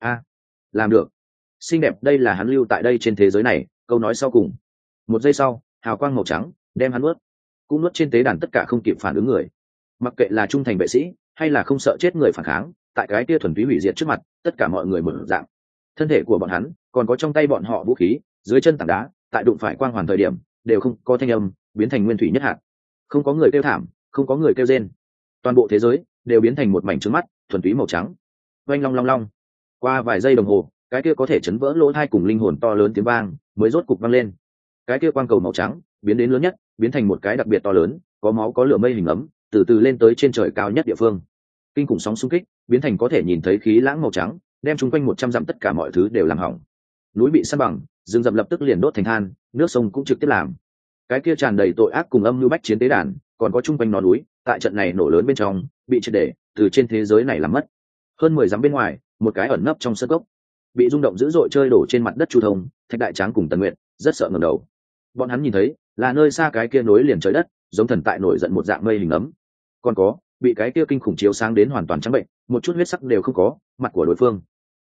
Làm được, xinh đẹp, đây là hắn lưu tại đây trên thế giới này câu nói sau cùng. Một giây sau, hào quang màu trắng đem hắn nuốt, cũng nuốt trên tế đàn tất cả không kịp phản ứng người. Mặc kệ là trung thành vệ sĩ hay là không sợ chết người phản kháng, tại cái kia thuần túy hủy diệt trước mặt, tất cả mọi người mở dạng. Thân thể của bọn hắn còn có trong tay bọn họ vũ khí, dưới chân tảng đá, tại đụng phải quang hoàn thời điểm đều không có thanh âm, biến thành nguyên thủy nhất hạt. Không có người kêu thảm, không có người kêu rên, toàn bộ thế giới đều biến thành một mảnh trứng mắt thuần túy màu trắng. Oanh long long long, qua vài giây đồng hồ, cái kia có thể chấn vỡ lỗ tai cùng linh hồn to lớn tiếng vang mới rốt cục vang lên. Cái kia quang cầu màu trắng biến đến lớn nhất, biến thành một cái đặc biệt to lớn, có máu có lửa mây hình ấm, từ từ lên tới trên trời cao nhất địa phương. Kinh khủng sóng xung kích biến thành có thể nhìn thấy khí lãng màu trắng, đem chung quanh 100 dặm tất cả mọi thứ đều làm hỏng. Núi bị san bằng, rừng rậm lập tức liền đốt thành than, nước sông cũng trực tiếp làm. Cái kia tràn đầy tội ác cùng âm lưu bách chiến tế đàn, còn có chung quanh nó núi, tại trận này nổ lớn bên trong bị triệt để từ trên thế giới này làm mất. Hơn 10 dặm bên ngoài, một cái ẩn nấp trong sân cốc, bị rung động dữ dội chơi đổ trên mặt đất Chu Thông, Thạch Đại Tráng cùng Tần Nguyệt rất sợ ngẩng đầu. Bọn hắn nhìn thấy là nơi xa cái kia nối liền trời đất, giống thần tại nổi giận một dạng mây hình ấm. Còn có bị cái kia kinh khủng chiếu sáng đến hoàn toàn trắng bệnh, một chút huyết sắc đều không có, mặt của đối phương.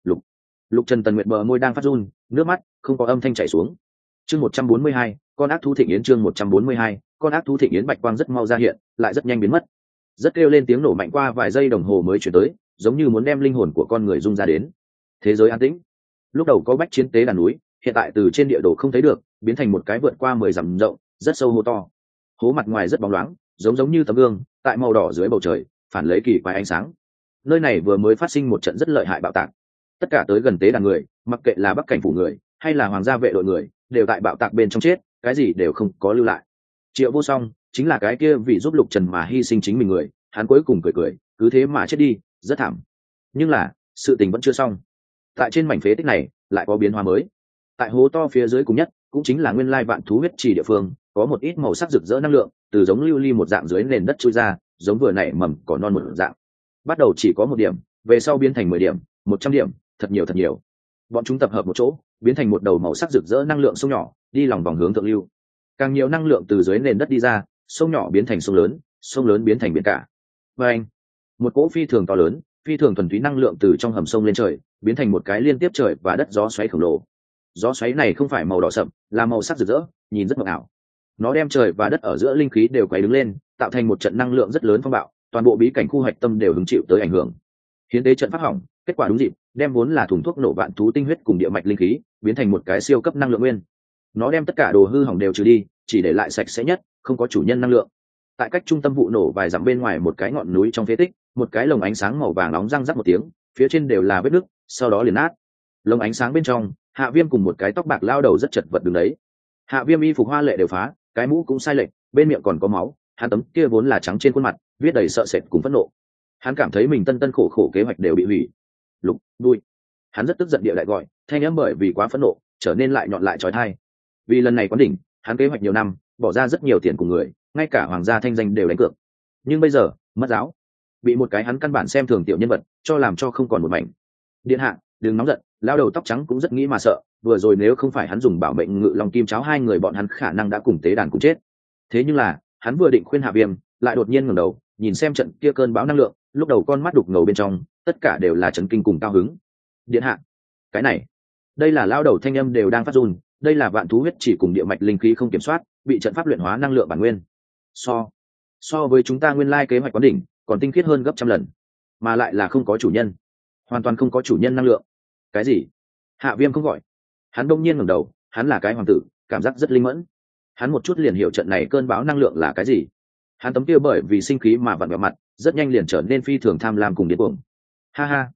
Lục Trần Tần Nguyệt bờ môi đang phát run, nước mắt không có âm thanh chảy xuống. Chương 142, con ác thú thịnh yến. Chương 142, con ác thú thịnh yến. Bạch quang rất mau ra hiện, lại rất nhanh biến mất. Rất kêu lên tiếng nổ mạnh qua vài giây đồng hồ mới chuyển tới, giống như muốn đem linh hồn của con người rung ra đến. Thế giới an tĩnh. Lúc đầu có bách chiến tế đàn núi, hiện tại từ trên địa đồ không thấy được, biến thành một cái vượt qua 10 dặm rộng, rất sâu hố to. Hố mặt ngoài rất bóng loáng, giống như tấm gương, tại màu đỏ dưới bầu trời, phản lấy kỳ quái ánh sáng. Nơi này vừa mới phát sinh một trận rất lợi hại bạo tạc. Tất cả tới gần tế đàn người, mặc kệ là bắc cảnh phủ người hay là hoàng gia vệ đội người, đều tại bạo tạc bên trong chết, cái gì đều không có lưu lại. Triệu Vô Song chính là cái kia vì giúp Lục Trần mà hy sinh chính mình người, hắn cuối cùng cười, cứ thế mà chết đi, rất thảm. Nhưng là sự tình vẫn chưa xong. Tại trên mảnh phế tích này lại có biến hóa mới. Tại hố to phía dưới cùng nhất, cũng chính là nguyên lai vạn thú huyết trì địa phương, có một ít màu sắc rực rỡ năng lượng từ giống lưu ly một dạng dưới nền đất chui ra, giống vừa nảy mầm cỏ non một dạng. Bắt đầu chỉ có 1 điểm, về sau biến thành 10 điểm, 100 điểm, thật nhiều. Bọn chúng tập hợp một chỗ, biến thành một đầu màu sắc rực rỡ năng lượng sông nhỏ, đi lòng vòng hướng thượng lưu. Càng nhiều năng lượng từ dưới nền đất đi ra, sông nhỏ biến thành sông lớn biến thành biển cả. Và anh, một cỗ phi thường to lớn, phi thường thuần túy năng lượng từ trong hầm sông lên trời, biến thành một cái liên tiếp trời và đất gió xoáy khổng lồ. Gió xoáy này không phải màu đỏ sậm, là màu sắc rực rỡ, nhìn rất mộng ảo. Nó đem trời và đất ở giữa linh khí đều quay đứng lên, tạo thành một trận năng lượng rất lớn phong bạo, toàn bộ bí cảnh khu hoạch tâm đều hứng chịu tới ảnh hưởng. Hiến tế trận pháp hỏng, kết quả đúng dịp, đem vốn là thùng thuốc nổ vạn thú tinh huyết cùng địa mạch linh khí biến thành một cái siêu cấp năng lượng nguyên. Nó đem tất cả đồ hư hỏng đều trừ đi, chỉ để lại sạch sẽ nhất, không có chủ nhân năng lượng. Tại cách trung tâm vụ nổ vài dặm bên ngoài một cái ngọn núi trong phế tích, một cái lồng ánh sáng màu vàng nóng răng rắc một tiếng, phía trên đều là vết nứt, sau đó liền nát. Lồng ánh sáng bên trong, Hạ Viêm cùng một cái tóc bạc lao đầu rất chật vật đứng đấy. Hạ Viêm y phục hoa lệ đều phá, cái mũ cũng sai lệch, bên miệng còn có máu, hắn tấm kia vốn là trắng trên khuôn mặt, viết đầy sợ sệt cùng phẫn nộ. Hắn cảm thấy mình tân khổ kế hoạch đều bị hủy. Lục, đuôi. Hắn rất tức giận địa lại gọi, thanh âm bởi vì quá phẫn nộ, trở nên lại nhọn lại chói tai. Vì lần này quán đỉnh, hắn kế hoạch nhiều năm, bỏ ra rất nhiều tiền cùng người, ngay cả hoàng gia thanh danh đều đánh cược. Nhưng bây giờ, mất giáo, bị một cái hắn căn bản xem thường tiểu nhân vật, cho làm cho không còn một mảnh. Điện hạ, đừng nóng giận, lao đầu tóc trắng cũng rất nghĩ mà sợ, vừa rồi nếu không phải hắn dùng bảo mệnh ngự long kim cháo hai người bọn hắn khả năng đã cùng tế đàn cùng chết. Thế nhưng là, hắn vừa định khuyên Hạ Viêm, lại đột nhiên ngẩng đầu, nhìn xem trận kia cơn bão năng lượng, lúc đầu con mắt đục ngầu bên trong, tất cả đều là chấn kinh cùng cao hứng. Điện hạ, cái này, đây là lao đầu thanh âm đều đang phát run, đây là vạn thú huyết chỉ cùng địa mạch linh khí không kiểm soát, bị trận pháp luyện hóa năng lượng bản nguyên. So với chúng ta nguyên lai kế hoạch quán đỉnh, còn tinh khiết hơn gấp trăm lần, mà lại là không có chủ nhân, hoàn toàn không có chủ nhân năng lượng. Cái gì? Hạ Viêm không gọi. Hắn đông nhiên ngẩng đầu, hắn là cái hoàng tử, cảm giác rất linh mẫn. Hắn một chút liền hiểu trận này cơn bão năng lượng là cái gì. Hắn tấm kia bởi vì sinh khí mà vặn vẹo mặt, rất nhanh liền trở nên phi thường tham lam cùng điên cuồng. Ha.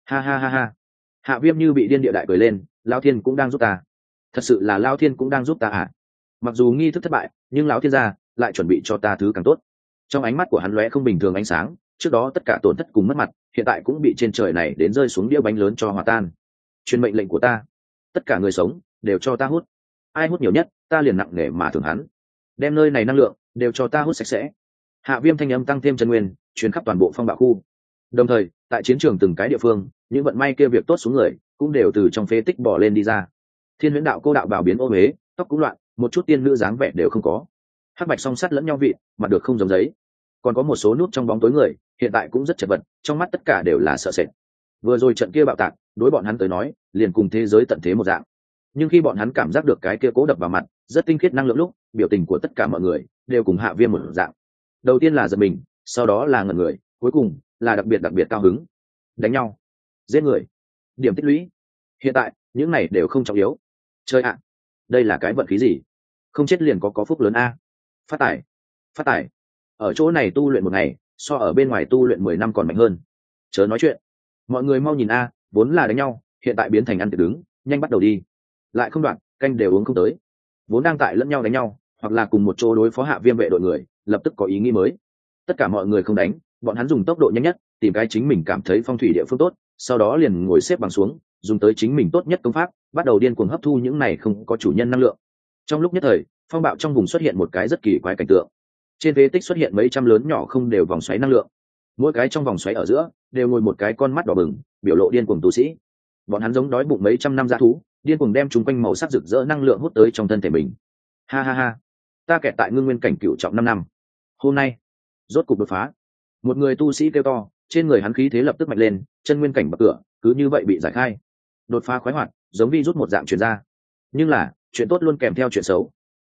Hạ Viêm như bị điên địa đại cười lên, Lão Thiên cũng đang giúp ta. Thật sự là Lão Thiên cũng đang giúp ta à? Mặc dù nghi thức thất bại, nhưng Lão Thiên gia lại chuẩn bị cho ta thứ càng tốt. Trong ánh mắt của hắn lóe không bình thường ánh sáng, trước đó tất cả tổn thất cùng mất mặt, hiện tại cũng bị trên trời này đến rơi xuống đĩa bánh lớn cho hòa tan. Truyền mệnh lệnh của ta, tất cả người sống đều cho ta hút. Ai hút nhiều nhất, ta liền nặng nề mà thưởng hắn. Đem nơi này năng lượng đều cho ta hút sạch sẽ. Hạ Viêm thanh âm tăng thêm chân nguyên, truyền khắp toàn bộ phong bạo khu. Đồng thời, tại chiến trường từng cái địa phương, những vận may kia việc tốt xuống người, cũng đều từ trong phế tích bỏ lên đi ra. Thiên Huyễn Đạo cô đạo bảo biến ô uế, tóc cũng loạn, một chút tiên nữ dáng vẻ đều không có. Hắc bạch song sắt lẫn nhau vị, mặt được không giống giấy. Còn có một số nút trong bóng tối người, hiện tại cũng rất chật vật, trong mắt tất cả đều là sợ sệt. Vừa rồi trận kia bạo tạc, đối bọn hắn tới nói, liền cùng thế giới tận thế một dạng. Nhưng khi bọn hắn cảm giác được cái kia cố đập vào mặt, rất tinh khiết năng lượng lúc, biểu tình của tất cả mọi người đều cùng Hạ Viêm một dạng. Đầu tiên là giật mình, sau đó là ngẩn người, cuối cùng là đặc biệt cao hứng. Đánh nhau, giết người, điểm tích lũy. Hiện tại, những này đều không trọng yếu. Chơi ạ, đây là cái vận khí gì? Không chết liền có phúc lớn a. Phát tài. Ở chỗ này tu luyện một ngày, so ở bên ngoài tu luyện 10 năm còn mạnh hơn. Chớ nói chuyện. Mọi người mau nhìn a, vốn là đánh nhau, hiện tại biến thành ăn tiệc đứng, nhanh bắt đầu đi. Lại không đoạn, canh đều uống không tới. Vốn đang tại lẫn nhau đánh nhau, hoặc là cùng một chỗ đối phó Hạ Viêm vệ đội người, lập tức có ý nghĩ mới. Tất cả mọi người không đánh, bọn hắn dùng tốc độ nhanh nhất, tìm cái chính mình cảm thấy phong thủy địa phương tốt, sau đó liền ngồi xếp bằng xuống, dùng tới chính mình tốt nhất công pháp, bắt đầu điên cuồng hấp thu những này không có chủ nhân năng lượng. Trong lúc nhất thời, phong bạo trong vùng xuất hiện một cái rất kỳ quái cảnh tượng. Trên phế tích xuất hiện mấy trăm lớn nhỏ không đều vòng xoáy năng lượng, mỗi cái trong vòng xoáy ở giữa đều ngồi một cái con mắt đỏ bừng, biểu lộ điên cuồng tu sĩ. Bọn hắn giống đói bụng mấy trăm năm dã thú, điên cuồng đem chúng quanh màu sắc rực rỡ năng lượng hút tới trong thân thể mình. Ha ha ha, ta kẹt tại ngưng nguyên cảnh cửu trọng 5 năm, hôm nay rốt cục đột phá. Một người tu sĩ kêu to, trên người hắn khí thế lập tức mạnh lên, chân nguyên cảnh bậc cửa cứ như vậy bị giải khai. Đột phá khoái hoạt, giống vi rút một dạng truyền ra. Nhưng là chuyện tốt luôn kèm theo chuyện xấu.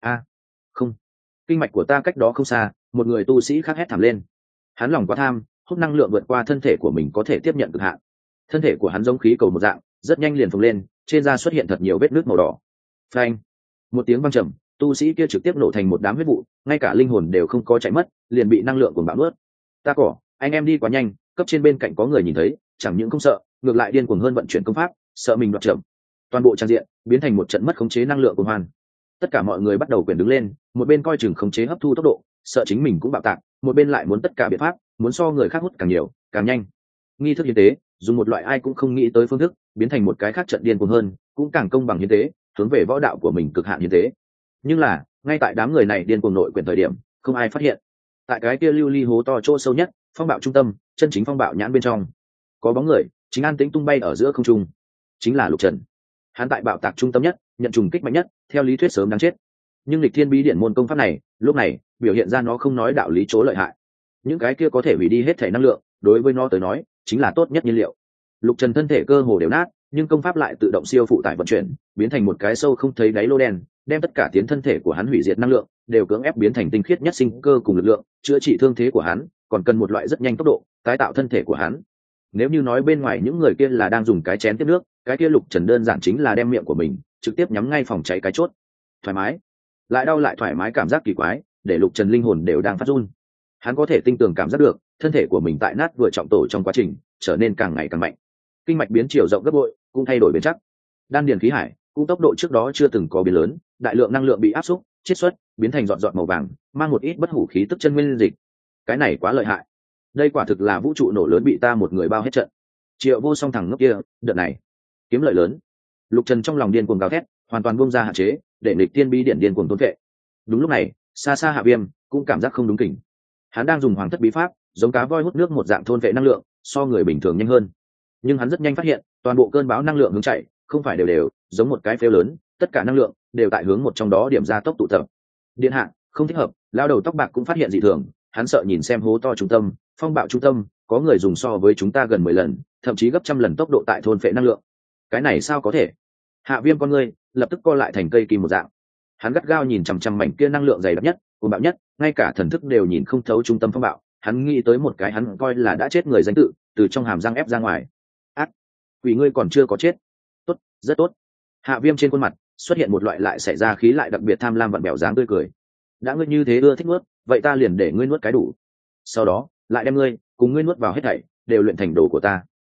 Không, kinh mạch của ta cách đó không xa, một người tu sĩ khác hét thảm lên. Hắn lòng quá tham, hút năng lượng vượt qua thân thể của mình có thể tiếp nhận cực hạn. Thân thể của hắn giống khí cầu một dạng, rất nhanh liền phồng lên, trên da xuất hiện thật nhiều vết nước màu đỏ. Phanh! Một tiếng vang trầm, tu sĩ kia trực tiếp nổ thành một đám huyết vụ, ngay cả linh hồn đều không có chạy mất, liền bị năng lượng cuồng bạo nuốt. Ta cỏ, anh em đi quá nhanh, cấp trên bên cạnh có người nhìn thấy, chẳng những không sợ, ngược lại điên cuồng hơn vận chuyển công pháp, sợ mình đoạt chậm. Toàn bộ trang diện biến thành một trận mất khống chế năng lượng cuồng hoan. Tất cả mọi người bắt đầu quyển đứng lên, một bên coi chừng khống chế hấp thu tốc độ, sợ chính mình cũng bạo tạc, một bên lại muốn tất cả biện pháp, muốn so người khác hút càng nhiều, càng nhanh. Nghi thức hiến tế, dùng một loại ai cũng không nghĩ tới phương thức, biến thành một cái khác trận điên cuồng hơn, cũng càng công bằng hiến tế, hướng về võ đạo của mình cực hạn hiến tế. Nhưng là, ngay tại đám người này điên cuồng nội quyển thời điểm, không ai phát hiện. Tại cái kia lưu ly hố to chỗ sâu nhất, phong bạo trung tâm, chân chính phong bạo nhãn bên trong, có bóng người, chính an tĩnh tung bay ở giữa không trung, chính là Lục Trần. Hắn tại bạo tạc trung tâm nhất, nhận trùng kích mạnh nhất, theo lý thuyết sớm đáng chết. Nhưng lịch thiên bí điển môn công pháp này, lúc này biểu hiện ra nó không nói đạo lý chỗ lợi hại. Những cái kia có thể hủy đi hết thể năng lượng, đối với nó tới nói, chính là tốt nhất nhiên liệu. Lục Trần thân thể cơ hồ đều nát, nhưng công pháp lại tự động siêu phụ tải vận chuyển, biến thành một cái sâu không thấy đáy lô đen, đem tất cả tiến thân thể của hắn hủy diệt năng lượng đều cưỡng ép biến thành tinh khiết nhất sinh cơ cùng lực lượng, chữa trị thương thế của hắn, còn cần một loại rất nhanh tốc độ tái tạo thân thể của hắn. Nếu như nói bên ngoài những người kia là đang dùng cái chén tiếp nước, cái kia Lục Trần đơn giản chính là đem miệng của mình trực tiếp nhắm ngay phòng cháy cái chốt. Thoải mái, lại đau lại thoải mái, cảm giác kỳ quái, để Lục Trần linh hồn đều đang phát run. Hắn có thể tinh tường cảm giác được thân thể của mình tại nát vừa trọng tổ trong quá trình trở nên càng ngày càng mạnh, kinh mạch biến chiều rộng gấp bội, cũng thay đổi biến chắc. Đan điền khí hải cũng tốc độ trước đó chưa từng có biến lớn, đại lượng năng lượng bị áp xúc chiết xuất, biến thành giọt giọt màu vàng, mang một ít bất hủ khí tức chân nguyên dịch. Cái này quá lợi hại, đây quả thực là vũ trụ nổ lớn bị ta một người bao hết trận. Triệu Vô Song thằng ngốc kia, đợt này kiếm lợi lớn. Lục Trần trong lòng điên cuồng gào thét, hoàn toàn buông ra hạn chế, để nghịch tiên bi điện điên cuồng thôn vệ. Đúng lúc này, xa xa Hạ Viêm cũng cảm giác không đúng kỉnh. Hắn đang dùng hoàng thất bí pháp, giống cá voi hút nước một dạng thôn vệ năng lượng, so người bình thường nhanh hơn. Nhưng hắn rất nhanh phát hiện, toàn bộ cơn bão năng lượng hướng chạy, không phải đều đều, giống một cái phếu lớn, tất cả năng lượng đều tại hướng một trong đó điểm ra tốc tụ tập. Điện hạ, không thích hợp. Lao đầu tóc bạc cũng phát hiện dị thường, hắn sợ nhìn xem hố to trung tâm, phong bạo trung tâm, có người dùng so với chúng ta gần 10 lần, thậm chí gấp trăm lần tốc độ tại thôn phệ năng lượng. Cái này sao có thể? Hạ Viêm con ngươi lập tức co lại thành cây kim một dạng. Hắn gắt gao nhìn chằm chằm mảnh kia năng lượng dày đặc nhất, cuồng bạo nhất, ngay cả thần thức đều nhìn không thấu trung tâm phong bạo. Hắn nghĩ tới một cái hắn coi là đã chết người danh tự, từ trong hàm răng ép ra ngoài. Ác, quỷ ngươi còn chưa có chết. Tốt, rất tốt. Hạ Viêm trên khuôn mặt xuất hiện một loại lại xảy ra khí lại đặc biệt tham lam vặn bèo dáng tươi cười. Đã ngươi như thế ưa thích nuốt, vậy ta liền để ngươi nuốt cái đủ. Sau đó lại đem ngươi cùng ngươi nuốt vào hết thảy đều luyện thành đồ của ta.